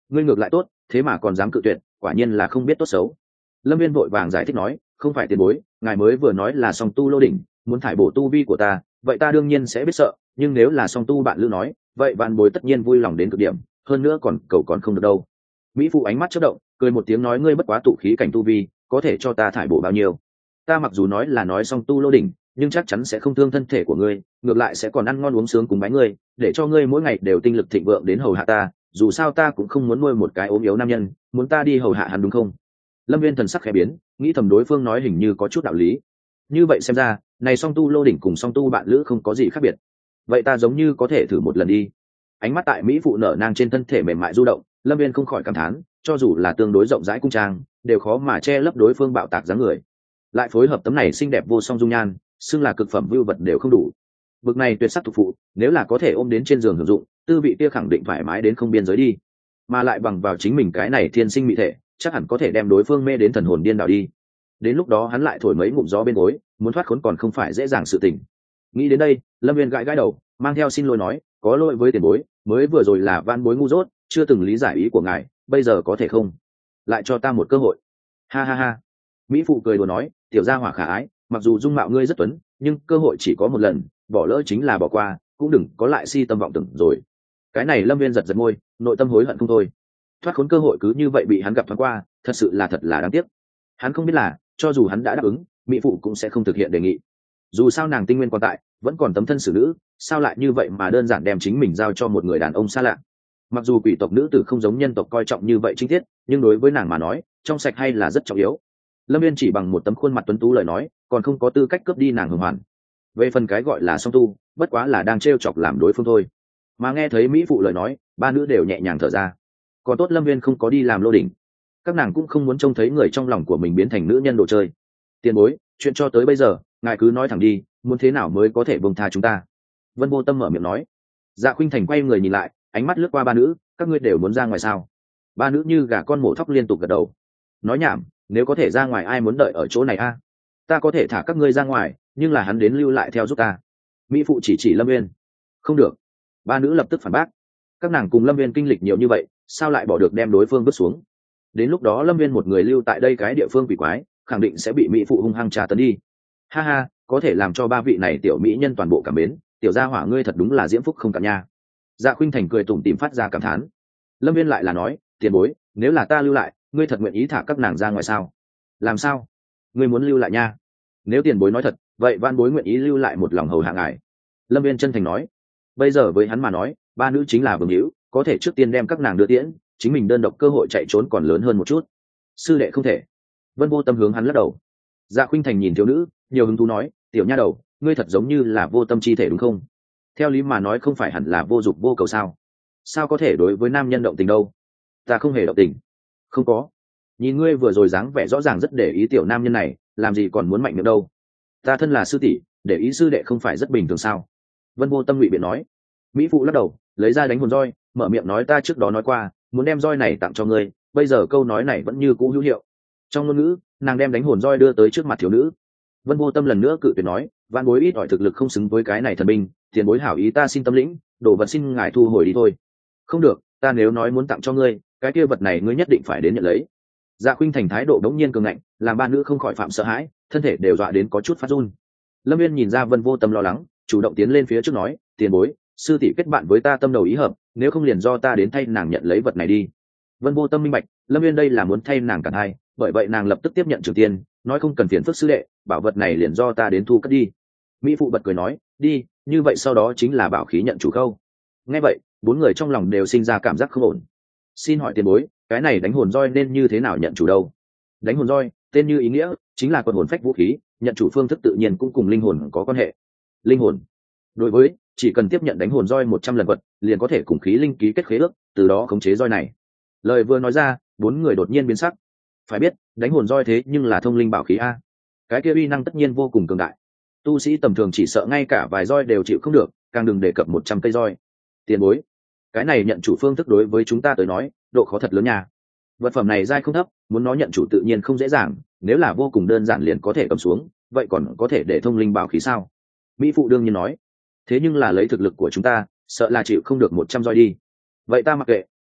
ngươi ngược lại tốt, thế mà còn dám cự tuyệt, quả nhiên là không biết tốt xấu. Lâm Viên vội vàng giải thích nói, không phải tiền bối, ngài mới vừa nói là song tu lô đỉnh muốn thải bổ tu vi của ta, vậy ta đương nhiên sẽ biết sợ, nhưng nếu là song tu bạn lữ nói, vậy vạn bối tất nhiên vui lòng đến cực điểm, hơn nữa còn cầu còn không được đâu. Mỹ phụ ánh mắt chớp động, cười một tiếng nói, ngươi bất quá tụ khí cảnh tu vi, có thể cho ta thải bổ bao nhiêu? Ta mặc dù nói là nói song tu lô đỉnh, nhưng chắc chắn sẽ không thương thân thể của ngươi, ngược lại sẽ còn ăn ngon uống sướng cùng bái ngươi, để cho ngươi mỗi ngày đều tinh lực thịnh vượng đến hầu hạ ta, dù sao ta cũng không muốn nuôi một cái ốm yếu nam nhân, muốn ta đi hầu hạ hắn đúng không? Lâm Viên thần sắc khẽ biến, nghĩ thầm đối phương nói hình như có chút đạo lý. Như vậy xem ra, này song tu lô đỉnh cùng song tu bạn lữ không có gì khác biệt. Vậy ta giống như có thể thử một lần đi. Ánh mắt tại mỹ phụ nở nang trên thân thể mềm mại du động, Lâm Viên không khỏi cảm thán, cho dù là tương đối rộng rãi cung trang, đều khó mà che lấp đối phương bạo tạc dáng người. Lại phối hợp tấm này xinh đẹp vô song dung nhan, xưng là cực phẩm vưu vật đều không đủ. Bực này tuyệt sắc thuộc phụ, nếu là có thể ôm đến trên giường hưởng dụng, tư vị kia khẳng định thoải mái đến không biên giới đi. Mà lại bằng vào chính mình cái này thiên sinh mỹ thể, chắc hẳn có thể đem đối phương mê đến thần hồn điên đảo đi. Đến lúc đó hắn lại thổi mấy ngụm gió bên gối, muốn thoát khốn còn không phải dễ dàng sự tình. Nghĩ đến đây, Lâm Viên gãi gãi đầu, mang theo xin lỗi nói, có lỗi với tiền bối, mới vừa rồi là van bối ngu dốt, chưa từng lý giải ý của ngài, bây giờ có thể không lại cho ta một cơ hội? Ha ha ha. Mỹ phụ cười đùa nói, tiểu gia hỏa khả ái, mặc dù dung mạo ngươi rất tuấn, nhưng cơ hội chỉ có một lần, bỏ lỡ chính là bỏ qua, cũng đừng có lại si tâm vọng tưởng rồi. Cái này Lâm Viên giật giật môi, nội tâm hối hận không thôi. Thoát khốn cơ hội cứ như vậy bị hắn gặp thoáng qua, thật là đáng tiếc. Hắn không biết là, cho dù hắn đã đáp ứng, mỹ phụ cũng sẽ không thực hiện đề nghị. Dù sao nàng tinh nguyên còn tại, vẫn còn tấm thân xử nữ, sao lại như vậy mà đơn giản đem chính mình giao cho một người đàn ông xa lạ? Mặc dù quỷ tộc nữ tử không giống nhân tộc coi trọng như vậy chính tiết, nhưng đối với nàng mà nói, trong sạch hay là rất trọng yếu. Lâm Viên chỉ bằng một tấm khuôn mặt tuấn tú lời nói, còn không có tư cách cướp đi nàng hồng hoàn. Về phần cái gọi là song tu, bất quá là đang trêu chọc làm đối phương thôi. Mà nghe thấy mỹ phụ lời nói, ba nữ đều nhẹ nhàng thở ra. Còn tốt Lâm Viên không có đi làm lô đỉnh, các nàng cũng không muốn trông thấy người trong lòng của mình biến thành nữ nhân đồ chơi. Tiền bối, chuyện cho tới bây giờ, ngài cứ nói thẳng đi, muốn thế nào mới có thể buông tha chúng ta? Vân Vô Tâm mở miệng nói. Dạ Khuynh Thành quay người nhìn lại, ánh mắt lướt qua ba nữ, các ngươi đều muốn ra ngoài sao? Ba nữ như gà con mổ thóc liên tục gật đầu. Nói nhảm, nếu có thể ra ngoài ai muốn đợi ở chỗ này a? Ta có thể thả các ngươi ra ngoài, nhưng là hắn đến lưu lại theo giúp ta. Mỹ phụ chỉ Lâm Viên. Không được. Ba nữ lập tức phản bác. Các nàng cùng Lâm Viên kinh lịch nhiều như vậy, sao lại bỏ được đem đối phương vứt xuống? Đến lúc đó Lâm Viên một người lưu tại đây cái địa phương quỷ quái, khẳng định sẽ bị mỹ phụ hung hăng trà tấn đi. Ha ha, có thể làm cho ba vị này tiểu mỹ nhân toàn bộ cảm mến, tiểu gia hỏa ngươi thật đúng là diễm phúc không cạn nha. Dạ Khuynh Thành cười tủm tỉm phát ra cảm thán. Lâm Viên lại là nói, tiền bối, nếu là ta lưu lại, ngươi thật nguyện ý thả các nàng ra ngoài sao? Làm sao? Ngươi muốn lưu lại nha? Nếu tiền bối nói thật, vậy van bối nguyện ý lưu lại một lòng hầu hạ ngài. Lâm Viên chân thành nói. Bây giờ với hắn mà nói, ba nữ chính là vương hữu, có thể trước tiên đem các nàng đưa tiễn, chính mình đơn độc cơ hội chạy trốn còn lớn hơn một chút. Sư đệ không thể. Vân Vô Tâm hướng hắn lắc đầu. Dạ Khuynh Thành nhìn thiếu nữ, nhiều hứng thú nói, tiểu nha đầu, ngươi thật giống như là vô tâm chi thể đúng không? Theo lý mà nói không phải hẳn là vô dục vô cầu sao? Sao có thể đối với nam nhân động tình đâu? Ta không hề động tình. Không có. Nhìn ngươi vừa rồi dáng vẻ rõ ràng rất để ý tiểu nam nhân này, làm gì còn muốn mạnh miệng đâu? Ta thân là sư tỷ, để ý sư đệ không phải rất bình thường sao? Vân Vô Tâm ngụy biện nói. Mỹ phụ lắc đầu, lấy ra đánh hồn roi, mở miệng nói, ta trước đó nói qua, muốn đem roi này tặng cho ngươi, bây giờ câu nói này vẫn như cũ hữu hiệu. Trong ngôn ngữ, nàng đem đánh hồn roi đưa tới trước mặt thiếu nữ. Vân Vô Tâm lần nữa cự tuyệt nói, van bối ít ỏi thực lực không xứng với cái này thần binh, tiền bối hảo ý ta xin tâm lĩnh, đồ vật xin ngài thu hồi đi thôi. Không được, ta nếu nói muốn tặng cho ngươi, cái kia vật này ngươi nhất định phải đến nhận lấy. Dạ Khuynh Thành thái độ đống nhiên cường ngạnh, làm ba nữ không khỏi phạm sợ hãi, thân thể đều dọa đến có chút phát run. Lâm Viên nhìn ra Vân Vô Tâm lo lắng, chủ động tiến lên phía trước nói, tiền bối, sư tỷ kết bạn với ta tâm đầu ý hợp, nếu không liền do ta đến thay nàng nhận lấy vật này đi. Vân Vô Tâm minh bạch, Lâm Viên đây là muốn thay nàng cả hai, bởi vậy nàng lập tức tiếp nhận trường tiền, nói không cần phiền phức sư đệ, bảo vật này liền do ta đến thu cất đi. Mỹ phụ bật cười nói, đi, như vậy sau đó chính là bảo khí nhận chủ câu. Nghe vậy, bốn người trong lòng đều sinh ra cảm giác không ổn. Xin hỏi tiền bối, cái này đánh hồn roi nên như thế nào nhận chủ đâu? Đánh hồn roi, tên như ý nghĩa, chính là quần hồn phách vũ khí, nhận chủ phương thức tự nhiên cũng cùng linh hồn có quan hệ. Linh hồn. Đối với, chỉ cần tiếp nhận đánh hồn roi 100 lần vật, liền có thể cùng khí linh ký kết khế ước, từ đó khống chế roi này. Lời vừa nói ra, bốn người đột nhiên biến sắc. Phải biết, đánh hồn roi thế nhưng là thông linh bảo khí a, cái kia uy năng tất nhiên vô cùng cường đại. Tu sĩ tầm thường chỉ sợ ngay cả vài roi đều chịu không được, càng đừng đề cập 100 cây roi. Tiền bối, cái này nhận chủ phương thức đối với chúng ta tới nói, độ khó thật lớn nha. Vật phẩm này giai không thấp, muốn nó nhận chủ tự nhiên không dễ dàng, nếu là vô cùng đơn giản liền có thể cầm xuống, vậy còn có thể để thông linh bảo khí sao? Mỹ phụ đương nhiên nói. Thế nhưng là lấy thực lực của chúng ta, sợ là chịu không được 100 roi đi. Vậy ta mặc kệ,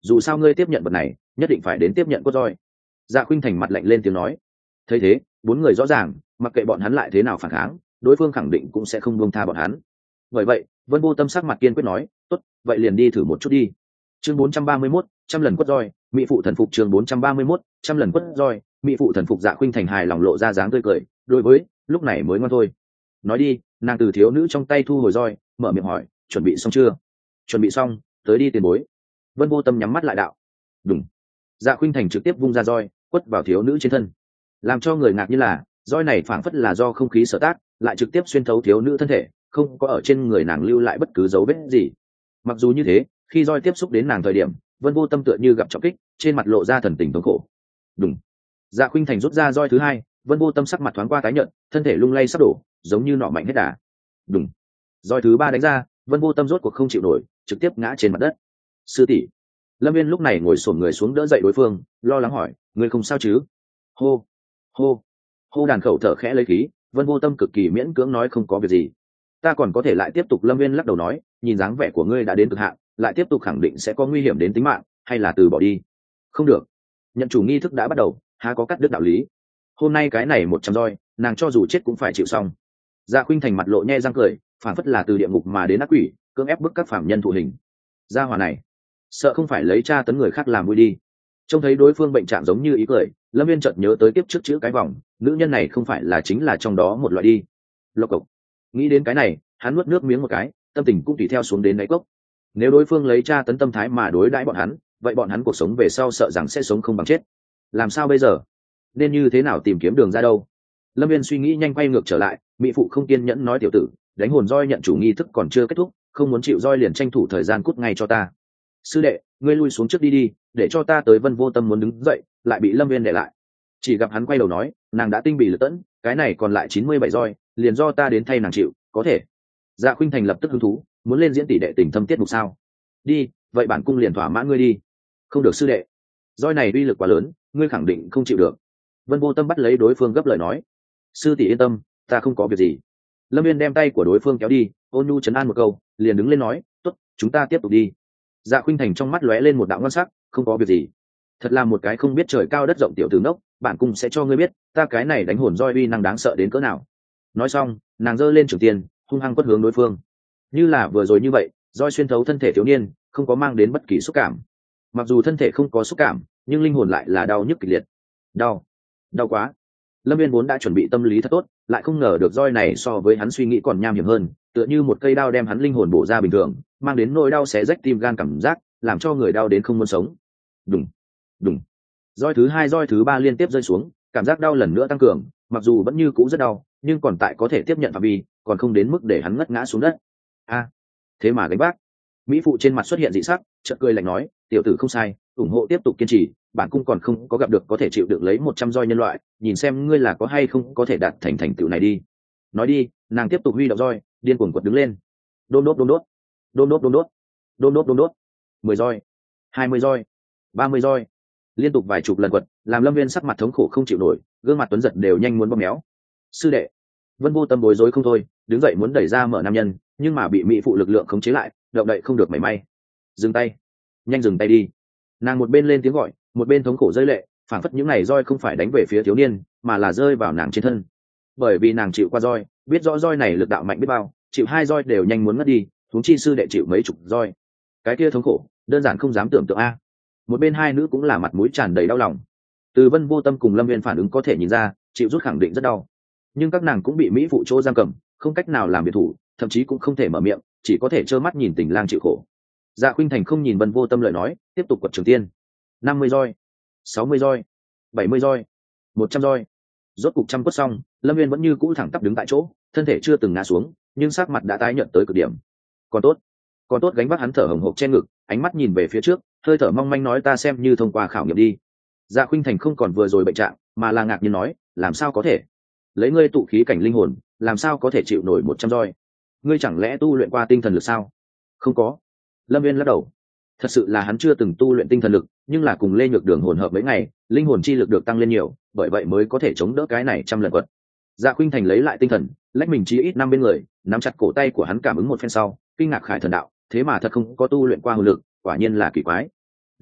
dù sao ngươi tiếp nhận vật này nhất định phải đến tiếp nhận cốt roi. Dạ Khuynh Thành mặt lạnh lên tiếng nói. Thấy thế, bốn người rõ ràng mặc kệ bọn hắn lại thế nào phản kháng, đối phương khẳng định cũng sẽ không buông tha bọn hắn. Bởi vậy Vân Vô Tâm sắc mặt kiên quyết nói, tốt, vậy liền đi thử một chút đi. Chương 431, trăm lần quất roi, mỹ phụ thần phục. Chương 431, trăm lần quất roi, mỹ phụ thần phục. Dạ Khuynh Thành hài lòng lộ ra dáng tươi cười, đối với lúc này mới ngoan thôi. Nói đi, nàng từ thiếu nữ trong tay thu hồi roi, mở miệng hỏi, chuẩn bị xong chưa? Chuẩn bị xong, tới đi tiền bối. Vân Vô Tâm nhắm mắt lại đạo. Đúng. Dạ Khuynh Thành trực tiếp vung ra roi, quất vào thiếu nữ trên thân. Làm cho người ngạc như là, roi này phảng phất là do không khí sở tác, lại trực tiếp xuyên thấu thiếu nữ thân thể, không có ở trên người nàng lưu lại bất cứ dấu vết gì. Mặc dù như thế, khi roi tiếp xúc đến nàng thời điểm, Vân Vô Tâm tựa như gặp trọng kích, trên mặt lộ ra thần tình thống khổ. Đúng. Dạ Khuynh Thành rút ra roi thứ hai, Vân Vô Tâm sắc mặt thoáng qua tái nhợt, thân thể lung lay sắp đổ, giống như nọ mạnh hết đà. Đúng. Roi thứ ba đánh ra, Vân Vô Tâm rốt cuộc không chịu nổi, trực tiếp ngã trên mặt đất. Sư tỷ. Lâm Viên lúc này ngồi xổm người xuống đỡ dậy đối phương, lo lắng hỏi, ngươi không sao chứ? Hô, hô, hô. Đàn khẩu thở khẽ lấy khí, Vân Vô Tâm cực kỳ miễn cưỡng nói không có việc gì. Ta còn có thể lại tiếp tục. Lâm Viên lắc đầu nói, nhìn dáng vẻ của ngươi đã đến cực hạn, lại tiếp tục khẳng định sẽ có nguy hiểm đến tính mạng, hay là từ bỏ đi? Không được, nhận chủ nghi thức đã bắt đầu, há có cắt đứt đạo lý. Hôm nay cái này 100 roi, nàng cho dù chết cũng phải chịu xong. Dạ Khuynh Thành mặt lộ nhe răng cười, phản phất là từ địa ngục mà đến ác quỷ, cưỡng ép bức các phạm nhân thụ hình. Gia hỏa này, sợ không phải lấy tra tấn người khác làm vui đi. Trông thấy đối phương bệnh trạng giống như ý cười, Lâm Viên chợt nhớ tới kiếp trước chữ cái vòng, nữ nhân này không phải là chính là trong đó một loại đi. Lộc cộc. Nghĩ đến cái này, hắn nuốt nước miếng một cái, tâm tình cũng tùy theo xuống đến đáy cốc. Nếu đối phương lấy tra tấn tâm thái mà đối đãi bọn hắn, vậy bọn hắn cuộc sống về sau sợ rằng sẽ sống không bằng chết. Làm sao bây giờ? Nên như thế nào tìm kiếm đường ra đâu? Lâm Viên suy nghĩ nhanh quay ngược trở lại, mỹ phụ không kiên nhẫn nói, tiểu tử, đánh hồn roi nhận chủ nghi thức còn chưa kết thúc, không muốn chịu roi liền tranh thủ thời gian cút ngay cho ta. Sư đệ, ngươi lui xuống trước đi đi, để cho ta tới. Vân Vô Tâm muốn đứng dậy, lại bị Lâm Viên để lại. Chỉ gặp hắn quay đầu nói, nàng đã tinh bị lật tẫn, cái này còn lại 97 roi, liền do ta đến thay nàng chịu, có thể. Dạ Khuynh Thành lập tức hứng thú, muốn lên diễn tỷ đệ tình thâm tiết mục sao? Đi, vậy bản cung liền thỏa mãn ngươi đi. Không được sư đệ, roi này uy lực quá lớn, ngươi khẳng định không chịu được. Vân Vô Tâm bắt lấy đối phương gấp lời nói, sư tỷ yên tâm, ta không có việc gì. Lâm Viên đem tay của đối phương kéo đi, ôn nhu trấn an một câu, liền đứng lên nói, tốt, chúng ta tiếp tục đi. Dạ Khuynh Thành trong mắt lóe lên một đạo ngon sắc, không có việc gì. Thật là một cái không biết trời cao đất rộng tiểu tử ngốc, bản cung sẽ cho ngươi biết, ta cái này đánh hồn roi uy năng đáng sợ đến cỡ nào. Nói xong, nàng giơ lên trường tiền, hung hăng quất hướng đối phương. Như là vừa rồi như vậy, roi xuyên thấu thân thể thiếu niên, không có mang đến bất kỳ xúc cảm. Mặc dù thân thể không có xúc cảm, nhưng linh hồn lại là đau nhức kịch liệt. Đau, đau quá. Lâm Viên vốn đã chuẩn bị tâm lý thật tốt, lại không ngờ được roi này so với hắn suy nghĩ còn nham hiểm hơn, tựa như một cây đao đem hắn linh hồn bổ ra bình thường, mang đến nỗi đau xé rách tim gan cảm giác, làm cho người đau đến không muốn sống. Đùng, đùng. Roi thứ hai, roi thứ ba liên tiếp rơi xuống, cảm giác đau lần nữa tăng cường, mặc dù vẫn như cũ rất đau, nhưng còn tại có thể tiếp nhận phạm vi, còn không đến mức để hắn ngất ngã xuống đất. A, thế mà gánh vác. Mỹ phụ trên mặt xuất hiện dị sắc, chợt cười lạnh nói, tiểu tử không sai, ủng hộ tiếp tục kiên trì, bản cung còn không có gặp được có thể chịu đựng lấy 100 roi nhân loại, nhìn xem ngươi là có hay không có thể đạt thành tựu này đi. Nói đi, nàng tiếp tục huy động roi, điên cuồng quật đứng lên. Đôn đốt đôn đốt, đôn đốt đôn đốt, đôn đốt đôn đốt. 10 roi, 20 roi, 30 roi, liên tục vài chục lần quật, làm Lâm Viên sắc mặt thống khổ không chịu nổi, gương mặt tuấn giật đều nhanh muốn bóp méo. Sư đệ. Vân Vô Tâm bối rối không thôi, đứng dậy muốn đẩy ra mở nam nhân, nhưng mà bị mỹ phụ lực lượng khống chế lại, động đậy không được mảy may. Dừng tay, nhanh dừng tay đi. Nàng một bên lên tiếng gọi, một bên thống khổ rơi lệ, phảng phất những này roi không phải đánh về phía thiếu niên, mà là rơi vào nàng trên thân. Bởi vì nàng chịu qua roi, biết rõ roi này lực đạo mạnh biết bao, chịu 2 roi đều nhanh muốn ngất đi, huống chi sư đệ chịu mấy chục roi, cái kia thống khổ đơn giản không dám tưởng tượng a. Một bên hai nữ cũng là mặt mũi tràn đầy đau lòng. Từ Vân Vô Tâm cùng Lâm Viên phản ứng có thể nhìn ra, chịu rút khẳng định rất đau, nhưng các nàng cũng bị mỹ phụ chỗ giam cầm, không cách nào làm biệt thủ, thậm chí cũng không thể mở miệng, chỉ có thể trơ mắt nhìn tình lang chịu khổ. Dạ Khuynh Thành không nhìn Vân Vô Tâm lời nói, tiếp tục quật trường tiên. 50 roi, 60 roi, 70 roi, 100 roi. Rốt cục trăm quất xong, Lâm Viên vẫn như cũ thẳng tắp đứng tại chỗ, thân thể chưa từng ngã xuống, nhưng sắc mặt đã tái nhợt tới cực điểm. Còn tốt gánh vác hắn thở hổn hộc trên ngực, ánh mắt nhìn về phía trước, hơi thở mong manh nói, ta xem như thông qua khảo nghiệm đi. Dạ Khuynh Thành không còn vừa rồi bệnh trạng, mà là ngạc nhiên nói, làm sao có thể? Lấy ngươi tụ khí cảnh linh hồn, làm sao có thể chịu nổi 100 roi? Ngươi chẳng lẽ tu luyện qua tinh thần lực sao? Không có. Lâm Viên lắc đầu. Thật sự là hắn chưa từng tu luyện tinh thần lực, nhưng là cùng Lê Nhược Đường hồn hợp mấy ngày, linh hồn chi lực được tăng lên nhiều, bởi vậy mới có thể chống đỡ cái này 100 lần quật. Dạ Khuynh Thành lấy lại tinh thần, lách mình chí ít 5 bên người, nắm chặt cổ tay của hắn cảm ứng một phen sau, kinh ngạc khải thần đạo, thế mà thật không có tu luyện qua hồn lực, quả nhiên là kỳ quái.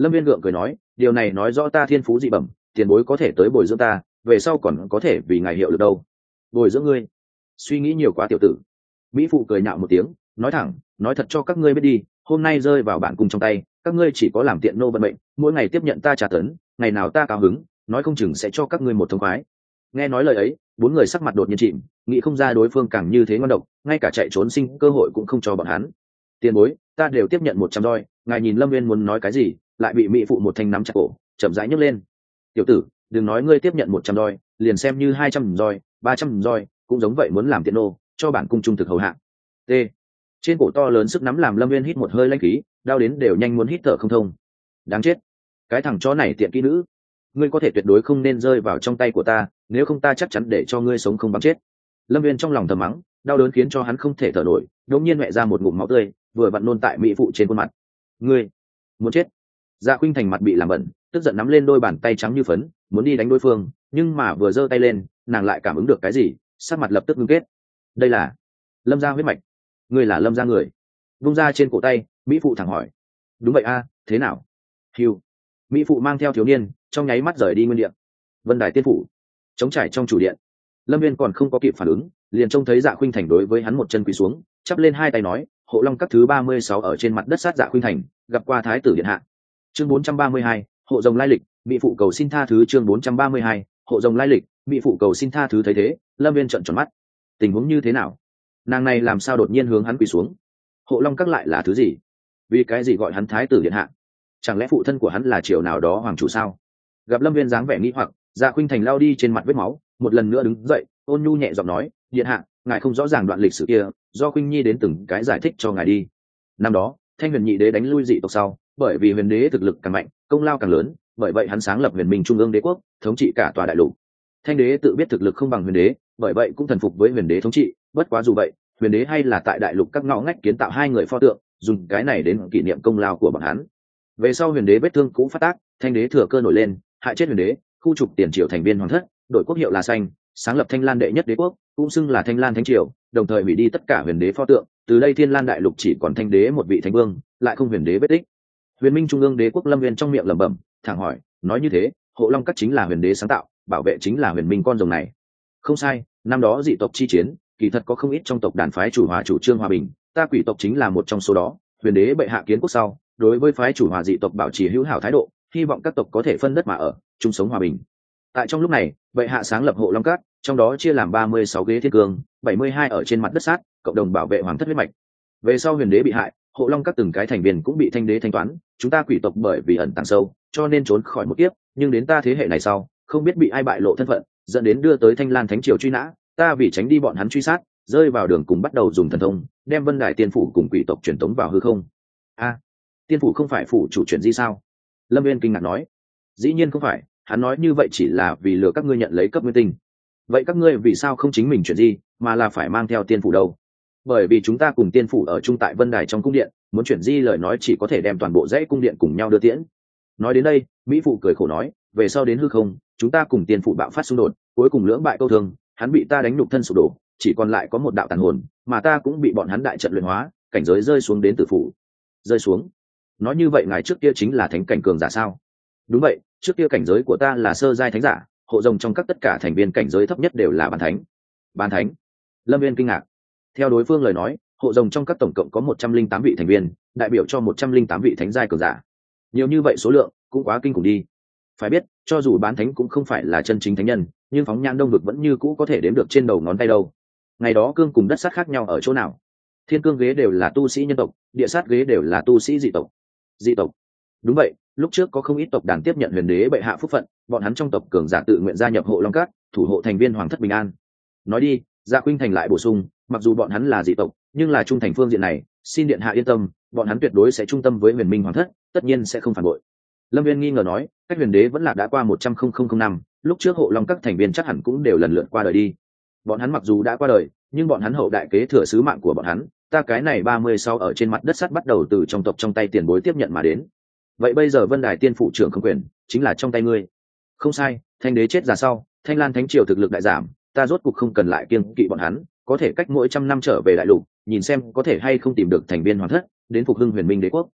Lâm Viên gượng cười nói, điều này nói rõ ta thiên phú dị bẩm, tiền bối có thể tới bồi dưỡng ta, về sau còn có thể vì ngài hiệu được đâu. Bồi dưỡng ngươi? Suy nghĩ nhiều quá tiểu tử. Mỹ phụ cười nhạo một tiếng, nói thẳng, nói thật cho các ngươi biết đi, hôm nay rơi vào bản cung trong tay, các ngươi chỉ có làm tiện nô vận mệnh, mỗi ngày tiếp nhận ta trả tấn, ngày nào ta cao hứng, nói không chừng sẽ cho các ngươi một thông khoái. Nghe nói lời ấy, bốn người sắc mặt đột nhiên chìm, nghĩ không ra đối phương càng như thế ngon độc, ngay cả chạy trốn sinh cơ hội cũng không cho bọn hắn. Tiền bối, ta đều tiếp nhận 100 roi, ngài nhìn Lâm Viên muốn nói cái gì, lại bị mỹ phụ một thanh nắm chặt cổ, chậm rãi nhấc lên. Tiểu tử, đừng nói ngươi tiếp nhận 100 roi, liền xem như 200 roi, 300 roi, cũng giống vậy muốn làm tiện nô, cho bản cung trung thực hầu hạ. T. Trên cổ to lớn sức nắm làm Lâm Viên hít một hơi lãnh khí, đau đến đều nhanh muốn hít thở không thông. Đáng chết, cái thằng chó này tiện kỹ nữ, ngươi có thể tuyệt đối không nên rơi vào trong tay của ta, nếu không ta chắc chắn để cho ngươi sống không bằng chết. Lâm Viên trong lòng thầm mắng, đau đớn khiến cho hắn không thể thở nổi, đột nhiên mẹ ra một ngụm máu tươi, vừa vặn nôn tại mỹ phụ trên khuôn mặt. Ngươi muốn chết? Dạ Khuynh Thành mặt bị làm bẩn, tức giận nắm lên đôi bàn tay trắng như phấn, muốn đi đánh đối phương, nhưng mà vừa giơ tay lên, nàng lại cảm ứng được cái gì, sắc mặt lập tức ngưng kết. Đây là Lâm gia huyết mạch. Ngươi là Lâm gia người? Vung ra trên cổ tay, mỹ phụ thẳng hỏi. Đúng vậy a, thế nào? Hiu. Mỹ phụ mang theo thiếu niên, trong nháy mắt rời đi nguyên điện. Vân Đài tiên phủ, chống trải trong chủ điện. Lâm Viên còn không có kịp phản ứng, liền trông thấy Dạ Khuynh Thành đối với hắn một chân quỳ xuống, chắp lên hai tay nói, Hộ Long các thứ 36 ở trên mặt đất sát Dạ Khuynh Thành, gặp qua thái tử điện hạ. Chương 432, hộ rồng lai lịch, mỹ phụ cầu xin tha thứ. Chương 432, hộ rồng lai lịch, mỹ phụ cầu xin tha thứ. Thấy thế, Lâm Viên trợn tròn mắt. Tình huống như thế nào? Nàng này làm sao đột nhiên hướng hắn quỳ xuống? Hộ Long các lại là thứ gì? Vì cái gì gọi hắn thái tử điện hạ? Chẳng lẽ phụ thân của hắn là triều nào đó hoàng chủ sao? Gặp Lâm Viên dáng vẻ nghi hoặc, Dạ Khuynh Thành lao đi trên mặt vết máu, một lần nữa đứng dậy, ôn nhu nhẹ giọng nói, điện hạ, ngài không rõ ràng đoạn lịch sử kia, do Khuynh Nhi đến từng cái giải thích cho ngài đi. Năm đó, Thanh Huyền Nhị Đế đánh lui dị tộc sau, bởi vì Huyền Đế thực lực càng mạnh, công lao càng lớn, bởi vậy hắn sáng lập Huyền Minh Trung ương Đế quốc, thống trị cả tòa đại lục. Thanh Đế tự biết thực lực không bằng Huyền Đế, bởi vậy cũng thần phục với Huyền Đế thống trị, bất quá dù vậy, Huyền Đế hay là tại đại lục các ngõ ngách kiến tạo hai người pho tượng, dùng cái này đến kỷ niệm công lao của bọn hắn. Về sau Huyền Đế vết thương cũ phát tác, Thanh Đế thừa cơ nổi lên, hại chết Huyền Đế, khu trục tiền triều thành viên hoàng thất, đổi quốc hiệu là Xanh, sáng lập Thanh Lan đệ nhất đế quốc, cũng xưng là Thanh Lan thánh triều, đồng thời hủy đi tất cả Huyền Đế pho tượng, từ đây Thiên Lan đại lục chỉ còn Thanh Đế một vị thánh vương, lại không Huyền Đế vết tích. Huyền Minh Trung ương Đế quốc Lâm Viên trong miệng lẩm bẩm, thẳng hỏi, nói như thế, Hộ Long các chính là Huyền Đế sáng tạo, bảo vệ chính là Huyền Minh con rồng này. Không sai, năm đó dị tộc chi chiến, kỳ thật có không ít trong tộc đàn phái chủ hòa chủ trương hòa bình, ta quỷ tộc chính là một trong số đó. Huyền Đế bệ hạ kiến quốc sau, đối với phái chủ hòa dị tộc bảo trì hữu hảo thái độ, hy vọng các tộc có thể phân đất mà ở, chung sống hòa bình. Tại trong lúc này, bệ hạ sáng lập Hộ Long các, trong đó chia làm 36 ghế thiên cương, 72 ở trên mặt đất sát, cộng đồng bảo vệ hoàng thất huyết mạch. Về sau Huyền Đế bị hại, Hộ Long các từng cái thành viên cũng bị Thanh Đế thanh toán, chúng ta quỷ tộc bởi vì ẩn tàng sâu, cho nên trốn khỏi một kiếp, nhưng đến ta thế hệ này sau, không biết bị ai bại lộ thân phận, dẫn đến đưa tới Thanh Lan thánh triều truy nã, ta vì tránh đi bọn hắn truy sát, rơi vào đường cùng bắt đầu dùng thần thông, đem Vân Đài tiên phủ cùng quỷ tộc truyền tống vào hư không. A, tiên phủ không phải phủ chủ chuyển di sao? Lâm Viên kinh ngạc nói. Dĩ nhiên không phải, hắn nói như vậy chỉ là vì lừa các ngươi nhận lấy cấp nguyên tinh. Vậy các ngươi vì sao không chính mình chuyển di, mà là phải mang theo tiên phủ đâu? Bởi vì chúng ta cùng tiên phủ ở chung tại Vân Đài trong cung điện, muốn chuyển di lời nói chỉ có thể đem toàn bộ dãy cung điện cùng nhau đưa tiễn. Nói đến đây, mỹ phụ cười khổ nói, về sau đến hư không, chúng ta cùng tiên phủ bạo phát xung đột, cuối cùng lưỡng bại câu thương, hắn bị ta đánh nhục thân sụp đổ, chỉ còn lại có một đạo tàn hồn, mà ta cũng bị bọn hắn đại trận luyện hóa, cảnh giới rơi xuống đến tử phủ. Rơi xuống? Nói như vậy ngài trước kia chính là thánh cảnh cường giả sao? Đúng vậy, trước kia cảnh giới của ta là sơ giai thánh giả, hộ rồng trong các tất cả thành viên cảnh giới thấp nhất đều là bán thánh. Bán thánh? Lâm Viên kinh ngạc. Theo đối phương lời nói, hộ rồng trong các tổng cộng có 108 vị thành viên, đại biểu cho 108 vị thánh giai cường giả. Nhiều như vậy số lượng, cũng quá kinh khủng đi. Phải biết, cho dù bán thánh cũng không phải là chân chính thánh nhân, nhưng phóng nhãn đông vực vẫn như cũ có thể đếm được trên đầu ngón tay đâu. Ngày đó cương cùng đất sát khác nhau ở chỗ nào? Thiên cương ghế đều là tu sĩ nhân tộc, địa sát ghế đều là tu sĩ dị tộc. Dị tộc? Đúng vậy, lúc trước có không ít tộc đàn tiếp nhận Huyền Đế bệ hạ phúc phận, bọn hắn trong tộc cường giả tự nguyện gia nhập Hộ Long các, thủ hộ thành viên hoàng thất bình an. Nói đi, Dạ Khuynh Thành lại bổ sung, mặc dù bọn hắn là dị tộc, nhưng là trung thành phương diện này, xin điện hạ yên tâm, bọn hắn tuyệt đối sẽ trung tâm với Huyền Minh hoàng thất, tất nhiên sẽ không phản bội. Lâm Viên nghi ngờ nói, cách Huyền Đế vẫn là đã qua 100,000 năm, lúc trước Hộ Long các thành viên chắc hẳn cũng đều lần lượt qua đời đi. Bọn hắn mặc dù đã qua đời, nhưng bọn hắn hậu đại kế thừa sứ mạng của bọn hắn, ta cái này 36 ở trên mặt đất sắt bắt đầu từ trong tộc trong tay tiền bối tiếp nhận mà đến. Vậy bây giờ Vân Đài tiên phụ trưởng không quyền, chính là trong tay ngươi. Không sai, Thanh Đế chết ra sau, Thanh Lan thánh triều thực lực đại giảm, ta rốt cuộc không cần lại kiêng kỵ bọn hắn, có thể cách mỗi trăm năm trở về đại lục, nhìn xem có thể hay không tìm được thành viên hoàng thất, đến phục hưng Huyền Minh đế quốc.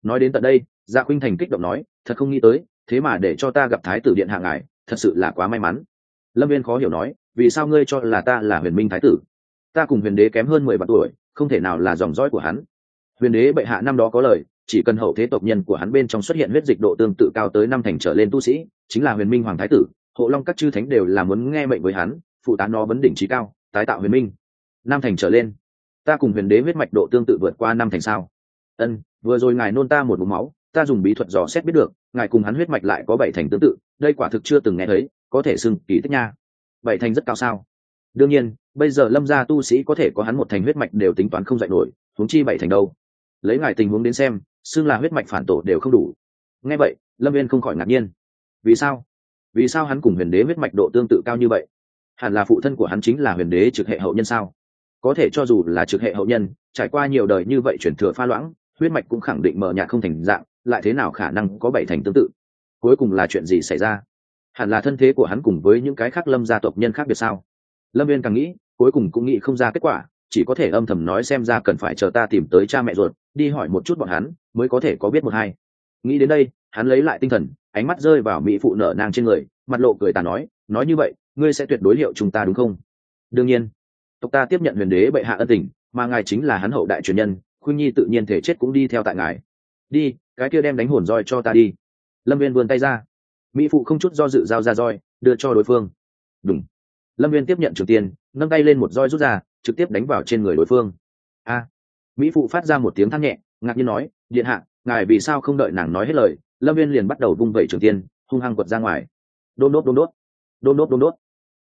Nói đến tận đây, Dạ Khuynh Thành kích động nói, thật không nghĩ tới, thế mà để cho ta gặp thái tử điện hạ ngài, thật sự là quá may mắn. Lâm Viên khó hiểu nói, vì sao ngươi cho là ta là huyền minh thái tử? Ta cùng huyền đế kém hơn 10 vạn tuổi, không thể nào là dòng dõi của hắn. Huyền đế bệ hạ năm đó có lời, chỉ cần hậu thế tộc nhân của hắn bên trong xuất hiện huyết dịch độ tương tự cao tới 5 thành trở lên tu sĩ, chính là huyền minh hoàng thái tử. Hộ Long các chư thánh đều là muốn nghe mệnh với hắn, phụ tá nó vấn đỉnh trí cao, tái tạo huyền minh. 5 thành trở lên, ta cùng huyền đế huyết mạch độ tương tự vượt qua 5 thành sao? Ân, vừa rồi ngài nôn ta một ngụm máu, ta dùng bí thuật dò xét biết được, ngài cùng hắn huyết mạch lại có 7 thành tương tự, đây quả thực chưa từng nghe thấy, có thể xưng kỳ tích nha. 7 thành rất cao sao? Đương nhiên, bây giờ Lâm gia tu sĩ có thể có hắn 1 thành huyết mạch đều tính toán không dạy nổi, huống chi 7 thành đâu. Lấy ngài tình huống đến xem, xưng là huyết mạch phản tổ đều không đủ. Nghe vậy, Lâm Viên không khỏi ngạc nhiên. Vì sao? Vì sao hắn cùng huyền đế huyết mạch độ tương tự cao như vậy? Hẳn là phụ thân của hắn chính là huyền đế trực hệ hậu nhân sao? Có thể cho dù là trực hệ hậu nhân, trải qua nhiều đời như vậy chuyển thừa pha loãng, huyết mạch cũng khẳng định mờ nhạt không thành dạng, lại thế nào khả năng có 7 thành tương tự? Cuối cùng là chuyện gì xảy ra? Hẳn là thân thế của hắn cùng với những cái khác Lâm gia tộc nhân khác biệt sao? Lâm Viên càng nghĩ, cuối cùng cũng nghĩ không ra kết quả, chỉ có thể âm thầm nói xem ra cần phải chờ ta tìm tới cha mẹ ruột, đi hỏi một chút bọn hắn, mới có thể có biết một hai. Nghĩ đến đây, hắn lấy lại tinh thần, ánh mắt rơi vào mỹ phụ nở nang trên người, mặt lộ cười tà nói như vậy, ngươi sẽ tuyệt đối hiệu chúng ta đúng không? Đương nhiên, tộc ta tiếp nhận huyền đế bệ hạ ân tình, mà ngài chính là hắn hậu đại truyền nhân, Khuynh Nhi tự nhiên thể chết cũng đi theo tại ngài. Đi, cái kia đem đánh hồn roi cho ta đi. Lâm Viên vươn tay ra, mỹ phụ không chút do dự giao ra roi, đưa cho đối phương. Đúng. Lâm Viên tiếp nhận trường tiền, nâng tay lên một roi rút ra, trực tiếp đánh vào trên người đối phương. A! Mỹ phụ phát ra một tiếng than nhẹ, ngạc nhiên nói, điện hạ, ngài vì sao không đợi nàng nói hết lời? Lâm Viên liền bắt đầu vung vẩy trường tiên, hung hăng quật ra ngoài. Đôn đốt đôn đốt, đôn đốt đôn đốt.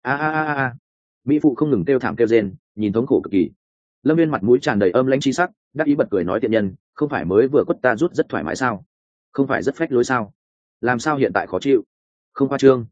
A! Mỹ phụ không ngừng kêu thảm kêu rên, nhìn thống khổ cực kỳ. Lâm Viên mặt mũi tràn đầy âm lãnh chi sắc, đắc ý bật cười nói, tiện nhân, không phải mới vừa quất ta rút rất thoải mái sao? Không phải rất phách lối sao? Làm sao hiện tại khó chịu? Không khoa trương.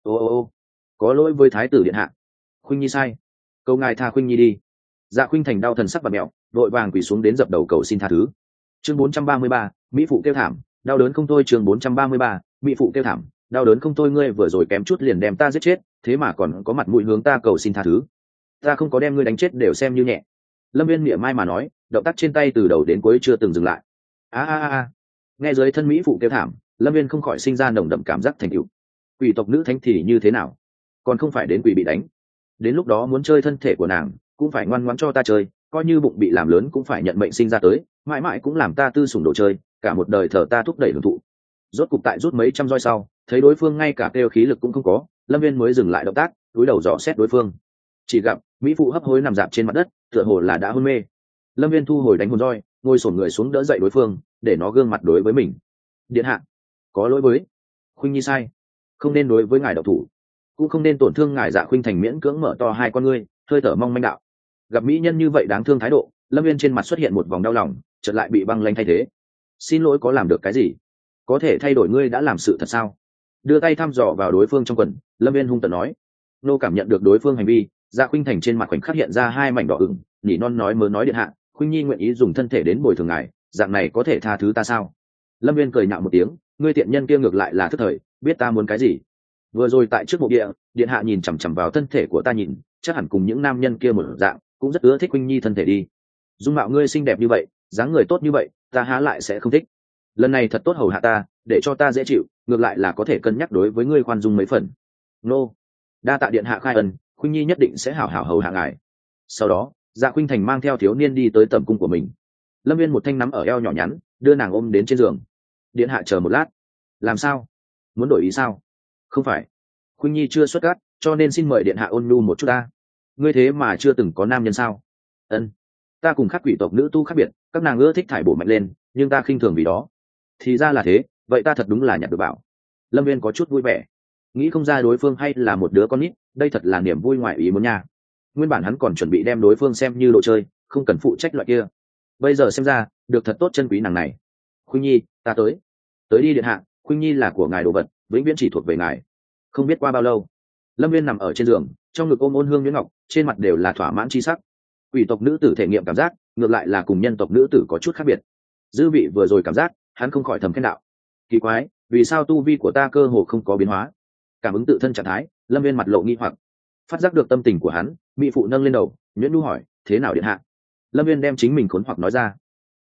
Ô, có lỗi với thái tử điện hạ. Khuynh Nhi sai, câu ngài tha Khuynh Nhi đi. Dạ Khuynh Thành đau thần sắc và mẹo, vội vàng quỳ xuống đến dập đầu cầu xin tha thứ. Chương 433, mỹ phụ kêu thảm, đau đớn không thôi. Chương 433, mỹ phụ kêu thảm, đau đớn không thôi. Ngươi vừa rồi kém chút liền đem ta giết chết, thế mà còn có mặt mũi hướng ta cầu xin tha thứ. Ta không có đem ngươi đánh chết đều xem như nhẹ. Lâm Viên mỉa mai mà nói, động tác trên tay từ đầu đến cuối chưa từng dừng lại. A. Nghe dưới thân mỹ phụ kêu thảm, Lâm Viên không khỏi sinh ra nồng đậm cảm giác thành tựu. Quỷ tộc nữ thánh thì như thế nào? Còn không phải đến quỷ bị đánh. Đến lúc đó muốn chơi thân thể của nàng, cũng phải ngoan ngoãn cho ta chơi, coi như bụng bị làm lớn cũng phải nhận mệnh sinh ra tới, mãi mãi cũng làm ta tư sủng đồ chơi, cả một đời thờ ta thúc đẩy hưởng thụ. Rốt cục tại rút mấy trăm roi sau, thấy đối phương ngay cả kêu khí lực cũng không có, Lâm Viên mới dừng lại động tác, cúi đầu dò xét đối phương. Chỉ gặp mỹ phụ hấp hối nằm dạp trên mặt đất, tựa hồ là đã hôn mê. Lâm Viên thu hồi đánh hồn roi, ngồi xổm người xuống đỡ dậy đối phương, để nó gương mặt đối với mình. Điện hạ, có lỗi với Khuynh Nhi sai, không nên đối với ngài độc thủ, cũng không nên tổn thương ngài. Dạ Khuynh Thành miễn cưỡng mở to hai con ngươi, hơi thở mong manh đạo. Gặp mỹ nhân như vậy đáng thương thái độ, Lâm Viên trên mặt xuất hiện một vòng đau lòng, chợt lại bị băng lanh thay thế. Xin lỗi, có làm được cái gì? Có thể thay đổi ngươi đã làm sự thật sao? Đưa tay thăm dò vào đối phương trong quần, Lâm Viên hung tợn nói. Nô cảm nhận được đối phương hành vi, Dạ Khuynh Thành trên mặt khoảnh khắc hiện ra hai mảnh đỏ ửng, nỉ non nói mớ nói điện hạ, Khuynh Nhi nguyện ý dùng thân thể đến bồi thường ngài, dạng này có thể tha thứ ta sao? Lâm Viên cười nhạo một tiếng, ngươi tiện nhân kia ngược lại là thức thời, biết ta muốn cái gì. Vừa rồi tại trước mộ địa, điện hạ nhìn chằm chằm vào thân thể của ta nhìn, chắc hẳn cùng những nam nhân kia một dạng, cũng rất ưa thích Khuynh Nhi thân thể đi. Dung mạo ngươi xinh đẹp như vậy, dáng người tốt như vậy, ta há lại sẽ không thích. Lần này thật tốt hầu hạ ta, để cho ta dễ chịu, ngược lại là có thể cân nhắc đối với ngươi khoan dung mấy phần. Nô, đa tạ điện hạ khai ân, Khuynh Nhi nhất định sẽ hảo hảo hầu hạ ngài. Sau đó, Dạ Khuynh Thành mang theo thiếu niên đi tới tầm cung của mình. Lâm Viên một thanh nắm ở eo nhỏ nhắn, đưa nàng ôm đến trên giường. Điện hạ chờ một lát. Làm sao? Muốn đổi ý sao? Không phải, Khuynh Nhi chưa xuất cát, cho nên xin mời điện hạ ôn nhu một chút ta. Ngươi thế mà chưa từng có nam nhân sao? Ân, ta cùng khác quỷ tộc nữ tu khác biệt, các nàng ưa thích thải bổ mạnh lên, nhưng ta khinh thường vì đó. Thì ra là thế, vậy ta thật đúng là nhặt được bảo. Lâm Viên có chút vui vẻ, nghĩ không ra đối phương hay là một đứa con nít, đây thật là niềm vui ngoại ý muốn nha. Nguyên bản hắn còn chuẩn bị đem đối phương xem như đồ chơi, không cần phụ trách loại kia. Bây giờ xem ra, được thật tốt chân quý nàng này. Khuynh Nhi, ta tới đi điện hạ, Khuynh Nhi là của ngài đồ vật, vĩnh viễn chỉ thuộc về ngài. Không biết qua bao lâu, Lâm Viên nằm ở trên giường, trong ngực ôm ôn hương nhuyễn ngọc, trên mặt đều là thỏa mãn chi sắc. Quỷ tộc nữ tử thể nghiệm cảm giác, ngược lại là cùng nhân tộc nữ tử có chút khác biệt. Dư vị vừa rồi cảm giác, hắn không khỏi thầm khen đạo. Kỳ quái, vì sao tu vi của ta cơ hồ không có biến hóa? Cảm ứng tự thân trạng thái, Lâm Viên mặt lộ nghi hoặc. Phát giác được tâm tình của hắn, mỹ phụ nâng lên đầu, nhuyễn nu hỏi, thế nào điện hạ? Lâm Viên đem chính mình khốn hoặc nói ra.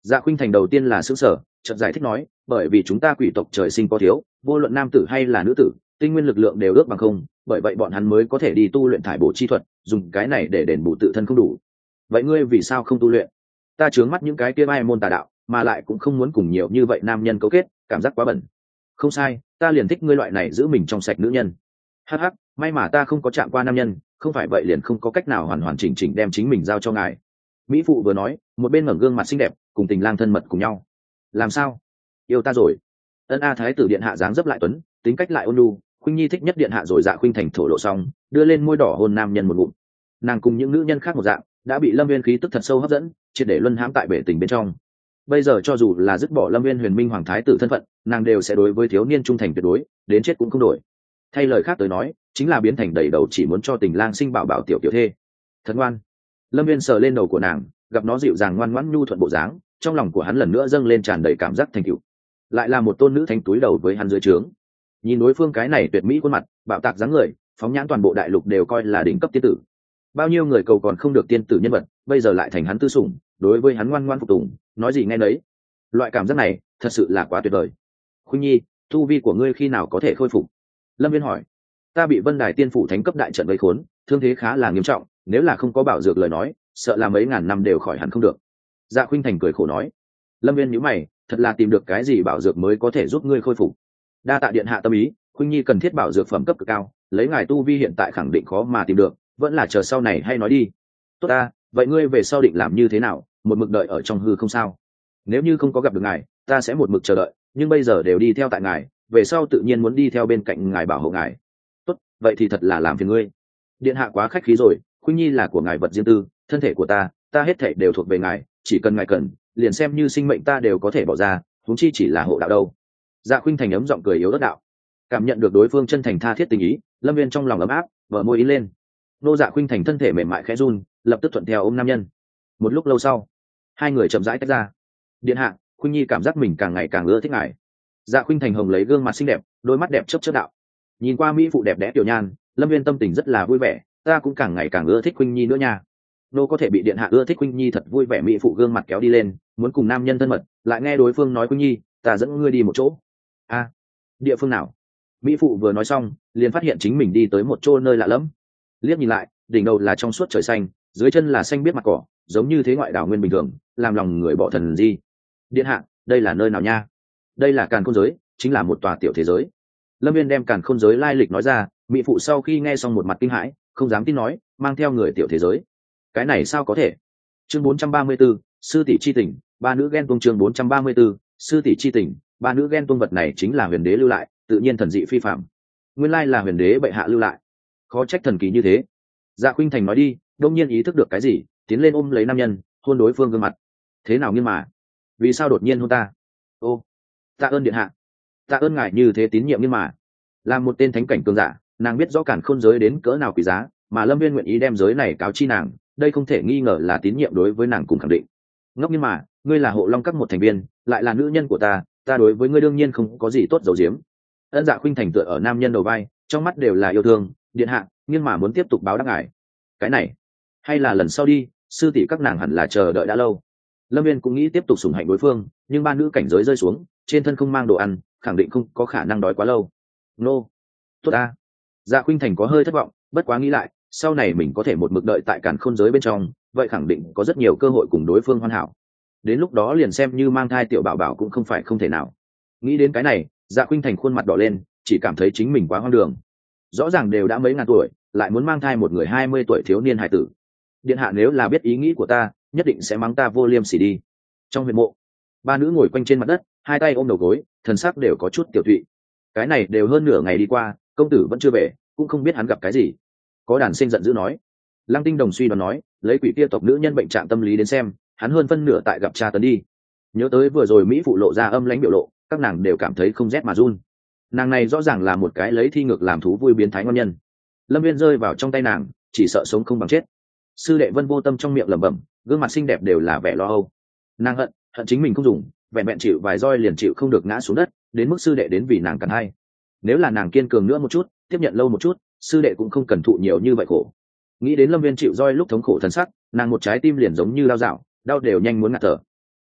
Dạ Khuynh Thành đầu tiên là sững sờ, chợt giải thích nói, bởi vì chúng ta quỷ tộc trời sinh có thiếu, vô luận nam tử hay là nữ tử, tinh nguyên lực lượng đều ước bằng không, bởi vậy bọn hắn mới có thể đi tu luyện thải bổ chi thuật, dùng cái này để đền bù tự thân không đủ. Vậy ngươi vì sao không tu luyện? Ta chướng mắt những cái kia mai môn tà đạo, mà lại cũng không muốn cùng nhiều như vậy nam nhân cấu kết, cảm giác quá bẩn. Không sai, ta liền thích ngươi loại này giữ mình trong sạch nữ nhân. Hắc hắc, may mà ta không có chạm qua nam nhân, không phải vậy liền không có cách nào hoàn hoàn chỉnh chỉnh đem chính mình giao cho ngài. Mỹ phụ vừa nói, một bên ngẩng gương mặt xinh đẹp, cùng Tình Lang thân mật cùng nhau. Làm sao? Yêu ta rồi? Ân A Thái tử điện hạ dáng dấp lại tuấn, tính cách lại ôn nhu, Khuynh Nhi thích nhất điện hạ rồi. Dạ Khuynh Thành thổ lộ xong, đưa lên môi đỏ hôn nam nhân một ngụm. Nàng cùng những nữ nhân khác một dạng, đã bị Lâm Viên khí tức thật sâu hấp dẫn, triệt để luân hãm tại bể tình bên trong. Bây giờ cho dù là dứt bỏ Lâm Viên Huyền Minh Hoàng Thái tử thân phận, nàng đều sẽ đối với thiếu niên trung thành tuyệt đối, đến chết cũng không đổi. Thay lời khác tới nói, chính là biến thành đầy đầu chỉ muốn cho Tình Lang sinh bảo bảo tiểu tiểu thê. Thật ngoan. Lâm Viên sờ lên đầu của nàng, gặp nó dịu dàng ngoan ngoãn nhu thuận bộ dáng, trong lòng của hắn lần nữa dâng lên tràn đầy cảm giác thành tựu. Lại là một tôn nữ thánh túi đầu với hắn dưới trướng. Nhìn đối phương cái này tuyệt mỹ khuôn mặt, bạo tạc dáng người, phóng nhãn toàn bộ đại lục đều coi là đỉnh cấp tiên tử. Bao nhiêu người cầu còn không được tiên tử nhân vật, bây giờ lại thành hắn tư sủng, đối với hắn ngoan ngoãn phục tùng, nói gì nghe nấy. Loại cảm giác này, thật sự là quá tuyệt vời. Khuynh Nhi, tu vi của ngươi khi nào có thể khôi phục? Lâm Viên hỏi. Ta bị Vân Đài Tiên phủ thánh cấp đại trận vây khốn, thương thế khá là nghiêm trọng, nếu là không có bảo dược lời nói, sợ là mấy ngàn năm đều khỏi hẳn không được. Dạ Khuynh Thành cười khổ nói. Lâm Viên nhíu mày, thật là tìm được cái gì bảo dược mới có thể giúp ngươi khôi phục. Đa tạ điện hạ tâm ý, Khuynh Nhi cần thiết bảo dược phẩm cấp cực cao, lấy ngài tu vi hiện tại khẳng định khó mà tìm được, vẫn là chờ sau này hay nói đi. Tốt ta, vậy ngươi về sau định làm như thế nào? Một mực đợi ở trong hư không sao? Nếu như không có gặp được ngài, ta sẽ một mực chờ đợi, nhưng bây giờ đều đi theo tại ngài, về sau tự nhiên muốn đi theo bên cạnh ngài bảo hộ ngài. Tốt, vậy thì thật là làm phiền ngươi. Điện hạ quá khách khí rồi, Khuynh Nhi là của ngài vật riêng tư, thân thể của ta hết thảy đều thuộc về ngài, chỉ cần ngài cần, liền xem như sinh mệnh ta đều có thể bỏ ra, huống chi chỉ là hộ đạo đâu. Dạ Khuynh Thành ấm giọng cười yếu ớt đạo. Cảm nhận được đối phương chân thành tha thiết tình ý, Lâm Viên trong lòng ấm áp, vợ môi ý lên. Nô Dạ Khuynh Thành thân thể mềm mại khẽ run, lập tức thuận theo ôm nam nhân. Một lúc lâu sau, hai người chậm rãi tách ra. Điện hạ, Khuynh Nhi cảm giác mình càng ngày càng ưa thích ngài. Dạ Khuynh Thành hồng lấy gương mặt xinh đẹp, đôi mắt đẹp chớp chớp đạo. Nhìn qua mỹ phụ đẹp đẽ tiểu nhan, Lâm Viên tâm tình rất là vui vẻ, ta cũng càng ngày càng ưa thích Khuynh Nhi nữa nha. Nô có thể bị điện hạ ưa thích Khuynh Nhi thật vui vẻ. Mỹ phụ gương mặt kéo đi lên, muốn cùng nam nhân thân mật, lại nghe đối phương nói Khuynh Nhi, ta dẫn ngươi đi một chỗ. A, địa phương nào? Mỹ phụ vừa nói xong, liền phát hiện chính mình đi tới một chỗ nơi lạ lẫm. Liếc nhìn lại, đỉnh đầu là trong suốt trời xanh, dưới chân là xanh biếc mặt cỏ, giống như thế ngoại đảo nguyên bình thường, làm lòng người bỏ thần gì. Điện hạ, đây là nơi nào nha? Đây là Càn Khôn giới, chính là một tòa tiểu thế giới. Lâm Viên đem Càn Khôn giới lai lịch nói ra, Mỹ phụ sau khi nghe xong một mặt kinh hãi, không dám tin nói, mang theo người tiểu thế giới. Cái này sao có thể? Chương 434, sư tỷ chi tình, ba nữ ghen tuông. Chương 434, sư tỷ chi tình, ba nữ ghen tuông. Vật này chính là huyền đế lưu lại, tự nhiên thần dị phi phạm. Nguyên lai là huyền đế bệ hạ lưu lại, khó trách thần kỳ như thế. Dạ Khuynh Thành nói đi, đông nhiên ý thức được cái gì, tiến lên ôm lấy nam nhân, hôn đối phương gương mặt. Thế nào nghiêng mà? Vì sao đột nhiên hôn ta? Ô, tạ ơn điện hạ. Tạ ơn ngài như thế tín nhiệm nghiêng mà. Làm một tên thánh cảnh cường giả, nàng biết rõ Càn Khôn giới đến cỡ nào quý giá, mà Lâm Viên nguyện ý đem giới này cáo chi nàng, đây không thể nghi ngờ là tín nhiệm đối với nàng cùng khẳng định. Ngốc nhưng mà, ngươi là Hộ Long Các một thành viên, lại là nữ nhân của ta đối với ngươi đương nhiên không có gì tốt giấu giếm. Ân Dạ Khuynh Thành tựa ở nam nhân đầu vai, trong mắt đều là yêu thương. Điện hạ, nhưng mà muốn tiếp tục báo đáp ngài. Cái này, hay là lần sau đi, sư tỷ các nàng hẳn là chờ đợi đã lâu. Lâm Viên cũng nghĩ tiếp tục sủng hạnh đối phương, nhưng ba nữ cảnh giới rơi xuống, trên thân không mang đồ ăn, khẳng định không có khả năng đói quá lâu. Nô, tốt ta. Dạ Khuynh Thành có hơi thất vọng, bất quá nghĩ lại, sau này mình có thể một mực đợi tại Càn Khôn giới bên trong, vậy khẳng định có rất nhiều cơ hội cùng đối phương hoàn hảo. Đến lúc đó liền xem như mang thai tiểu bảo bảo cũng không phải không thể nào. Nghĩ đến cái này, Dạ Khuynh Thành khuôn mặt đỏ lên, chỉ cảm thấy chính mình quá hoang đường. Rõ ràng đều đã mấy ngàn tuổi, lại muốn mang thai một người 20 tuổi thiếu niên hải tử. Điện hạ nếu là biết ý nghĩ của ta, nhất định sẽ mắng ta vô liêm sỉ đi. Trong huyệt mộ, ba nữ ngồi quanh trên mặt đất, hai tay ôm đầu gối, thần sắc đều có chút tiểu thụy. Cái này đều hơn nửa ngày đi qua, công tử vẫn chưa về, cũng không biết hắn gặp cái gì. Có đàn sinh giận dữ nói. Lăng Tinh Đồng suy đoán nói, lấy quỷ kia tộc nữ nhân bệnh trạng tâm lý đến xem, hắn hơn phân nửa tại gặp cha tấn đi. Nhớ tới vừa rồi Mỹ phụ lộ ra âm lãnh biểu lộ, các nàng đều cảm thấy không rét mà run. Nàng này rõ ràng là một cái lấy thi ngược làm thú vui biến thái ngon nhân. Lâm Viên rơi vào trong tay nàng, chỉ sợ sống không bằng chết. Sư đệ Vân vô tâm trong miệng lẩm bẩm, gương mặt xinh đẹp đều là vẻ lo âu. Nàng hận chính mình không dùng, vẹn vẹn chịu vài roi liền chịu không được ngã xuống đất, đến mức sư đệ đến vì nàng cần hay. Nếu là nàng kiên cường nữa một chút, tiếp nhận lâu một chút, sư đệ cũng không cần thụ nhiều như vậy khổ. Nghĩ đến Lâm Viên chịu roi lúc thống khổ thần sắc, nàng một trái tim liền giống như lao dạo, đau đều nhanh muốn ngạt thở.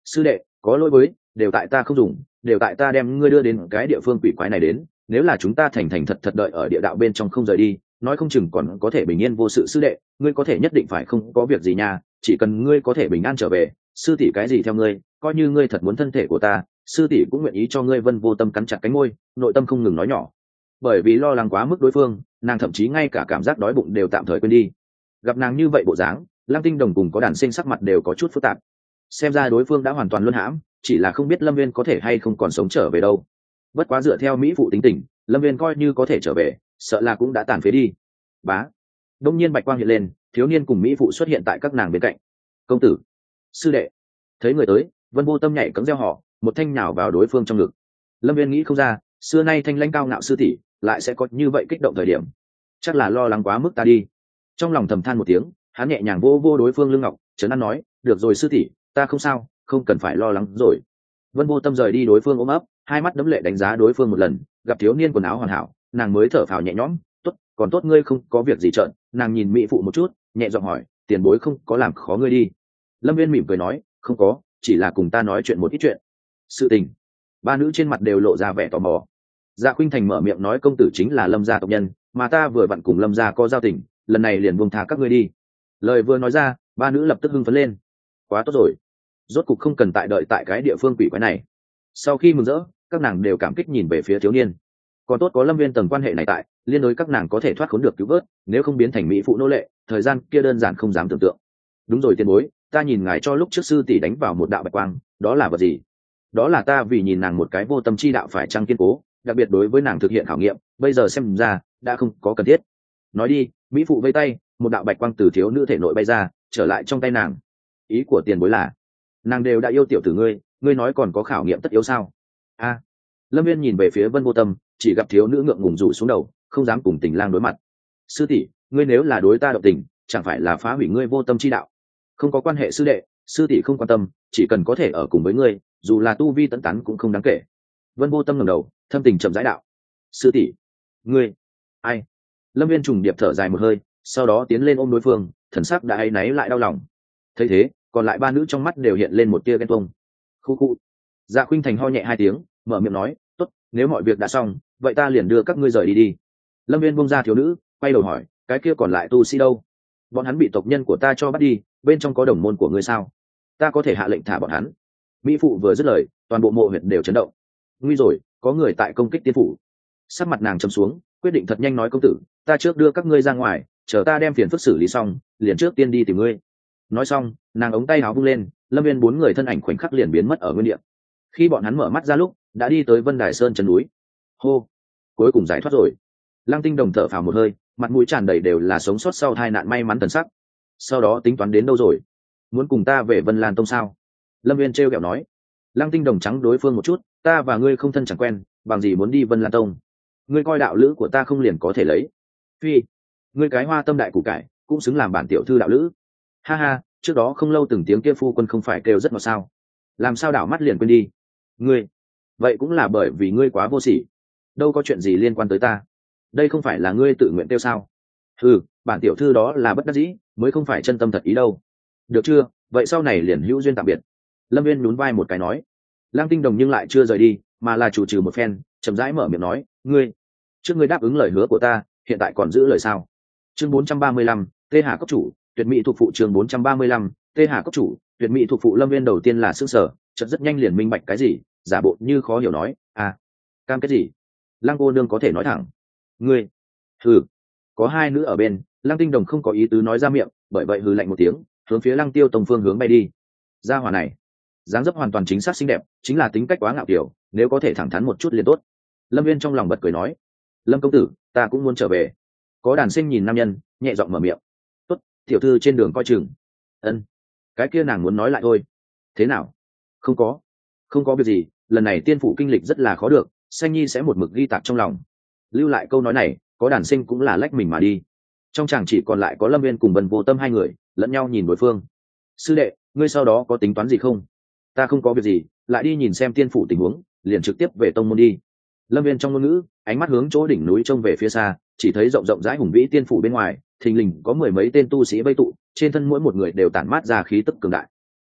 sư đệ có lỗi với, đều tại ta không dùng, đều tại ta đem ngươi đưa đến cái địa phương quỷ quái này đến. Nếu là chúng ta thành thành thật thật đợi ở địa đạo bên trong không rời đi, nói không chừng còn có thể bình yên vô sự. Sư đệ ngươi có thể nhất định phải không có việc gì nha, chỉ cần ngươi có thể bình an trở về, sư tỷ cái gì theo ngươi, coi như ngươi thật muốn thân thể của ta, sư tỷ cũng nguyện ý cho ngươi. Vân Vô Tâm cắn chặt cánh môi, nội tâm không ngừng nói nhỏ. Bởi vì lo lắng quá mức đối phương, nàng thậm chí ngay cả cảm giác đói bụng đều tạm thời quên đi. Gặp nàng như vậy bộ dáng, Lăng Tinh Đồng cùng có đàn sinh sắc mặt đều có chút phức tạp. Xem ra đối phương đã hoàn toàn luân hãm, chỉ là không biết Lâm Viên có thể hay không còn sống trở về đâu. Bất quá dựa theo mỹ phụ tính tình, Lâm Viên coi như có thể trở về, sợ là cũng đã tàn phế đi. Bá. Đông nhiên bạch quang hiện lên, thiếu niên cùng mỹ phụ xuất hiện tại các nàng bên cạnh. Công tử, sư đệ. Thấy người tới, Vân Vô Tâm nhảy cẫng reo hò, một thanh nhào vào đối phương trong ngực. Lâm Viên nghĩ không ra, xưa nay thanh lãnh cao ngạo sư tỷ lại sẽ có như vậy kích động thời điểm, chắc là lo lắng quá mức ta đi. Trong lòng thầm than một tiếng, hắn nhẹ nhàng vô vô đối phương lưng ngọc, trấn an nói, được rồi sư tỷ, ta không sao, không cần phải lo lắng rồi. Vân Vô Tâm rời đi đối phương ôm ấp, hai mắt đẫm lệ đánh giá đối phương một lần, gặp thiếu niên quần áo hoàn hảo, nàng mới thở phào nhẹ nhõm. Tốt, còn tốt ngươi không có việc gì trợn. Nàng nhìn mỹ phụ một chút, nhẹ giọng hỏi, tiền bối không có làm khó ngươi đi? Lâm Viên mỉm cười nói, không có, chỉ là cùng ta nói chuyện một ít chuyện. Sự tình. Ba nữ trên mặt đều lộ ra vẻ tò mò. Dạ Khuynh Thành mở miệng nói, công tử chính là Lâm gia tộc nhân, mà ta vừa vặn cùng Lâm gia có giao tình, lần này liền buông tha các ngươi đi. Lời vừa nói ra, ba nữ lập tức hưng phấn lên. Quá tốt rồi, rốt cục không cần tại đợi tại cái địa phương quỷ quái này. Sau khi mừng rỡ, các nàng đều cảm kích nhìn về phía thiếu niên. Còn tốt có Lâm Viên tầng quan hệ này tại, liên đối các nàng có thể thoát khốn được cứu vớt, nếu không biến thành mỹ phụ nô lệ, thời gian kia đơn giản không dám tưởng tượng. Đúng rồi tiền bối, ta nhìn ngài cho lúc trước sư tỷ đánh vào một đạo bạch quang, đó là vật gì? Đó là ta vì nhìn nàng một cái vô tâm chi đạo phải chăng kiên cố, đặc biệt đối với nàng thực hiện khảo nghiệm, bây giờ xem ra đã không có cần thiết. Nói đi, mỹ phụ vây tay, một đạo bạch quang từ thiếu nữ thể nội bay ra, trở lại trong tay nàng. Ý của tiền bối là nàng đều đã yêu tiểu tử ngươi, ngươi nói còn có khảo nghiệm tất yếu sao? A. Lâm Viên nhìn về phía Vân Vô Tâm, chỉ gặp thiếu nữ ngượng ngùng rủ xuống đầu, không dám cùng Tình Lang đối mặt. Sư tỷ, ngươi nếu là đối ta động tình, chẳng phải là phá hủy ngươi vô tâm chi đạo? Không có quan hệ sư đệ, sư tỷ không quan tâm, chỉ cần có thể ở cùng với ngươi, dù là tu vi tận tán cũng không đáng kể. Vân Vô Tâm ngẩng đầu, thâm tình chậm rãi đạo, sư tỷ, ngươi, ai? Lâm Viên trùng điệp thở dài một hơi, sau đó tiến lên ôm đối phương, thần sắc đã áy náy lại đau lòng. Thấy thế, còn lại ba nữ trong mắt đều hiện lên một tia ghen tuông. Khu khu. Dạ Khuynh Thành ho nhẹ hai tiếng, mở miệng nói, tốt, nếu mọi việc đã xong, vậy ta liền đưa các ngươi rời đi đi. Lâm Viên buông ra thiếu nữ, quay đầu hỏi, cái kia còn lại tu sĩ đâu? Bọn hắn bị tộc nhân của ta cho bắt đi, bên trong có đồng môn của ngươi sao? Ta có thể hạ lệnh thả bọn hắn. Mỹ phụ vừa dứt lời, toàn bộ mộ huyện đều chấn động. Nguy rồi, có người tại công kích tiên phủ. Sắc mặt nàng trầm xuống, quyết định thật nhanh nói, công tử, ta trước đưa các ngươi ra ngoài, chờ ta đem phiền phức xử lý xong, liền trước tiên đi tìm ngươi. Nói xong, nàng ống tay áo vung lên, Lâm Viên bốn người thân ảnh khoảnh khắc liền biến mất ở nguyên địa. Khi bọn hắn mở mắt ra lúc, đã đi tới Vân Đài Sơn chân núi. Hô, cuối cùng giải thoát rồi. Lăng Tinh Đồng thở phào một hơi, mặt mũi tràn đầy đều là sống sót sau tai nạn may mắn thần sắc. Sau đó tính toán đến đâu rồi? Muốn cùng ta về Vân Lan Tông sao? Lâm Viên trêu ghẹo nói. Lăng Tinh Đồng trắng đối phương một chút, ta và ngươi không thân chẳng quen, bằng gì muốn đi Vân Lan Tông? Ngươi coi đạo lữ của ta không liền có thể lấy? Phi, ngươi cái hoa tâm đại củ cải, cũng xứng làm bản tiểu thư đạo lữ. Ha ha, trước đó không lâu từng tiếng kia phu quân không phải kêu rất ngọt sao? Làm sao đảo mắt liền quên đi? Ngươi, vậy cũng là bởi vì ngươi quá vô sỉ. Đâu có chuyện gì liên quan tới ta. Đây không phải là ngươi tự nguyện tiêu sao? Ừ, bản tiểu thư đó là bất đắc dĩ, mới không phải chân tâm thật ý đâu. Được chưa, vậy sau này liền hữu duyên tạm biệt. Lâm Viên nhún vai một cái nói. Lăng Tinh Đồng nhưng lại chưa rời đi, mà là chủ trừ một phen, chậm rãi mở miệng nói, ngươi, trước ngươi đáp ứng lời hứa của ta, hiện tại còn giữ lời sao? Chương 435, Tê Hà Cốc chủ, tuyệt mỹ thuộc phụ. Chương 435, Tê Hà Cốc chủ, tuyệt mỹ thuộc phụ. Lâm Viên đầu tiên là sững sờ, chợt rất nhanh liền minh bạch cái gì, giả bộ như khó hiểu nói, à, cam cái gì? Lăng cô nương có thể nói thẳng. Ngươi, hừ, có hai nữ ở bên, Lăng Tinh Đồng không có ý tứ nói ra miệng, bởi vậy hừ lạnh một tiếng, hướng phía Lăng Tiêu Tông phương hướng bay đi. Gia hỏa này, dáng dấp hoàn toàn chính xác xinh đẹp, chính là tính cách quá ngạo kiểu, nếu có thể thẳng thắn một chút liền tốt. Lâm Viên trong lòng bật cười nói, Lâm công tử, ta cũng muốn trở về. Có đàn sinh nhìn nam nhân, nhẹ giọng mở miệng, tốt, tiểu thư trên đường coi chừng. Ân, cái kia nàng muốn nói lại thôi. Thế nào? Không có việc gì, lần này tiên phủ kinh lịch rất là khó được, Xanh Nhi sẽ một mực ghi tạc trong lòng. Lưu lại câu nói này, có đàn sinh cũng là lách mình mà đi. Trong chàng chỉ còn lại có Lâm Viên cùng Vân Vô Tâm hai người, lẫn nhau nhìn đối phương. Sư đệ, ngươi sau đó có tính toán gì không? Ta không có việc gì, lại đi nhìn xem tiên phủ tình huống, liền trực tiếp về tông môn đi. Lâm Viên trong ngôn ngữ, ánh mắt hướng chỗ đỉnh núi trông về phía xa, chỉ thấy rộng rộng rãi hùng vĩ tiên phủ bên ngoài, thình lình có mười mấy tên tu sĩ vây tụ, trên thân mỗi một người đều tản mát ra khí tức cường đại.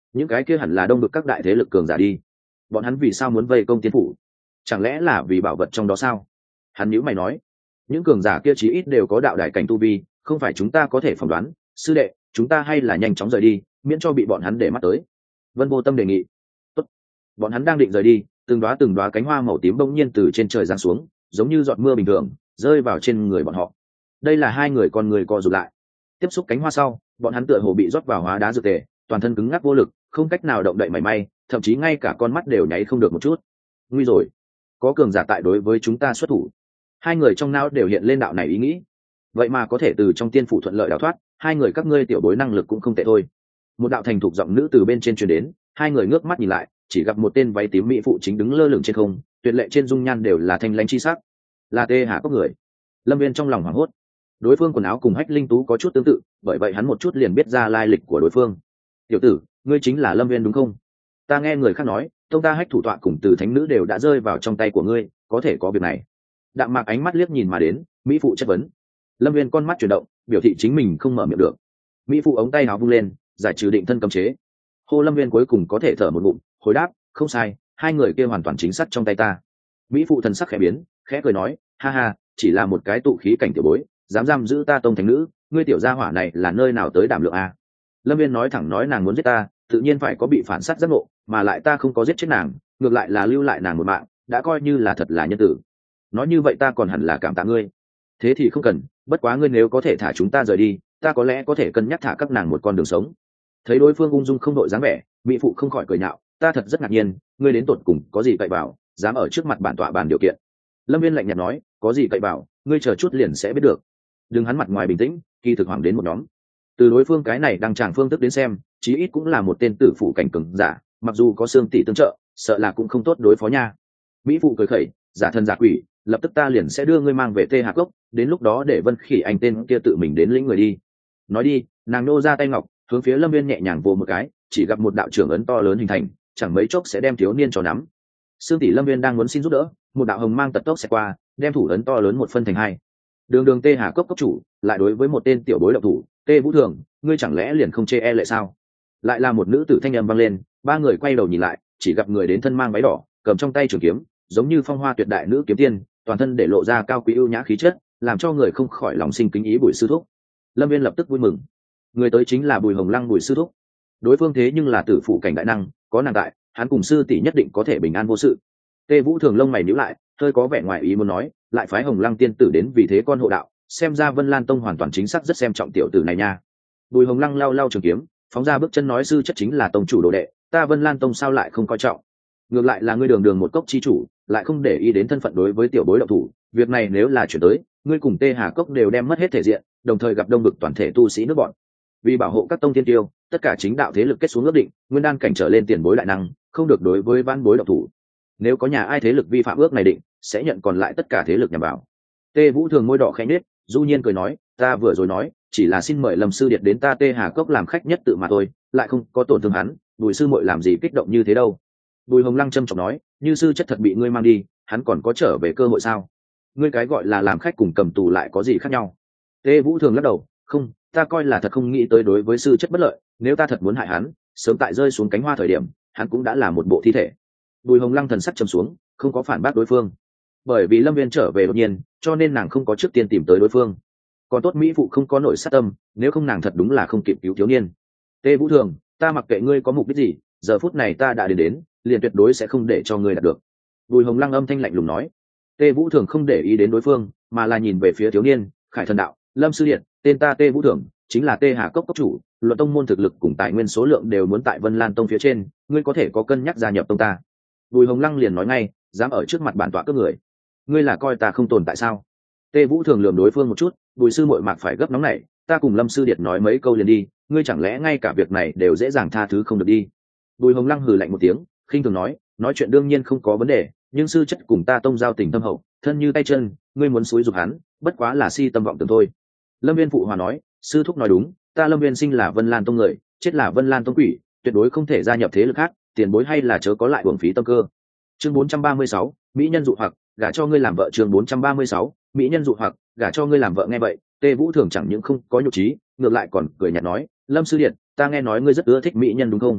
những cái kia hẳn là đông vực các đại thế lực cường giả đi. Bọn hắn vì sao muốn vây công tiên phủ? Chẳng lẽ là vì bảo vật trong đó sao? Hắn nhíu mày nói, những cường giả kia chí ít đều có đạo đại cảnh tu vi, không phải chúng ta có thể phỏng đoán. Sư đệ, chúng ta hay là nhanh chóng rời đi, miễn cho bị bọn hắn để mắt tới. Vân Vô Tâm đề nghị. Tốt. Bọn hắn đang định rời đi, từng đóa cánh hoa màu tím bỗng nhiên từ trên trời giáng xuống, giống như giọt mưa bình thường, rơi vào trên người bọn họ. Đây là hai người con người co rụt lại. Tiếp xúc cánh hoa sau, bọn hắn tựa hồ bị rót vào hóa đá dược tề, toàn thân cứng ngắc vô lực, không cách nào động đậy mảy may, thậm chí ngay cả con mắt đều nháy không được một chút. Nguy rồi, có cường giả tại đối với chúng ta xuất thủ. Hai người trong não đều hiện lên đạo này ý nghĩ. Vậy mà có thể từ trong tiên phủ thuận lợi đào thoát, hai người các ngươi tiểu bối năng lực cũng không tệ thôi. Một đạo thành thục giọng nữ từ bên trên truyền đến, hai người ngước mắt nhìn lại, chỉ gặp một tên váy tím mỹ phụ chính đứng lơ lửng trên không, tuyệt lệ trên dung nhan đều là thanh lãnh chi sắc. Là Tê Hà Cốc người. Lâm Viên trong lòng hoảng hốt. Đối phương quần áo cùng Hách Linh Tú có chút tương tự, bởi vậy hắn một chút liền biết ra lai lịch của đối phương. Tiểu tử, ngươi chính là Lâm Viên đúng không? Ta nghe người khác nói, tông ta Hách thủ tọa cùng Từ thánh nữ đều đã rơi vào trong tay của ngươi, có thể có việc này. Đạm Mạc ánh mắt liếc nhìn mà đến, mỹ phụ chất vấn. Lâm Viên con mắt chuyển động, biểu thị chính mình không mở miệng được. Mỹ phụ ống tay áo vung lên, giải trừ định thân cấm chế. Hô Lâm Viên cuối cùng có thể thở một ngụm, hồi đáp, không sai, hai người kia hoàn toàn chính xác trong tay ta. Mỹ phụ thần sắc khẽ biến, khẽ cười nói, ha ha, chỉ là một cái tụ khí cảnh tiểu bối, dám giam giữ ta tông thánh nữ, ngươi tiểu gia hỏa này là nơi nào tới đảm lượng a? Lâm Viên nói thẳng nói nàng muốn giết ta, tự nhiên phải có bị phản sát giác ngộ, mà lại ta không có giết chết nàng, ngược lại là lưu lại nàng một mạng, đã coi như là thật là nhân tử. Nói như vậy ta còn hẳn là cảm tạ ngươi. Thế thì không cần, bất quá ngươi nếu có thể thả chúng ta rời đi, ta có lẽ có thể cân nhắc thả các nàng một con đường sống. Thấy đối phương ung dung không đội dáng vẻ, mỹ phụ không khỏi cười nhạo, ta thật rất ngạc nhiên, ngươi đến tột cùng có gì cậy bảo, dám ở trước mặt bản tọa bàn điều kiện. Lâm Viên lạnh nhạt nói, có gì cậy bảo, ngươi chờ chút liền sẽ biết được. Đừng hắn mặt ngoài bình tĩnh, kỳ thực hoàng đến một nhóm. Từ đối phương cái này đang tràng phương thức đến xem, chí ít cũng là một tên tử phụ cảnh cường giả, mặc dù có xương tỷ tương trợ, sợ là cũng không tốt đối phó nha. Mỹ phụ cười khẩy, giả thân giả quỷ, lập tức ta liền sẽ đưa ngươi mang về Tê Hà Cốc, đến lúc đó để Vân Khỉ anh tên kia tự mình đến lĩnh người đi. Nói đi, nàng nô ra tay ngọc, hướng phía Lâm Viên nhẹ nhàng vồ một cái, chỉ gặp một đạo trưởng ấn to lớn hình thành, chẳng mấy chốc sẽ đem thiếu niên cho nắm. Sương tỷ Lâm Viên đang muốn xin giúp đỡ, một đạo hồng mang tật tốc sẽ qua, đem thủ ấn to lớn một phân thành hai. Đường Tê Hà Cốc cốc chủ lại đối với một tên tiểu bối độc thủ, Tê Vũ Thường, ngươi chẳng lẽ liền không chê e lệ sao? Lại là một nữ tử thanh âm vang lên, ba người quay đầu nhìn lại, chỉ gặp người đến thân mang váy đỏ, cầm trong tay trường kiếm, giống như phong hoa tuyệt đại nữ kiếm tiên, toàn thân để lộ ra cao quý ưu nhã khí chất, làm cho người không khỏi lòng sinh kính ý Bùi sư thúc. Lâm Viên lập tức vui mừng. Người tới chính là Bùi Hồng Lăng Bùi sư thúc. Đối phương thế nhưng là tử phụ cảnh đại năng, có nàng tại, hắn cùng sư tỷ nhất định có thể bình an vô sự. Tê Vũ Thường lông mày nhíu lại, hơi có vẻ ngoài ý muốn nói, lại phái Hồng Lăng tiên tử đến vì thế con hộ đạo, xem ra Vân Lan Tông hoàn toàn chính xác rất xem trọng tiểu tử này nha. Bùi Hồng Lăng lau trường kiếm, phóng ra bước chân nói sư chất chính là tông chủ đồ đệ, ta Vân Lan Tông sao lại không coi trọng? Ngược lại là ngươi đường một cốc chi chủ, lại không để ý đến thân phận đối với tiểu bối đạo thủ, việc này nếu là chuyển tới, ngươi cùng Tê Hà Cốc đều đem mất hết thể diện, đồng thời gặp đông vực toàn thể tu sĩ nước bọn. Vì bảo hộ các tông tiên tiêu, tất cả chính đạo thế lực kết xuống ước định, nguyên đan cảnh trở lên tiền bối đại năng, không được đối với văn bối đạo thủ. Nếu có nhà ai thế lực vi phạm ước này định, sẽ nhận còn lại tất cả thế lực nhằm vào. Tê Vũ Thường môi đỏ khẽ nhếch, du nhiên cười nói, ta vừa rồi nói, chỉ là xin mời Lâm sư điệt đến ta Tê Hà Cốc làm khách nhất tự mà thôi, lại không có tổn thương hắn, Bùi sư muội làm gì kích động như thế đâu. Bùi Hồng Lăng trầm trọng nói, như sư chất thật bị ngươi mang đi, hắn còn có trở về cơ hội sao? Ngươi cái gọi là làm khách cùng cầm tù lại có gì khác nhau? Tê Vũ Thường lắc đầu, không, ta coi là thật không nghĩ tới đối với sư chất bất lợi, nếu ta thật muốn hại hắn, sớm tại rơi xuống cánh hoa thời điểm, hắn cũng đã là một bộ thi thể. Bùi Hồng Lăng thần sắc trầm xuống, không có phản bác đối phương. Bởi vì Lâm Viên trở về đột nhiên, cho nên nàng không có trước tiên tìm tới đối phương. Còn tốt mỹ phụ không có nội sát tâm, nếu không nàng thật đúng là không kịp cứu thiếu niên. Tê Vũ Thường, ta mặc kệ ngươi có mục đích gì, giờ phút này ta đã đến, liền tuyệt đối sẽ không để cho ngươi đạt được. Bùi Hồng Lăng âm thanh lạnh lùng nói. Tê Vũ Thường không để ý đến đối phương, mà là nhìn về phía thiếu niên, Khải Thần đạo, Lâm sư điện, tên ta Tê Vũ Thường, chính là Tê Hà Cốc cốc chủ, luận tông môn thực lực cùng tài nguyên số lượng đều muốn tại Vân Lan Tông phía trên, ngươi có thể có cân nhắc gia nhập tông ta. Bùi Hồng Lăng liền nói ngay, dám ở trước mặt bản tọa cướp người, ngươi là coi ta không tồn tại sao? Tê Vũ Thường lườm đối phương một chút, Bùi sư muội mạc phải gấp nóng này, ta cùng Lâm sư điệt nói mấy câu liền đi, ngươi chẳng lẽ ngay cả việc này đều dễ dàng tha thứ không được đi? Bùi Hồng Lăng hừ lạnh một tiếng, khinh thường nói chuyện đương nhiên không có vấn đề, nhưng sư chất cùng ta tông giao tình thâm hậu, thân như tay chân, ngươi muốn xúi giục hắn, bất quá là si tâm vọng tưởng thôi. Lâm Viên phụ hòa nói, sư thúc nói đúng, ta Lâm Viên sinh là Vân Lan Tông người, chết là Vân Lan Tông quỷ, tuyệt đối không thể gia nhập thế lực khác, tiền bối hay là chớ có lại uổng phí tâm cơ. Chương 436, mỹ nhân dụ hoặc, gả cho ngươi làm vợ. Chương 436, mỹ nhân dụ hoặc, gả cho ngươi làm vợ. Nghe vậy, Tê Vũ Thường chẳng những không có nhục trí, ngược lại còn cười nhạt nói, Lâm sư điện, ta nghe nói ngươi rất ưa thích mỹ nhân đúng không?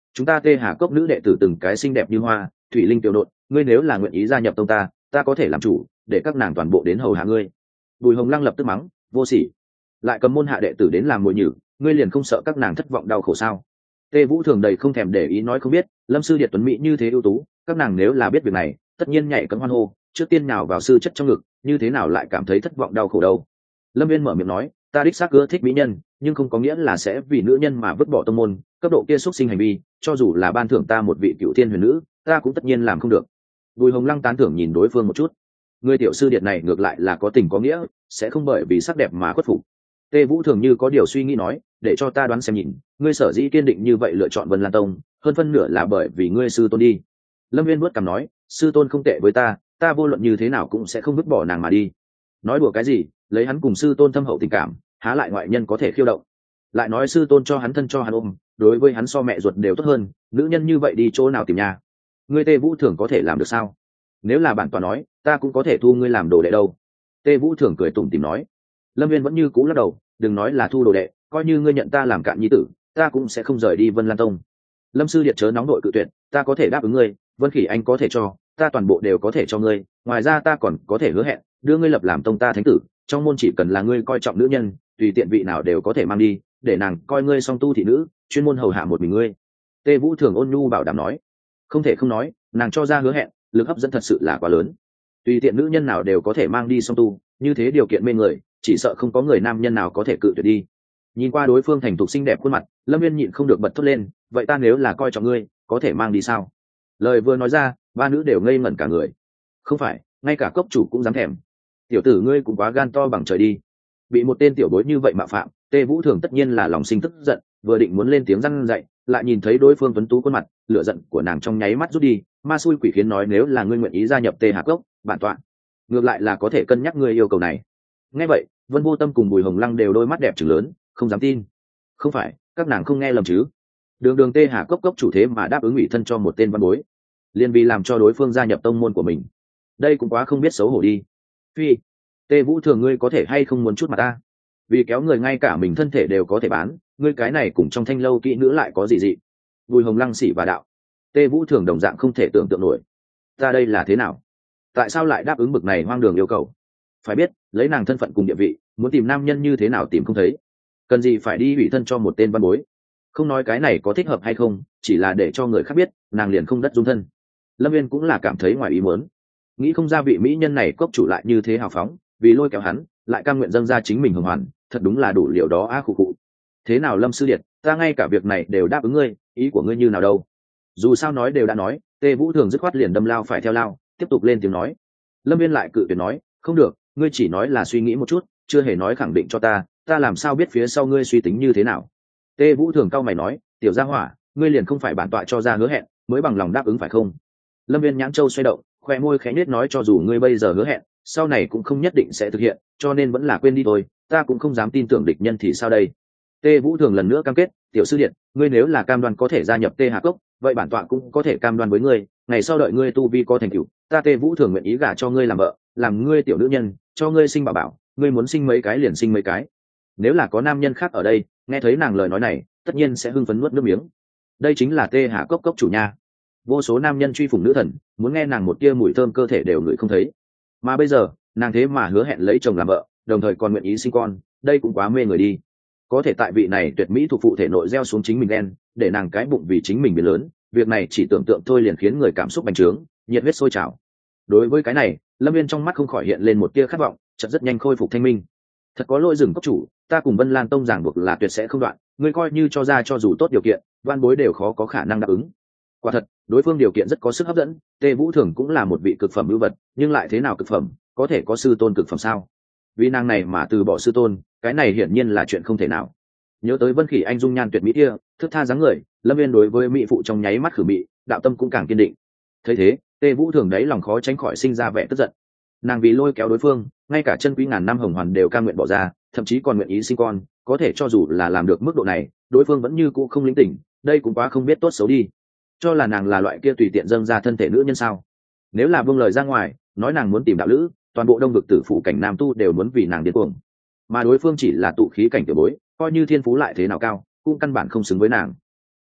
chúng ta Tê Hà Cốc nữ đệ tử từng cái xinh đẹp như hoa, thủy linh tiểu nộn, ngươi nếu là nguyện ý gia nhập tông ta có thể làm chủ, để các nàng toàn bộ đến hầu hạ ngươi. Bùi Hồng Lăng lập tức mắng, vô sỉ, lại cầm môn hạ đệ tử đến làm mồi nhử, ngươi liền không sợ các nàng thất vọng đau khổ sao? Tê Vũ Thường đầy không thèm để ý nói không biết, Lâm sư điệt tuấn mỹ như thế ưu tú, các nàng nếu là biết việc này, tất nhiên nhảy cẫng hoan hô, trước tiên nào vào sư chất trong ngực, như thế nào lại cảm thấy thất vọng đau khổ đâu? Lâm Viên mở miệng nói, ta đích xác ưa thích mỹ nhân, nhưng không có nghĩa là sẽ vì nữ nhân mà vứt bỏ tông môn, cấp độ kia xúc sinh hành vi, cho dù là ban thưởng ta một vị cựu thiên huyền nữ, ta cũng tất nhiên làm không được. Bùi Hồng Lăng tán thưởng nhìn đối phương một chút, người tiểu sư điệt này ngược lại là có tình có nghĩa, sẽ không bởi vì sắc đẹp mà khuất phục. Tê Vũ Thường như có điều suy nghĩ nói, để cho ta đoán xem nhìn, ngươi sở dĩ kiên định như vậy lựa chọn Vân Lan Tông, hơn phân nửa là bởi vì ngươi sư tôn đi. Lâm Viên vuốt cằm nói, sư tôn không tệ với ta vô luận như thế nào cũng sẽ không vứt bỏ nàng mà đi. Nói đùa cái gì, lấy hắn cùng sư tôn thâm hậu tình cảm, há lại ngoại nhân có thể khiêu động. Lại nói sư tôn cho hắn thân cho hắn ôm, đối với hắn so mẹ ruột đều tốt hơn, nữ nhân như vậy đi chỗ nào tìm nhà. Ngươi Tê Vũ Thường có thể làm được sao? Nếu là bản tọa nói, ta cũng có thể thu ngươi làm đồ đệ đâu. Tê Vũ Thường cười tủm tỉm nói. Lâm Viên vẫn như cũ lắc đầu, đừng nói là thu đồ đệ, coi như ngươi nhận ta làm cạn nhi tử, ta cũng sẽ không rời đi Vân Lan Tông. Lâm sư điệt chớ nóng nội cự tuyệt, ta có thể đáp ứng ngươi, Vân Khỉ anh có thể cho, ta toàn bộ đều có thể cho ngươi, ngoài ra ta còn có thể hứa hẹn, đưa ngươi lập làm tông ta thánh tử, trong môn chỉ cần là ngươi coi trọng nữ nhân, tùy tiện vị nào đều có thể mang đi, để nàng coi ngươi song tu thị nữ, chuyên môn hầu hạ một mình ngươi. Tê Vũ Thường ôn nhu bảo đảm nói. Không thể không nói, nàng cho ra hứa hẹn, lực hấp dẫn thật sự là quá lớn. Tùy tiện nữ nhân nào đều có thể mang đi song tu, như thế điều kiện mê người, chỉ sợ không có người nam nhân nào có thể cự tuyệt đi. Nhìn qua đối phương thành thục xinh đẹp khuôn mặt, Lâm Viên nhịn không được bật thốt lên, vậy ta nếu là coi trọng ngươi, có thể mang đi sao? Lời vừa nói ra, ba nữ đều ngây ngẩn cả người. Không phải, ngay cả cốc chủ cũng dám thèm. Tiểu tử ngươi cũng quá gan to bằng trời đi. Bị một tên tiểu bối như vậy mạo phạm, Tê Vũ Thường tất nhiên là lòng sinh tức giận, vừa định muốn lên tiếng răn dạy, lại nhìn thấy đối phương tuấn tú khuôn mặt, lửa giận của nàng trong nháy mắt rút đi, ma xui quỷ khiến nói nếu là ngươi nguyện ý gia nhập Tê Hà Cốc, bản tọa ngược lại là có thể cân nhắc ngươi yêu cầu này. Nghe vậy, Vân Vô Tâm cùng Bùi Hồng Lăng đều đôi mắt đẹp trừng lớn, không dám tin. Không phải, các nàng không nghe lầm chứ? Đường Tê Hà Cốc chủ thế mà đáp ứng ủy thân cho một tên văn bối, liền vì làm cho đối phương gia nhập tông môn của mình. Đây cũng quá không biết xấu hổ đi. Phi, Tê Vũ Thường ngươi có thể hay không muốn chút mặt ta? Vì kéo người ngay cả mình thân thể đều có thể bán, ngươi cái này cùng trong thanh lâu kỹ nữ lại có gì dị? Bùi Hồng Lăng xỉ và đạo. Tê Vũ Thường đồng dạng không thể tưởng tượng nổi. Ta đây là thế nào? Tại sao lại đáp ứng bực này hoang đường yêu cầu? Phải biết, lấy nàng thân phận cùng địa vị, muốn tìm nam nhân như thế nào tìm không thấy. Cần gì phải đi ủy thân cho một tên văn bối? Không nói cái này có thích hợp hay không, chỉ là để cho người khác biết, nàng liền không đất dung thân. Lâm Viên cũng là cảm thấy ngoài ý muốn, nghĩ không ra vị mỹ nhân này cốc chủ lại như thế hào phóng, vì lôi kéo hắn, lại cam nguyện dâng ra chính mình hưởng hoàn, thật đúng là đủ liệu đó á khụ khụ. Thế nào Lâm sư điệt, ta ngay cả việc này đều đáp ứng ngươi, ý của ngươi như nào đâu? Dù sao nói đều đã nói, Tê Vũ Thường dứt khoát liền đâm lao phải theo lao, tiếp tục lên tiếng nói. Lâm Viên lại cự tuyệt nói, không được, ngươi chỉ nói là suy nghĩ một chút, chưa hề nói khẳng định cho ta làm sao biết phía sau ngươi suy tính như thế nào? Tê Vũ Thường cau mày nói, tiểu gia hỏa, ngươi liền không phải bản tọa cho ra hứa hẹn, mới bằng lòng đáp ứng phải không? Lâm Viên nhãn châu xoay động, khoe môi khẽ nết nói cho dù ngươi bây giờ hứa hẹn, sau này cũng không nhất định sẽ thực hiện, cho nên vẫn là quên đi thôi, ta cũng không dám tin tưởng địch nhân thì sao đây? Tê Vũ Thường lần nữa cam kết, tiểu sư điện, ngươi nếu là cam đoan có thể gia nhập Tê Hà Cốc, vậy bản tọa cũng có thể cam đoan với ngươi, ngày sau đợi ngươi tu vi có thành tựu, ta Tê Vũ Thường nguyện ý gả cho ngươi làm vợ, làm ngươi tiểu nữ nhân, cho ngươi sinh bảo bảo, ngươi muốn sinh mấy cái liền sinh mấy cái. Nếu là có nam nhân khác ở đây, nghe thấy nàng lời nói này, tất nhiên sẽ hưng phấn nuốt nước miếng. Đây chính là Tê Hà Cốc chủ nha. Vô số nam nhân truy phủng nữ thần, muốn nghe nàng một tia mùi thơm cơ thể đều ngửi không thấy. Mà bây giờ, nàng thế mà hứa hẹn lấy chồng làm vợ, đồng thời còn nguyện ý sinh con, đây cũng quá mê người đi. Có thể tại vị này tuyệt mỹ thuộc phụ thể nội gieo xuống chính mình đen, để nàng cái bụng vì chính mình biến lớn, việc này chỉ tưởng tượng thôi liền khiến người cảm xúc bành trướng, nhiệt huyết sôi trào. Đối với cái này, Lâm Viên trong mắt không khỏi hiện lên một tia khát vọng, chợt rất nhanh khôi phục thanh minh. Thật có lỗi rừng cốc chủ, ta cùng Vân Lan Tông giảng buộc là tuyệt sẽ không đoạn, ngươi coi như cho ra cho dù tốt điều kiện, van bối đều khó có khả năng đáp ứng. Quả thật, đối phương điều kiện rất có sức hấp dẫn, Tê Vũ Thường cũng là một vị cực phẩm ưu vật, nhưng lại thế nào cực phẩm, có thể có sư tôn cực phẩm sao? Vì nàng này mà từ bỏ sư tôn, cái này hiển nhiên là chuyện không thể nào. Nhớ tới Vân Khỉ anh dung nhan tuyệt mỹ kia, thức tha dáng người, Lâm Viên đối với mỹ phụ trong nháy mắt khử mị, đạo tâm cũng càng kiên định. Thấy thế, Tê Vũ Thường đấy lòng khó tránh khỏi sinh ra vẻ tức giận. Nàng vì lôi kéo đối phương, ngay cả chân quý ngàn năm hồng hoàn đều cam nguyện bỏ ra, thậm chí còn nguyện ý sinh con, có thể cho dù là làm được mức độ này, đối phương vẫn như cũ không lĩnh tỉnh, đây cũng quá không biết tốt xấu đi. Cho là nàng là loại kia tùy tiện dâng ra thân thể nữ nhân sao? Nếu là buông lời ra ngoài, nói nàng muốn tìm đạo lữ, toàn bộ Đông vực tử phụ cảnh nam tu đều muốn vì nàng điên cuồng. Mà đối phương chỉ là tụ khí cảnh tiểu bối, coi như thiên phú lại thế nào cao, cũng căn bản không xứng với nàng.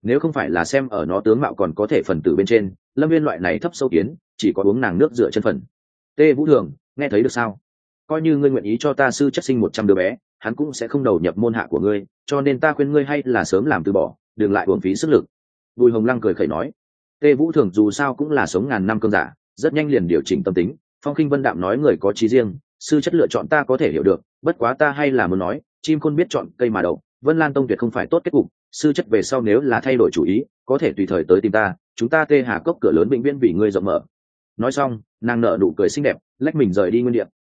nếu không phải là xem ở nó tướng mạo còn có thể phần tử bên trên, Lâm Viên loại này thấp sâu kiến chỉ có uống nàng nước dựa chân phần. Tê Vũ Thường, nghe thấy được sao? Coi như ngươi nguyện ý cho ta sư chất sinh 100 đứa bé, hắn cũng sẽ không đầu nhập môn hạ của ngươi, cho nên ta khuyên ngươi hay là sớm làm từ bỏ, đừng lại uổng phí sức lực. Bùi Hồng Lăng cười khẩy nói. Tê Vũ Thường dù sao cũng là sống ngàn năm cương giả, rất nhanh liền điều chỉnh tâm tính. Phong Khinh Vân Đạm nói người có trí riêng, sư chất lựa chọn ta có thể hiểu được, bất quá ta hay là muốn nói, chim khôn biết chọn cây mà đậu, Vân Lan Tông tuyệt không phải tốt kết cục, sư chất về sau nếu là thay đổi chủ ý, có thể tùy thời tới tìm ta, chúng ta Tê Hà Cốc cửa lớn vĩnh viễn vì ngươi rộng mở. Nói xong, nàng nở nụ cười xinh đẹp, lách mình rời đi nguyên địa.